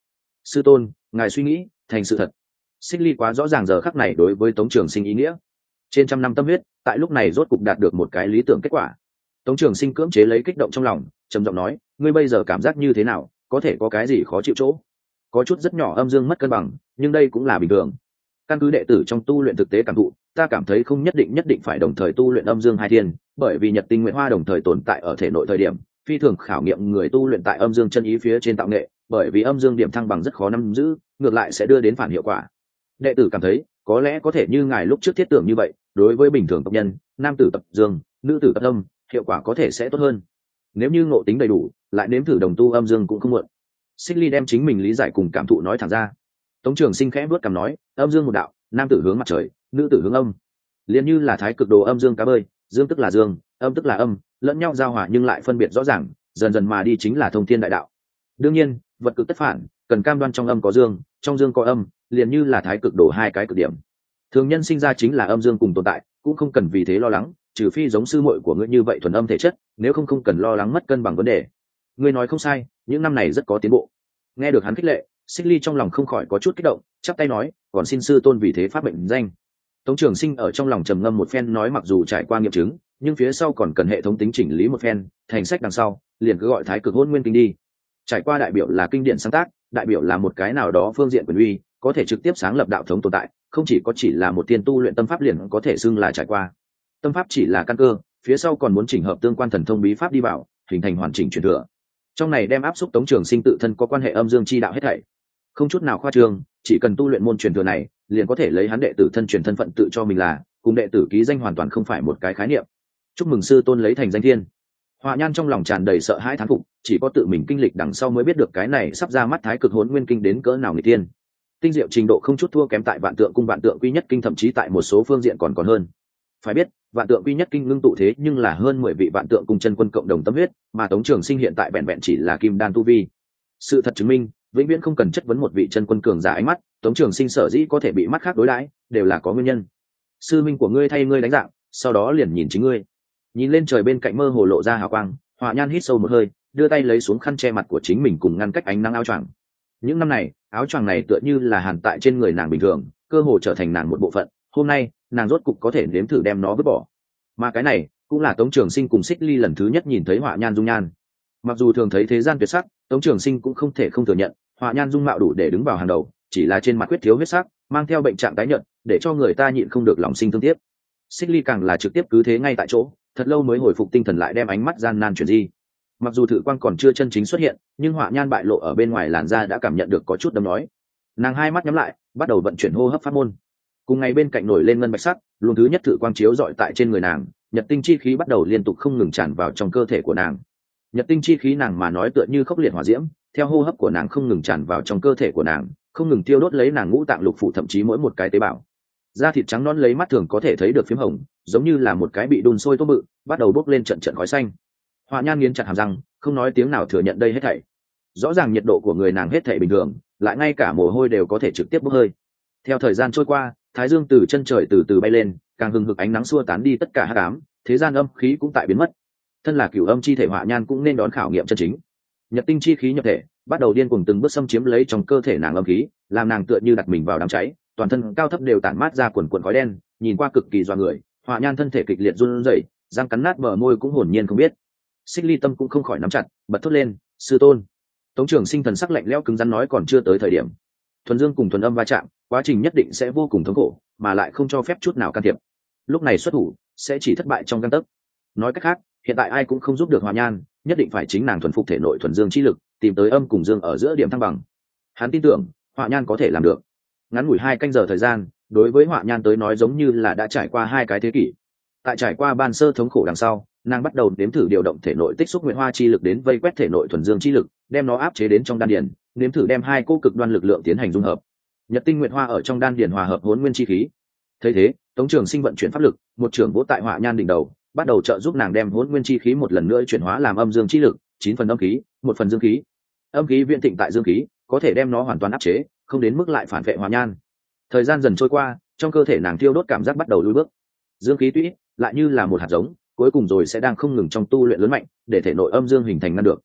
S1: Sư tôn, ngài suy nghĩ thành sự thật. Xích Ly quá rõ ràng giờ khắc này đối với Tống Trường Sinh ý nghĩa. Trên trăm năm tâm huyết, tại lúc này rốt cục đạt được một cái lý tưởng kết quả. Tống Trường Sinh cưỡng chế lấy kích động trong lòng, trầm giọng nói, ngươi bây giờ cảm giác như thế nào, có thể có cái gì khó chịu chỗ? Có chút rất nhỏ âm dương mất cân bằng, nhưng đây cũng là bình thường. Căn cứ đệ tử trong tu luyện thực tế cảm thụ, ta cảm thấy không nhất định nhất định phải đồng thời tu luyện âm dương hai thiên, bởi vì nhật tinh nguyện hoa đồng thời tồn tại ở thể nội thời điểm, phi thường khảo nghiệm người tu luyện tại âm dương chân ý phía trên tạo nghệ, bởi vì âm dương điểm thăng bằng rất khó nắm giữ, ngược lại sẽ đưa đến phản hiệu quả. Đệ tử cảm thấy, có lẽ có thể như ngài lúc trước thiết tưởng như vậy, đối với bình thường tộc nhân, nam tử tập dương, nữ tử tập âm, hiệu quả có thể sẽ tốt hơn. Nếu như ngộ tính đầy đủ, lại nếm thử đồng tu âm dương cũng không muộn. Xích Ly đem chính mình lý giải cùng cảm thụ nói thẳng ra. Tống Trường Sinh khẽ vuốt cằm nói, âm dương một đạo, nam tử hướng mặt trời, nữ tử hướng âm, liền như là thái cực đồ âm dương cá bơi, dương tức là dương, âm tức là âm, lẫn nhau giao hòa nhưng lại phân biệt rõ ràng, dần dần mà đi chính là thông thiên đại đạo. Đương nhiên, vật cực tất phản, cần cam đoan trong âm có dương, trong dương có âm, liền như là thái cực đồ hai cái cực điểm. Thường nhân sinh ra chính là âm dương cùng tồn tại, cũng không cần vì thế lo lắng, trừ phi giống sư muội của ngươi như vậy thuần âm thể chất, nếu không không cần lo lắng mất cân bằng vấn đề. Ngươi nói không sai, những năm này rất có tiến bộ. Nghe được hắn khích lệ, Xích Ly trong lòng không khỏi có chút kích động, chắp tay nói, còn xin sư tôn vì thế phát mệnh danh. Tống Trường Sinh ở trong lòng trầm ngâm một phen nói, mặc dù trải qua nghiệm chứng, nhưng phía sau còn cần hệ thống tính chỉnh lý một phen, thành sách đằng sau, liền cứ gọi Thái Cực Hỗn Nguyên Kinh đi. Trải qua đại biểu là kinh điển sáng tác, đại biểu là một cái nào đó phương diện quyền uy, có thể trực tiếp sáng lập đạo thống tồn tại, không chỉ có chỉ là một tiên tu luyện tâm pháp liền có thể xưng là trải qua. Tâm pháp chỉ là căn cơ, phía sau còn muốn chỉnh hợp tương quan thần thông bí pháp đi vào, hình thành hoàn chỉnh truyền thừa. Trong này đem áp xúc Tống Trường Sinh tự thân có quan hệ âm dương chi đạo hết thảy, không chút nào khoa trương, chỉ cần tu luyện môn truyền thừa này, liền có thể lấy hắn đệ tử thân truyền thân phận tự cho mình là, cùng đệ tử ký danh hoàn toàn không phải một cái khái niệm. Chúc mừng sư tôn lấy thành danh thiên. Họa Nhan trong lòng tràn đầy sợ hãi thán phục, chỉ có tự mình kinh lịch đằng sau mới biết được cái này sắp ra mắt Thái Cực Hỗn Nguyên Kinh đến cỡ nào người tiên. Tinh diệu trình độ không chút thua kém tại Vạn Tượng Cung Vạn Tượng Quy Nhất Kinh, thậm chí tại một số phương diện còn còn hơn. Phải biết, Vạn Tượng Quy Nhất Kinh ngưng tụ thế nhưng là hơn mười vị Vạn Tượng Cung chân quân cộng đồng tâm huyết, mà Tống Trường Sinh hiện tại vẹn vẹn chỉ là kim đan tu vi. Sự thật chứng minh, vĩnh viễn không cần chất vấn một vị chân quân cường giả ánh mắt, Tống Trường Sinh sở dĩ có thể bị mắt khác đối đãi, đều là có nguyên nhân. Sư minh của ngươi thay ngươi đánh dạng, sau đó liền nhìn chính ngươi. Nhìn lên trời bên cạnh mơ hồ lộ ra hào quang, Họa Nhan hít sâu một hơi, đưa tay lấy xuống khăn che mặt của chính mình cùng ngăn cách ánh nắng áo choàng. Những năm này, áo choàng này tựa như là hàn tại trên người nàng bình thường, cơ hồ trở thành nàng một bộ phận. Hôm nay, nàng rốt cục có thể nếm thử đem nó vứt bỏ. Mà cái này, cũng là Tống Trường Sinh cùng Xích Ly lần thứ nhất nhìn thấy Họa Nhan dung nhan. Mặc dù thường thấy thế gian tuyệt sắc, Tống Trường Sinh cũng không thể không thừa nhận, Họa Nhan dung mạo đủ để đứng vào hàng đầu, chỉ là trên mặt huyết thiếu huyết sắc, mang theo bệnh trạng tái nhợt, để cho người ta nhịn không được lòng sinh thương tiếc. Xích Ly càng là trực tiếp cứ thế ngay tại chỗ, thật lâu mới hồi phục tinh thần lại đem ánh mắt gian nan chuyển di. Mặc dù thử quang còn chưa chân chính xuất hiện, nhưng Họa Nhan bại lộ ở bên ngoài làn da đã cảm nhận được có chút đâm nói. Nàng hai mắt nhắm lại, bắt đầu vận chuyển hô hấp pháp môn. Cùng ngày bên cạnh nổi lên ngân bạch sắc, luồng thứ nhất thử quang chiếu rọi tại trên người nàng, nhật tinh chi khí bắt đầu liên tục không ngừng tràn vào trong cơ thể của nàng. Nhật tinh chi khí nàng mà nói tựa như khốc liệt hỏa diễm, theo hô hấp của nàng không ngừng tràn vào trong cơ thể của nàng, không ngừng tiêu đốt lấy nàng ngũ tạng lục phủ, thậm chí mỗi một cái tế bào. Da thịt trắng non lấy mắt thường có thể thấy được phím hồng, giống như là một cái bị đun sôi tôm bự, bắt đầu bốc lên trận trận khói xanh. Họa Nhan nghiến chặt hàm răng, không nói tiếng nào thừa nhận đây hết thảy. Rõ ràng nhiệt độ của người nàng hết thảy bình thường, lại ngay cả mồ hôi đều có thể trực tiếp bốc hơi. Theo thời gian trôi qua, thái dương từ chân trời từ từ bay lên, càng hừng hực ánh nắng xua tán đi tất cả hắc ám, thế gian âm khí cũng tại biến mất. Thân là cửu âm chi thể Họa Nhan cũng nên đón khảo nghiệm chân chính. Nhật tinh chi khí nhập thể, bắt đầu điên cuồng từng bước xâm chiếm lấy trong cơ thể nàng âm khí, làm nàng tựa như đặt mình vào đám cháy, toàn thân cao thấp đều tản mát ra quần quần khói đen, nhìn qua cực kỳ doa người. Họa Nhan thân thể kịch liệt run rẩy, răng cắn nát bờ môi cũng hồn nhiên không biết. Xích Ly tâm cũng không khỏi nắm chặt, bật thốt lên, sư tôn. Tống Trường Sinh thần sắc lạnh lẽo cứng rắn nói, còn chưa tới thời điểm. Thuần dương cùng thuần âm va chạm, quá trình nhất định sẽ vô cùng thống khổ, mà lại không cho phép chút nào can thiệp. Lúc này xuất thủ sẽ chỉ thất bại trong gang tấc. Nói cách khác, hiện tại ai cũng không giúp được Họa Nhan, nhất định phải chính nàng thuần phục thể nội thuần dương chi lực, tìm tới âm cùng dương ở giữa điểm thăng bằng. Hắn tin tưởng Họa Nhan có thể làm được. Ngắn ngủi hai canh giờ thời gian, đối với Họa Nhan tới nói giống như là đã trải qua hai cái thế kỷ. Tại trải qua ban sơ thống khổ đằng sau, nàng bắt đầu nếm thử điều động thể nội tích xúc nguyện hoa chi lực đến vây quét thể nội thuần dương chi lực, đem nó áp chế đến trong đan điền, nếm thử đem hai cô cực đoan lực lượng tiến hành dung hợp. Nhật tinh nguyện hoa ở trong đan điền hòa hợp hỗn nguyên chi khí. Thấy thế, Tống Trường Sinh vận chuyển pháp lực, một trường vỗ tại Họa Nhan đỉnh đầu, bắt đầu trợ giúp nàng đem hỗn nguyên chi khí một lần nữa chuyển hóa làm âm dương chi lực, chín phần âm khí, một phần dương khí. Âm khí viễn thịnh tại dương khí, có thể đem nó hoàn toàn áp chế, không đến mức lại phản vệ Họa Nhan. Thời gian dần trôi qua, trong cơ thể nàng thiêu đốt cảm giác bắt đầu lùi bước. Dương khí tuy ít, lại như là một hạt giống, cuối cùng rồi sẽ đang không ngừng trong tu luyện lớn mạnh, để thể nội âm dương hình thành ngăn được.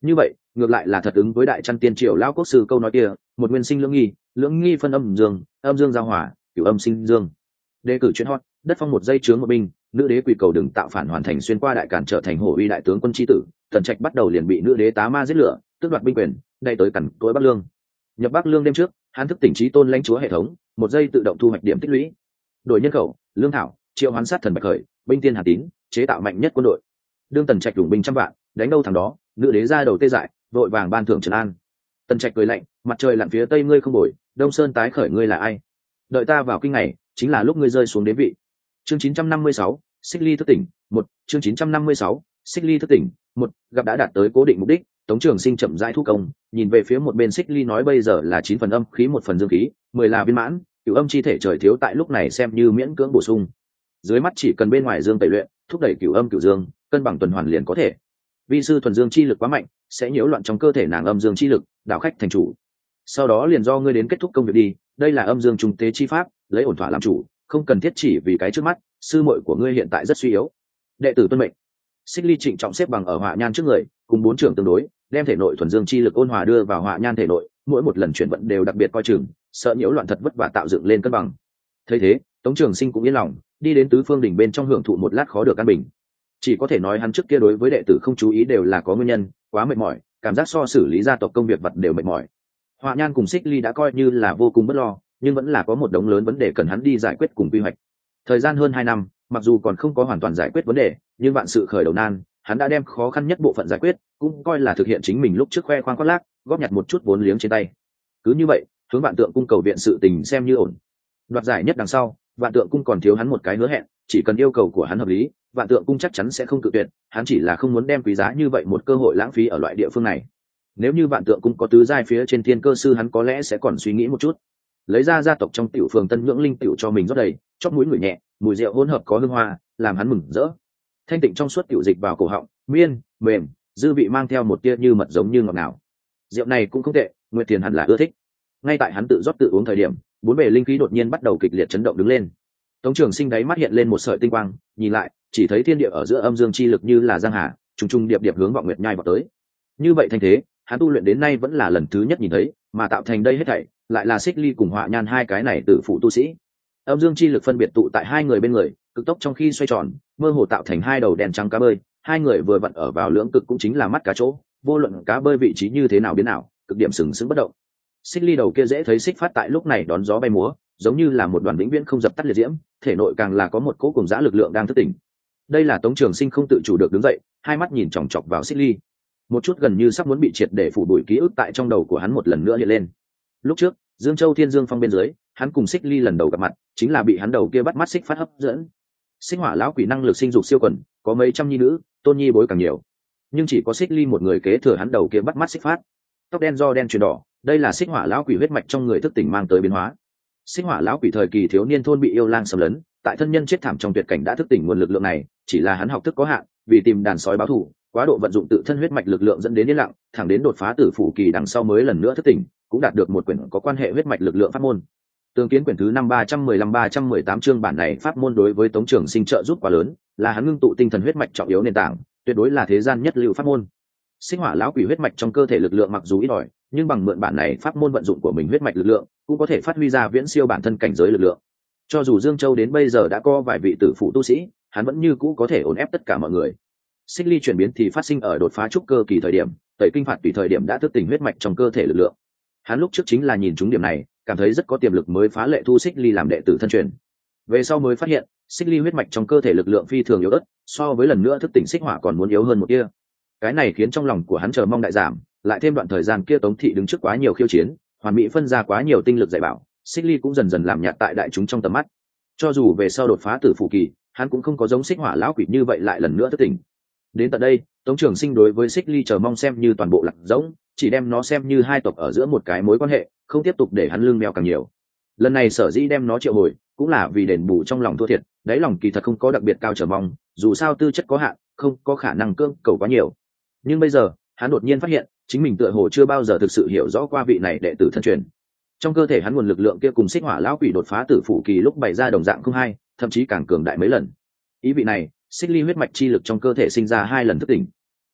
S1: như vậy ngược lại là thật ứng với đại trăn tiên triều lao quốc sư câu nói kia, một nguyên sinh lưỡng nghi, lưỡng nghi phân âm dương, âm dương giao hòa, cửu âm sinh dương. Đề cử chuyên hot, đất phong một giây chướng một binh, nữ đế quỳ cầu đừng tạo phản hoàn thành xuyên qua đại cản trở thành hổ uy đại tướng quân tri tử. Tần Trạch bắt đầu liền bị nữ đế tá ma giết lửa, tước đoạt binh quyền, đây tới cẩn tối bắc lương. Nhập bắc lương đêm trước, hắn thức tỉnh trí tôn lãnh chúa hệ thống, một giây tự động thu hoạch điểm tích lũy. Đổi nhân khẩu, lương thảo, triệu hoán sát thần bạch khởi, binh tiên hà tín, chế tạo mạnh nhất quân đội. Đương Tần Trạch đủ binh trăm vạn, đánh đâu thằng đó, nữ đế ra đầu tê dại, vội vàng ban thưởng trấn an. Tần Trạch cười lạnh, mặt trời lặn phía tây ngươi không bồi, đông sơn tái khởi ngươi là ai? Đợi ta vào kinh này, chính là lúc ngươi rơi xuống đế vị. Chương chín trăm năm mươi sáu, Xích Ly thức tỉnh, một, chương chín trăm năm mươi sáu, Xích Ly thức tỉnh, một, gặp đã đạt tới cố định mục đích, Tống Trường Sinh chậm rãi thu công, nhìn về phía một bên Xích Ly nói bây giờ là chín phần âm khí một phần dương khí, mười là viên mãn, cửu âm chi thể trời thiếu tại lúc này xem như miễn cưỡng bổ sung. Dưới mắt chỉ cần bên ngoài dương tẩy luyện, thúc đẩy cửu âm cửu dương, cân bằng tuần hoàn liền có thể. Vi sư thuần dương chi lực quá mạnh, sẽ nhiễu loạn trong cơ thể nàng âm dương chi lực, đảo khách thành chủ. Sau đó liền do ngươi đến kết thúc công việc đi, đây là âm dương trung tế chi pháp, lấy ổn thỏa làm chủ, không cần thiết chỉ vì cái trước mắt, sư muội của ngươi hiện tại rất suy yếu. Đệ tử tuân mệnh. Xích Ly trịnh trọng xếp bằng ở hỏa nhan trước người, cùng bốn trưởng tương đối, đem thể nội thuần dương chi lực ôn hòa đưa vào hỏa nhan thể nội, mỗi một lần chuyển vận đều đặc biệt coi chừng, sợ nhiễu loạn thật vất vả tạo dựng lên cân bằng. Thấy thế, Tống Trường Sinh cũng yên lòng, đi đến tứ phương đỉnh bên trong hưởng thụ một lát khó được an bình. Chỉ có thể nói hắn trước kia đối với đệ tử không chú ý đều là có nguyên nhân, quá mệt mỏi, cảm giác so xử lý gia tộc công việc vật đều mệt mỏi. Hỏa nhan cùng Xích Ly đã coi như là vô cùng bất lo, nhưng vẫn là có một đống lớn vấn đề cần hắn đi giải quyết cùng quy hoạch. Thời gian hơn hai năm, mặc dù còn không có hoàn toàn giải quyết vấn đề, nhưng vạn sự khởi đầu nan, hắn đã đem khó khăn nhất bộ phận giải quyết, cũng coi là thực hiện chính mình lúc trước khoe khoang khoác lác, góp nhặt một chút vốn liếng trên tay. Cứ như vậy, hướng Vạn Tượng cung cầu viện sự tình xem như ổn. Đoạt giải nhất đằng sau, Vạn Tượng cung còn thiếu hắn một cái hứa hẹn, chỉ cần yêu cầu của hắn hợp lý, Vạn Tượng cung chắc chắn sẽ không cự tuyệt, hắn chỉ là không muốn đem quý giá như vậy một cơ hội lãng phí ở loại địa phương này. Nếu như Vạn Tượng cung có tứ giai phía trên thiên cơ sư hắn có lẽ sẽ còn suy nghĩ một chút. Lấy ra gia tộc trong tiểu phường Tân Nhưỡng linh tiểu cho mình rót đầy, chóp mũi người nhẹ, mùi rượu hỗn hợp có hương hoa, làm hắn mừng rỡ. Thanh tịnh trong suốt tiểu dịch vào cổ họng, miên, mềm, dư vị mang theo một tia như mật giống như ngọt ngào. Rượu này cũng không tệ, Nguyệt Tiền hẳn là ưa thích. Ngay tại hắn tự rót tự uống thời điểm, bốn bề linh khí đột nhiên bắt đầu kịch liệt chấn động đứng lên. Tống Trường Sinh đáy mắt hiện lên một sợi tinh quang, nhìn lại, chỉ thấy thiên địa ở giữa âm dương chi lực như là giang hà, trùng trùng điệp điệp hướng vọng nguyệt nhai vào tới. Như vậy thanh thế, hắn tu luyện đến nay vẫn là lần thứ nhất nhìn thấy, mà tạo thành đây hết thảy, lại là Xích Ly cùng Hỏa Nhan hai cái này tự phụ tu sĩ. Âm dương chi lực phân biệt tụ tại hai người bên người, cực tốc trong khi xoay tròn, mơ hồ tạo thành hai đầu đèn trắng cá bơi, hai người vừa vặn ở vào lưỡng cực cũng chính là mắt cá chỗ, vô luận cá bơi vị trí như thế nào biến nào, cực điểm sừng sững bất động. Xích Ly đầu kia dễ thấy xích phát tại lúc này đón gió bay múa, giống như là một đoàn vĩnh viễn không dập tắt liệt diễm, thể nội càng là có một cỗ cùng dã lực lượng đang thức tỉnh. Đây là Tống Trường Sinh không tự chủ được đứng dậy, hai mắt nhìn chòng chọc vào Xích Ly. Một chút gần như sắp muốn bị triệt để phủ bụi ký ức tại trong đầu của hắn một lần nữa hiện lên. Lúc trước, Dương Châu Thiên Dương Phong bên dưới, hắn cùng Xích Ly lần đầu gặp mặt, chính là bị hắn đầu kia bắt mắt xích phát hấp dẫn. Xích Hỏa lão quỷ năng lực sinh dục siêu quần, có mấy trăm nhi nữ, tôn nhi bối càng nhiều. Nhưng chỉ có Xích Ly một người kế thừa hắn đầu kia bắt mắt xích phát. Tóc đen do đen chuyển đỏ, đây là Xích Hỏa lão quỷ huyết mạch trong người thức tỉnh mang tới biến hóa. Xích Hỏa lão quỷ thời kỳ thiếu niên thôn bị yêu lang xâm lấn, tại thân nhân chết thảm trong tuyệt cảnh đã thức tỉnh nguồn lực lượng này, chỉ là hắn học thức có hạn, vì tìm đàn sói báo thù, quá độ vận dụng tự thân huyết mạch lực lượng dẫn đến yên lặng, thẳng đến đột phá tử phủ kỳ đằng sau mới lần nữa thức tỉnh, cũng đạt được một quyển có quan hệ huyết mạch lực lượng pháp môn. Tương kiến quyển thứ năm ba trăm mười lăm ba trăm mười tám chương bản này pháp môn đối với Tống Trường Sinh trợ giúp quá lớn, là hắn ngưng tụ tinh thần huyết mạch trọng yếu nền tảng, tuyệt đối là thế gian nhất lưu pháp môn. Xích Hỏa lão quỷ huyết mạch trong cơ thể lực lượng mặc dù ít ỏi, nhưng bằng mượn bản này pháp môn vận dụng của mình huyết mạch lực lượng, cũng có thể phát huy ra viễn siêu bản thân cảnh giới lực lượng. Cho dù Dương Châu đến bây giờ đã có vài vị tử phụ tu sĩ, hắn vẫn như cũ có thể ổn ép tất cả mọi người. Xích Ly chuyển biến thì phát sinh ở đột phá trúc cơ kỳ thời điểm, tẩy kinh phạt tùy thời điểm đã thức tỉnh huyết mạch trong cơ thể lực lượng. Hắn lúc trước chính là nhìn trúng điểm này, cảm thấy rất có tiềm lực mới phá lệ thu Xích Ly làm đệ tử thân truyền. Về sau mới phát hiện, Xích Ly huyết mạch trong cơ thể lực lượng phi thường yếu ớt, so với lần nữa thức tỉnh Xích Hỏa còn muốn yếu hơn một tia. Cái này khiến trong lòng của hắn chờ mong đại giảm, lại thêm đoạn thời gian kia Tống thị đứng trước quá nhiều khiêu chiến, hoàn mỹ phân ra quá nhiều tinh lực dạy bảo, Xích Ly cũng dần dần làm nhạt tại đại chúng trong tầm mắt. Cho dù về sau đột phá tử phụ kỳ, hắn cũng không có giống Xích Hỏa lão quỷ như vậy lại lần nữa thức tỉnh. Đến tận đây, Tống Trường Sinh đối với Xích Ly chờ mong xem như toàn bộ lạc rỗng, chỉ đem nó xem như hai tộc ở giữa một cái mối quan hệ, không tiếp tục để hắn lương mèo càng nhiều. Lần này sở dĩ đem nó triệu hồi, cũng là vì đền bù trong lòng thua thiệt, đáy lòng kỳ thật không có đặc biệt cao chờ mong, dù sao tư chất có hạn, không có khả năng cưỡng cầu quá nhiều. Nhưng bây giờ, hắn đột nhiên phát hiện, chính mình tựa hồ chưa bao giờ thực sự hiểu rõ qua vị này đệ tử thân truyền. Trong cơ thể hắn nguồn lực lượng kia cùng Xích Hỏa lão quỷ đột phá tử phụ kỳ lúc bày ra đồng dạng không hai, thậm chí càng cường đại mấy lần. Ý vị này, Xích Ly huyết mạch chi lực trong cơ thể sinh ra hai lần thức tỉnh.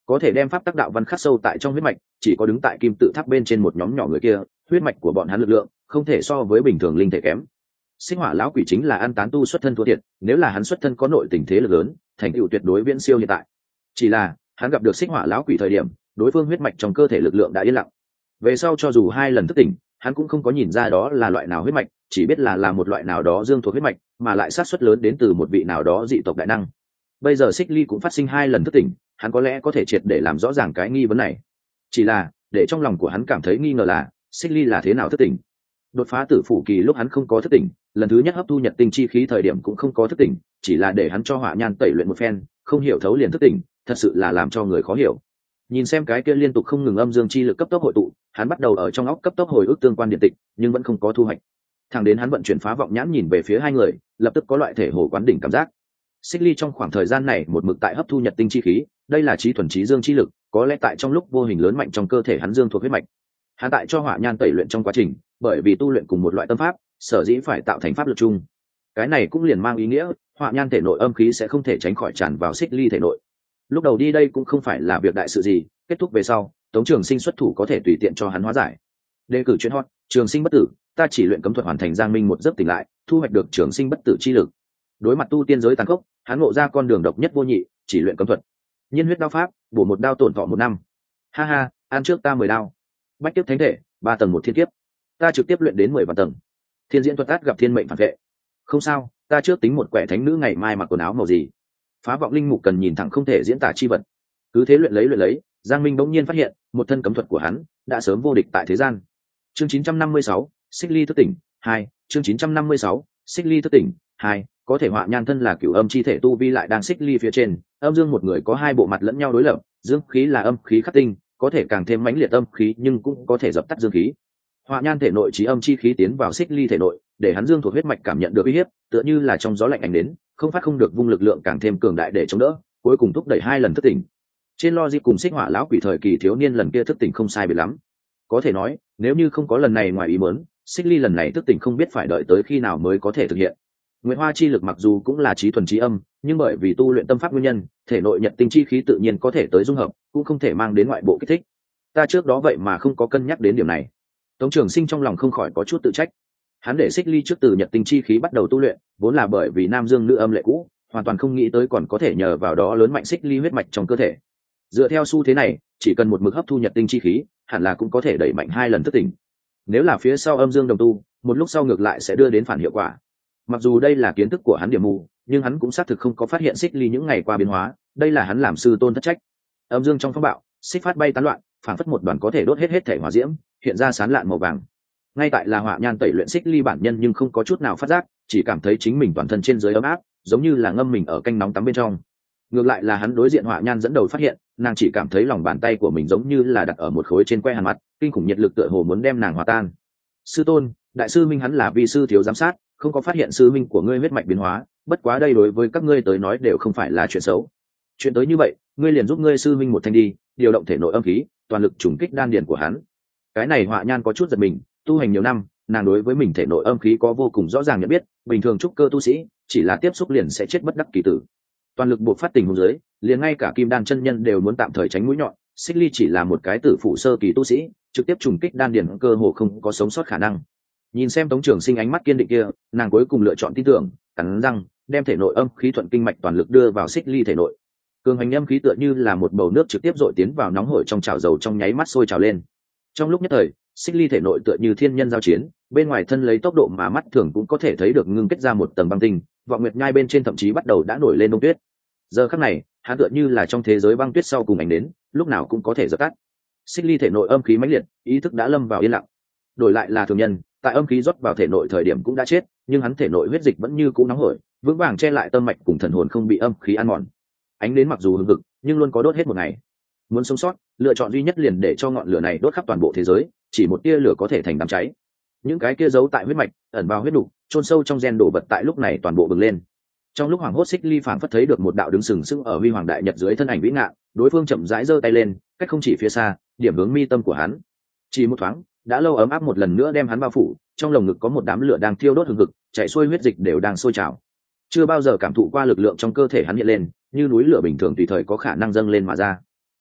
S1: có thể đem pháp tắc đạo văn khắc sâu tại trong huyết mạch, chỉ có đứng tại kim tự tháp bên trên một nhóm nhỏ người kia, huyết mạch của bọn hắn lực lượng không thể so với bình thường linh thể kém. Xích Hỏa lão quỷ chính là ăn tán tu xuất thân thua thiệt, nếu là hắn xuất thân có nội tình thế lực lớn, thành tựu tuyệt đối viễn siêu hiện tại. Chỉ là hắn gặp được Xích Hỏa lão quỷ thời điểm, đối phương huyết mạch trong cơ thể lực lượng đã yên lặng. Về sau cho dù hai lần thức tỉnh, hắn cũng không có nhìn ra đó là loại nào huyết mạch, chỉ biết là là một loại nào đó dương thuộc huyết mạch, mà lại sát suất lớn đến từ một vị nào đó dị tộc đại năng. Bây giờ Xích Ly cũng phát sinh hai lần thức tỉnh, hắn có lẽ có thể triệt để làm rõ ràng cái nghi vấn này. Chỉ là để trong lòng của hắn cảm thấy nghi ngờ là Xích Ly là thế nào thức tỉnh. Đột phá tử phủ kỳ lúc hắn không có thức tỉnh, lần thứ nhất hấp thu nhật tinh chi khí thời điểm cũng không có thức tỉnh, chỉ là để hắn cho Hỏa Nhan tẩy luyện một phen, không hiểu thấu liền thức tỉnh, thật sự là làm cho người khó hiểu. Nhìn xem cái kia liên tục không ngừng âm dương chi lực cấp tốc hội tụ, hắn bắt đầu ở trong óc cấp tốc hồi ức tương quan điện tịch, nhưng vẫn không có thu hoạch. Thẳng đến hắn vận chuyển phá vọng nhãn nhìn về phía hai người, lập tức có loại thể hồ quán đỉnh cảm giác. Xích Ly trong khoảng thời gian này một mực tại hấp thu nhật tinh chi khí, đây là trí thuần trí dương chi lực, có lẽ tại trong lúc vô hình lớn mạnh trong cơ thể hắn dương thuộc huyết mạch. Hắn tại cho Hỏa Nhan tẩy luyện trong quá trình, bởi vì tu luyện cùng một loại tâm pháp, sở dĩ phải tạo thành pháp lực chung. Cái này cũng liền mang ý nghĩa, Hỏa Nhan thể nội âm khí sẽ không thể tránh khỏi tràn vào Xích Ly thể nội. Lúc đầu đi đây cũng không phải là việc đại sự gì, kết thúc về sau, Tống Trường Sinh xuất thủ có thể tùy tiện cho hắn hóa giải. Đề cử chuyên hot, Trường Sinh bất tử, ta chỉ luyện cấm thuật hoàn thành Giang Minh một giấc tỉnh lại, thu hoạch được Trường Sinh bất tử chi lực. Đối mặt tu tiên giới tàn khốc, hắn ngộ ra con đường độc nhất vô nhị, chỉ luyện cấm thuật. Nhiên huyết đao pháp, bổ một đao tổn thọ một năm. Ha ha, ăn trước ta mười đao. Bách kiếp thánh thể, ba tầng một thiên kiếp. Ta trực tiếp luyện đến mười vạn tầng. Thiên diễn thuật át gặp thiên mệnh phản vệ. Không sao, ta trước tính một quẻ thánh nữ ngày mai mặc quần áo màu gì. Phá vọng linh mục cần nhìn thẳng không thể diễn tả chi vật. Cứ thế luyện lấy luyện lấy, Giang Minh bỗng nhiên phát hiện, một thân cấm thuật của hắn đã sớm vô địch tại thế gian. Chương chín trăm năm mươi sáu, Xích Ly thức tỉnh hai. Chương chín trăm năm mươi sáu, Xích Ly thức tỉnh hai. Có thể Hỏa Nhan thân là cửu âm chi thể tu vi lại đang Xích Ly phía trên, âm dương một người có hai bộ mặt lẫn nhau đối lập, dương khí là âm khí khắc tinh, có thể càng thêm mãnh liệt âm khí nhưng cũng có thể dập tắt dương khí. Hỏa Nhan thể nội trí âm chi khí tiến vào Xích Ly thể nội, để hắn dương thuộc huyết mạch cảm nhận được uy hiếp, tựa như là trong gió lạnh ảnh đến, không phát không được vung lực lượng càng thêm cường đại để chống đỡ, cuối cùng thúc đẩy hai lần thức tỉnh. Trên logic cùng Xích Hỏa lão quỷ thời kỳ thiếu niên lần kia thức tỉnh không sai biệt lắm. Có thể nói, nếu như không có lần này ngoài ý muốn, Xích Ly lần này thức tỉnh không biết phải đợi tới khi nào mới có thể thực hiện. Nguyệt Hoa chi lực mặc dù cũng là trí thuần trí âm, nhưng bởi vì tu luyện tâm pháp nguyên nhân, thể nội nhật tinh chi khí tự nhiên có thể tới dung hợp, cũng không thể mang đến ngoại bộ kích thích. Ta trước đó vậy mà không có cân nhắc đến điểm này. Tống Trường Sinh trong lòng không khỏi có chút tự trách. Hắn để Xích Ly trước từ nhật tinh chi khí bắt đầu tu luyện, vốn là bởi vì nam dương nữ âm lệ cũ, hoàn toàn không nghĩ tới còn có thể nhờ vào đó lớn mạnh Xích Ly huyết mạch trong cơ thể. Dựa theo xu thế này, chỉ cần một mực hấp thu nhật tinh chi khí, hẳn là cũng có thể đẩy mạnh hai lần thức tỉnh. Nếu là phía sau âm dương đồng tu, một lúc sau ngược lại sẽ đưa đến phản hiệu quả. Mặc dù đây là kiến thức của hắn điểm mù, nhưng hắn cũng xác thực không có phát hiện Xích Ly những ngày qua biến hóa, đây là hắn làm sư tôn thất trách. Âm dương trong phong bạo, xích phát bay tán loạn, phản phất một đoàn có thể đốt hết hết thể hỏa diễm, hiện ra sán lạn màu vàng. Ngay tại là Hỏa Nhan tẩy luyện Xích Ly bản nhân nhưng không có chút nào phát giác, chỉ cảm thấy chính mình toàn thân trên dưới ấm áp, giống như là ngâm mình ở canh nóng tắm bên trong. Ngược lại là hắn đối diện Hỏa Nhan dẫn đầu phát hiện, nàng chỉ cảm thấy lòng bàn tay của mình giống như là đặt ở một khối trên que hàn mặt, kinh khủng nhiệt lực tựa hồ muốn đem nàng hòa tan. Sư tôn, đại sư Minh hắn là vi sư thiếu giám sát, không có phát hiện sư minh của ngươi huyết mạch biến hóa, bất quá đây đối với các ngươi tới nói đều không phải là chuyện xấu. Chuyện tới như vậy, ngươi liền giúp ngươi sư minh một thanh đi, điều động thể nội âm khí, toàn lực trùng kích đan điền của hắn. Cái này Hỏa Nhan có chút giật mình, tu hành nhiều năm, nàng đối với mình thể nội âm khí có vô cùng rõ ràng nhận biết, bình thường trúc cơ tu sĩ, chỉ là tiếp xúc liền sẽ chết bất đắc kỳ tử. Toàn lực buộc phát tình huống dưới, liền ngay cả Kim Đan chân nhân đều muốn tạm thời tránh mũi nhọn, Xích Ly chỉ là một cái tử phụ sơ kỳ tu sĩ, trực tiếp trùng kích đan điền cơ hồ không có sống sót khả năng. Nhìn xem Tống Trường Sinh ánh mắt kiên định kia, nàng cuối cùng lựa chọn tin tưởng, cắn răng, đem thể nội âm khí thuận kinh mạch toàn lực đưa vào Xích Ly thể nội. Cường hành âm khí tựa như là một bầu nước trực tiếp dội tiến vào nóng hổi trong chảo dầu trong nháy mắt sôi trào lên. Trong lúc nhất thời, Xích Ly thể nội tựa như thiên nhân giao chiến, bên ngoài thân lấy tốc độ mà mắt thường cũng có thể thấy được ngưng kết ra một tầng băng tinh, vọng nguyệt nhai bên trên thậm chí bắt đầu đã nổi lên đông tuyết. Giờ khắc này, hắn tựa như là trong thế giới băng tuyết sau cùng ánh đến, lúc nào cũng có thể dập tắt. Xích Ly thể nội âm khí mãnh liệt, ý thức đã lâm vào yên lặng. Đổi lại là thường nhân, tại âm khí rót vào thể nội thời điểm cũng đã chết, nhưng hắn thể nội huyết dịch vẫn như cũ nóng hổi, vững vàng che lại tâm mạch cùng thần hồn không bị âm khí ăn mòn. Ánh đến mặc dù hừng hực, nhưng luôn có đốt hết một ngày. Muốn sống sót, lựa chọn duy nhất liền để cho ngọn lửa này đốt khắp toàn bộ thế giới, chỉ một tia lửa có thể thành đám cháy. Những cái kia giấu tại huyết mạch, ẩn vào huyết đủ, chôn sâu trong gen đổ vật tại lúc này toàn bộ bừng lên. Trong lúc hoảng hốt, Xích Ly phảng phất thấy được một đạo đứng sừng sững ở huy hoàng đại nhật dưới thân ảnh vĩ ngạn, đối phương chậm rãi giơ tay lên, cách không chỉ phía xa, điểm hướng mi tâm của hắn. Chỉ một thoáng, đã lâu ấm áp một lần nữa đem hắn bao phủ, trong lồng ngực có một đám lửa đang thiêu đốt hừng hực, chảy xuôi huyết dịch đều đang sôi trào. Chưa bao giờ cảm thụ qua lực lượng trong cơ thể hắn hiện lên, như núi lửa bình thường tùy thời có khả năng dâng lên mà ra.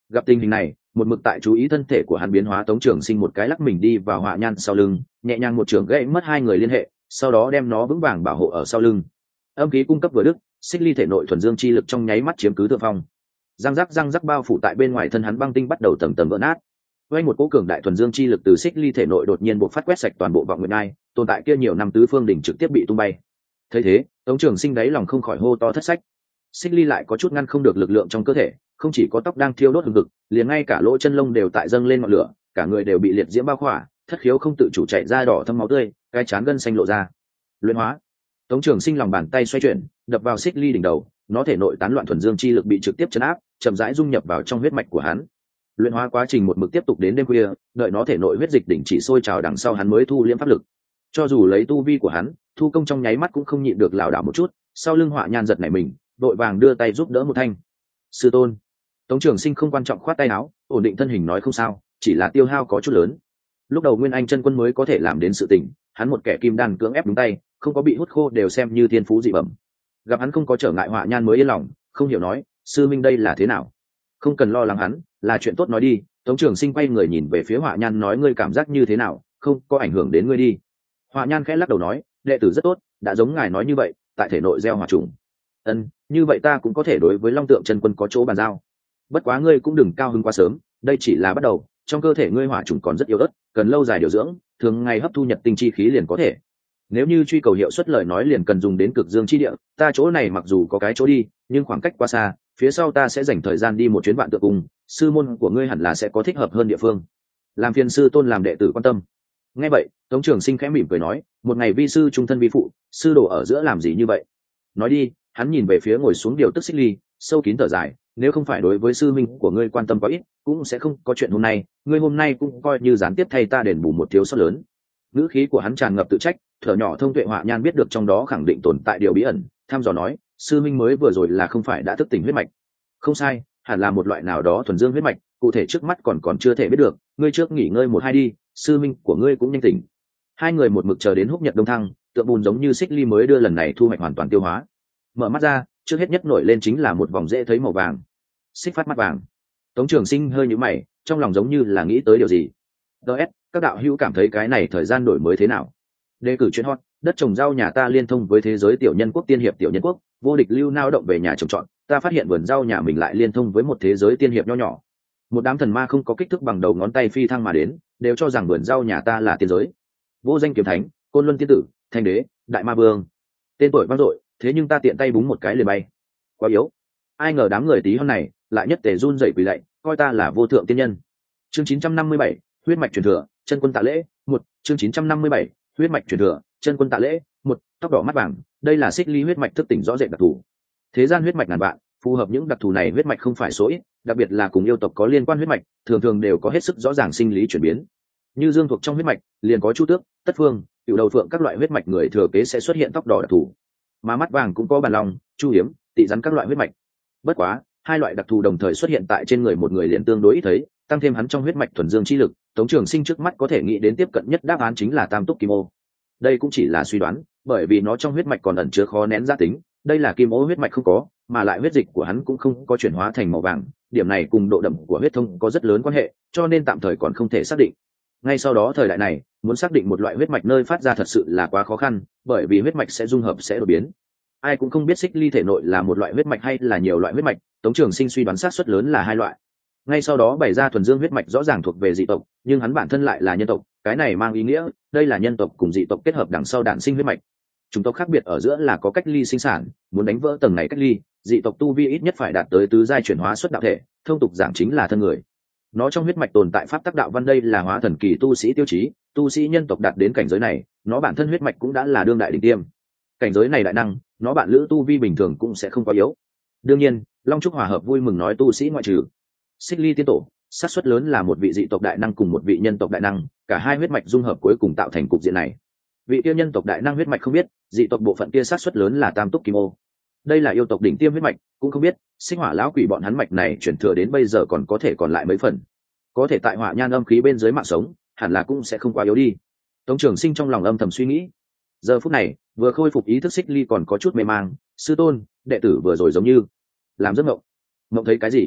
S1: Gặp tình hình này, một mực tại chú ý thân thể của hắn biến hóa Tống Trường Sinh một cái lắc mình đi vào hỏa nhan sau lưng, nhẹ nhàng một trường gãy mất hai người liên hệ, sau đó đem nó vững vàng bảo hộ ở sau lưng. Âm khí cung cấp vừa đức, xích ly thể nội thuần dương chi lực trong nháy mắt chiếm cứ thượng phong. Răng rắc răng rắc bao phủ tại bên ngoài thân hắn băng tinh bắt đầu tầng tầng vỡ nát. Quay một cỗ cường đại thuần dương chi lực từ xích ly thể nội đột nhiên bộc phát quét sạch toàn bộ vọng nguyệt ngai, tồn tại kia nhiều năm tứ phương đỉnh trực tiếp bị tung bay. Thấy thế, Tống Trường Sinh đáy lòng không khỏi hô to thất sách. Xích ly lại có chút ngăn không được lực lượng trong cơ thể, không chỉ có tóc đang thiêu đốt hừng hực, liền ngay cả lỗ chân lông đều tại dâng lên ngọn lửa, cả người đều bị liệt diễm bao khỏa, thất khiếu không tự chủ chạy ra đỏ thâm máu tươi, cái chán gân xanh lộ ra. Luyện hóa. Tống Trường Sinh lòng bàn tay xoay chuyển, đập vào xích ly đỉnh đầu, nó thể nội tán loạn thuần dương chi lực bị trực tiếp chấn áp, chậm rãi dung nhập vào trong huyết mạch của hắn. Luyện hóa quá trình một mực tiếp tục đến đêm khuya, đợi nó thể nội huyết dịch đỉnh chỉ sôi trào đằng sau hắn mới thu liễm pháp lực. Cho dù lấy tu vi của hắn, thu công trong nháy mắt cũng không nhịn được lảo đảo một chút, sau lưng họa nhan giật nảy mình, đội vàng đưa tay giúp đỡ một thanh. Sư tôn. Tống Trường Sinh không quan trọng khoát tay áo, ổn định thân hình nói không sao, chỉ là tiêu hao có chút lớn. Lúc đầu Nguyên Anh chân quân mới có thể làm đến sự tình, hắn một kẻ kim đan cưỡng ép đúng tay, không có bị hút khô đều xem như thiên phú dị bẩm. Gặp hắn không có trở ngại họa nhan mới yên lòng, không hiểu nói, sư minh đây là thế nào? Không cần lo lắng hắn, là chuyện tốt nói đi. Tống Trường Sinh quay người nhìn về phía họa nhan nói ngươi cảm giác như thế nào, không có ảnh hưởng đến ngươi đi. Họa nhan khẽ lắc đầu nói, đệ tử rất tốt, đã giống ngài nói như vậy, tại thể nội gieo hỏa trùng. Ân, như vậy ta cũng có thể đối với Long Tượng chân quân có chỗ bàn giao. Bất quá ngươi cũng đừng cao hứng quá sớm, đây chỉ là bắt đầu, trong cơ thể ngươi hỏa trùng còn rất yếu ớt, cần lâu dài điều dưỡng, thường ngày hấp thu nhật tinh chi khí liền có thể. Nếu như truy cầu hiệu suất lời nói liền cần dùng đến cực dương chi địa, ta chỗ này mặc dù có cái chỗ đi, nhưng khoảng cách quá xa, phía sau ta sẽ dành thời gian đi một chuyến vạn tượng cung, sư môn của ngươi hẳn là sẽ có thích hợp hơn địa phương. Làm phiền sư tôn làm đệ tử quan tâm. Nghe vậy, Tống Trường Sinh khẽ mỉm cười nói, một ngày vi sư trung thân vi phụ, sư đồ ở giữa làm gì như vậy? Nói đi, hắn nhìn về phía ngồi xuống điều tức xích ly, sâu kín thở dài, nếu không phải đối với sư minh của ngươi quan tâm quá ít, cũng sẽ không có chuyện hôm nay, ngươi hôm nay cũng coi như gián tiếp thay ta đền bù một thiếu sót lớn. Ngữ khí của hắn tràn ngập tự trách, thở nhỏ thông tuệ họa nhan biết được trong đó khẳng định tồn tại điều bí ẩn, thăm dò nói, sư minh mới vừa rồi là không phải đã thức tỉnh huyết mạch? Không sai, hẳn là một loại nào đó thuần dương huyết mạch, cụ thể trước mắt còn còn chưa thể biết được, ngươi trước nghỉ ngơi một hai đi, sư minh của ngươi cũng nhanh tỉnh. Hai người một mực chờ đến húc nhật đông thăng, tượng bùn giống như xích ly mới đưa lần này thu hoạch hoàn toàn tiêu hóa. Mở mắt ra, trước hết nhất nổi lên chính là một vòng dễ thấy màu vàng, xích phát mắt vàng. Tống Trường Sinh hơi nhíu mày, trong lòng giống như là nghĩ tới điều gì. ds các đạo hữu cảm thấy cái này thời gian đổi mới thế nào? Đề cử chuyện hot, đất trồng rau nhà ta liên thông với thế giới tiểu nhân quốc tiên hiệp tiểu nhân quốc, vô địch lưu nao động về nhà trồng trọt, ta phát hiện vườn rau nhà mình lại liên thông với một thế giới tiên hiệp nho nhỏ. Một đám thần ma không có kích thước bằng đầu ngón tay phi thăng mà đến, đều cho rằng vườn rau nhà ta là tiên giới. Vô danh kiếm thánh, côn luân tiên tử, thanh đế, đại ma vương, tên tuổi vang dội, thế nhưng ta tiện tay búng một cái liền bay. Quá yếu. Ai ngờ đám người tí hon này lại nhất tề run rẩy quỳ lạy, coi ta là vô thượng tiên nhân. Chương chín trăm năm mươi bảy, huyết mạch truyền thừa, chân quân tạ lễ, một. Chương chín trăm năm mươi bảy, huyết mạch truyền thừa, chân quân tạ lễ, một. Tóc đỏ mắt vàng, đây là xích ly huyết mạch thức tỉnh rõ rệt đặc thù. Thế gian huyết mạch ngàn vạn, phù hợp những đặc thù này huyết mạch không phải số ít, đặc biệt là cùng yêu tộc có liên quan huyết mạch, thường thường đều có hết sức rõ ràng sinh lý chuyển biến. Như dương thuộc trong huyết mạch, liền có chu tước, tất phương, cựu đầu phượng các loại huyết mạch người thừa kế sẽ xuất hiện tóc đỏ đặc thù. Mà mắt vàng cũng có bàn long, chu hiếm, tị rắn các loại huyết mạch. Bất quá, hai loại đặc thù đồng thời xuất hiện tại trên người một người liền tương đối ít thấy, tăng thêm hắn trong huyết mạch thuần dương chi lực, Tống Trường Sinh trước mắt có thể nghĩ đến tiếp cận nhất đáp án chính là tam túc kim ô. Đây cũng chỉ là suy đoán, bởi vì nó trong huyết mạch còn ẩn chứa khó nén gia tính, đây là kim ô huyết mạch không có, mà lại huyết dịch của hắn cũng không có chuyển hóa thành màu vàng, điểm này cùng độ đậm của huyết thông có rất lớn quan hệ, cho nên tạm thời còn không thể xác định. Ngay sau đó thời đại này, muốn xác định một loại huyết mạch nơi phát ra thật sự là quá khó khăn, bởi vì huyết mạch sẽ dung hợp sẽ đột biến. Ai cũng không biết xích ly thể nội là một loại huyết mạch hay là nhiều loại huyết mạch, Tống Trường Sinh suy đoán xác suất lớn là hai loại. Ngay sau đó bày ra thuần dương huyết mạch rõ ràng thuộc về dị tộc, nhưng hắn bản thân lại là nhân tộc, cái này mang ý nghĩa đây là nhân tộc cùng dị tộc kết hợp đằng sau đản sinh huyết mạch. Chúng tộc khác biệt ở giữa là có cách ly sinh sản, muốn đánh vỡ tầng này cách ly, dị tộc tu vi ít nhất phải đạt tới tứ giai chuyển hóa xuất đạo thể, thông tục giảng chính là thân người. Nó trong huyết mạch tồn tại pháp tắc đạo văn, đây là hóa thần kỳ tu sĩ tiêu chí, tu sĩ nhân tộc đạt đến cảnh giới này, nó bản thân huyết mạch cũng đã là đương đại đỉnh tiêm. Cảnh giới này đại năng, nó bạn lữ tu vi bình thường cũng sẽ không quá yếu. Đương nhiên, Long Trúc hòa hợp vui mừng nói tu sĩ ngoại trừ. Xích ly tiên tổ, xác suất lớn là một vị dị tộc đại năng cùng một vị nhân tộc đại năng, cả hai huyết mạch dung hợp cuối cùng tạo thành cục diện này. Vị kia nhân tộc đại năng huyết mạch không biết, dị tộc bộ phận kia xác suất lớn là tam túc kim ô. Đây là yêu tộc đỉnh tiêm huyết mạch, cũng không biết sinh hỏa lão quỷ bọn hắn mạch này chuyển thừa đến bây giờ còn có thể còn lại mấy phần. Có thể tại hỏa nhan âm khí bên dưới mạng sống, hẳn là cũng sẽ không quá yếu đi. Tống Trường Sinh trong lòng âm thầm suy nghĩ. Giờ phút này, vừa khôi phục ý thức xích ly còn có chút mê mang, sư tôn, đệ tử vừa rồi giống như làm giấc mộng. Mộng thấy cái gì?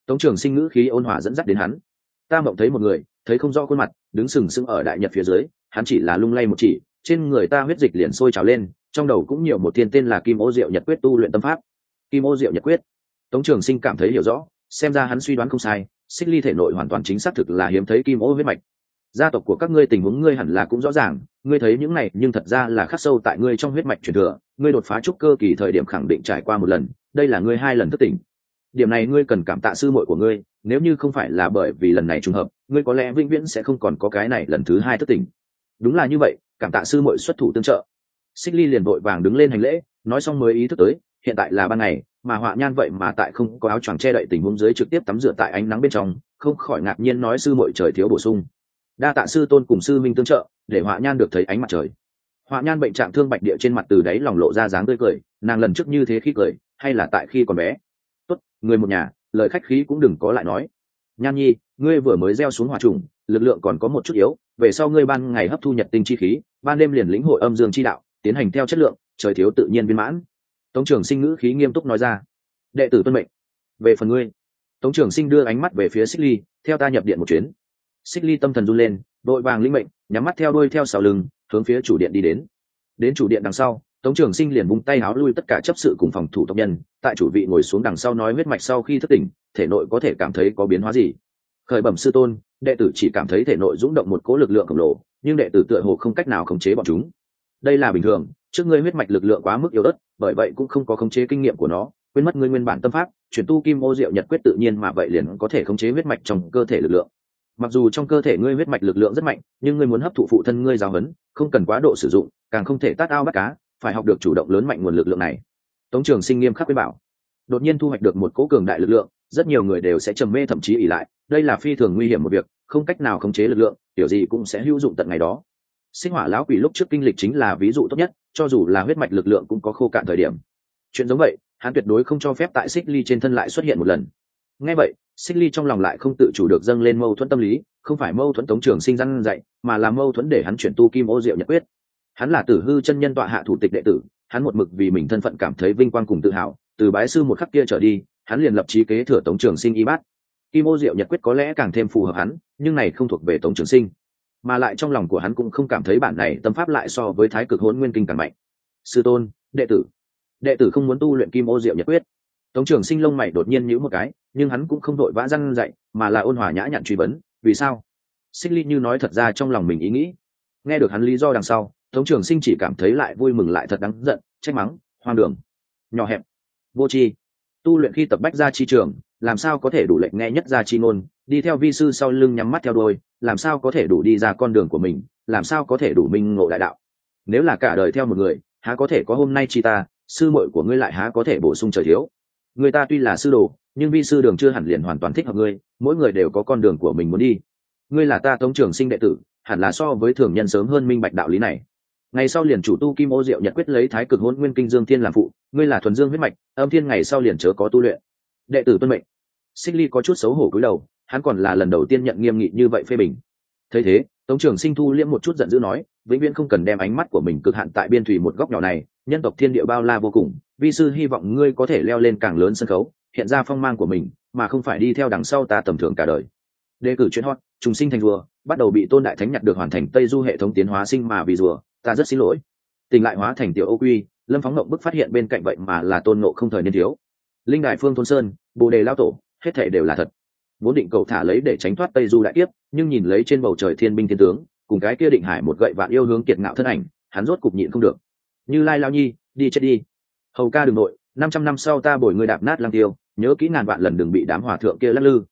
S1: Tống Trường Sinh ngữ khí ôn hòa dẫn dắt đến hắn. Ta mộng thấy một người, thấy không rõ khuôn mặt, đứng sừng sững ở đại nhật phía dưới, hắn chỉ là lung lay một chỉ, trên người ta huyết dịch liền sôi trào lên, trong đầu cũng nhiều một thiên tên là Kim Ô Diệu Nhật Quyết tu luyện tâm pháp. Kim Ô Diệu Nhật Quyết. Tống Trường Sinh cảm thấy hiểu rõ, xem ra hắn suy đoán không sai, Xích Ly thể nội hoàn toàn chính xác thực là hiếm thấy kim ô huyết mạch. Gia tộc của các ngươi tình huống ngươi hẳn là cũng rõ ràng, ngươi thấy những này nhưng thật ra là khắc sâu tại ngươi trong huyết mạch truyền thừa, ngươi đột phá trúc cơ kỳ thời điểm khẳng định trải qua một lần, đây là ngươi hai lần thức tỉnh. Điểm này ngươi cần cảm tạ sư muội của ngươi, nếu như không phải là bởi vì lần này trùng hợp, ngươi có lẽ vĩnh viễn sẽ không còn có cái này lần thứ hai thức tỉnh. Đúng là như vậy, cảm tạ sư muội xuất thủ tương trợ. Xích Ly liền vội vàng đứng lên hành lễ, nói xong mới ý thức tới, hiện tại là ban ngày, mà Họa Nhan vậy mà tại không có áo choàng che đậy tình huống dưới trực tiếp tắm rửa tại ánh nắng bên trong, không khỏi ngạc nhiên nói sư muội trời thiếu bổ sung. Đa tạ sư tôn cùng sư minh tương trợ, để Họa Nhan được thấy ánh mặt trời. Họa Nhan bệnh trạng thương bạch địa trên mặt từ đáy lòng lộ ra dáng tươi cười, nàng lần trước như thế khi cười, hay là tại khi còn bé. Tốt, người một nhà, lời khách khí cũng đừng có lại nói. Nhan nhi, ngươi vừa mới gieo xuống hỏa trùng, lực lượng còn có một chút yếu, về sau ngươi ban ngày hấp thu nhật tinh chi khí, ban đêm liền lĩnh hội âm dương chi đạo, tiến hành theo chất lượng, trời thiếu tự nhiên viên mãn. Tống Trường Sinh ngữ khí nghiêm túc nói ra. Đệ tử tuân mệnh. Về phần ngươi. Tống Trường Sinh đưa ánh mắt về phía Xích Ly, theo ta nhập điện một chuyến. Xích Ly tâm thần run lên, đội vàng lĩnh mệnh, nhắm mắt theo đuôi theo sau lưng, hướng phía chủ điện đi đến. Đến chủ điện đằng sau, Tống Trường Sinh liền vung tay áo lui tất cả chấp sự cùng phòng thủ tộc nhân, tại chủ vị ngồi xuống đằng sau nói huyết mạch sau khi thức tỉnh, thể nội có thể cảm thấy có biến hóa gì. Khởi bẩm sư tôn, đệ tử chỉ cảm thấy thể nội dũng động một cỗ lực lượng khổng lồ, nhưng đệ tử tựa hồ không cách nào khống chế bọn chúng. Đây là bình thường, trước ngươi huyết mạch lực lượng quá mức yếu ớt, bởi vậy cũng không có khống chế kinh nghiệm của nó, quên mất ngươi nguyên bản tâm pháp, chuyển tu Kim Ô Diệu Nhật Quyết tự nhiên mà vậy liền có thể khống chế huyết mạch trong cơ thể lực lượng. Mặc dù trong cơ thể ngươi huyết mạch lực lượng rất mạnh, nhưng ngươi muốn hấp thụ phụ thân ngươi giáo huấn, không cần quá độ sử dụng, càng không thể tát ao bắt cá, phải học được chủ động lớn mạnh nguồn lực lượng này. Tống Trường Sinh nghiêm khắc với bảo. Đột nhiên thu hoạch được một cỗ cường đại lực lượng, rất nhiều người đều sẽ trầm mê thậm chí ỷ lại, đây là phi thường nguy hiểm một việc, không cách nào khống chế lực lượng, kiểu gì cũng sẽ hữu dụng tận ngày đó. Sinh Hỏa lão quỷ lúc trước kinh lịch chính là ví dụ tốt nhất, cho dù là huyết mạch lực lượng cũng có khô cạn thời điểm. Chuyện giống vậy, hắn tuyệt đối không cho phép tại Xích Ly trên thân lại xuất hiện một lần. Nghe vậy, Xích Ly trong lòng lại không tự chủ được dâng lên mâu thuẫn tâm lý, không phải mâu thuẫn Tống Trường Sinh răn dạy, mà là mâu thuẫn để hắn chuyển tu Kim Ô Diệu Nhật Quyết. Hắn là Tử Hư chân nhân tọa hạ thủ tịch đệ tử, hắn một mực vì mình thân phận cảm thấy vinh quang cùng tự hào, từ bái sư một khắc kia trở đi, hắn liền lập chí kế thừa Tống Trường Sinh y bát. Kim Ô Diệu Nhật Quyết có lẽ càng thêm phù hợp hắn, nhưng này không thuộc về Tống Trường Sinh, mà lại trong lòng của hắn cũng không cảm thấy bản này tâm pháp lại so với Thái Cực Hỗn Nguyên Kinh càng mạnh. Sư tôn, đệ tử, đệ tử không muốn tu luyện Kim Ô Diệu Nhật Quyết. Tống Trường Sinh lông mày đột nhiên nhíu một cái, nhưng hắn cũng không đội vã răn dạy, mà là ôn hòa nhã nhặn truy vấn, vì sao? Xích Ly như nói thật ra trong lòng mình ý nghĩ. Nghe được hắn lý do đằng sau, Tống Trường Sinh chỉ cảm thấy lại vui mừng lại thật đáng giận, trách mắng, hoang đường, nhỏ hẹp, vô tri. Tu luyện khi tập bách gia chi trường, làm sao có thể đủ lệnh nghe nhất gia chi ngôn, đi theo vi sư sau lưng nhắm mắt theo đuôi, làm sao có thể đủ đi ra con đường của mình, làm sao có thể đủ minh ngộ đại đạo. Nếu là cả đời theo một người, há có thể có hôm nay chi ta, sư muội của ngươi lại há có thể bổ sung trời thiếu. Người ta tuy là sư đồ, nhưng vi sư đường chưa hẳn liền hoàn toàn thích hợp ngươi, mỗi người đều có con đường của mình muốn đi. Ngươi là ta Tống Trường Sinh đệ tử, hẳn là so với thường nhân sớm hơn minh bạch đạo lý này. Ngày sau liền chủ tu Kim Ô Diệu Nhật Quyết lấy Thái Cực Hỗn Nguyên Kinh Dương Thiên làm phụ, ngươi là thuần dương huyết mạch, âm thiên ngày sau liền chớ có tu luyện. Đệ tử tuân mệnh. Xích Ly có chút xấu hổ cúi đầu, hắn còn là lần đầu tiên nhận nghiêm nghị như vậy phê bình. Thấy thế, Tống Trường Sinh thu liễm một chút giận dữ nói, vĩnh viễn không cần đem ánh mắt của mình cực hạn tại biên thủy một góc nhỏ này, nhân tộc thiên địa bao la vô cùng, vi sư hy vọng ngươi có thể leo lên càng lớn sân khấu, hiện ra phong mang của mình, mà không phải đi theo đằng sau ta tầm thường cả đời. Đề cử chuyện hot, trùng sinh thành rùa, bắt đầu bị Tôn Đại Thánh nhặt được hoàn thành Tây Du hệ thống tiến hóa sinh mà vì rùa, ta rất xin lỗi. Tình lại hóa thành tiểu Ô Quy, Lâm Phóng Ngộng bức phát hiện bên cạnh vậy mà là Tôn Ngộ không thời niên thiếu. Linh Đài Phương Thôn Sơn, Bồ Đề lão tổ, hết thảy đều là thật. Vốn định cầu thả lấy để tránh thoát Tây Du đại kiếp, nhưng nhìn lấy trên bầu trời thiên binh thiên tướng, cùng cái kia Định Hải một gậy vạn yêu hướng kiệt ngạo thân ảnh, hắn rốt cục nhịn không được. Như Lai Lao Nhi, đi chết đi. Hầu ca đừng nội, năm trăm năm sau ta bồi ngươi đạp nát Lăng Tiêu, nhớ kỹ ngàn vạn lần đừng bị đám hòa thượng kia lắc lư.